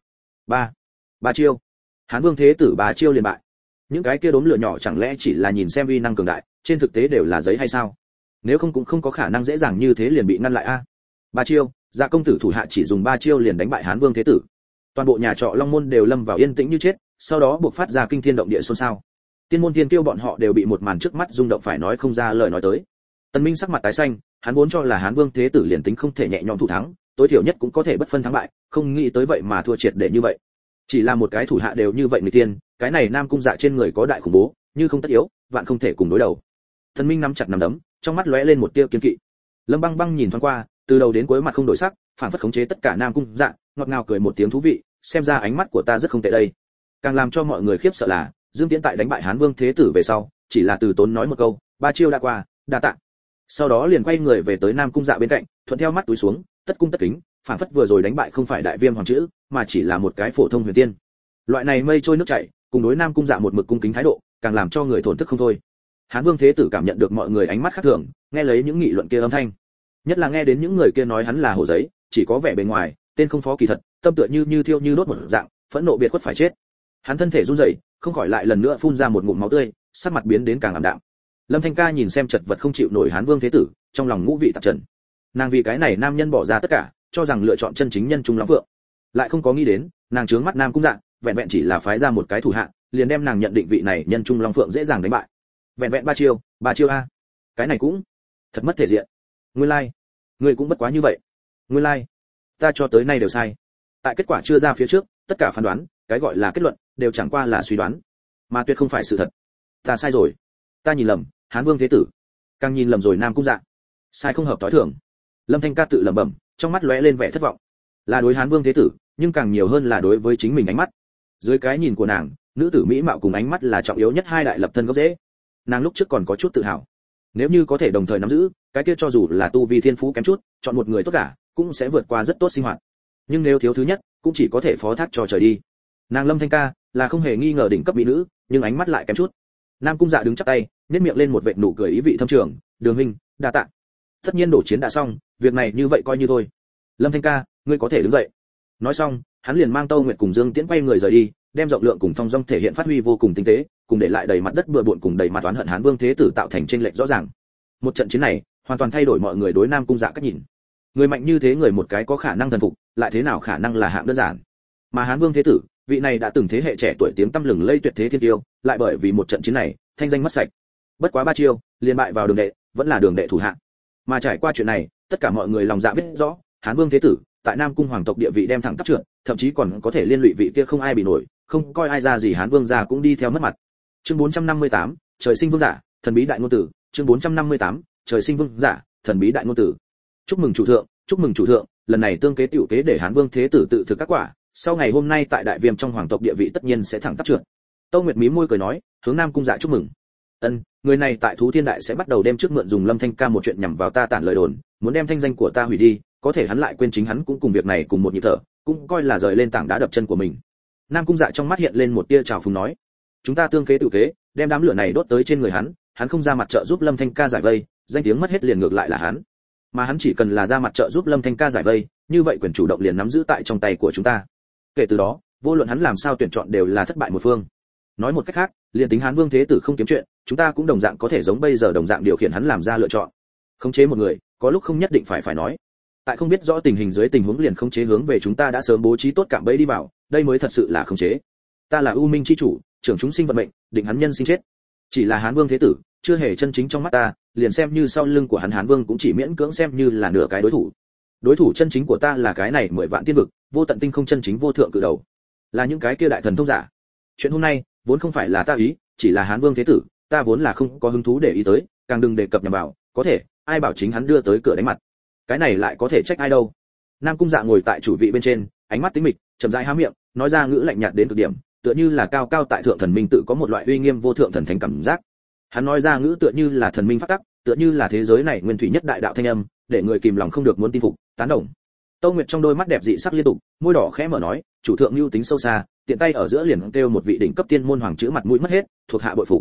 Ba chiêu. Hán Vương thế tử 3 chiêu liền bại. Những cái kia đốm lửa nhỏ chẳng lẽ chỉ là nhìn xem uy năng cường đại, trên thực tế đều là giấy hay sao? Nếu không cũng không có khả năng dễ dàng như thế liền bị ngăn lại a. 3 chiêu, Dạ công tử thủ hạ chỉ dùng 3 chiêu liền đánh bại Hán Vương thế tử. Toàn bộ nhà trọ Long Môn đều lâm vào yên tĩnh như chết, sau đó buộc phát ra kinh thiên động địa xôn xao. Tiên môn thiên kiêu bọn họ đều bị một màn trước mắt rung động phải nói không ra lời nói tới. Tần Minh sắc mặt tái xanh, hắn vốn cho là Hán Vương thế tử liền tính không thể nhẹ nhõm thủ thắng, tối thiểu nhất cũng có thể bất phân thắng bại, không nghĩ tới vậy mà thua triệt để như vậy. Chỉ là một cái thủ hạ đều như vậy người tiên, cái này Nam Cung Dạ trên người có đại khủng bố, như không tất yếu, vạn không thể cùng đối đầu. Tần Minh nắm chặt nắm đấm, trong mắt lóe lên một tia kiên kỵ. Lâm Băng Băng nhìn thoáng qua, từ đầu đến cuối mặt không đổi sắc, phản phất khống chế tất cả Nam Cung Dạ, ngọt ngào cười một tiếng thú vị, xem ra ánh mắt của ta rất không tệ đây. Càng làm cho mọi người khiếp sợ là, Dương Tiễn tại đánh bại Hán Vương thế tử về sau, chỉ là từ tốn nói một câu, 3 chiêu đã qua, đa tạ. Sau đó liền quay người về tới Nam Cung Dạ bên cạnh, thuận theo mắt túi xuống, tất cung tất kính, phản phất vừa rồi đánh bại không phải đại viêm hoàng chữ, mà chỉ là một cái phổ thông huyền tiên. Loại này mây trôi nước chảy, cùng đối Nam Cung Dạ một mực cung kính thái độ, càng làm cho người thổn thức không thôi. Hán Vương thế tử cảm nhận được mọi người ánh mắt khác thường, nghe lấy những nghị luận kia âm thanh, nhất là nghe đến những người kia nói hắn là hổ giấy, chỉ có vẻ bề ngoài, tên không phó kỳ thật, tâm tựa như thiêu như đốt một dạng, phẫn nộ biệt khuất phải chết. Hắn thân thể run rẩy, không khỏi lại lần nữa phun ra một ngụm máu tươi, sắc mặt biến đến càng ảm đạm. Lâm Thanh Ca nhìn xem chật vật không chịu nổi Hán Vương thế tử, trong lòng ngũ vị tạp trần. Nàng vì cái này nam nhân bỏ ra tất cả, cho rằng lựa chọn chân chính nhân trung lắm vượng, lại không có nghĩ đến, nàng trướng mắt Nam Cung Dạ, vẹn vẹn chỉ là phái ra một cái thủ hạ, liền đem nàng nhận định vị này nhân trung long phượng dễ dàng đánh bại. Vẹn vẹn 3 chiêu a. Cái này cũng thật mất thể diện. Nguyên lai, ngươi cũng bất quá như vậy. Nguyên lai, ta cho tới nay đều sai. Tại kết quả chưa ra phía trước, tất cả phán đoán, cái gọi là kết luận, đều chẳng qua là suy đoán, mà tuyệt không phải sự thật. Ta sai rồi. Ta nhìn lầm, Hán Vương thế tử. Càng nhìn lầm rồi Nam Cung Dạ. Sai không hợp tối thường. Lâm Thanh Ca tự lẩm bẩm, trong mắt lóe lên vẻ thất vọng. Là đối Hán Vương thế tử, nhưng càng nhiều hơn là đối với chính mình ánh mắt. Dưới cái nhìn của nàng, nữ tử mỹ mạo cùng ánh mắt là trọng yếu nhất hai đại lập thân gốc rễ. Nàng lúc trước còn có chút tự hào. Nếu như có thể đồng thời nắm giữ, cái kia cho dù là tu vi thiên phú kém chút, chọn một người tốt cả, cũng sẽ vượt qua rất tốt sinh hoạt. Nhưng nếu thiếu thứ nhất, cũng chỉ có thể phó thác cho trời đi. Nàng Lâm Thanh Ca là không hề nghi ngờ đỉnh cấp mỹ nữ, nhưng ánh mắt lại kém chút. Nam Cung Dạ đứng chắp tay, nhếch miệng lên một vệt nụ cười ý vị thâm trường, "Đường huynh, đa tạ. Tất nhiên đổ chiến đã xong, việc này như vậy coi như thôi. Lâm Thanh Ca, ngươi có thể đứng dậy." Nói xong, hắn liền mang Tâu Nguyệt cùng Dương Tiễn quay người rời đi, đem rộng lượng cùng thong dong thể hiện phát huy vô cùng tinh tế, cùng để lại đầy mặt đất bừa bộn cùng đầy mặt oán hận Hán Vương thế tử tạo thành chênh lệch rõ ràng. Một trận chiến này, hoàn toàn thay đổi mọi người đối Nam Cung Dạ cách nhìn. Người mạnh như thế người một cái có khả năng thần phục, lại thế nào khả năng là hạng đơn giản. Mà Hán Vương Thế Tử, vị này đã từng thế hệ trẻ tuổi tiếng tăm lừng lây tuyệt thế thiên tiêu, lại bởi vì một trận chiến này, thanh danh mất sạch. Bất quá 3 chiêu, liền bại vào Đường Đệ, vẫn là Đường Đệ thủ hạ. Mà trải qua chuyện này, tất cả mọi người lòng dạ biết rõ, Hán Vương Thế Tử, tại Nam Cung hoàng tộc địa vị đem thẳng tắp trượt, thậm chí còn có thể liên lụy vị kia không ai bị nổi, không coi ai ra gì Hán Vương gia cũng đi theo mất mặt. Chương 458, trời sinh vương giả, thần bí đại ngôn tử, chương 458, trời sinh vương giả, thần bí đại ngôn tử. Chúc mừng chủ thượng, lần này tương kế tiểu kế để Hán Vương Thế Tử tự thực các quả, sau ngày hôm nay tại Đại Viêm trong hoàng tộc địa vị tất nhiên sẽ thẳng tắp trượt. Tâu Nguyệt mí môi cười nói, hướng Nam Cung Dạ chúc mừng. Người này tại Thú Thiên Đại sẽ bắt đầu đem trước mượn dùng Lâm Thanh Ca một chuyện nhằm vào ta tản lời đồn, muốn đem thanh danh của ta hủy đi, có thể hắn lại quên chính hắn cũng cùng việc này cùng một nhịp thở, cũng coi là rời lên tảng đá đập chân của mình. Nam Cung Dạ trong mắt hiện lên một tia trào phúng nói, chúng ta tương kế tự kế, đem đám lửa này đốt tới trên người hắn không ra mặt trợ giúp Lâm Thanh Ca giải vây, danh tiếng mất hết liền ngược lại là hắn. Mà hắn chỉ cần là ra mặt trợ giúp Lâm Thanh Ca giải vây, như vậy quyền chủ động liền nắm giữ tại trong tay của chúng ta. Kể từ đó, vô luận hắn làm sao tuyển chọn đều là thất bại một phương. Nói một cách khác, liền tính Hán Vương Thế Tử không kiếm chuyện, chúng ta cũng đồng dạng có thể giống bây giờ đồng dạng điều khiển hắn làm ra lựa chọn. Khống chế một người, có lúc không nhất định phải nói. Tại không biết rõ tình hình dưới tình huống liền khống chế hướng về chúng ta đã sớm bố trí tốt cạm bẫy đi vào, đây mới thật sự là khống chế. Ta là U Minh chi chủ, trưởng chúng sinh vận mệnh, định hắn nhân sinh chết. Chỉ là Hán Vương Thế Tử, chưa hề chân chính trong mắt ta, liền xem như sau lưng của hắn Hán Vương cũng chỉ miễn cưỡng xem như là nửa cái đối thủ. Đối thủ chân chính của ta là cái này 10 vạn tiên vực, vô tận tinh không chân chính vô thượng cự đầu. Là những cái kia đại thần thông giả. Chuyện hôm nay, vốn không phải là ta ý, chỉ là Hán Vương Thế Tử, ta vốn là không có hứng thú để ý tới, càng đừng đề cập nhằm vào, có thể, ai bảo chính hắn đưa tới cửa đánh mặt. Cái này lại có thể trách ai đâu. Nam Cung Dạ ngồi tại chủ vị bên trên, ánh mắt tĩnh mịch, chậm rãi há miệng, nói ra ngữ lạnh nhạt đến cực điểm, tựa như là cao cao tại thượng thần minh tự có một loại uy nghiêm vô thượng thần thánh cảm giác. Hắn nói ra ngữ tựa như là thần minh pháp tắc, tựa như là thế giới này nguyên thủy nhất đại đạo thanh âm, để người kìm lòng không được muốn tin phục, tán đồng. Tâu Nguyệt trong đôi mắt đẹp dị sắc liên tục, môi đỏ khẽ mở nói, chủ thượng lưu tính sâu xa, tiện tay ở giữa liền kêu một vị đỉnh cấp tiên môn hoàng chữ mặt mũi mất hết, thuộc hạ bội phục.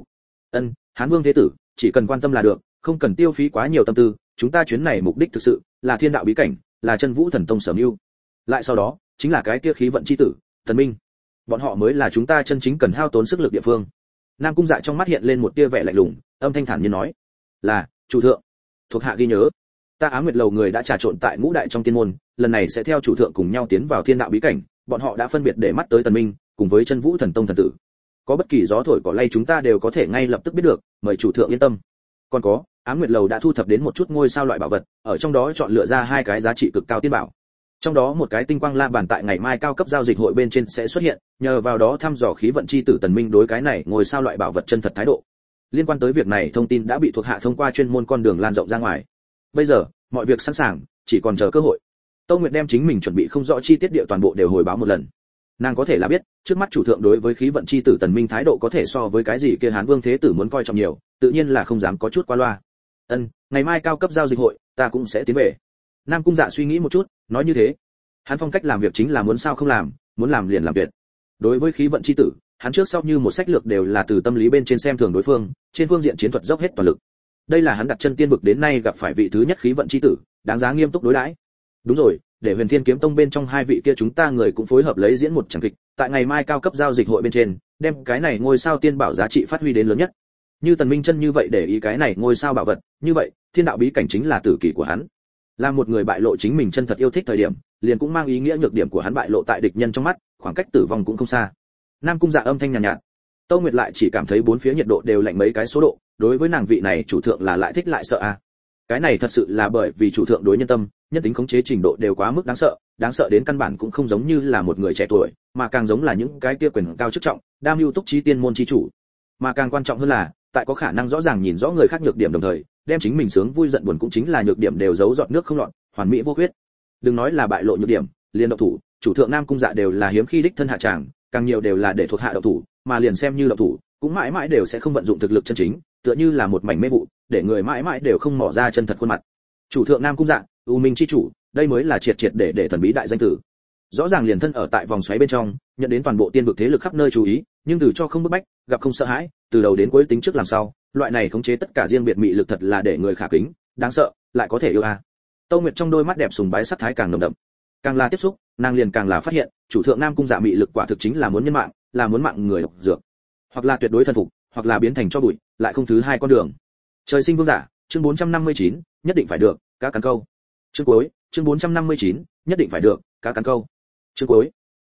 Hán Vương Thế Tử, chỉ cần quan tâm là được, không cần tiêu phí quá nhiều tâm tư, chúng ta chuyến này mục đích thực sự là thiên đạo bí cảnh, là chân vũ thần tông sở mưu. Lại sau đó, chính là cái kia khí vận chi tử, thần minh. Bọn họ mới là chúng ta chân chính cần hao tốn sức lực địa phương. Nam Cung Dạ trong mắt hiện lên một tia vẻ lạnh lùng, âm thanh thản nhiên nói, là chủ thượng, thuộc hạ ghi nhớ. Ta Ám Nguyệt Lầu người đã trà trộn tại ngũ đại trong tiên môn, lần này sẽ theo chủ thượng cùng nhau tiến vào thiên đạo bí cảnh, bọn họ đã phân biệt để mắt tới Tần Minh, cùng với Chân Vũ Thần Tông thần tử. Có bất kỳ gió thổi cỏ lay chúng ta đều có thể ngay lập tức biết được, mời chủ thượng yên tâm. Còn có, Ám Nguyệt Lầu đã thu thập đến một chút ngôi sao loại bảo vật, ở trong đó chọn lựa ra 2 cái giá trị cực cao tiên bảo. Trong đó một cái tinh quang la bàn tại ngày mai cao cấp giao dịch hội bên trên sẽ xuất hiện, nhờ vào đó thăm dò khí vận chi tử Tần Minh đối cái này ngôi sao loại bảo vật chân thật thái độ. Liên quan tới việc này thông tin đã bị thuộc hạ thông qua chuyên môn con đường lan rộng ra ngoài. Bây giờ, mọi việc sẵn sàng, chỉ còn chờ cơ hội. Tâu Nguyệt đem chính mình chuẩn bị không rõ chi tiết địa toàn bộ đều hồi báo một lần. Nàng có thể là biết, trước mắt chủ thượng đối với khí vận chi tử Tần Minh thái độ có thể so với cái gì kia Hán Vương Thế Tử muốn coi trọng nhiều, tự nhiên là không dám có chút qua loa. Ngày mai cao cấp giao dịch hội, ta cũng sẽ tiến về. Nam Cung Dạ suy nghĩ một chút, nói như thế. Hắn phong cách làm việc chính là muốn sao không làm, muốn làm liền làm tuyệt. Đối với khí vận chi tử, hắn trước sau như một sách lược đều là từ tâm lý bên trên xem thường đối phương, trên phương diện chiến thuật dốc hết toàn lực. Đây là hắn đặt chân tiên vực đến nay gặp phải vị thứ nhất khí vận chi tử, đáng giá nghiêm túc đối đãi. Đúng rồi, để Huyền Thiên Kiếm Tông bên trong 2 vị kia chúng ta người cũng phối hợp lấy diễn một tràng kịch, tại ngày mai cao cấp giao dịch hội bên trên, đem cái này ngôi sao tiên bảo giá trị phát huy đến lớn nhất. Như Tần Minh chân như vậy để ý cái này ngôi sao bảo vật, như vậy, thiên đạo bí cảnh chính là tử kỳ của hắn. Là một người bại lộ chính mình chân thật yêu thích thời điểm, liền cũng mang ý nghĩa nhược điểm của hắn bại lộ tại địch nhân trong mắt, khoảng cách tử vong cũng không xa. Nam Cung Dạ âm thanh nhàn nhạt. Tâu Nguyệt lại chỉ cảm thấy bốn phía nhiệt độ đều lạnh mấy cái số độ, đối với nàng vị này chủ thượng là lại thích lại sợ a. Cái này thật sự là bởi vì chủ thượng đối nhân tâm, nhân tính khống chế trình độ đều quá mức đáng sợ đến căn bản cũng không giống như là một người trẻ tuổi, mà càng giống là những cái kia quyền cao chức trọng, đam mưu túc trí tiên môn chi chủ. Mà càng quan trọng hơn là, tại có khả năng rõ ràng nhìn rõ người khác nhược điểm đồng thời, đem chính mình sướng vui giận buồn cũng chính là nhược điểm đều giấu giọt nước không lọt, hoàn mỹ vô khuyết. Đừng nói là bại lộ nhược điểm, liền động thủ, chủ thượng Nam Cung Dạ đều là hiếm khi đích thân hạ tràng, càng nhiều đều là để thuộc hạ động thủ, mà liền xem như động thủ, cũng mãi mãi đều sẽ không vận dụng thực lực chân chính, tựa như là một mảnh mê vụ, để người mãi mãi đều không mò ra chân thật khuôn mặt. Chủ thượng Nam Cung Dạ, U Minh chi chủ, đây mới là triệt để thần bí đại danh tử. Rõ ràng liền thân ở tại vòng xoáy bên trong, nhận đến toàn bộ tiên vực thế lực khắp nơi chú ý, nhưng từ cho không bức bách, gặp không sợ hãi, từ đầu đến cuối tính trước làm sau, loại này khống chế tất cả riêng biệt mị lực thật là để người khả kính, đáng sợ, lại có thể yêu a. Tâu Nguyệt trong đôi mắt đẹp sùng bái sắc thái càng nồng đậm. Càng là tiếp xúc, nàng liền càng là phát hiện, chủ thượng Nam Cung Dạ mị lực quả thực chính là muốn nhân mạng, là muốn mạng người độc dược, hoặc là tuyệt đối thần phục, hoặc là biến thành cho bụi, lại không thứ hai con đường. Trời sinh vương giả, chương 459, nhất định phải được, cá cắn câu. Chương cuối, chương 459, nhất định phải được, cá cắn câu. Chương cuối.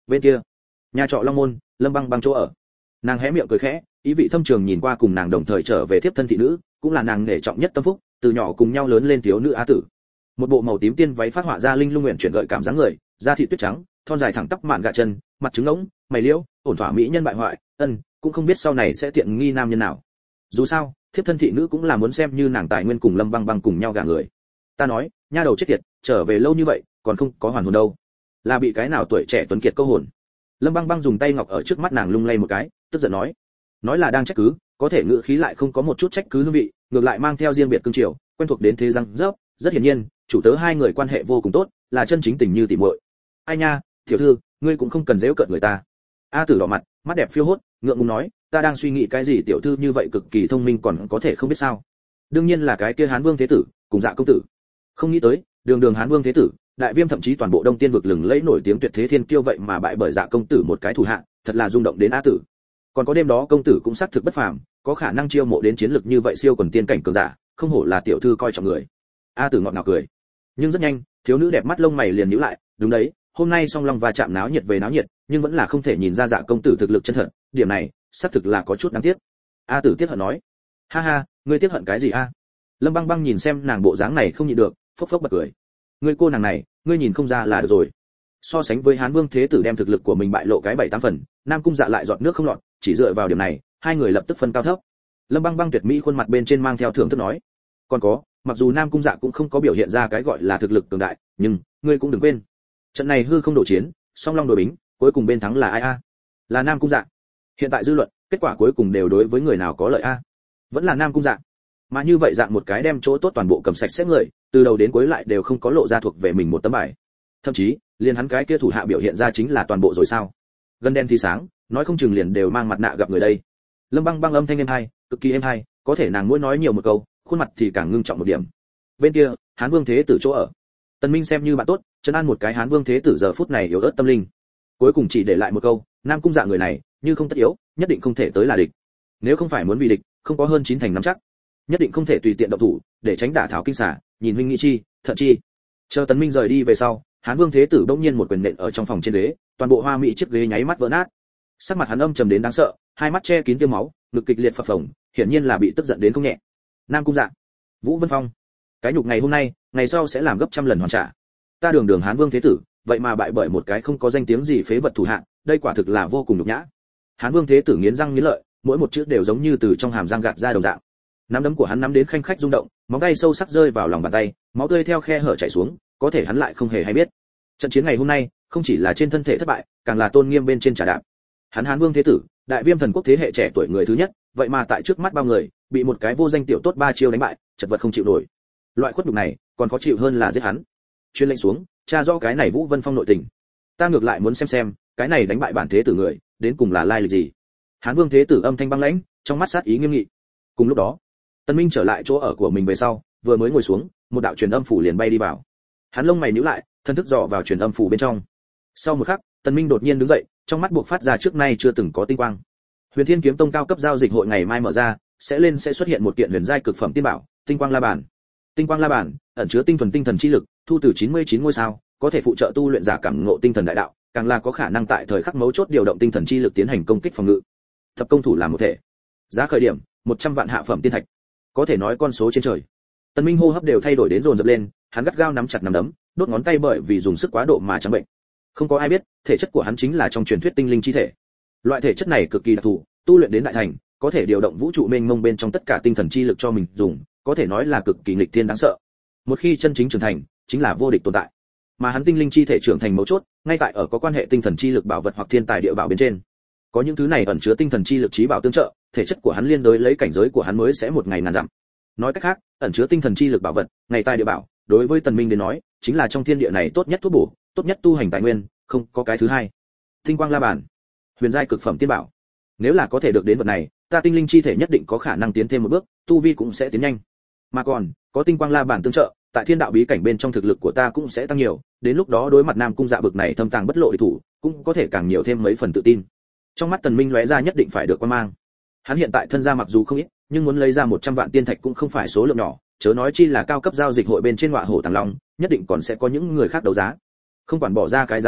Bên kia, nhà trọ Long Môn, Lâm Băng Băng chỗ ở. Nàng hé miệng cười khẽ, ý vị thâm trường nhìn qua cùng nàng đồng thời trở về tiếp thân thị nữ, cũng là nàng nể trọng nhất tâm phúc, từ nhỏ cùng nhau lớn lên thiếu nữ á tử. Một bộ màu tím tiên váy phát họa ra linh lung nguyện chuyển gợi cảm dáng người, da thịt tuyết trắng, thon dài thẳng tắp mạn gạ chân, mặt trứng ngỗng, mày liễu, ổn thỏa mỹ nhân bại hoại, cũng không biết sau này sẽ tiện nghi nam nhân nào. Dù sao, thiếp thân thị nữ cũng là muốn xem như nàng tài nguyên cùng Lâm Băng Băng cùng nhau gả người. Ta nói, nha đầu chết tiệt, trở về lâu như vậy, còn không có hoàn hồn đâu. Là bị cái nào tuổi trẻ tuấn kiệt câu hồn. Lâm Băng Băng dùng tay ngọc ở trước mắt nàng lung lay một cái, tức giận nói là đang trách cứ, có thể ngữ khí lại không có một chút trách cứ hương vị, ngược lại mang theo riêng biệt cương triều, quen thuộc đến thế răng rớp, rất hiển nhiên, chủ tớ hai người quan hệ vô cùng tốt, là chân chính tình như tỉ muội. Ai nha, tiểu thư, ngươi cũng không cần giễu cợt người ta. A Tử đỏ mặt, mắt đẹp phiêu hốt, ngượng ngùng nói, ta đang suy nghĩ cái gì tiểu thư như vậy cực kỳ thông minh còn có thể không biết sao? Đương nhiên là cái kia Hán Vương thế tử, cùng Dạ công tử. Không nghĩ tới, đường Hán Vương thế tử, đại viêm thậm chí toàn bộ Đông Tiên vực lừng lẫy nổi tiếng tuyệt thế thiên kiêu vậy mà bại bởi Dạ công tử một cái thủ hạ, thật là rung động đến A Tử. Còn có đêm đó công tử cũng xác thực bất phàm, có khả năng chiêu mộ đến chiến lực như vậy siêu quần tiên cảnh cường giả, không hổ là tiểu thư coi trọng người. A Tử ngọt ngào cười. Nhưng rất nhanh, thiếu nữ đẹp mắt lông mày liền nhíu lại, đúng đấy, hôm nay song long va chạm náo nhiệt về náo nhiệt, nhưng vẫn là không thể nhìn ra Dạ công tử thực lực chân thật, điểm này, xác thực là có chút đáng tiếc. A Tử tiếc hận nói. Ha ha, ngươi tiếc hận cái gì a? Lâm Băng Băng nhìn xem nàng bộ dáng này không nhịn được, phốc phốc bật cười. Ngươi cô nàng này, ngươi nhìn không ra là được rồi. So sánh với Hán Vương thế tử đem thực lực của mình bại lộ cái 7-8 phần, Nam Cung Dạ lại giọt nước không lọt, chỉ dựa vào điểm này, hai người lập tức phân cao thấp. Lâm Băng Băng tuyệt mỹ khuôn mặt bên trên mang theo thưởng thức nói, còn có, mặc dù Nam Cung Dạ cũng không có biểu hiện ra cái gọi là thực lực cường đại, nhưng ngươi cũng đừng quên, trận này hư không đổ chiến, song long đối bính, cuối cùng bên thắng là ai a? Là Nam Cung Dạ. Hiện tại dư luận, kết quả cuối cùng đều đối với người nào có lợi a? Vẫn là Nam Cung Dạ. Mà như vậy dạng một cái đem chỗ tốt toàn bộ cầm sạch sẽ người, từ đầu đến cuối lại đều không có lộ ra thuộc về mình một tấm bài. Thậm chí, liền hắn cái kia thủ hạ biểu hiện ra chính là toàn bộ rồi sao? Gần đen thì sáng, nói không chừng liền đều mang mặt nạ gặp người đây. Lâm Băng Băng âm thanh êm hay, cực kỳ êm hay, có thể nàng mỗi nói nhiều một câu, khuôn mặt thì càng ngưng trọng một điểm. Bên kia, Hán Vương thế tử chỗ ở. Tần Minh xem như bạn tốt, trấn an một cái Hán Vương thế tử giờ phút này yếu ớt tâm linh. Cuối cùng chỉ để lại một câu, Nam Cung Dạ người này, như không tất yếu, nhất định không thể tới là địch. Nếu không phải muốn vì địch, không có hơn 9 thành nắm chắc, nhất định không thể tùy tiện động thủ, để tránh đả thảo kinh xả, nhìn huynh nghĩ chi, thận chi. Chờ Tần Minh rời đi về sau, Hán Vương thế tử bỗng nhiên một quyền nện ở trong phòng trên ghế, toàn bộ hoa mỹ chiếc ghế nháy mắt vỡ nát. Sắc mặt hắn âm trầm đến đáng sợ, hai mắt che kín tia máu, ngực kịch liệt phập phồng, hiển nhiên là bị tức giận đến không nhẹ. Nam Cung Dạ, Vũ Vân Phong, cái nhục ngày hôm nay, ngày sau sẽ làm gấp trăm lần hoàn trả. Ta đường Hán Vương thế tử, vậy mà bại bởi một cái không có danh tiếng gì phế vật thủ hạ, đây quả thực là vô cùng nhục nhã. Hán Vương thế tử nghiến răng nghiến lợi, mỗi một chữ đều giống như từ trong hàm răng gạt ra đồng dạng. Nắm đấm của hắn nắm đến khanh khách rung động, móng tay sâu sắc rơi vào lòng bàn tay, máu tươi theo khe hở chảy xuống, có thể hắn lại không hề hay biết. Trận chiến ngày hôm nay, không chỉ là trên thân thể thất bại, càng là tôn nghiêm bên trên trả đạp. Hắn Hán Vương thế tử, đại viêm thần quốc thế hệ trẻ tuổi người thứ nhất, vậy mà tại trước mắt bao người, bị một cái vô danh tiểu tốt 3 chiêu đánh bại, chật vật không chịu nổi. Loại khuất nhục này, còn khó chịu hơn là giết hắn. Chuyên lệnh xuống, tra rõ cái này Vũ Vân Phong nội tình. Ta ngược lại muốn xem, cái này đánh bại bản thế tử người, đến cùng là lai lịch gì. Hán Vương thế tử âm thanh băng lãnh, trong mắt sát ý nghiêm nghị. Cùng lúc đó, Tân Minh trở lại chỗ ở của mình về sau, vừa mới ngồi xuống, một đạo truyền âm phủ liền bay đi vào. Hắn lông mày nhíu lại, thân thức dò vào truyền âm phủ bên trong. Sau một khắc, Tân Minh đột nhiên đứng dậy, trong mắt buộc phát ra trước nay chưa từng có tinh quang. Huyền Thiên Kiếm Tông cao cấp giao dịch hội ngày mai mở ra, sẽ xuất hiện một kiện huyền giai cực phẩm tiên bảo, Tinh Quang La Bàn. Tinh Quang La Bàn ẩn chứa tinh thuần tinh thần chi lực, thu từ 99 ngôi sao, có thể phụ trợ tu luyện giả cảm ngộ tinh thần đại đạo, càng là có khả năng tại thời khắc mấu chốt điều động tinh thần chi lực tiến hành công kích phòng ngự. Thập công thủ làm một thể. Giá khởi điểm 100 vạn hạ phẩm tiên thạch. Có thể nói con số trên trời. Tần Minh hô hấp đều thay đổi đến dồn dập lên, hắn gắt gao nắm chặt nắm đấm, đốt ngón tay bởi vì dùng sức quá độ mà trắng bệnh. Không có ai biết, thể chất của hắn chính là trong truyền thuyết tinh linh chi thể. Loại thể chất này cực kỳ đặc thù, tu luyện đến đại thành, có thể điều động vũ trụ mênh mông bên trong tất cả tinh thần chi lực cho mình dùng, có thể nói là cực kỳ nghịch thiên đáng sợ. Một khi chân chính trưởng thành, chính là vô địch tồn tại. Mà hắn tinh linh chi thể trưởng thành mấu chốt, ngay tại ở có quan hệ tinh thần chi lực bảo vật hoặc thiên tài địa bảo bên trên. Có những thứ này ẩn chứa tinh thần chi lực trí bảo tương trợ, thể chất của hắn liên đối lấy cảnh giới của hắn mới sẽ một ngày ngàn dặm. Nói cách khác, ẩn chứa tinh thần chi lực bảo vật, ngày tài địa bảo, đối với Tần Minh đến nói, chính là trong thiên địa này tốt nhất thuốc bổ, tốt nhất tu hành tài nguyên, không có cái thứ hai. Tinh Quang La Bàn, huyền giai cực phẩm tiên bảo. Nếu là có thể được đến vật này, ta tinh linh chi thể nhất định có khả năng tiến thêm một bước, tu vi cũng sẽ tiến nhanh. Mà còn, có Tinh Quang La Bàn tương trợ, tại thiên đạo bí cảnh bên trong thực lực của ta cũng sẽ tăng nhiều, đến lúc đó đối mặt Nam Cung Dạ bực này thâm tàng bất lộ địch thủ, cũng có thể càng nhiều thêm mấy phần tự tin. Trong mắt Tần Minh lóe ra nhất định phải được quan mang. Hắn hiện tại thân gia mặc dù không ít, nhưng muốn lấy ra 100 vạn tiên thạch cũng không phải số lượng nhỏ, chớ nói chi là cao cấp giao dịch hội bên trên Ngọa Hổ Tàng Long, nhất định còn sẽ có những người khác đấu giá. Không quản bỏ ra cái giá gì,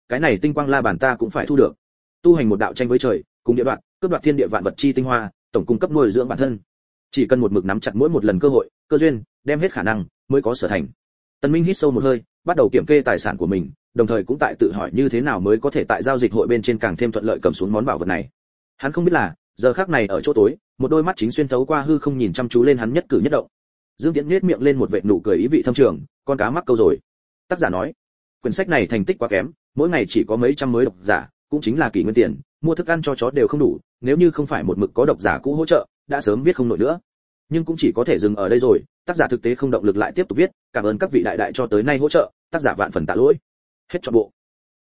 cái này tinh quang la bàn ta cũng phải thu được. Tu hành một đạo tranh với trời, cùng địa đoạn, cướp đoạt thiên địa vạn vật chi tinh hoa, tổng cung cấp nuôi dưỡng bản thân. Chỉ cần một mực nắm chặt mỗi một lần cơ hội, cơ duyên, đem hết khả năng, mới có sở thành. Tần Minh hít sâu một hơi, bắt đầu kiểm kê tài sản của mình, đồng thời cũng tại tự hỏi như thế nào mới có thể tại giao dịch hội bên trên càng thêm thuận lợi cầm xuống món bảo vật này. Hắn không biết là, giờ khắc này ở chỗ tối, một đôi mắt chính xuyên thấu qua hư không nhìn chăm chú lên hắn nhất cử nhất động. Dương Tiễn nhếch miệng lên một vệt nụ cười ý vị thâm trường, con cá mắc câu rồi. Tác giả nói, quyển sách này thành tích quá kém, mỗi ngày chỉ có mấy trăm mới độc giả, cũng chính là kỷ nguyên tiền, mua thức ăn cho chó đều không đủ, nếu như không phải một mực có độc giả cũ hỗ trợ, đã sớm viết không nổi nữa. Nhưng cũng chỉ có thể dừng ở đây rồi, tác giả thực tế không động lực lại tiếp tục viết, cảm ơn các vị đại đại cho tới nay hỗ trợ, tác giả vạn phần tạ lỗi. Hết trọn bộ.